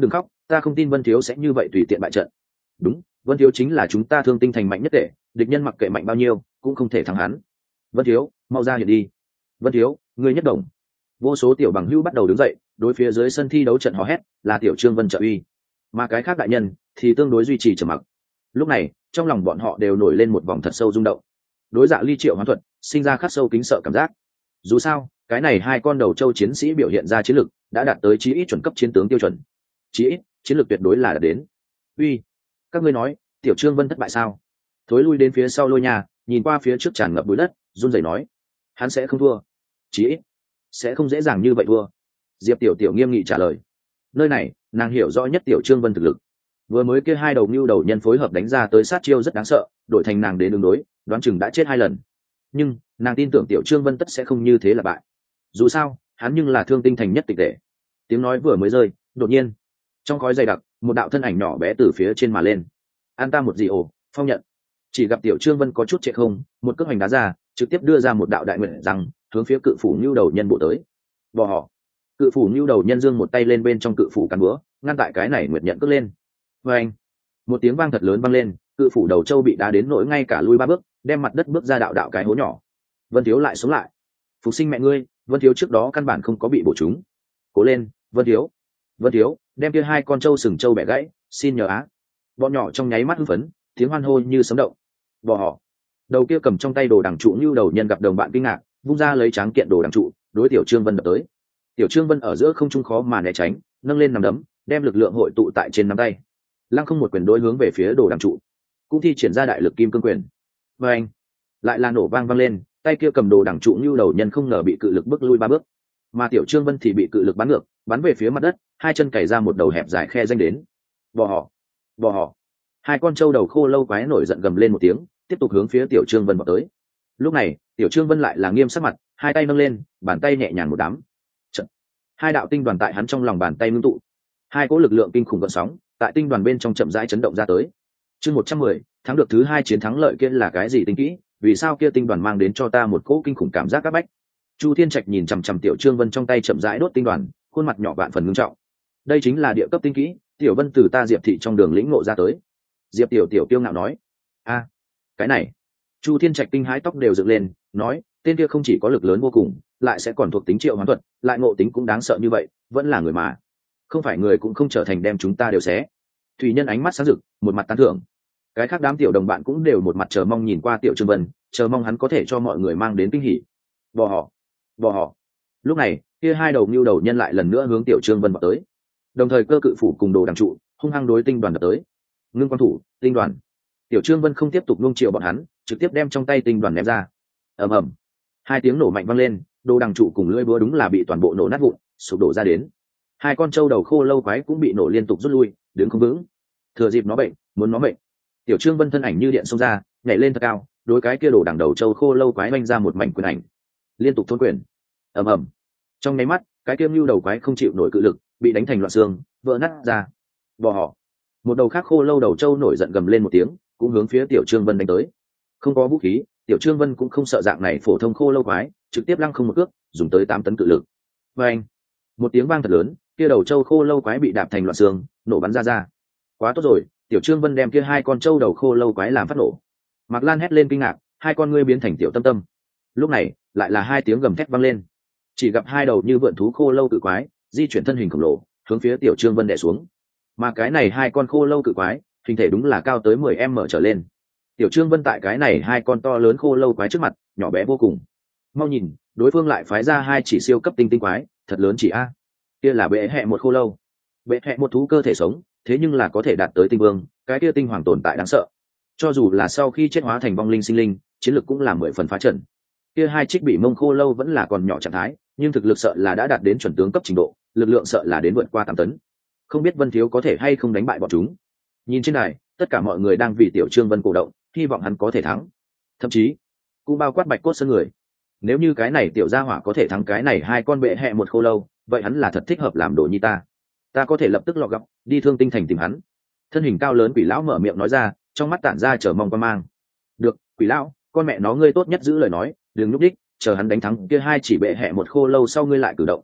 ta không tin Vân Thiếu sẽ như vậy tùy tiện bại trận. Đúng, Vân Thiếu chính là chúng ta Thương Tinh thành mạnh nhất tệ, địch nhân mặc kệ mạnh bao nhiêu cũng không thể thắng hắn. Vân Thiếu, mau ra hiện đi. Vân Thiếu, ngươi nhất đồng. Vô số tiểu bằng hữu bắt đầu đứng dậy, đối phía dưới sân thi đấu trận hò hét, là tiểu Trương Vân trợ uy. Mà cái khác đại nhân thì tương đối duy trì trầm mặc. Lúc này, trong lòng bọn họ đều nổi lên một vòng thật sâu rung động. Đối Dạ Ly Triệu Hoán thuật, sinh ra khắc sâu kính sợ cảm giác. Dù sao, cái này hai con đầu châu chiến sĩ biểu hiện ra chiến lực đã đạt tới chí ít chuẩn cấp chiến tướng tiêu chuẩn. Chí ít, chiến lược tuyệt đối là đạt đến. Uy, các ngươi nói, tiểu Trương Vân thất bại sao? Thối lui đến phía sau Lôi Nha, nhìn qua phía trước tràn ngập bụi đất, run rẩy nói, hắn sẽ không thua. Chí ít, sẽ không dễ dàng như vậy thua. Diệp Tiểu Tiểu nghiêm nghị trả lời. Nơi này, nàng hiểu rõ nhất tiểu Trương Vân thực lực. Vừa mới kia hai đầu nưu đầu nhân phối hợp đánh ra tới sát chiêu rất đáng sợ, đổi thành nàng đến đường đối, đoán chừng đã chết hai lần. Nhưng, nàng tin tưởng tiểu Trương Vân tất sẽ không như thế là bại. Dù sao, hắn nhưng là Thương Tinh thành nhất tịch đệ. Tiếng nói vừa mới rơi, đột nhiên, trong khói dày đặc, một đạo thân ảnh nhỏ bé từ phía trên mà lên. An ta một gì ồ, phong nhận. Chỉ gặp tiểu Trương Vân có chút trệ không, một cước hành đá ra, trực tiếp đưa ra một đạo đại nguyện rằng hướng phía cự phủ nưu đầu nhân bộ tới. Bò họ. Cự phủ nưu đầu nhân dương một tay lên bên trong cự phủ cắn búa, ngăn tại cái này nguyệt nhận cước lên. Và anh, một tiếng vang thật lớn vang lên, cự phủ đầu châu bị đá đến nỗi ngay cả lui ba bước, đem mặt đất bước ra đạo đạo cái hố nhỏ. Vân Thiếu lại sống lại. Phục sinh mẹ ngươi, Vân Thiếu trước đó căn bản không có bị bổ trúng. Cố lên, Vân Thiếu. Vân Thiếu, đem kia hai con trâu sừng trâu bẻ gãy, xin nhờ á. Bọn nhỏ trong nháy mắt hưng phấn, tiếng hoan hô như sấm động. Bò họ. Đầu kia cầm trong tay đồ đằng trụ như đầu nhân gặp đồng bạn kinh ngạc, vung ra lấy tráng kiện đồ đằng trụ, đối tiểu Trương Vân đập tới. Tiểu Trương Vân ở giữa không trung khó mà né tránh, nâng lên nắm đấm, đem lực lượng hội tụ tại trên nắm tay. Lăng không một quyền đối hướng về phía đồ đằng trụ, cũng thi triển ra đại lực kim cương quyền. Và anh, lại là nổ vang vang lên, tay kia cầm đồ đằng trụ như đầu nhân không ngờ bị cự lực bước lui ba bước, mà tiểu Trương Vân thì bị cự lực bắn ngược, bắn về phía mặt đất, hai chân cày ra một đầu hẹp dài khe danh đến. Bò họ, bò họ. Hai con trâu đầu khô lâu quái nổi giận gầm lên một tiếng, tiếp tục hướng phía tiểu Trương Vân vào tới. Lúc này, tiểu Trương Vân lại là nghiêm sắc mặt, hai tay nâng lên, bàn tay nhẹ nhàng một đám. Trận. Hai đạo tinh đoàn tại hắn trong lòng bàn tay ngưng tụ, hai cỗ lực lượng kinh khủng gợn sóng tại tinh đoàn bên trong chậm rãi chấn động ra tới. Chương một trăm mười, thắng được thứ hai chiến thắng lợi kia là cái gì tinh kỹ, vì sao kia tinh đoàn mang đến cho ta một cỗ kinh khủng cảm giác các bách. Chu Thiên Trạch nhìn chằm chằm tiểu Trương Vân trong tay chậm rãi đốt tinh đoàn, khuôn mặt nhỏ vạn phần ngưng trọng. Đây chính là địa cấp tinh kỹ, tiểu Vân từ ta Diệp thị trong đường lĩnh ngộ ra tới. Diệp tiểu tiểu kiêu ngạo nói. A, cái này. Chu Thiên Trạch kinh hãi tóc đều dựng lên, nói, tên kia không chỉ có lực lớn vô cùng, lại sẽ còn thuộc tính triệu hoán thuật, lại ngộ tính cũng đáng sợ như vậy, vẫn là người mà. Không phải người cũng không trở thành đem chúng ta đều xé. Thủy Nhân ánh mắt sáng rực, một mặt tán thưởng. Cái khác đám tiểu đồng bạn cũng đều một mặt chờ mong nhìn qua tiểu Trương Vân, chờ mong hắn có thể cho mọi người mang đến kinh hỉ. Bò họ, bò họ. Lúc này, kia hai đầu nưu đầu nhân lại lần nữa hướng tiểu Trương Vân vào tới. Đồng thời cơ cự phủ cùng đồ đằng trụ, hung hăng đối tinh đoàn đập tới. Ngưng quan thủ, tinh đoàn. Tiểu Trương Vân không tiếp tục nuông chiều bọn hắn, trực tiếp đem trong tay tinh đoàn ném ra. Ầm ầm. Hai tiếng nổ mạnh vang lên, đồ đằng trụ cùng lưỡi búa đúng là bị toàn bộ nổ nát vụn, sụp đổ ra đến. Hai con trâu đầu khô lâu quái cũng bị nổ liên tục rút lui, đứng không vững. Thừa dịp nó bệnh, muốn nó bệnh. Tiểu Trương Vân thân ảnh như điện xông ra, nhảy lên thật cao, đối cái kia đồ đằng đầu trâu khô lâu quái vanh ra một mảnh quyền ảnh, liên tục thôn quyền. Ầm ầm. Trong nháy mắt, cái kia lưu đầu quái không chịu nổi cự lực, bị đánh thành loạn xương, vỡ nát ra. Bò họ. Một đầu khác khô lâu đầu trâu nổi giận gầm lên một tiếng, cũng hướng phía tiểu Trương Vân đánh tới. Không có vũ khí, tiểu Trương Vân cũng không sợ dạng này phổ thông khô lâu quái, trực tiếp lăng không một cước, dùng tới tám tấn cự lực. Và anh, một tiếng vang thật lớn, kia đầu trâu khô lâu quái bị đạp thành loạn xương, nổ bắn ra ra. Quá tốt rồi, tiểu Trương Vân đem kia hai con trâu đầu khô lâu quái làm phát nổ. Mạc Lan hét lên kinh ngạc, hai con ngươi biến thành tiểu Tâm Tâm. Lúc này, lại là hai tiếng gầm thét vang lên. Chỉ gặp hai đầu như vượn thú khô lâu cự quái, di chuyển thân hình khổng lồ, hướng phía tiểu Trương Vân đè xuống. Mà cái này hai con khô lâu cự quái, hình thể đúng là cao tới mười em mở trở lên. Tiểu Trương Vân tại cái này hai con to lớn khô lâu quái trước mặt, nhỏ bé vô cùng. Mau nhìn, đối phương lại phái ra hai chỉ siêu cấp tinh tinh quái, thật lớn chỉ a. Kia là bệ hệ một khô lâu. Bệ hệ một thú cơ thể sống, thế nhưng là có thể đạt tới tinh vương, cái kia tinh hoàng tồn tại đáng sợ. Cho dù là sau khi chết hóa thành vong linh sinh linh, chiến lực cũng là mười phần phá trận. Kia hai trích bị mông khô lâu vẫn là còn nhỏ trạng thái, nhưng thực lực sợ là đã đạt đến chuẩn tướng cấp trình độ, lực lượng sợ là đến vượt qua tám tấn. Không biết Vân Thiếu có thể hay không đánh bại bọn chúng. Nhìn trên này, tất cả mọi người đang vì tiểu Trương Vân cổ động, hy vọng hắn có thể thắng. Thậm chí, cũng bao quát Bạch Cốt Sơn người. Nếu như cái này tiểu gia hỏa có thể thắng cái này hai con bệ hệ một khô lâu, vậy hắn là thật thích hợp làm đồ nhi ta. Ta có thể lập tức lọ gặp, đi Thương Tinh thành tìm hắn. Thân hình cao lớn quỷ lão mở miệng nói ra, trong mắt tản ra chờ mong quan mang. Được, quỷ lão, con mẹ nó ngươi tốt nhất giữ lời nói, đừng nhúc đích, chờ hắn đánh thắng kia hai chỉ bệ hệ một khô lâu sau ngươi lại cử động.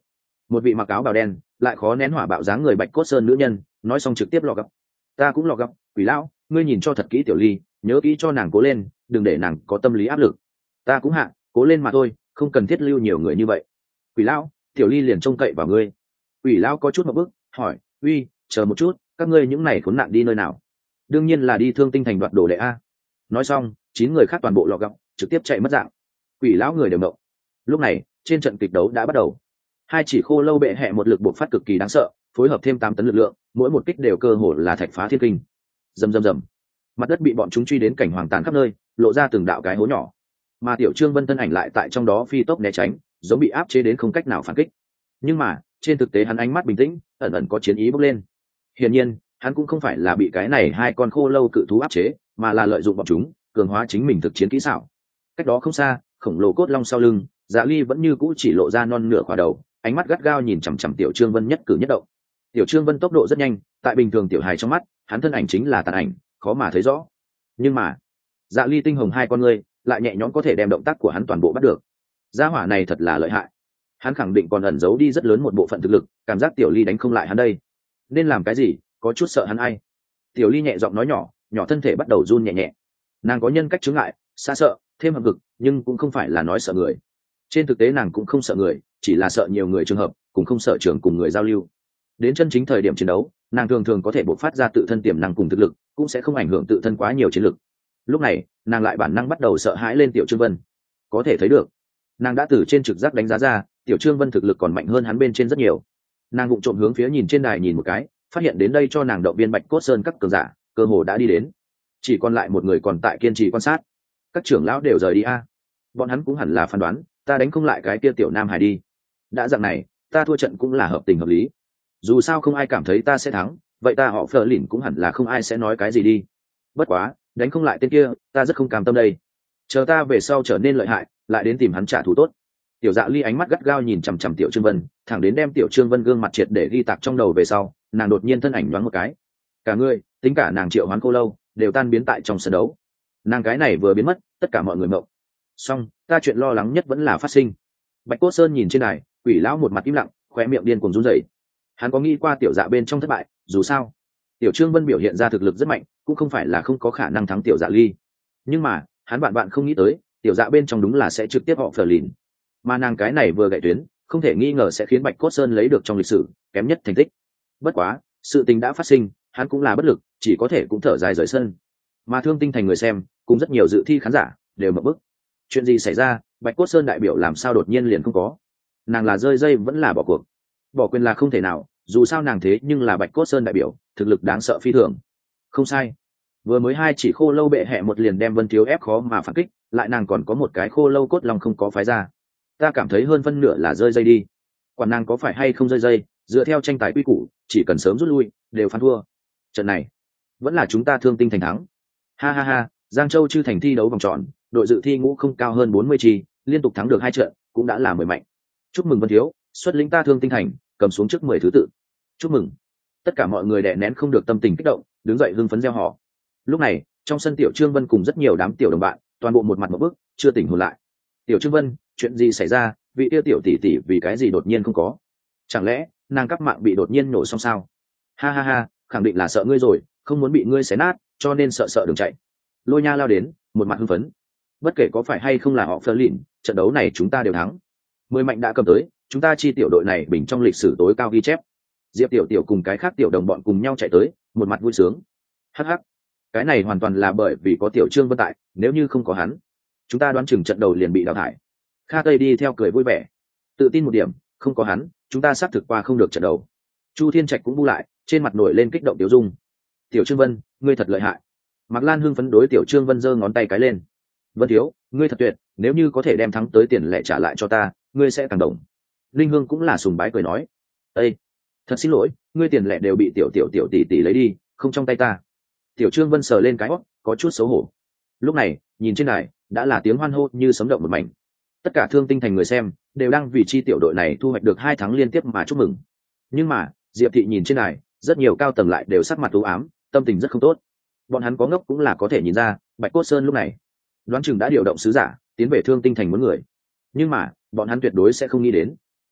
một vị mặc áo bào đen lại khó nén hỏa bạo dáng người bạch cốt sơn nữ nhân nói xong trực tiếp lọ gấp. Ta cũng lọ gấp, quỷ lão, ngươi nhìn cho thật kỹ tiểu ly, nhớ kỹ cho nàng cố lên, đừng để nàng có tâm lý áp lực. Ta cũng hạ, cố lên mà thôi, không cần thiết lưu nhiều người như vậy. Quỷ lão, tiểu ly liền trông cậy vào ngươi. Quỷ lão có chút một bước hỏi, uy, chờ một chút, các ngươi những này khốn nạn đi nơi nào? Đương nhiên là đi Thương Tinh thành đoạt đồ đệ a. Nói xong, chín người khác toàn bộ lọ gấp, trực tiếp chạy mất dạng. Quỷ lão người đều động. Lúc này, trên trận kịch đấu đã bắt đầu. Hai chỉ khô lâu bệ hệ một lực bộc phát cực kỳ đáng sợ, phối hợp thêm tám tấn lực lượng, mỗi một kích đều cơ hồ là thạch phá thiên kinh. Rầm rầm rầm. Mặt đất bị bọn chúng truy đến cảnh hoàng tàn khắp nơi, lộ ra từng đạo cái hố nhỏ. Mà Tiểu Trương Vân thân ảnh lại tại trong đó phi tốc né tránh, giống bị áp chế đến không cách nào phản kích. Nhưng mà, trên thực tế hắn ánh mắt bình tĩnh, ẩn ẩn có chiến ý bốc lên. Hiển nhiên, hắn cũng không phải là bị cái này hai con khô lâu cự thú áp chế, mà là lợi dụng bọn chúng, cường hóa chính mình thực chiến kỹ xảo. Cách đó không xa, khổng lồ cốt long sau lưng, Dạ Ly vẫn như cũ chỉ lộ ra non nửa khỏa đầu, ánh mắt gắt gao nhìn chằm chằm Tiểu Trương Vân nhất cử nhất động. Tiểu Trương Vân tốc độ rất nhanh, tại bình thường tiểu hài trong mắt, hắn thân ảnh chính là tàn ảnh, khó mà thấy rõ. Nhưng mà, Dạ Ly tinh hồng hai con ngươi, lại nhẹ nhõm có thể đem động tác của hắn toàn bộ bắt được. Gia hỏa này thật là lợi hại. Hắn khẳng định còn ẩn giấu đi rất lớn một bộ phận thực lực, cảm giác Tiểu Ly đánh không lại hắn đây. Nên làm cái gì, có chút sợ hắn ai. Tiểu Ly nhẹ giọng nói nhỏ, nhỏ thân thể bắt đầu run nhẹ nhẹ. Nàng có nhân cách chướng ngại, xa sợ, thêm hợp cực, nhưng cũng không phải là nói sợ người. Trên thực tế nàng cũng không sợ người, chỉ là sợ nhiều người trường hợp, cũng không sợ trường cùng người giao lưu. Đến chân chính thời điểm chiến đấu, nàng thường thường có thể bộc phát ra tự thân tiềm năng cùng thực lực, cũng sẽ không ảnh hưởng tự thân quá nhiều chiến lực. Lúc này, nàng lại bản năng bắt đầu sợ hãi lên Tiểu Trương Vân. Có thể thấy được, nàng đã từ trên trực giác đánh giá ra, Tiểu Trương Vân thực lực còn mạnh hơn hắn bên trên rất nhiều. Nàng vụng trộm hướng phía nhìn trên đài nhìn một cái, phát hiện đến đây cho nàng động viên Bạch Cốt Sơn các cường giả, cơ hồ đã đi đến. Chỉ còn lại một người còn tại kiên trì quan sát. Các trưởng lão đều rời đi a. Bọn hắn cũng hẳn là phán đoán, ta đánh không lại cái kia tiểu nam hải đi. Đã dạng này, ta thua trận cũng là hợp tình hợp lý. Dù sao không ai cảm thấy ta sẽ thắng, vậy ta họ Fleur lỉnh cũng hẳn là không ai sẽ nói cái gì đi. Bất quá, đánh không lại tên kia, ta rất không cam tâm đây. Chờ ta về sau trở nên lợi hại, lại đến tìm hắn trả thù tốt. Tiểu Dạ Ly ánh mắt gắt gao nhìn chằm chằm Tiểu Trương Vân, thẳng đến đem Tiểu Trương Vân gương mặt triệt để ghi tạc trong đầu về sau, nàng đột nhiên thân ảnh nhoáng một cái. Cả người, tính cả nàng triệu hoán cô lâu, đều tan biến tại trong sân đấu. Nàng cái này vừa biến mất, tất cả mọi người mộng. Song, ta chuyện lo lắng nhất vẫn là phát sinh. Bạch Cốt Sơn nhìn trên đài, Quỷ lão một mặt im lặng, khóe miệng điên cuồng run rẩy. Hắn có nghĩ qua Tiểu Dạ bên trong thất bại, dù sao, Tiểu Trương Vân biểu hiện ra thực lực rất mạnh, cũng không phải là không có khả năng thắng Tiểu Dạ Ly. Nhưng mà, hắn bạn bạn không nghĩ tới, Tiểu Dạ bên trong đúng là sẽ trực tiếp họ Fleur lìn. Mà nàng cái này vừa gãy tuyến, không thể nghi ngờ sẽ khiến Bạch Cốt Sơn lấy được trong lịch sử kém nhất thành tích. Bất quá, sự tình đã phát sinh, hắn cũng là bất lực, chỉ có thể cũng thở dài rời sân. Mà Thương Tinh thành người xem, cùng rất nhiều dự thi khán giả đều mở bức. Chuyện gì xảy ra, Bạch Cốt Sơn đại biểu làm sao đột nhiên liền không có? Nàng là rơi dây vẫn là bỏ cuộc? Bỏ quyền là không thể nào, dù sao nàng thế nhưng là Bạch Cốt Sơn đại biểu, thực lực đáng sợ phi thường. Không sai, vừa mới hai chỉ khô lâu bệ hệ một liền đem Vân Thiếu ép khó mà phản kích, lại nàng còn có một cái khô lâu cốt long không có phái ra. Ta cảm thấy hơn phân nửa là rơi dây đi. Quản nàng có phải hay không rơi dây, dựa theo tranh tài quy củ, chỉ cần sớm rút lui, đều phán thua. Trận này, vẫn là chúng ta Thương Tinh thành thắng. Ha ha ha, Giang Châu Chư thành thi đấu vòng tròn, đội dự thi ngũ không cao hơn bốn mươi chi, liên tục thắng được hai trận, cũng đã là mười mạnh. Chúc mừng Vân Thiếu, xuất lĩnh ta Thương Tinh thành, cầm xuống trước mười thứ tự. Chúc mừng. Tất cả mọi người đè nén không được tâm tình kích động, đứng dậy hưng phấn reo hò. Lúc này, trong sân Tiểu Trương Vân cùng rất nhiều đám tiểu đồng bạn, toàn bộ một mặt một bước, chưa tỉnh hồn lại. Tiểu Trương Vân, chuyện gì xảy ra, vị tiêu tiểu tỷ tỷ vì cái gì đột nhiên không có? Chẳng lẽ nàng cắp mạng bị đột nhiên nổ xong sao? Ha ha ha, khẳng định là sợ ngươi rồi, không muốn bị ngươi xé nát, cho nên sợ sợ đường chạy. Lôi Nha lao đến, một mặt hưng phấn. Bất kể có phải hay không là họ Fleur lìn, trận đấu này chúng ta đều thắng. Mười mạnh đã cầm tới, chúng ta chi tiểu đội này bình trong lịch sử tối cao ghi chép. Diệp tiểu tiểu cùng cái khác tiểu đồng bọn cùng nhau chạy tới, một mặt vui sướng. Hắc hắc, cái này hoàn toàn là bởi vì có Tiểu Trương Vân tại, nếu như không có hắn, chúng ta đoán chừng trận đầu liền bị đào thải. Kha Tây đi theo cười vui vẻ, tự tin một điểm, không có hắn, chúng ta xác thực qua không được trận đấu. Chu Thiên Trạch cũng bu lại, trên mặt nổi lên kích động tiểu dung. Tiểu Trương Vân, ngươi thật lợi hại. Mạc Lan hưng phấn đối Tiểu Trương Vân giơ ngón tay cái lên. Vân thiếu, ngươi thật tuyệt, nếu như có thể đem thắng tới tiền lệ trả lại cho ta, ngươi sẽ càng đồng. Linh Hương cũng là sùng bái cười nói. Ê, thật xin lỗi, ngươi tiền lệ đều bị tiểu tiểu tiểu tỷ tỷ lấy đi, không trong tay ta. Tiểu Trương Vân sờ lên cái hót, có chút xấu hổ. Lúc này, nhìn trên đài, đã là tiếng hoan hô như sấm động một mảnh. Tất cả Thương Tinh thành người xem đều đang vì chi tiểu đội này thu hoạch được hai thắng liên tiếp mà chúc mừng. Nhưng mà, Diệp thị nhìn trên đài, rất nhiều cao tầng lại đều sắc mặt u ám, tâm tình rất không tốt. Bọn hắn có ngốc cũng là có thể nhìn ra, Bạch Cốt Sơn lúc này, đoán chừng đã điều động sứ giả tiến về Thương Tinh thành muốn người. Nhưng mà, bọn hắn tuyệt đối sẽ không nghĩ đến,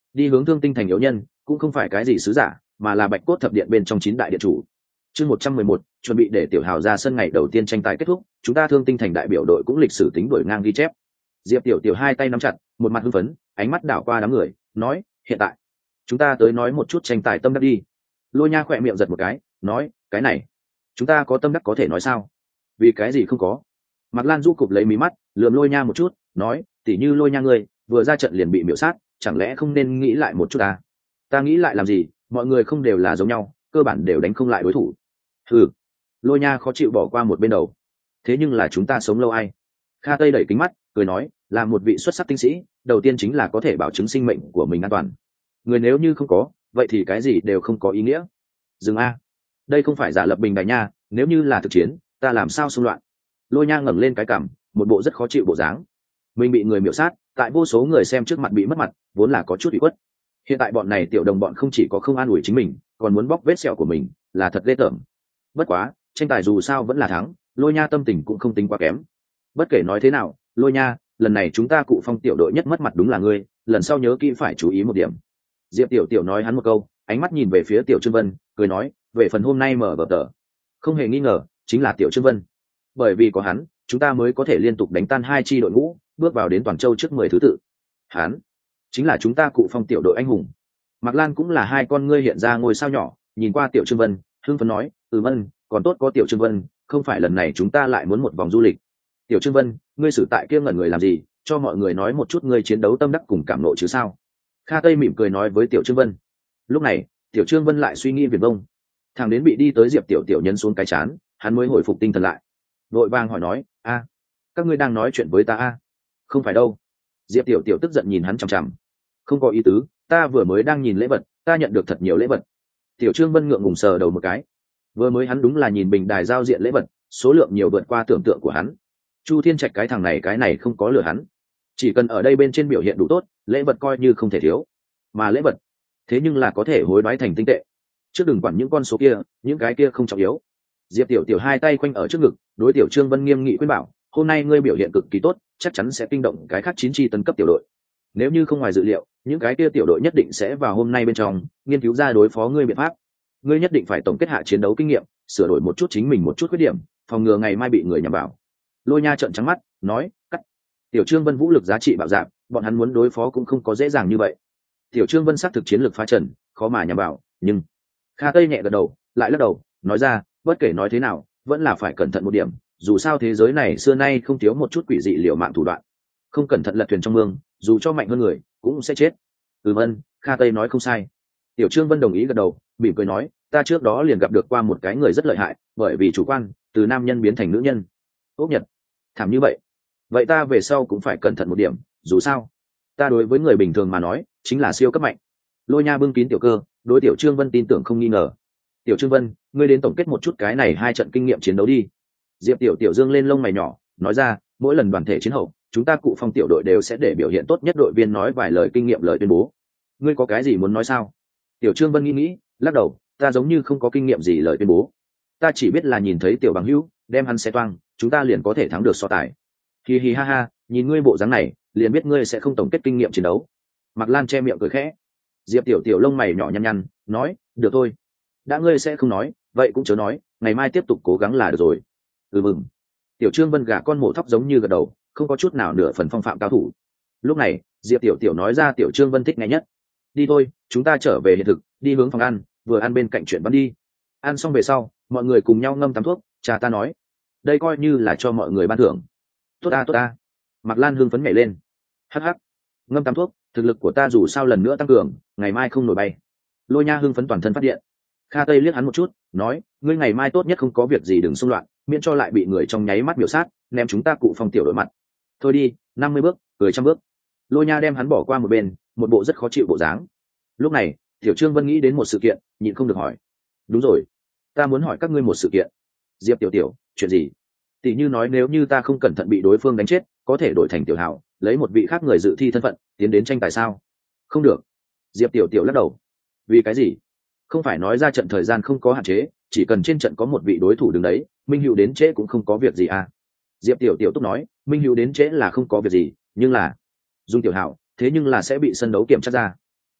đi hướng thương tinh thành yếu nhân cũng không phải cái gì sứ giả, mà là bạch cốt thập điện bên trong chín đại điện chủ. Chương một trăm mười một, chuẩn bị để tiểu hào ra sân ngày đầu tiên tranh tài kết thúc, chúng ta thương tinh thành đại biểu đội cũng lịch sử tính đổi ngang ghi chép. Diệp tiểu tiểu hai tay nắm chặt, một mặt hưng phấn, ánh mắt đảo qua đám người, nói, hiện tại chúng ta tới nói một chút tranh tài tâm đắc đi. Lôi Nha khỏe miệng giật một cái, nói, cái này chúng ta có tâm đắc có thể nói sao? Vì cái gì không có? Mạc Lan du cụp lấy mí mắt, lườm Lôi Nha một chút, nói, tỉ như Lôi Nha ngươi vừa ra trận liền bị miểu sát, chẳng lẽ không nên nghĩ lại một chút à? Ta nghĩ lại làm gì, mọi người không đều là giống nhau, cơ bản đều đánh không lại đối thủ. Ừ. Lôi Nha khó chịu bỏ qua một bên đầu. Thế nhưng là chúng ta sống lâu ai? Kha Tây đẩy kính mắt, cười nói, là một vị xuất sắc tinh sĩ, đầu tiên chính là có thể bảo chứng sinh mệnh của mình an toàn. Người nếu như không có, vậy thì cái gì đều không có ý nghĩa. Dừng a, đây không phải giả lập bình đại nha, nếu như là thực chiến, ta làm sao xung loạn? Lôi Nha ngẩng lên cái cằm, một bộ rất khó chịu bộ dáng. Mình bị người miểu sát, tại vô số người xem trước mặt bị mất mặt, vốn là có chút ủy khuất. Hiện tại bọn này tiểu đồng bọn không chỉ có không an ủi chính mình, còn muốn bóc vết sẹo của mình, là thật ghê tởm. Bất quá, tranh tài dù sao vẫn là thắng, Lôi Nha tâm tình cũng không tính quá kém. Bất kể nói thế nào, Lôi Nha, lần này chúng ta cụ phong tiểu đội nhất mất mặt đúng là ngươi, lần sau nhớ kỹ phải chú ý một điểm. Diệp tiểu tiểu nói hắn một câu, ánh mắt nhìn về phía tiểu Trương Vân, cười nói, về phần hôm nay mở bờ tờ, không hề nghi ngờ chính là tiểu Trương Vân, bởi vì có hắn chúng ta mới có thể liên tục đánh tan hai chi đội ngũ, bước vào đến toàn châu trước mười thứ tự. Hắn chính là chúng ta cụ phong tiểu đội anh hùng. Mạc Lan cũng là hai con ngươi hiện ra ngôi sao nhỏ, nhìn qua tiểu Trương Vân, hưng phấn nói, ừ Vân, còn tốt có tiểu Trương Vân, không phải lần này chúng ta lại muốn một vòng du lịch. Tiểu Trương Vân, ngươi xử tại kia ngẩn người làm gì, cho mọi người nói một chút ngươi chiến đấu tâm đắc cùng cảm nộ chứ sao? Kha Tây mỉm cười nói với tiểu Trương Vân. Lúc này tiểu Trương Vân lại suy nghĩ viển vông, thằng đến bị đi tới Diệp tiểu tiểu nhấn xuống cái chán, hắn mới hồi phục tinh thần lại, vội vàng hỏi nói, a, các ngươi đang nói chuyện với ta a? Không phải đâu. Diệp tiểu tiểu tức giận nhìn hắn chằm chằm, không có ý tứ, ta vừa mới đang nhìn lễ vật, ta nhận được thật nhiều lễ vật. Tiểu Trương Vân ngượng ngùng sờ đầu một cái, vừa mới hắn đúng là nhìn bình đài giao diện lễ vật, số lượng nhiều vượt qua tưởng tượng của hắn. Chu Thiên Trạch cái thằng này cái này không có lừa hắn, chỉ cần ở đây bên trên biểu hiện đủ tốt, lễ vật coi như không thể thiếu. Mà lễ vật thế nhưng là có thể hối đoái thành tinh tệ, trước đừng quản những con số kia, những cái kia không trọng yếu. Diệp tiểu tiểu hai tay quanh ở trước ngực, đối tiểu Trương Vân nghiêm nghị khuyên bảo, hôm nay ngươi biểu hiện cực kỳ tốt, chắc chắn sẽ kinh động cái khác chín chi tân cấp tiểu đội. Nếu như không ngoài dự liệu, những cái kia tiểu đội nhất định sẽ vào hôm nay bên trong nghiên cứu ra đối phó ngươi biện pháp. Ngươi nhất định phải tổng kết hạ chiến đấu kinh nghiệm, sửa đổi một chút chính mình một chút khuyết điểm, phòng ngừa ngày mai bị người nhằm vào. Lôi Nha trợn trắng mắt, nói, cắt. Tiểu Trương Vân vũ lực giá trị bạo dạng, bọn hắn muốn đối phó cũng không có dễ dàng như vậy. Tiểu Trương Vân xác thực chiến lược phá trần, khó mà nhằm vào, nhưng Kha Tây nhẹ gật đầu, lại lắc đầu, nói ra, bất kể nói thế nào, vẫn là phải cẩn thận một điểm, dù sao thế giới này xưa nay không thiếu một chút quỷ dị liều mạng thủ đoạn. Không cẩn thận lật thuyền trong mương, dù cho mạnh hơn người, cũng sẽ chết. Ừ vân, Kha Tây nói không sai. Tiểu Trương Vân đồng ý gật đầu, mỉm cười nói, ta trước đó liền gặp được qua một cái người rất lợi hại, bởi vì chủ quan, từ nam nhân biến thành nữ nhân. Tốt nhật, thảm như vậy. Vậy ta về sau cũng phải cẩn thận một điểm, dù sao, ta đối với người bình thường mà nói, chính là siêu cấp mạnh. Lôi Nha bưng kín tiểu cơ, đối tiểu Trương Vân tin tưởng không nghi ngờ. Tiểu Trương Vân, ngươi đến tổng kết một chút cái này hai trận kinh nghiệm chiến đấu đi. Diệp tiểu tiểu dương lên lông mày nhỏ, nói ra, mỗi lần đoàn thể chiến hậu, chúng ta cụ phong tiểu đội đều sẽ để biểu hiện tốt nhất đội viên nói vài lời kinh nghiệm lời tuyên bố. Ngươi có cái gì muốn nói sao? Tiểu Trương Vân nghĩ nghĩ, lắc đầu, ta giống như không có kinh nghiệm gì lời tuyên bố. Ta chỉ biết là nhìn thấy tiểu bằng hữu đem hắn xe toang, chúng ta liền có thể thắng được so tài. Hi hi ha ha, nhìn ngươi bộ dáng này, liền biết ngươi sẽ không tổng kết kinh nghiệm chiến đấu. Mạc Lan che miệng cười khẽ. Diệp tiểu tiểu lông mày nhỏ nhăn nhăn, nói, được thôi, đã ngươi sẽ không nói, vậy cũng chớ nói, ngày mai tiếp tục cố gắng là được rồi. Ừ mừng. Tiểu Trương Vân gả con mổ thóc giống như gật đầu, không có chút nào nửa phần phong phạm cao thủ. Lúc này Diệp tiểu tiểu nói ra tiểu Trương Vân thích nghe nhất, đi thôi, chúng ta trở về hiện thực, đi hướng phòng ăn, vừa ăn bên cạnh chuyện văn đi. Ăn xong về sau, mọi người cùng nhau ngâm tắm thuốc, cha ta nói, đây coi như là cho mọi người ban thưởng. Tốt ta tốt ta. Mạc Lan hưng phấn nhảy lên, hắc hắc, ngâm tắm thuốc, thực lực của ta dù sao lần nữa tăng cường, ngày mai không nổi bay. Lôi Nha hưng phấn toàn thân phát điện. Kha Tây liếc hắn một chút, nói, ngươi ngày mai tốt nhất không có việc gì đừng xung loạn, miễn cho lại bị người trong nháy mắt miểu sát, ném chúng ta cụ phong tiểu đội mặt. Thôi đi, năm mươi bước, cười trăm bước. Lôi Nha đem hắn bỏ qua một bên, một bộ rất khó chịu bộ dáng. Lúc này tiểu Trương Vân nghĩ đến một sự kiện, nhịn không được hỏi, đúng rồi, ta muốn hỏi các ngươi một sự kiện. Diệp tiểu tiểu, chuyện gì? Tỷ như nói nếu như ta không cẩn thận bị đối phương đánh chết, có thể đổi thành tiểu hảo, lấy một vị khác người dự thi thân phận tiến đến tranh tài sao? Không được. Diệp tiểu tiểu lắc đầu. Vì cái gì? Không phải nói ra trận thời gian không có hạn chế, chỉ cần trên trận có một vị đối thủ đứng đấy, Minh Hữu đến trễ cũng không có việc gì à? Diệp tiểu tiểu túc nói, Minh Hữu đến trễ là không có việc gì, nhưng là dùng tiểu hảo, thế nhưng là sẽ bị sân đấu kiểm tra ra.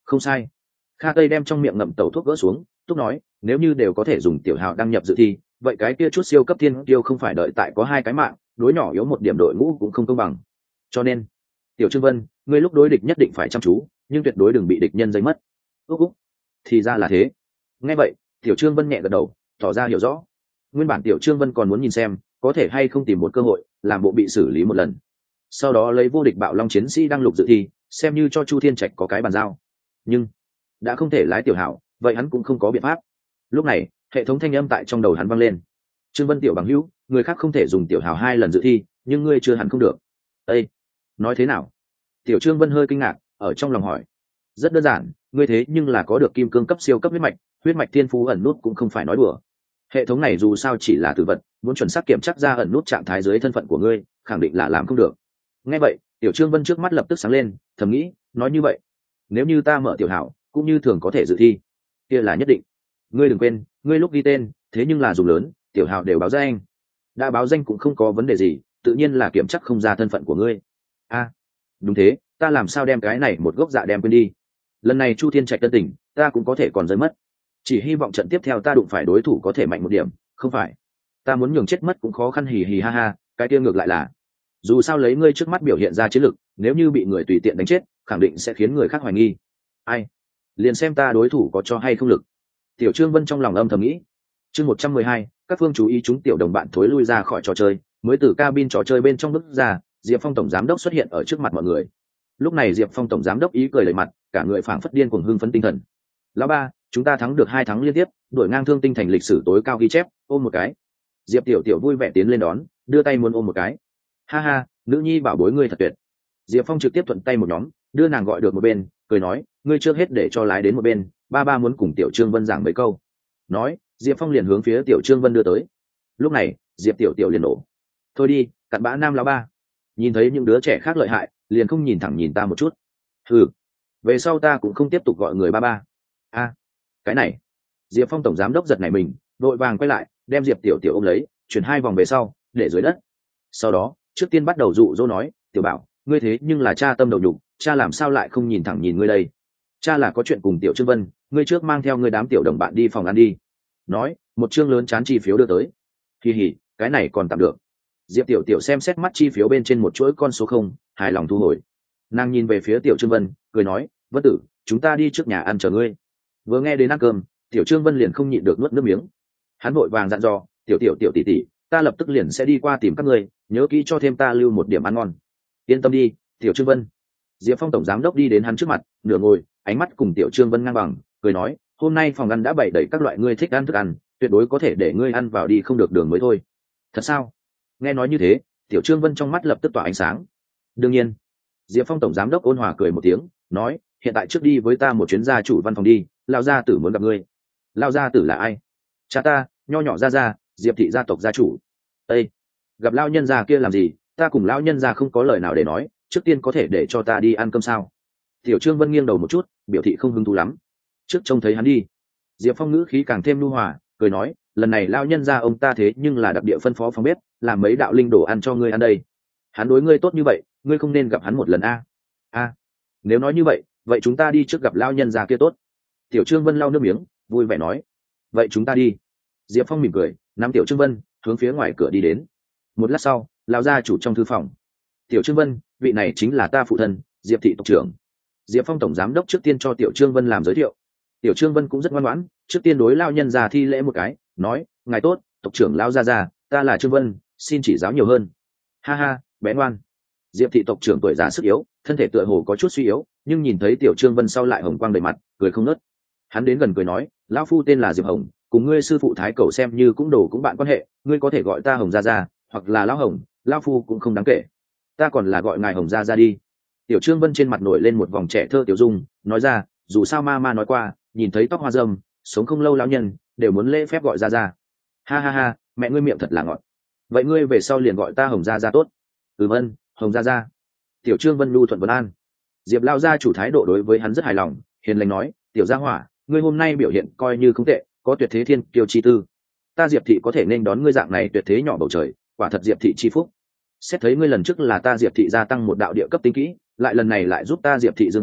Không sai. Kha Tây đem trong miệng ngậm tẩu thuốc gỡ xuống, túc nói, nếu như đều có thể dùng tiểu hào đăng nhập dự thi, vậy cái kia chút siêu cấp thiên tiêu không phải đợi tại có hai cái mạng, đối nhỏ yếu một điểm đội ngũ cũng không công bằng. Cho nên, tiểu Trương Vân, ngươi lúc đối địch nhất định phải chăm chú, nhưng tuyệt đối đừng bị địch nhân dây mất. Úc úc, thì ra là thế. Nghe vậy, tiểu Trương Vân nhẹ gật đầu, tỏ ra hiểu rõ. Nguyên bản tiểu Trương Vân còn muốn nhìn xem, có thể hay không tìm một cơ hội, làm bộ bị xử lý một lần. Sau đó lấy vô địch bạo long chiến sĩ đăng lục dự thi, xem như cho Chu Thiên Trạch có cái bàn giao. Nhưng đã không thể lái tiểu hảo, vậy hắn cũng không có biện pháp. Lúc này, hệ thống thanh âm tại trong đầu hắn vang lên. Trương Vân tiểu bằng hữu, người khác không thể dùng tiểu hảo hai lần dự thi, nhưng ngươi chưa hẳn không được. Ê, nói thế nào? Tiểu Trương Vân hơi kinh ngạc, ở trong lòng hỏi. Rất đơn giản, ngươi thế nhưng là có được kim cương cấp siêu cấp huyết mạch, huyết mạch thiên phú ẩn nút cũng không phải nói đùa. Hệ thống này dù sao chỉ là tử vật, muốn chuẩn xác kiểm chắc ra ẩn nút trạng thái dưới thân phận của ngươi, khẳng định là làm không được. Nghe vậy, tiểu Trương Vân trước mắt lập tức sáng lên, thầm nghĩ, nói như vậy, nếu như ta mở tiểu hảo, cũng như thường có thể dự thi, kia là nhất định. Ngươi đừng quên, ngươi lúc ghi tên, thế nhưng là dùng lớn, tiểu hảo đều báo danh. Đã báo danh cũng không có vấn đề gì, tự nhiên là kiểm chắc không ra thân phận của ngươi. A, à, đúng thế, ta làm sao đem cái này một gốc dạ đem quên đi. Lần này Chu Thiên Trạch tân tỉnh, ta cũng có thể còn rơi mất. Chỉ hy vọng trận tiếp theo ta đụng phải đối thủ có thể mạnh một điểm, không phải ta muốn nhường chết mất cũng khó khăn, hì hì ha ha. Cái kia ngược lại là, dù sao lấy ngươi trước mắt biểu hiện ra chiến lực, nếu như bị người tùy tiện đánh chết, khẳng định sẽ khiến người khác hoài nghi. Ai, liền xem ta đối thủ có cho hay không lực. Tiểu Trương Vân trong lòng âm thầm nghĩ. Chương một trăm mười hai, các phương chú ý, chúng tiểu đồng bạn thối lui ra khỏi trò chơi. Mới từ cabin trò chơi bên trong bước ra, Diệp Phong tổng giám đốc xuất hiện ở trước mặt mọi người. Lúc này Diệp Phong tổng giám đốc ý cười đầy mặt, cả người phảng phất điên cuồng hưng phấn tinh thần. Lão ba, chúng ta thắng được hai thắng liên tiếp, đuổi ngang Thương Tinh Thành lịch sử tối cao ghi chép, ôm một cái. Diệp tiểu tiểu vui vẻ tiến lên đón, đưa tay muốn ôm một cái. Ha ha, nữ nhi bảo bối ngươi thật tuyệt. Diệp Phong trực tiếp thuận tay một nhóm, đưa nàng gọi được một bên, cười nói, ngươi trước hết để cho lái đến một bên, ba ba muốn cùng tiểu Trương Vân giảng mấy câu. Nói, Diệp Phong liền hướng phía tiểu Trương Vân đưa tới. Lúc này, Diệp tiểu tiểu liền nổ. Thôi đi, cặn bã nam lão ba. Nhìn thấy những đứa trẻ khác lợi hại, liền không nhìn thẳng nhìn ta một chút. Ừ, về sau ta cũng không tiếp tục gọi người ba ba. A, à, cái này. Diệp Phong tổng giám đốc giật nảy mình, đội vàng quay lại, đem Diệp tiểu tiểu ôm lấy, chuyển hai vòng về sau, để dưới đất. Sau đó, trước tiên bắt đầu dụ dỗ nói, tiểu bảo, ngươi thế nhưng là cha tâm đầu nhục, cha làm sao lại không nhìn thẳng nhìn ngươi đây. Cha là có chuyện cùng tiểu Trương Vân, ngươi trước mang theo ngươi đám tiểu đồng bạn đi phòng ăn đi. Nói, một chương lớn chán chi phiếu đưa tới. Kỳ hỉ, cái này còn tạm được. Diệp tiểu tiểu xem xét mắt chi phiếu bên trên một chuỗi con số không, hài lòng thu hồi. Nàng nhìn về phía tiểu Trương Vân, cười nói, Vân tử, chúng ta đi trước nhà ăn chờ ngươi. Vừa nghe đến ăn cơm, tiểu Trương Vân liền không nhịn được nuốt nước miếng. Hắn vội vàng dặn dò, tiểu tiểu tiểu tỷ tỷ, ta lập tức liền sẽ đi qua tìm các ngươi, nhớ kỹ cho thêm ta lưu một điểm ăn ngon. Yên tâm đi, tiểu Trương Vân. Diệp Phong tổng giám đốc đi đến hắn trước mặt, nửa ngồi, ánh mắt cùng tiểu Trương Vân ngang bằng, cười nói, hôm nay phòng ăn đã bày đầy các loại ngươi thích ăn thức ăn, tuyệt đối có thể để ngươi ăn vào đi không được đường mới thôi. Thật sao? Nghe nói như thế, tiểu Trương Vân trong mắt lập tức tỏa ánh sáng. Đương nhiên. Diệp Phong tổng giám đốc ôn hòa cười một tiếng, nói, hiện tại trước đi với ta một chuyến gia chủ văn phòng đi, lão gia tử muốn gặp ngươi. Lão gia tử là ai? Cha ta, nho nhỏ gia gia, Diệp thị gia tộc gia chủ. Ê, gặp lão nhân gia kia làm gì? Ta cùng lão nhân gia không có lời nào để nói, trước tiên có thể để cho ta đi ăn cơm sao? Tiểu Trương Vân nghiêng đầu một chút, biểu thị không hứng thú lắm. Trước trông thấy hắn đi. Diệp Phong ngữ khí càng thêm nhu hòa, cười nói, lần này lão nhân gia ông ta thế nhưng là đặc địa phân phó phòng bếp, làm mấy đạo linh đồ ăn cho ngươi ăn đây. Hắn đối ngươi tốt như vậy, ngươi không nên gặp hắn một lần a. A, nếu nói như vậy, vậy chúng ta đi trước gặp lão nhân gia kia tốt. Tiểu Trương Vân lau nước miếng, vui vẻ nói, vậy chúng ta đi. Diệp Phong mỉm cười, nắm Tiểu Trương Vân hướng phía ngoài cửa đi đến. Một lát sau, lão gia chủ trong thư phòng. Tiểu Trương Vân, vị này chính là ta phụ thân, Diệp thị tộc trưởng. Diệp Phong tổng giám đốc trước tiên cho Tiểu Trương Vân làm giới thiệu. Tiểu Trương Vân cũng rất ngoan ngoãn, trước tiên đối lão nhân già thi lễ một cái, nói, ngài tốt, tộc trưởng lão gia gia, ta là Trương Vân, xin chỉ giáo nhiều hơn. Ha ha, bé ngoan. Diệp thị tộc trưởng tuổi già sức yếu, thân thể tựa hồ có chút suy yếu, nhưng nhìn thấy Tiểu Trương Vân sau lại hồng quang đầy mặt, cười không ngớt. Hắn đến gần cười nói, lão phu tên là Diệp Hồng, cùng ngươi sư phụ Thái Cầu xem như cũng đồ cũng bạn quan hệ, ngươi có thể gọi ta Hồng gia gia, hoặc là lão Hồng, lão phu cũng không đáng kể. Ta còn là gọi ngài Hồng gia gia đi. Tiểu Trương Vân trên mặt nổi lên một vòng trẻ thơ tiểu dung, nói ra, dù sao ma ma nói qua, nhìn thấy tóc hoa râm, sống không lâu lão nhân, đều muốn lễ phép gọi gia gia. Ha ha ha, mẹ ngươi miệng thật là ngọt. Vậy ngươi về sau liền gọi ta Hồng gia gia tốt. Ừ vâng, Hồng gia gia. Tiểu Trương Vân nhu thuận vấn an. Diệp lão gia chủ thái độ đối với hắn rất hài lòng, hiền lành nói, tiểu gia hỏa, ngươi hôm nay biểu hiện coi như không tệ, có tuyệt thế thiên kiêu chi tư. Ta Diệp thị có thể nên đón ngươi dạng này tuyệt thế nhỏ bầu trời, quả thật Diệp thị chi phúc. Xét thấy ngươi lần trước là ta Diệp thị gia tăng một đạo địa cấp tinh kỹ, lại lần này lại giúp ta Diệp thị dương oai,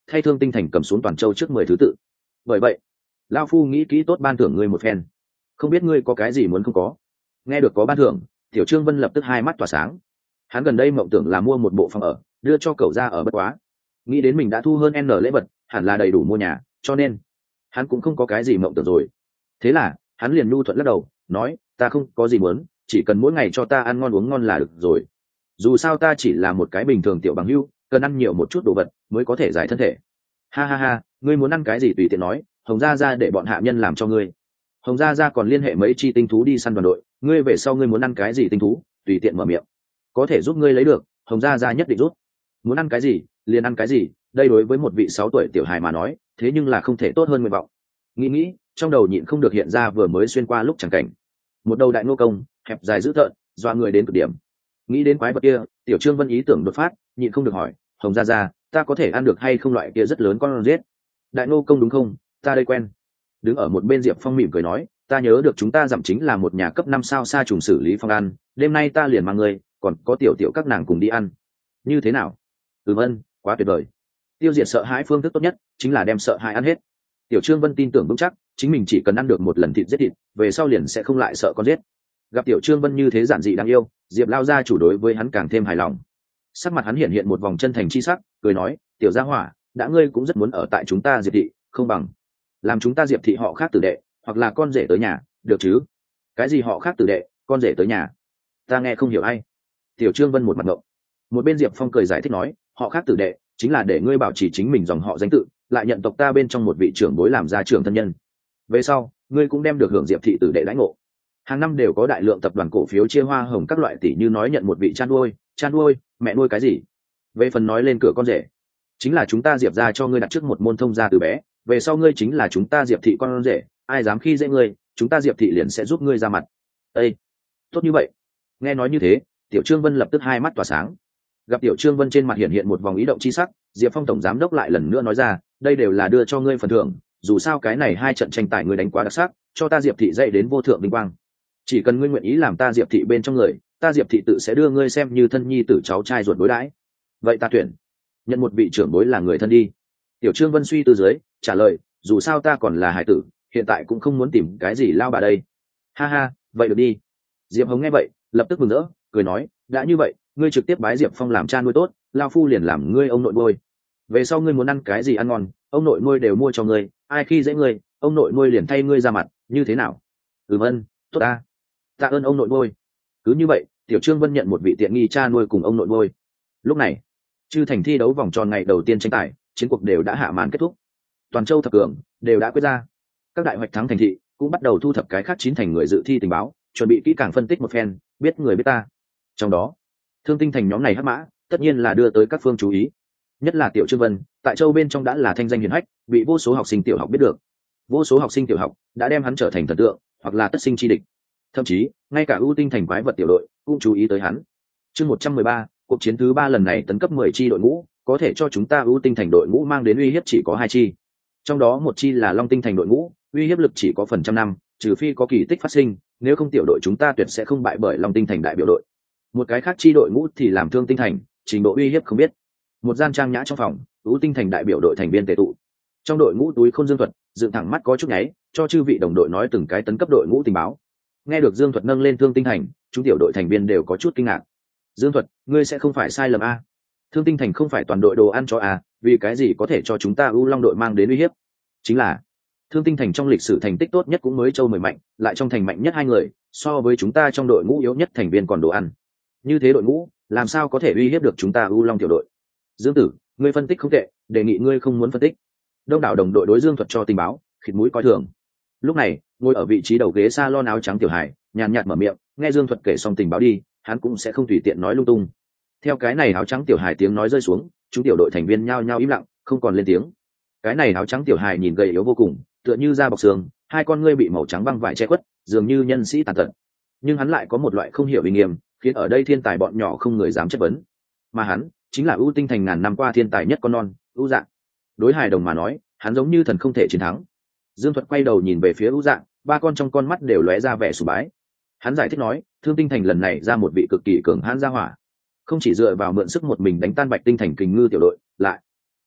thay Thương Tinh Thành cầm xuống Toàn Châu trước mười thứ tự. Bởi vậy, lão phu nghĩ kỹ tốt ban thưởng ngươi một phen. Không biết ngươi có cái gì muốn không có? Nghe được có ban thưởng, Tiểu Trương Vân lập tức hai mắt tỏa sáng. Hắn gần đây mộng tưởng là mua một bộ phòng ở, đưa cho cậu ra ở bất quá. Nghĩ đến mình đã thu hơn n lễ vật, hẳn là đầy đủ mua nhà, cho nên hắn cũng không có cái gì mộng tưởng rồi. Thế là hắn liền nhu thuận lắc đầu, nói, ta không có gì muốn, chỉ cần mỗi ngày cho ta ăn ngon uống ngon là được rồi. Dù sao ta chỉ là một cái bình thường tiểu bằng hữu, cần ăn nhiều một chút đồ vật mới có thể giải thân thể. Ha ha ha, ngươi muốn ăn cái gì tùy tiện nói, Hồng gia gia để bọn hạ nhân làm cho ngươi. Hồng gia gia còn liên hệ mấy chi tinh thú đi săn đoàn đội, ngươi về sau ngươi muốn ăn cái gì tinh thú, tùy tiện mở miệng, có thể giúp ngươi lấy được, Hồng gia gia nhất định giúp. Muốn ăn cái gì liền ăn cái gì, đây đối với một vị sáu tuổi tiểu hài mà nói, thế nhưng là không thể tốt hơn nguyện vọng. Nghĩ nghĩ, trong đầu nhịn không được hiện ra vừa mới xuyên qua lúc chẳng cảnh. Một đầu đại nô công, hẹp dài dữ tợn, dọa người đến cực điểm. Nghĩ đến quái vật kia, Tiểu Trương Vân ý tưởng đột phát, nhịn không được hỏi, Hồng gia gia, ta có thể ăn được hay không loại kia rất lớn con giết? Đại nô công đúng không? Ta đây quen. Đứng ở một bên Diệp Phong mỉm cười nói, ta nhớ được chúng ta dặm chính là một nhà cấp năm sao sa trùng xử lý phong ăn, đêm nay ta liền mang ngươi, còn có tiểu tiểu các nàng cùng đi ăn. Như thế nào? Ừm ân, quá tuyệt vời. Tiêu diệt sợ hãi phương thức tốt nhất chính là đem sợ hãi ăn hết. Tiểu Trương Vân tin tưởng vững chắc, chính mình chỉ cần ăn được một lần thịt giết thịt, về sau liền sẽ không lại sợ con giết. Gặp Tiểu Trương Vân như thế giản dị đáng yêu, Diệp lao gia chủ đối với hắn càng thêm hài lòng. Sắc mặt hắn hiện hiện một vòng chân thành chi sắc, cười nói, tiểu gia hỏa, đã ngươi cũng rất muốn ở tại chúng ta Diệp thị, không bằng làm chúng ta Diệp thị họ khác tử đệ, hoặc là con rể tới nhà, được chứ? Cái gì họ khác tử đệ, con rể tới nhà? Ta nghe không hiểu ai. Tiểu Trương Vân một mặt ngộng. Một bên Diệp Phong cười giải thích nói, họ khác tử đệ chính là để ngươi bảo trì chính mình dòng họ danh tự, lại nhận tộc ta bên trong một vị trưởng bối làm gia trưởng thân nhân. Về sau, ngươi cũng đem được hưởng Diệp thị tử đệ đãi ngộ. Hàng năm đều có đại lượng tập đoàn cổ phiếu chia hoa hồng các loại tỷ như nói nhận một vị cha nuôi, cha nuôi, mẹ nuôi cái gì. Về phần nói lên cửa con rể, chính là chúng ta Diệp ra cho ngươi đặt trước một môn thông gia từ bé, về sau ngươi chính là chúng ta Diệp thị con rể, ai dám khi dễ ngươi, chúng ta Diệp thị liền sẽ giúp ngươi ra mặt. Ê, tốt như vậy. Nghe nói như thế, Tiểu Trương Vân lập tức hai mắt tỏa sáng. Gặp Tiểu Trương Vân trên mặt hiện hiện một vòng ý động chi sắc, Diệp Phong tổng giám đốc lại lần nữa nói ra, đây đều là đưa cho ngươi phần thưởng, dù sao cái này hai trận tranh tài ngươi đánh quá đặc sắc, cho ta Diệp thị dạy đến vô thượng vinh quang. Chỉ cần ngươi nguyện ý làm ta Diệp thị bên trong người, ta Diệp thị tự sẽ đưa ngươi xem như thân nhi tử cháu trai ruột đối đãi. Vậy ta tuyển nhận một vị trưởng bối là người thân đi. Tiểu Trương Vân suy tư dưới trả lời, dù sao ta còn là hải tử, hiện tại cũng không muốn tìm cái gì lao bà đây. Ha ha, vậy được đi. Diệp Hồng nghe vậy lập tức mừng rỡ, cười nói, đã như vậy ngươi trực tiếp bái Diệp Phong làm cha nuôi tốt, lao phu liền làm ngươi ông nội nuôi. Về sau ngươi muốn ăn cái gì ăn ngon, ông nội nuôi đều mua cho ngươi, ai khi dễ ngươi, ông nội nuôi liền thay ngươi ra mặt, như thế nào? Ừm ân, tốt ta. Tạ ơn ông nội nuôi. Cứ như vậy, Tiểu Trương Vân nhận một vị tiện nghi cha nuôi cùng ông nội nuôi. Lúc này, chư thành thi đấu vòng tròn ngày đầu tiên tranh tài, chiến cuộc đều đã hạ màn kết thúc. Toàn Châu thập cường đều đã quyết ra. Các đại hoạch thắng thành thị cũng bắt đầu thu thập cái khác chín thành người dự thi tình báo, chuẩn bị kỹ càng phân tích một phen, biết người biết ta. Trong đó, Thương Tinh thành nhóm này hắc mã, tất nhiên là đưa tới các phương chú ý. Nhất là Tiểu Trương Vân, tại Châu bên trong đã là thanh danh hiển hách, bị vô số học sinh tiểu học biết được. Vô số học sinh tiểu học đã đem hắn trở thành thần tượng, hoặc là tất sinh chi địch. Thậm chí, ngay cả ưu tinh thành quái vật tiểu đội cũng chú ý tới hắn. Chương một trăm mười ba, cuộc chiến thứ ba lần này tấn cấp mười chi đội ngũ, có thể cho chúng ta ưu tinh thành đội ngũ mang đến uy hiếp chỉ có hai chi. Trong đó một chi là Long tinh thành đội ngũ, uy hiếp lực chỉ có phần trăm năm, trừ phi có kỳ tích phát sinh, nếu không tiểu đội chúng ta tuyệt sẽ không bại bởi Long tinh thành đại biểu đội. Một cái khác chi đội ngũ thì làm Thương tinh thành, trình độ uy hiếp không biết. Một gian trang nhã trong phòng, ưu tinh thành đại biểu đội thành viên tề tụ. Trong đội ngũ túi Khôn Dương Thuật dựng thẳng mắt có chút nháy, cho chư vị đồng đội nói từng cái tấn cấp đội ngũ tình báo. Nghe được Dương Thuật nâng lên Thương tinh thành, chúng tiểu đội thành viên đều có chút kinh ngạc. Dương Thuật, ngươi sẽ không phải sai lầm a? Thương tinh thành không phải toàn đội đồ ăn cho à, vì cái gì có thể cho chúng ta ưu long đội mang đến uy hiếp? Chính là Thương tinh thành trong lịch sử thành tích tốt nhất cũng mới Châu mười mạnh, lại trong thành mạnh nhất hai người, so với chúng ta trong đội ngũ yếu nhất thành viên còn đồ ăn. Như thế đội ngũ, làm sao có thể uy hiếp được chúng ta ưu long tiểu đội? Dương Tử, ngươi phân tích không tệ, đề nghị ngươi không muốn phân tích. Đông đảo đồng đội đối Dương Thuật cho tình báo, khịt mũi coi thường. Lúc này, ngồi ở vị trí đầu ghế salon áo trắng tiểu hải, nhàn nhạt mở miệng, nghe Dương Thuật kể xong tình báo đi, hắn cũng sẽ không tùy tiện nói lung tung. Theo cái này áo trắng tiểu hải tiếng nói rơi xuống, chúng tiểu đội thành viên nhao nhao im lặng, không còn lên tiếng. Cái này áo trắng tiểu hải nhìn gầy yếu vô cùng, tựa như da bọc xương, hai con ngươi bị màu trắng băng vải che khuất, dường như nhân sĩ tàn tật. Nhưng hắn lại có một loại không hiểu uy nghiêm, khiến ở đây thiên tài bọn nhỏ không người dám chất vấn. Mà hắn chính là ưu tinh thành ngàn năm qua thiên tài nhất con non, ưu dạng. Đối hài đồng mà nói, hắn giống như thần không thể chiến thắng. Dương Thuật quay đầu nhìn về phía ưu dạng, ba con trong con mắt đều lóe ra vẻ sùng bái. Hắn giải thích nói, Thương tinh thành lần này ra một vị cực kỳ cường hãn gia hỏa, không chỉ dựa vào mượn sức một mình đánh tan Bạch tinh thành kình ngư tiểu đội, lại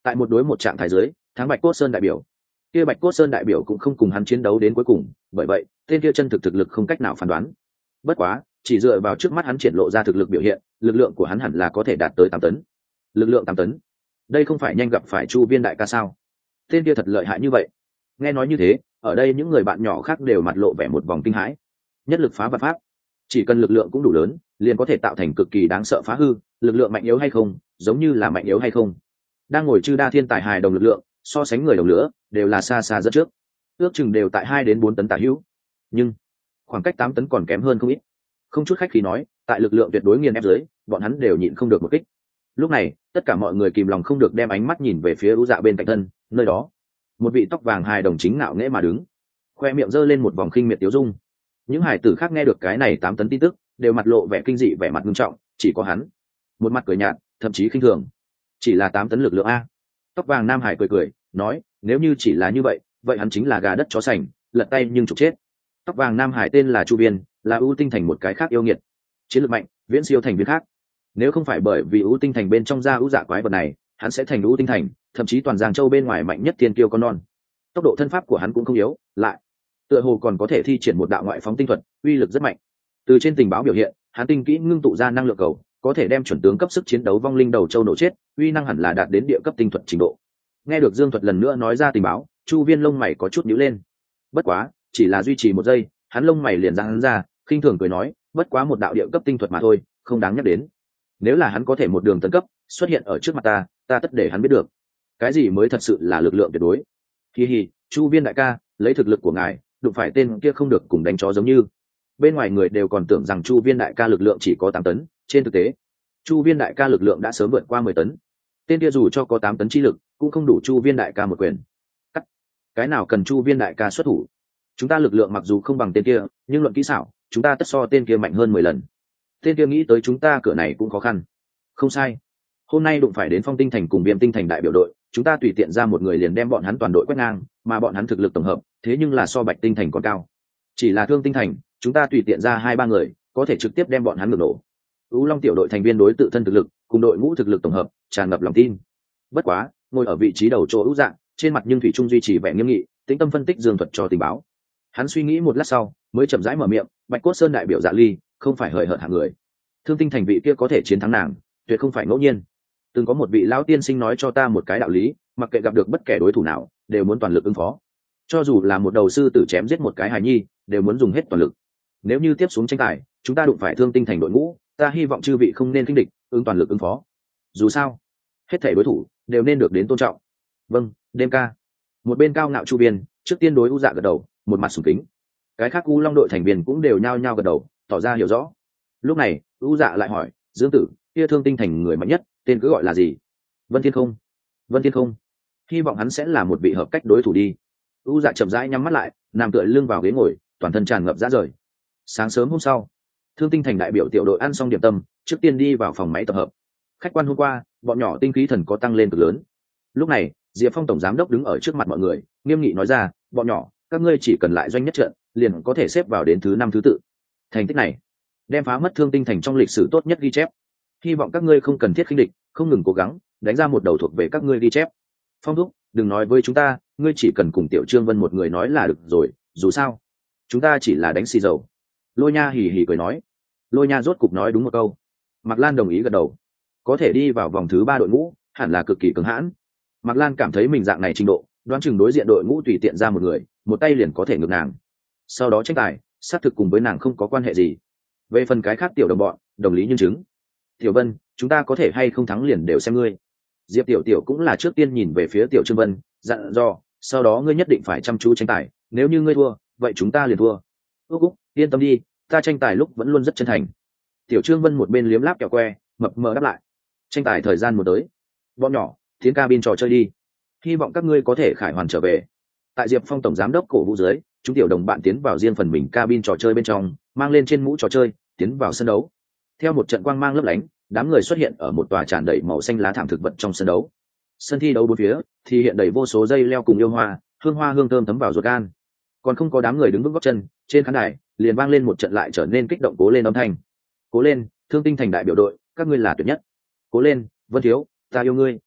tại một đối một trạng thái dưới thắng Bạch Cốt Sơn đại biểu. Kia Bạch Cốt Sơn đại biểu cũng không cùng hắn chiến đấu đến cuối cùng, bởi vậy tên kia chân thực thực lực không cách nào phán đoán. Bất quá chỉ dựa vào trước mắt hắn triển lộ ra thực lực biểu hiện, lực lượng của hắn hẳn là có thể đạt tới tám tấn. Lực lượng tám tấn, đây không phải nhanh gặp phải Chu Viên đại ca sao? Tên kia thật lợi hại như vậy. Nghe nói như thế, ở đây những người bạn nhỏ khác đều mặt lộ vẻ một vòng kinh hãi. Nhất lực phá vạn pháp, chỉ cần lực lượng cũng đủ lớn, liền có thể tạo thành cực kỳ đáng sợ phá hư. Lực lượng mạnh yếu hay không, giống như là mạnh yếu hay không. Đang ngồi chư đa thiên tài hài đồng lực lượng, so sánh người đồng lửa, đều là xa xa dẫn trước. Ước chừng đều tại hai đến bốn tấn tả hữu. Nhưng khoảng cách tám tấn còn kém hơn không ít. Không chút khách khí nói, tại lực lượng tuyệt đối nghiền ép dưới, bọn hắn đều nhịn không được một kích. Lúc này, tất cả mọi người kìm lòng không được đem ánh mắt nhìn về phía U Dạ bên cạnh thân, nơi đó, một vị tóc vàng hài đồng chính ngạo nghễ mà đứng, khoe miệng giơ lên một vòng khinh miệt tiếu dung. Những hải tử khác nghe được cái này tám tấn tin tức, đều mặt lộ vẻ kinh dị, vẻ mặt nghiêm trọng, chỉ có hắn, một mặt cười nhạt, thậm chí khinh thường. Chỉ là tám tấn lực lượng a? Tóc vàng nam hải cười cười, nói, nếu như chỉ là như vậy, vậy hắn chính là gà đất chó sành, lật tay nhưng trục chết. Tóc vàng nam hải tên là Chu Viên, là ưu tinh thành một cái khác yêu nghiệt, chiến lược mạnh, viễn siêu thành viên khác. Nếu không phải bởi vì ưu tinh thành bên trong ra ưu dạ quái vật này, hắn sẽ thành ưu tinh thành, thậm chí toàn Giang Châu bên ngoài mạnh nhất thiên kiêu con non. Tốc độ thân pháp của hắn cũng không yếu, lại tựa hồ còn có thể thi triển một đạo ngoại phóng tinh thuật, uy lực rất mạnh. Từ trên tình báo biểu hiện, hắn tinh kỹ ngưng tụ ra năng lượng cầu, có thể đem chuẩn tướng cấp sức chiến đấu vong linh đầu châu nổ chết, uy năng hẳn là đạt đến địa cấp tinh thuật trình độ. Nghe được Dương Thuật lần nữa nói ra tình báo, Chu Viên lông mày có chút nhíu lên. Bất quá, chỉ là duy trì một giây, hắn lông mày liền ra hắn ra, khinh thường cười nói, bất quá một đạo địa cấp tinh thuật mà thôi, không đáng nhắc đến. Nếu là hắn có thể một đường tấn cấp, xuất hiện ở trước mặt ta, ta tất để hắn biết được, cái gì mới thật sự là lực lượng tuyệt đối. Hi hi, Chu Viên đại ca, lấy thực lực của ngài, đụng phải tên kia không được cùng đánh chó giống như. Bên ngoài người đều còn tưởng rằng Chu Viên đại ca lực lượng chỉ có tám tấn, trên thực tế, Chu Viên đại ca lực lượng đã sớm vượt qua mười tấn. Tên kia dù cho có tám tấn chi lực, cũng không đủ Chu Viên đại ca một quyền. Cắt. Cái nào cần Chu Viên đại ca xuất thủ? Chúng ta lực lượng mặc dù không bằng tên kia, nhưng luận kỹ xảo, chúng ta tất so tên kia mạnh hơn mười lần. Tên kia nghĩ tới chúng ta cửa này cũng khó khăn. Không sai. Hôm nay đụng phải đến Phong Tinh Thành cùng Viêm Tinh Thành đại biểu đội, chúng ta tùy tiện ra một người liền đem bọn hắn toàn đội quét ngang, mà bọn hắn thực lực tổng hợp, thế nhưng là so Bạch Tinh Thành còn cao. Chỉ là Thương Tinh Thành, chúng ta tùy tiện ra hai ba người, có thể trực tiếp đem bọn hắn ngược nổ. U Long tiểu đội thành viên đối tự thân thực lực, cùng đội ngũ thực lực tổng hợp, tràn ngập lòng tin. Bất quá, ngồi ở vị trí đầu chỗ ưu dạng, trên mặt nhưng thủy trung duy trì vẻ nghiêm nghị, tĩnh tâm phân tích Dương Thuật cho tình báo. Hắn suy nghĩ một lát sau, mới chậm rãi mở miệng, Bạch Cốt Sơn đại biểu Dạ Ly, không phải hời hợt hạng người. Thương Tinh Thành vị kia có thể chiến thắng nàng, tuyệt không phải ngẫu nhiên. Từng có một vị lão tiên sinh nói cho ta một cái đạo lý, mặc kệ gặp được bất kể đối thủ nào, đều muốn toàn lực ứng phó. Cho dù là một đầu sư tử chém giết một cái hài nhi, đều muốn dùng hết toàn lực. Nếu như tiếp xuống tranh tài, chúng ta đụng phải Thương Tinh Thành đội ngũ, ta hy vọng chư vị không nên khinh địch, ứng toàn lực ứng phó. Dù sao, hết thảy đối thủ đều nên được đến tôn trọng. Vâng, đêm ca. Một bên cao ngạo Chu Viên, trước tiên đối U Dạ gật đầu, một mặt sùng kính. Cái khác U Long đội thành viên cũng đều nhao nhao gật đầu, tỏ ra hiểu rõ. Lúc này, U Dạ lại hỏi, Dương Tử, kia Thương Tinh Thành người mạnh nhất, tên cứ gọi là gì? Vân Thiên Không. Vân Thiên Không. Hy vọng hắn sẽ là một vị hợp cách đối thủ đi. U Dạ chậm rãi nhắm mắt lại, nằm tựa lưng vào ghế ngồi, toàn thân tràn ngập dã rời. Sáng sớm hôm sau, Thương Tinh Thành đại biểu tiểu đội ăn xong điểm tâm, trước tiên đi vào phòng máy tập hợp. Khách quan hôm qua, bọn nhỏ tinh khí thần có tăng lên cực lớn. Lúc này, Diệp Phong tổng giám đốc đứng ở trước mặt mọi người, nghiêm nghị nói ra, bọn nhỏ, các ngươi chỉ cần lại doanh nhất trận, liền có thể xếp vào đến thứ năm thứ tự. Thành tích này, đem phá mất Thương Tinh Thành trong lịch sử tốt nhất ghi chép. Hy vọng các ngươi không cần thiết khinh địch, không ngừng cố gắng, đánh ra một đầu thuộc về các ngươi ghi chép. Phong thúc, đừng nói với chúng ta, ngươi chỉ cần cùng Tiểu Trương Vân một người nói là được rồi, dù sao, chúng ta chỉ là đánh xì dầu. Lôi Nha hì hì cười nói. Lôi Nha rốt cục nói đúng một câu. Mạc Lan đồng ý gật đầu. Có thể đi vào vòng thứ ba đội ngũ, hẳn là cực kỳ cứng hãn. Mạc Lan cảm thấy mình dạng này trình độ, đoán chừng đối diện đội ngũ tùy tiện ra một người, một tay liền có thể ngược nàng. Sau đó tranh tài, xác thực cùng với nàng không có quan hệ gì. Về phần cái khác tiểu đồng bọn, đồng lý nhân chứng. Tiểu Vân, chúng ta có thể hay không thắng liền đều xem ngươi. Diệp Tiểu Tiểu cũng là trước tiên nhìn về phía Tiểu Trương Vân, dặn dò, sau đó ngươi nhất định phải chăm chú tranh tài, nếu như ngươi thua, vậy chúng ta liền thua. Úc Úc, yên tâm đi, ta tranh tài lúc vẫn luôn rất chân thành. Tiểu Trương Vân một bên liếm láp kẹo que, mập mờ đáp lại. Tranh tài thời gian một tới, bọn nhỏ tiến cabin trò chơi đi, hy vọng các ngươi có thể khải hoàn trở về. Tại Diệp Phong tổng giám đốc cổ vũ dưới, chúng tiểu đồng bạn tiến vào riêng phần mình cabin trò chơi bên trong, mang lên trên mũ trò chơi, tiến vào sân đấu. Theo một trận quang mang lấp lánh, đám người xuất hiện ở một tòa tràn đầy màu xanh lá thảm thực vật trong sân đấu. Sân thi đấu bốn phía thì hiện đầy vô số dây leo cùng yêu hoa, hương hoa hương thơm thấm vào ruột gan. Còn không có đám người đứng vững góc chân, trên khán đài liền vang lên một trận lại trở nên kích động cố lên âm thanh. Cố lên, Thương Tinh Thành đại biểu đội, các ngươi là tuyệt nhất. Cố lên, Vân thiếu, ta yêu ngươi.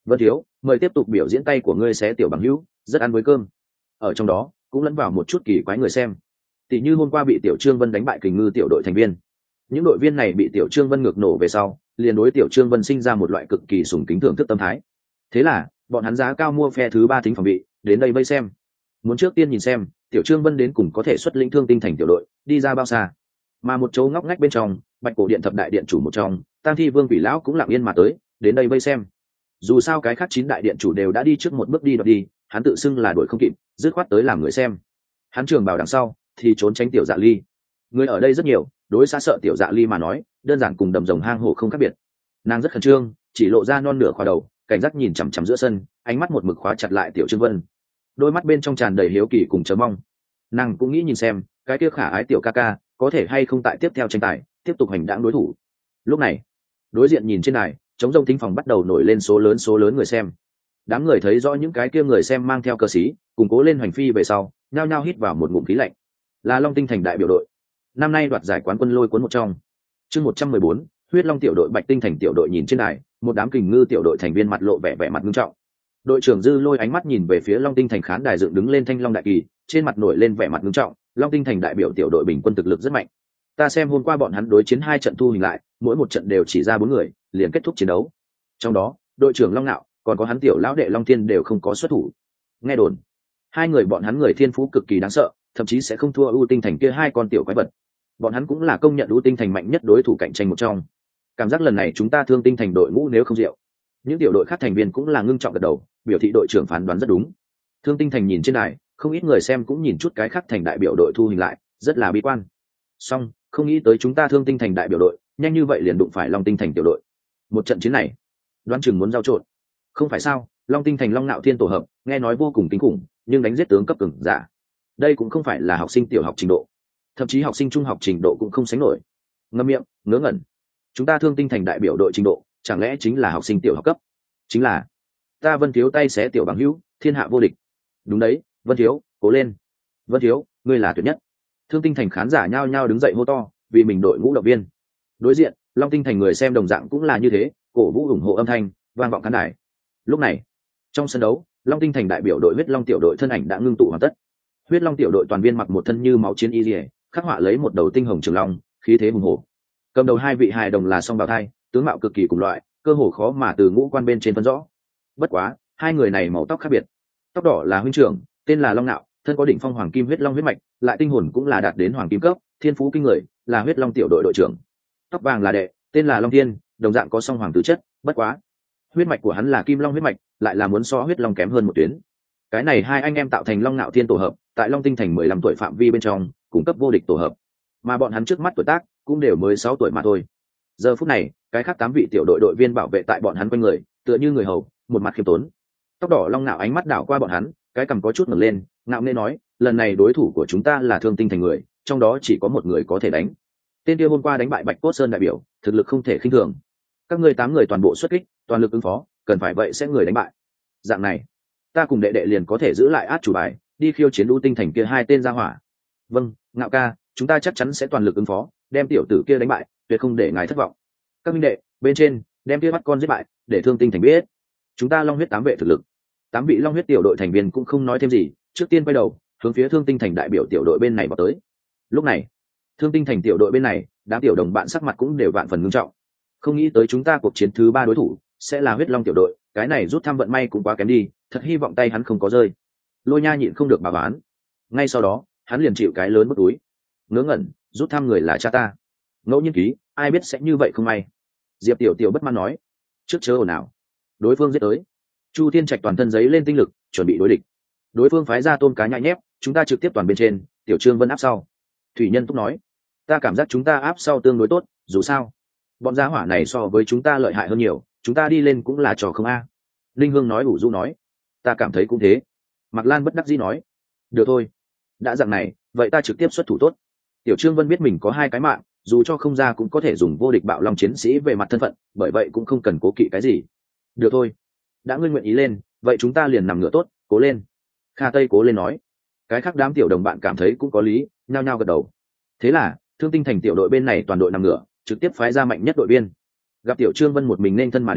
Vân thiếu, mời tiếp tục biểu diễn tay của ngươi xé tiểu bằng hữu, rất ăn với cơm. Ở trong đó cũng lẫn vào một chút kỳ quái người xem. Tỷ như hôm qua bị tiểu Trương Vân đánh bại Kình Ngư tiểu đội thành viên, những đội viên này bị tiểu Trương Vân ngược nổ về sau, liền đối tiểu Trương Vân sinh ra một loại cực kỳ sùng kính thưởng thức tâm thái. Thế là bọn hắn giá cao mua phe thứ ba thính phòng bị đến đây vây xem, muốn trước tiên nhìn xem tiểu Trương Vân đến cùng có thể xuất lĩnh Thương Tinh Thành tiểu đội đi ra bao xa. Mà một chỗ ngóc ngách bên trong, Bạch Cổ Điện thập đại điện chủ một trong, Tam Thi Vương Quỷ lão cũng lặng yên mà tới, đến đây vây xem. Dù sao cái khác chín đại điện chủ đều đã đi trước một bước đi đoạt đi, hắn tự xưng là đuổi không kịp, dứt khoát tới làm người xem. Hắn trường bảo đằng sau thì trốn tránh tiểu Dạ Ly. Người ở đây rất nhiều, đối xa sợ tiểu Dạ Ly mà nói, đơn giản cùng đầm rồng hang hổ không khác biệt. Nàng rất khẩn trương, chỉ lộ ra non nửa khóa đầu, cảnh giác nhìn chằm chằm giữa sân, ánh mắt một mực khóa chặt lại tiểu Trương Vân. Đôi mắt bên trong tràn đầy hiếu kỳ cùng chờ mong. Nàng cũng nghĩ nhìn xem, cái kia khả ái tiểu ca ca có thể hay không tại tiếp theo tranh tài tiếp tục hành đãng đối thủ. Lúc này, đối diện nhìn trên này, chống rông thính phòng bắt đầu nổi lên số lớn số lớn người xem. Đám người thấy rõ những cái kia người xem mang theo cờ xí, cùng cố lên hoành phi về sau, nhao nhao hít vào một ngụm khí lạnh. Là Long Tinh Thành đại biểu đội, năm nay đoạt giải quán quân lôi cuốn một trong. Chương một trăm mười bốn, Huyết Long tiểu đội Bạch Tinh Thành tiểu đội nhìn trên đài, một đám Kình Ngư tiểu đội thành viên mặt lộ vẻ vẻ mặt nghiêm trọng. Đội trưởng Dư Lôi ánh mắt nhìn về phía Long Tinh Thành khán đài dựng đứng lên thanh long đại kỳ, trên mặt nổi lên vẻ mặt nghiêm trọng. Long Tinh Thành đại biểu tiểu đội bình quân thực lực rất mạnh. Ta xem hôm qua bọn hắn đối chiến hai trận thu hình lại, mỗi một trận đều chỉ ra bốn người, liền kết thúc chiến đấu. Trong đó, đội trưởng Long Nạo, còn có hắn tiểu lão đệ Long Thiên đều không có xuất thủ. Nghe đồn, hai người bọn hắn người thiên phú cực kỳ đáng sợ, thậm chí sẽ không thua ưu tinh thành kia hai con tiểu quái vật. Bọn hắn cũng là công nhận ưu tinh thành mạnh nhất đối thủ cạnh tranh một trong. Cảm giác lần này chúng ta Thương Tinh Thành đội ngũ nếu không diệu. Những tiểu đội khác thành viên cũng là ngưng trọng gật đầu, biểu thị đội trưởng phán đoán rất đúng. Thương Tinh Thành nhìn trên đài, không ít người xem cũng nhìn chút cái khác thành đại biểu đội thu hình lại, rất là bi quan. Song, không nghĩ tới chúng ta Thương Tinh Thành đại biểu đội, nhanh như vậy liền đụng phải Long Tinh Thành tiểu đội. Một trận chiến này, đoán chừng muốn giao trộn. Không phải sao? Long Tinh Thành Long Nạo Thiên tổ hợp, nghe nói vô cùng kinh khủng, nhưng đánh giết tướng cấp cường giả. Đây cũng không phải là học sinh tiểu học trình độ, thậm chí học sinh trung học trình độ cũng không sánh nổi. Ngậm miệng, ngớ ngẩn. Chúng ta Thương Tinh Thành đại biểu đội trình độ, chẳng lẽ chính là học sinh tiểu học cấp? Chính là. Ta Vân Thiếu tay xé tiểu bằng hữu, thiên hạ vô địch. Đúng đấy, Vân Thiếu, cố lên. Vân Thiếu, ngươi là tuyệt nhất. Thương Tinh Thành khán giả nhao nhao đứng dậy hô to, vì mình đội ngũ động viên. Đối diện, Long Tinh Thành người xem đồng dạng cũng là như thế, cổ vũ ủng hộ âm thanh vang vọng khán đài. Lúc này, trong sân đấu, Long Tinh Thành đại biểu đội Huyết Long tiểu đội thân ảnh đã ngưng tụ hoàn tất. Huyết Long tiểu đội toàn viên mặc một thân như máu chiến y liễu, khắc họa lấy một đầu tinh hồng trường long, khí thế hùng hổ. Cầm đầu hai vị hài đồng là song bào thai, tướng mạo cực kỳ cùng loại, cơ hồ khó mà từ ngũ quan bên trên phân rõ. Bất quá, hai người này màu tóc khác biệt. Tóc đỏ là huynh trưởng, tên là Long Nạo, thân có đỉnh phong hoàng kim huyết long huyết mạch, lại tinh hồn cũng là đạt đến hoàng kim cấp, thiên phú kinh người, là Huyết Long tiểu đội đội trưởng. Tóc vàng là đệ, tên là Long Thiên, đồng dạng có song hoàng tứ chất, bất quá, huyết mạch của hắn là kim long huyết mạch, lại là muốn so huyết long kém hơn một tuyến. Cái này hai anh em tạo thành Long Nạo Thiên tổ hợp, tại Long Tinh Thành mười lăm tuổi phạm vi bên trong, cung cấp vô địch tổ hợp. Mà bọn hắn trước mắt tuổi tác cũng đều mới sáu tuổi mà thôi. Giờ phút này, cái khác tám vị tiểu đội đội viên bảo vệ tại bọn hắn quanh người, tựa như người hầu, một mặt khiêm tốn. Tóc đỏ Long Nạo ánh mắt đảo qua bọn hắn, cái cằm có chút ngẩng lên, ngạo nghễ nói, lần này đối thủ của chúng ta là Thương Tinh Thành người, trong đó chỉ có một người có thể đánh. Tên kia hôm qua đánh bại Bạch Cốt Sơn đại biểu, thực lực không thể khinh thường. Các ngươi tám người toàn bộ xuất kích, toàn lực ứng phó, cần phải vậy sẽ người đánh bại. Dạng này, ta cùng đệ đệ liền có thể giữ lại át chủ bài, đi khiêu chiến Lũ Tinh Thành kia hai tên gia hỏa. Vâng, Ngạo ca, chúng ta chắc chắn sẽ toàn lực ứng phó, đem tiểu tử kia đánh bại, tuyệt không để ngài thất vọng. Các minh đệ, bên trên, đem kia bắt con giết bại, để Thương Tinh Thành biết, chúng ta Long Huyết tám vệ thực lực. Tám vị Long Huyết tiểu đội thành viên cũng không nói thêm gì, trước tiên quay đầu, hướng phía Thương Tinh Thành đại biểu tiểu đội bên này vào tới. Lúc này, Thương Tinh Thành tiểu đội bên này, đám tiểu đồng bạn sắc mặt cũng đều vạn phần ngưng trọng. Không nghĩ tới chúng ta cuộc chiến thứ ba đối thủ sẽ là Huyết Long tiểu đội, cái này rút thăm vận may cũng quá kém đi, thật hy vọng tay hắn không có rơi. Lôi Nha nhịn không được bà bán. Ngay sau đó, hắn liền chịu cái lớn mất túi. Ngớ ngẩn, rút thăm người là cha ta. Ngẫu nhiên ký, ai biết sẽ như vậy không may. Diệp Tiểu Tiểu bất mãn nói, trước chớ ồn ào. Đối phương giết tới. Chu Thiên Trạch toàn thân giấy lên tinh lực, chuẩn bị đối địch. Đối phương phái ra tôm cá nhại nhép, chúng ta trực tiếp toàn bên trên, Tiểu Trương Vân áp sau. Thủy Nhân Túc nói, ta cảm giác chúng ta áp sau tương đối tốt, dù sao, bọn gia hỏa này so với chúng ta lợi hại hơn nhiều, chúng ta đi lên cũng là trò không a. Linh Hương nói ủ rũ nói, ta cảm thấy cũng thế. Mạc Lan bất đắc dĩ nói, được thôi, đã dạng này, vậy ta trực tiếp xuất thủ tốt. Tiểu Trương Vân biết mình có hai cái mạng, dù cho không ra cũng có thể dùng vô địch bạo long chiến sĩ về mặt thân phận, bởi vậy cũng không cần cố kỵ cái gì. Được thôi, đã ngươi nguyện ý lên, vậy chúng ta liền nằm ngửa tốt, cố lên. Kha Tây cố lên nói. Cái khác đám tiểu đồng bạn cảm thấy cũng có lý, nhao nhao gật đầu. Thế là, Thương Tinh Thành tiểu đội bên này toàn đội nằm ngửa, trực tiếp phái ra mạnh nhất đội viên. Gặp Tiểu Trương Vân một mình nên thân mà đến,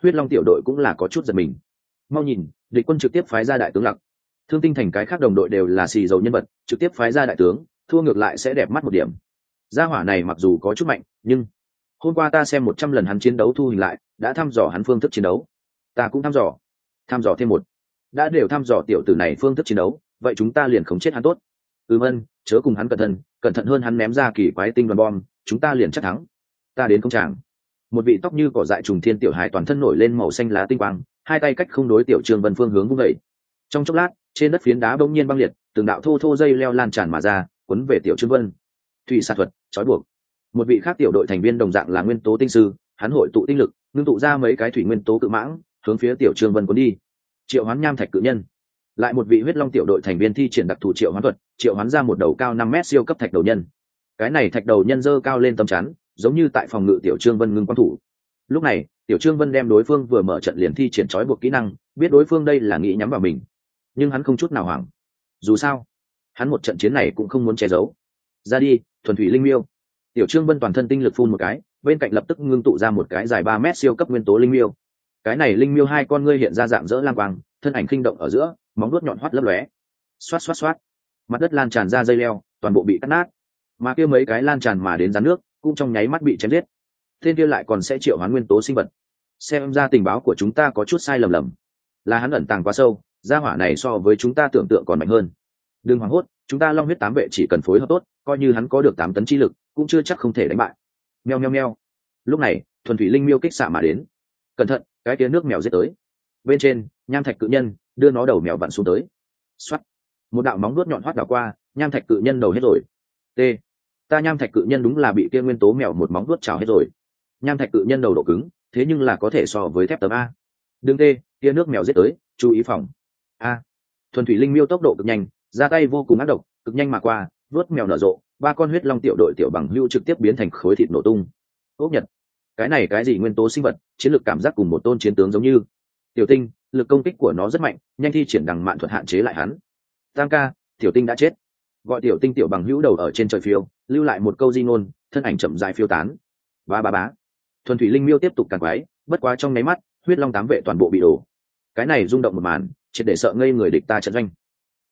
huyết long tiểu đội cũng là có chút giật mình. Mau nhìn, địch quân trực tiếp phái ra đại tướng Lặc. Thương Tinh Thành cái khác đồng đội đều là xì dầu nhân vật, trực tiếp phái ra đại tướng, thua ngược lại sẽ đẹp mắt một điểm. Gia hỏa này mặc dù có chút mạnh, nhưng hôm qua ta xem một trăm lần hắn chiến đấu thu hình lại, đã thăm dò hắn phương thức chiến đấu. Ta cũng thăm dò, thăm dò thêm một. Đã đều thăm dò tiểu tử này phương thức chiến đấu, vậy chúng ta liền khống chết hắn tốt. Ừm ân, chớ cùng hắn cẩn thận, cẩn thận hơn hắn ném ra kỳ quái tinh đoàn bom, chúng ta liền chắc thắng. Ta đến công tràng. Một vị tóc như cỏ dại trùng thiên tiểu hài toàn thân nổi lên màu xanh lá tinh quang, hai tay cách không đối tiểu Trương Vân phương hướng vung dậy. Trong chốc lát, trên đất phiến đá bỗng nhiên băng liệt, từng đạo thô thô dây leo lan tràn mà ra, cuốn về tiểu Trương Vân. Thủy xạ thuật, trói buộc. Một vị khác tiểu đội thành viên đồng dạng là nguyên tố tinh sư, hắn hội tụ tinh lực, ngưng tụ ra mấy cái thủy nguyên tố cự mãng, hướng phía tiểu Trương Vân cuốn đi. Triệu Hoán nham thạch cự nhân. Lại một vị huyết long tiểu đội thành viên thi triển đặc thù triệu hoán thuật, triệu hoán ra một đầu cao năm mét siêu cấp thạch đầu nhân. Cái này thạch đầu nhân dơ cao lên tấm chắn, giống như tại phòng ngự tiểu Trương Vân ngưng quan thủ. Lúc này, tiểu Trương Vân đem đối phương vừa mở trận liền thi triển trói buộc kỹ năng, biết đối phương đây là nghĩ nhắm vào mình, nhưng hắn không chút nào hoảng. Dù sao, hắn một trận chiến này cũng không muốn che giấu. Ra đi, thuần thủy linh miêu. Tiểu Trương Vân toàn thân tinh lực phun một cái, bên cạnh lập tức ngưng tụ ra một cái dài ba mét siêu cấp nguyên tố linh miêu. Cái này linh miêu hai con ngươi hiện ra dạng dỡ lam quang, thân ảnh khinh động ở giữa, móng vuốt nhọn hoắt lấp lóe. Xoát xoát xoát. Mặt đất lan tràn ra dây leo, toàn bộ bị cắt nát. Mà kia mấy cái lan tràn mà đến rắn nước, cũng trong nháy mắt bị chém giết. Tên kia lại còn sẽ triệu hoán nguyên tố sinh vật. Xem ra tình báo của chúng ta có chút sai lầm lầm. Là hắn ẩn tàng quá sâu, gia hỏa này so với chúng ta tưởng tượng còn mạnh hơn. Đừng hoảng hốt, chúng ta long huyết tám vệ chỉ cần phối hợp tốt, coi như hắn có được tám tấn chi lực, cũng chưa chắc không thể đánh bại. Meo meo meo. Lúc này, thuần thủy linh miêu kích xạ mà đến. Cẩn thận, cái kia nước mèo giết tới. Bên trên, nham thạch cự nhân đưa nó đầu mèo vặn xuống tới. Xoát. Một đạo móng vuốt nhọn hoắt đảo qua, nham thạch cự nhân đầu hết rồi. T. Ta nham thạch cự nhân đúng là bị kia nguyên tố mèo một móng vuốt chảo hết rồi. Nham thạch cự nhân đầu độ cứng, thế nhưng là có thể so với thép tấm a. Đừng tê, kia nước mèo giết tới, chú ý phòng. A. Thuần thủy linh miêu tốc độ cực nhanh, ra tay vô cùng ác độc, cực nhanh mà qua, vuốt mèo nở rộ, ba con huyết long tiểu đội tiểu bằng hưu trực tiếp biến thành khối thịt nổ tung. Ốc nhật, cái này cái gì nguyên tố sinh vật, chiến lược cảm giác cùng một tôn chiến tướng giống như. Tiểu tinh, lực công kích của nó rất mạnh, nhanh thi triển đằng mạn thuật hạn chế lại hắn. Tam ca, tiểu tinh đã chết. Gọi tiểu tinh tiểu bằng hữu đầu ở trên trời phiêu, lưu lại một câu di ngôn, thân ảnh chậm dài phiêu tán. Ba ba bá. Thuần thủy linh miêu tiếp tục càn quái, bất quá trong nháy mắt, huyết long tám vệ toàn bộ bị đổ. Cái này rung động một màn, triệt để sợ ngây người địch ta trận doanh.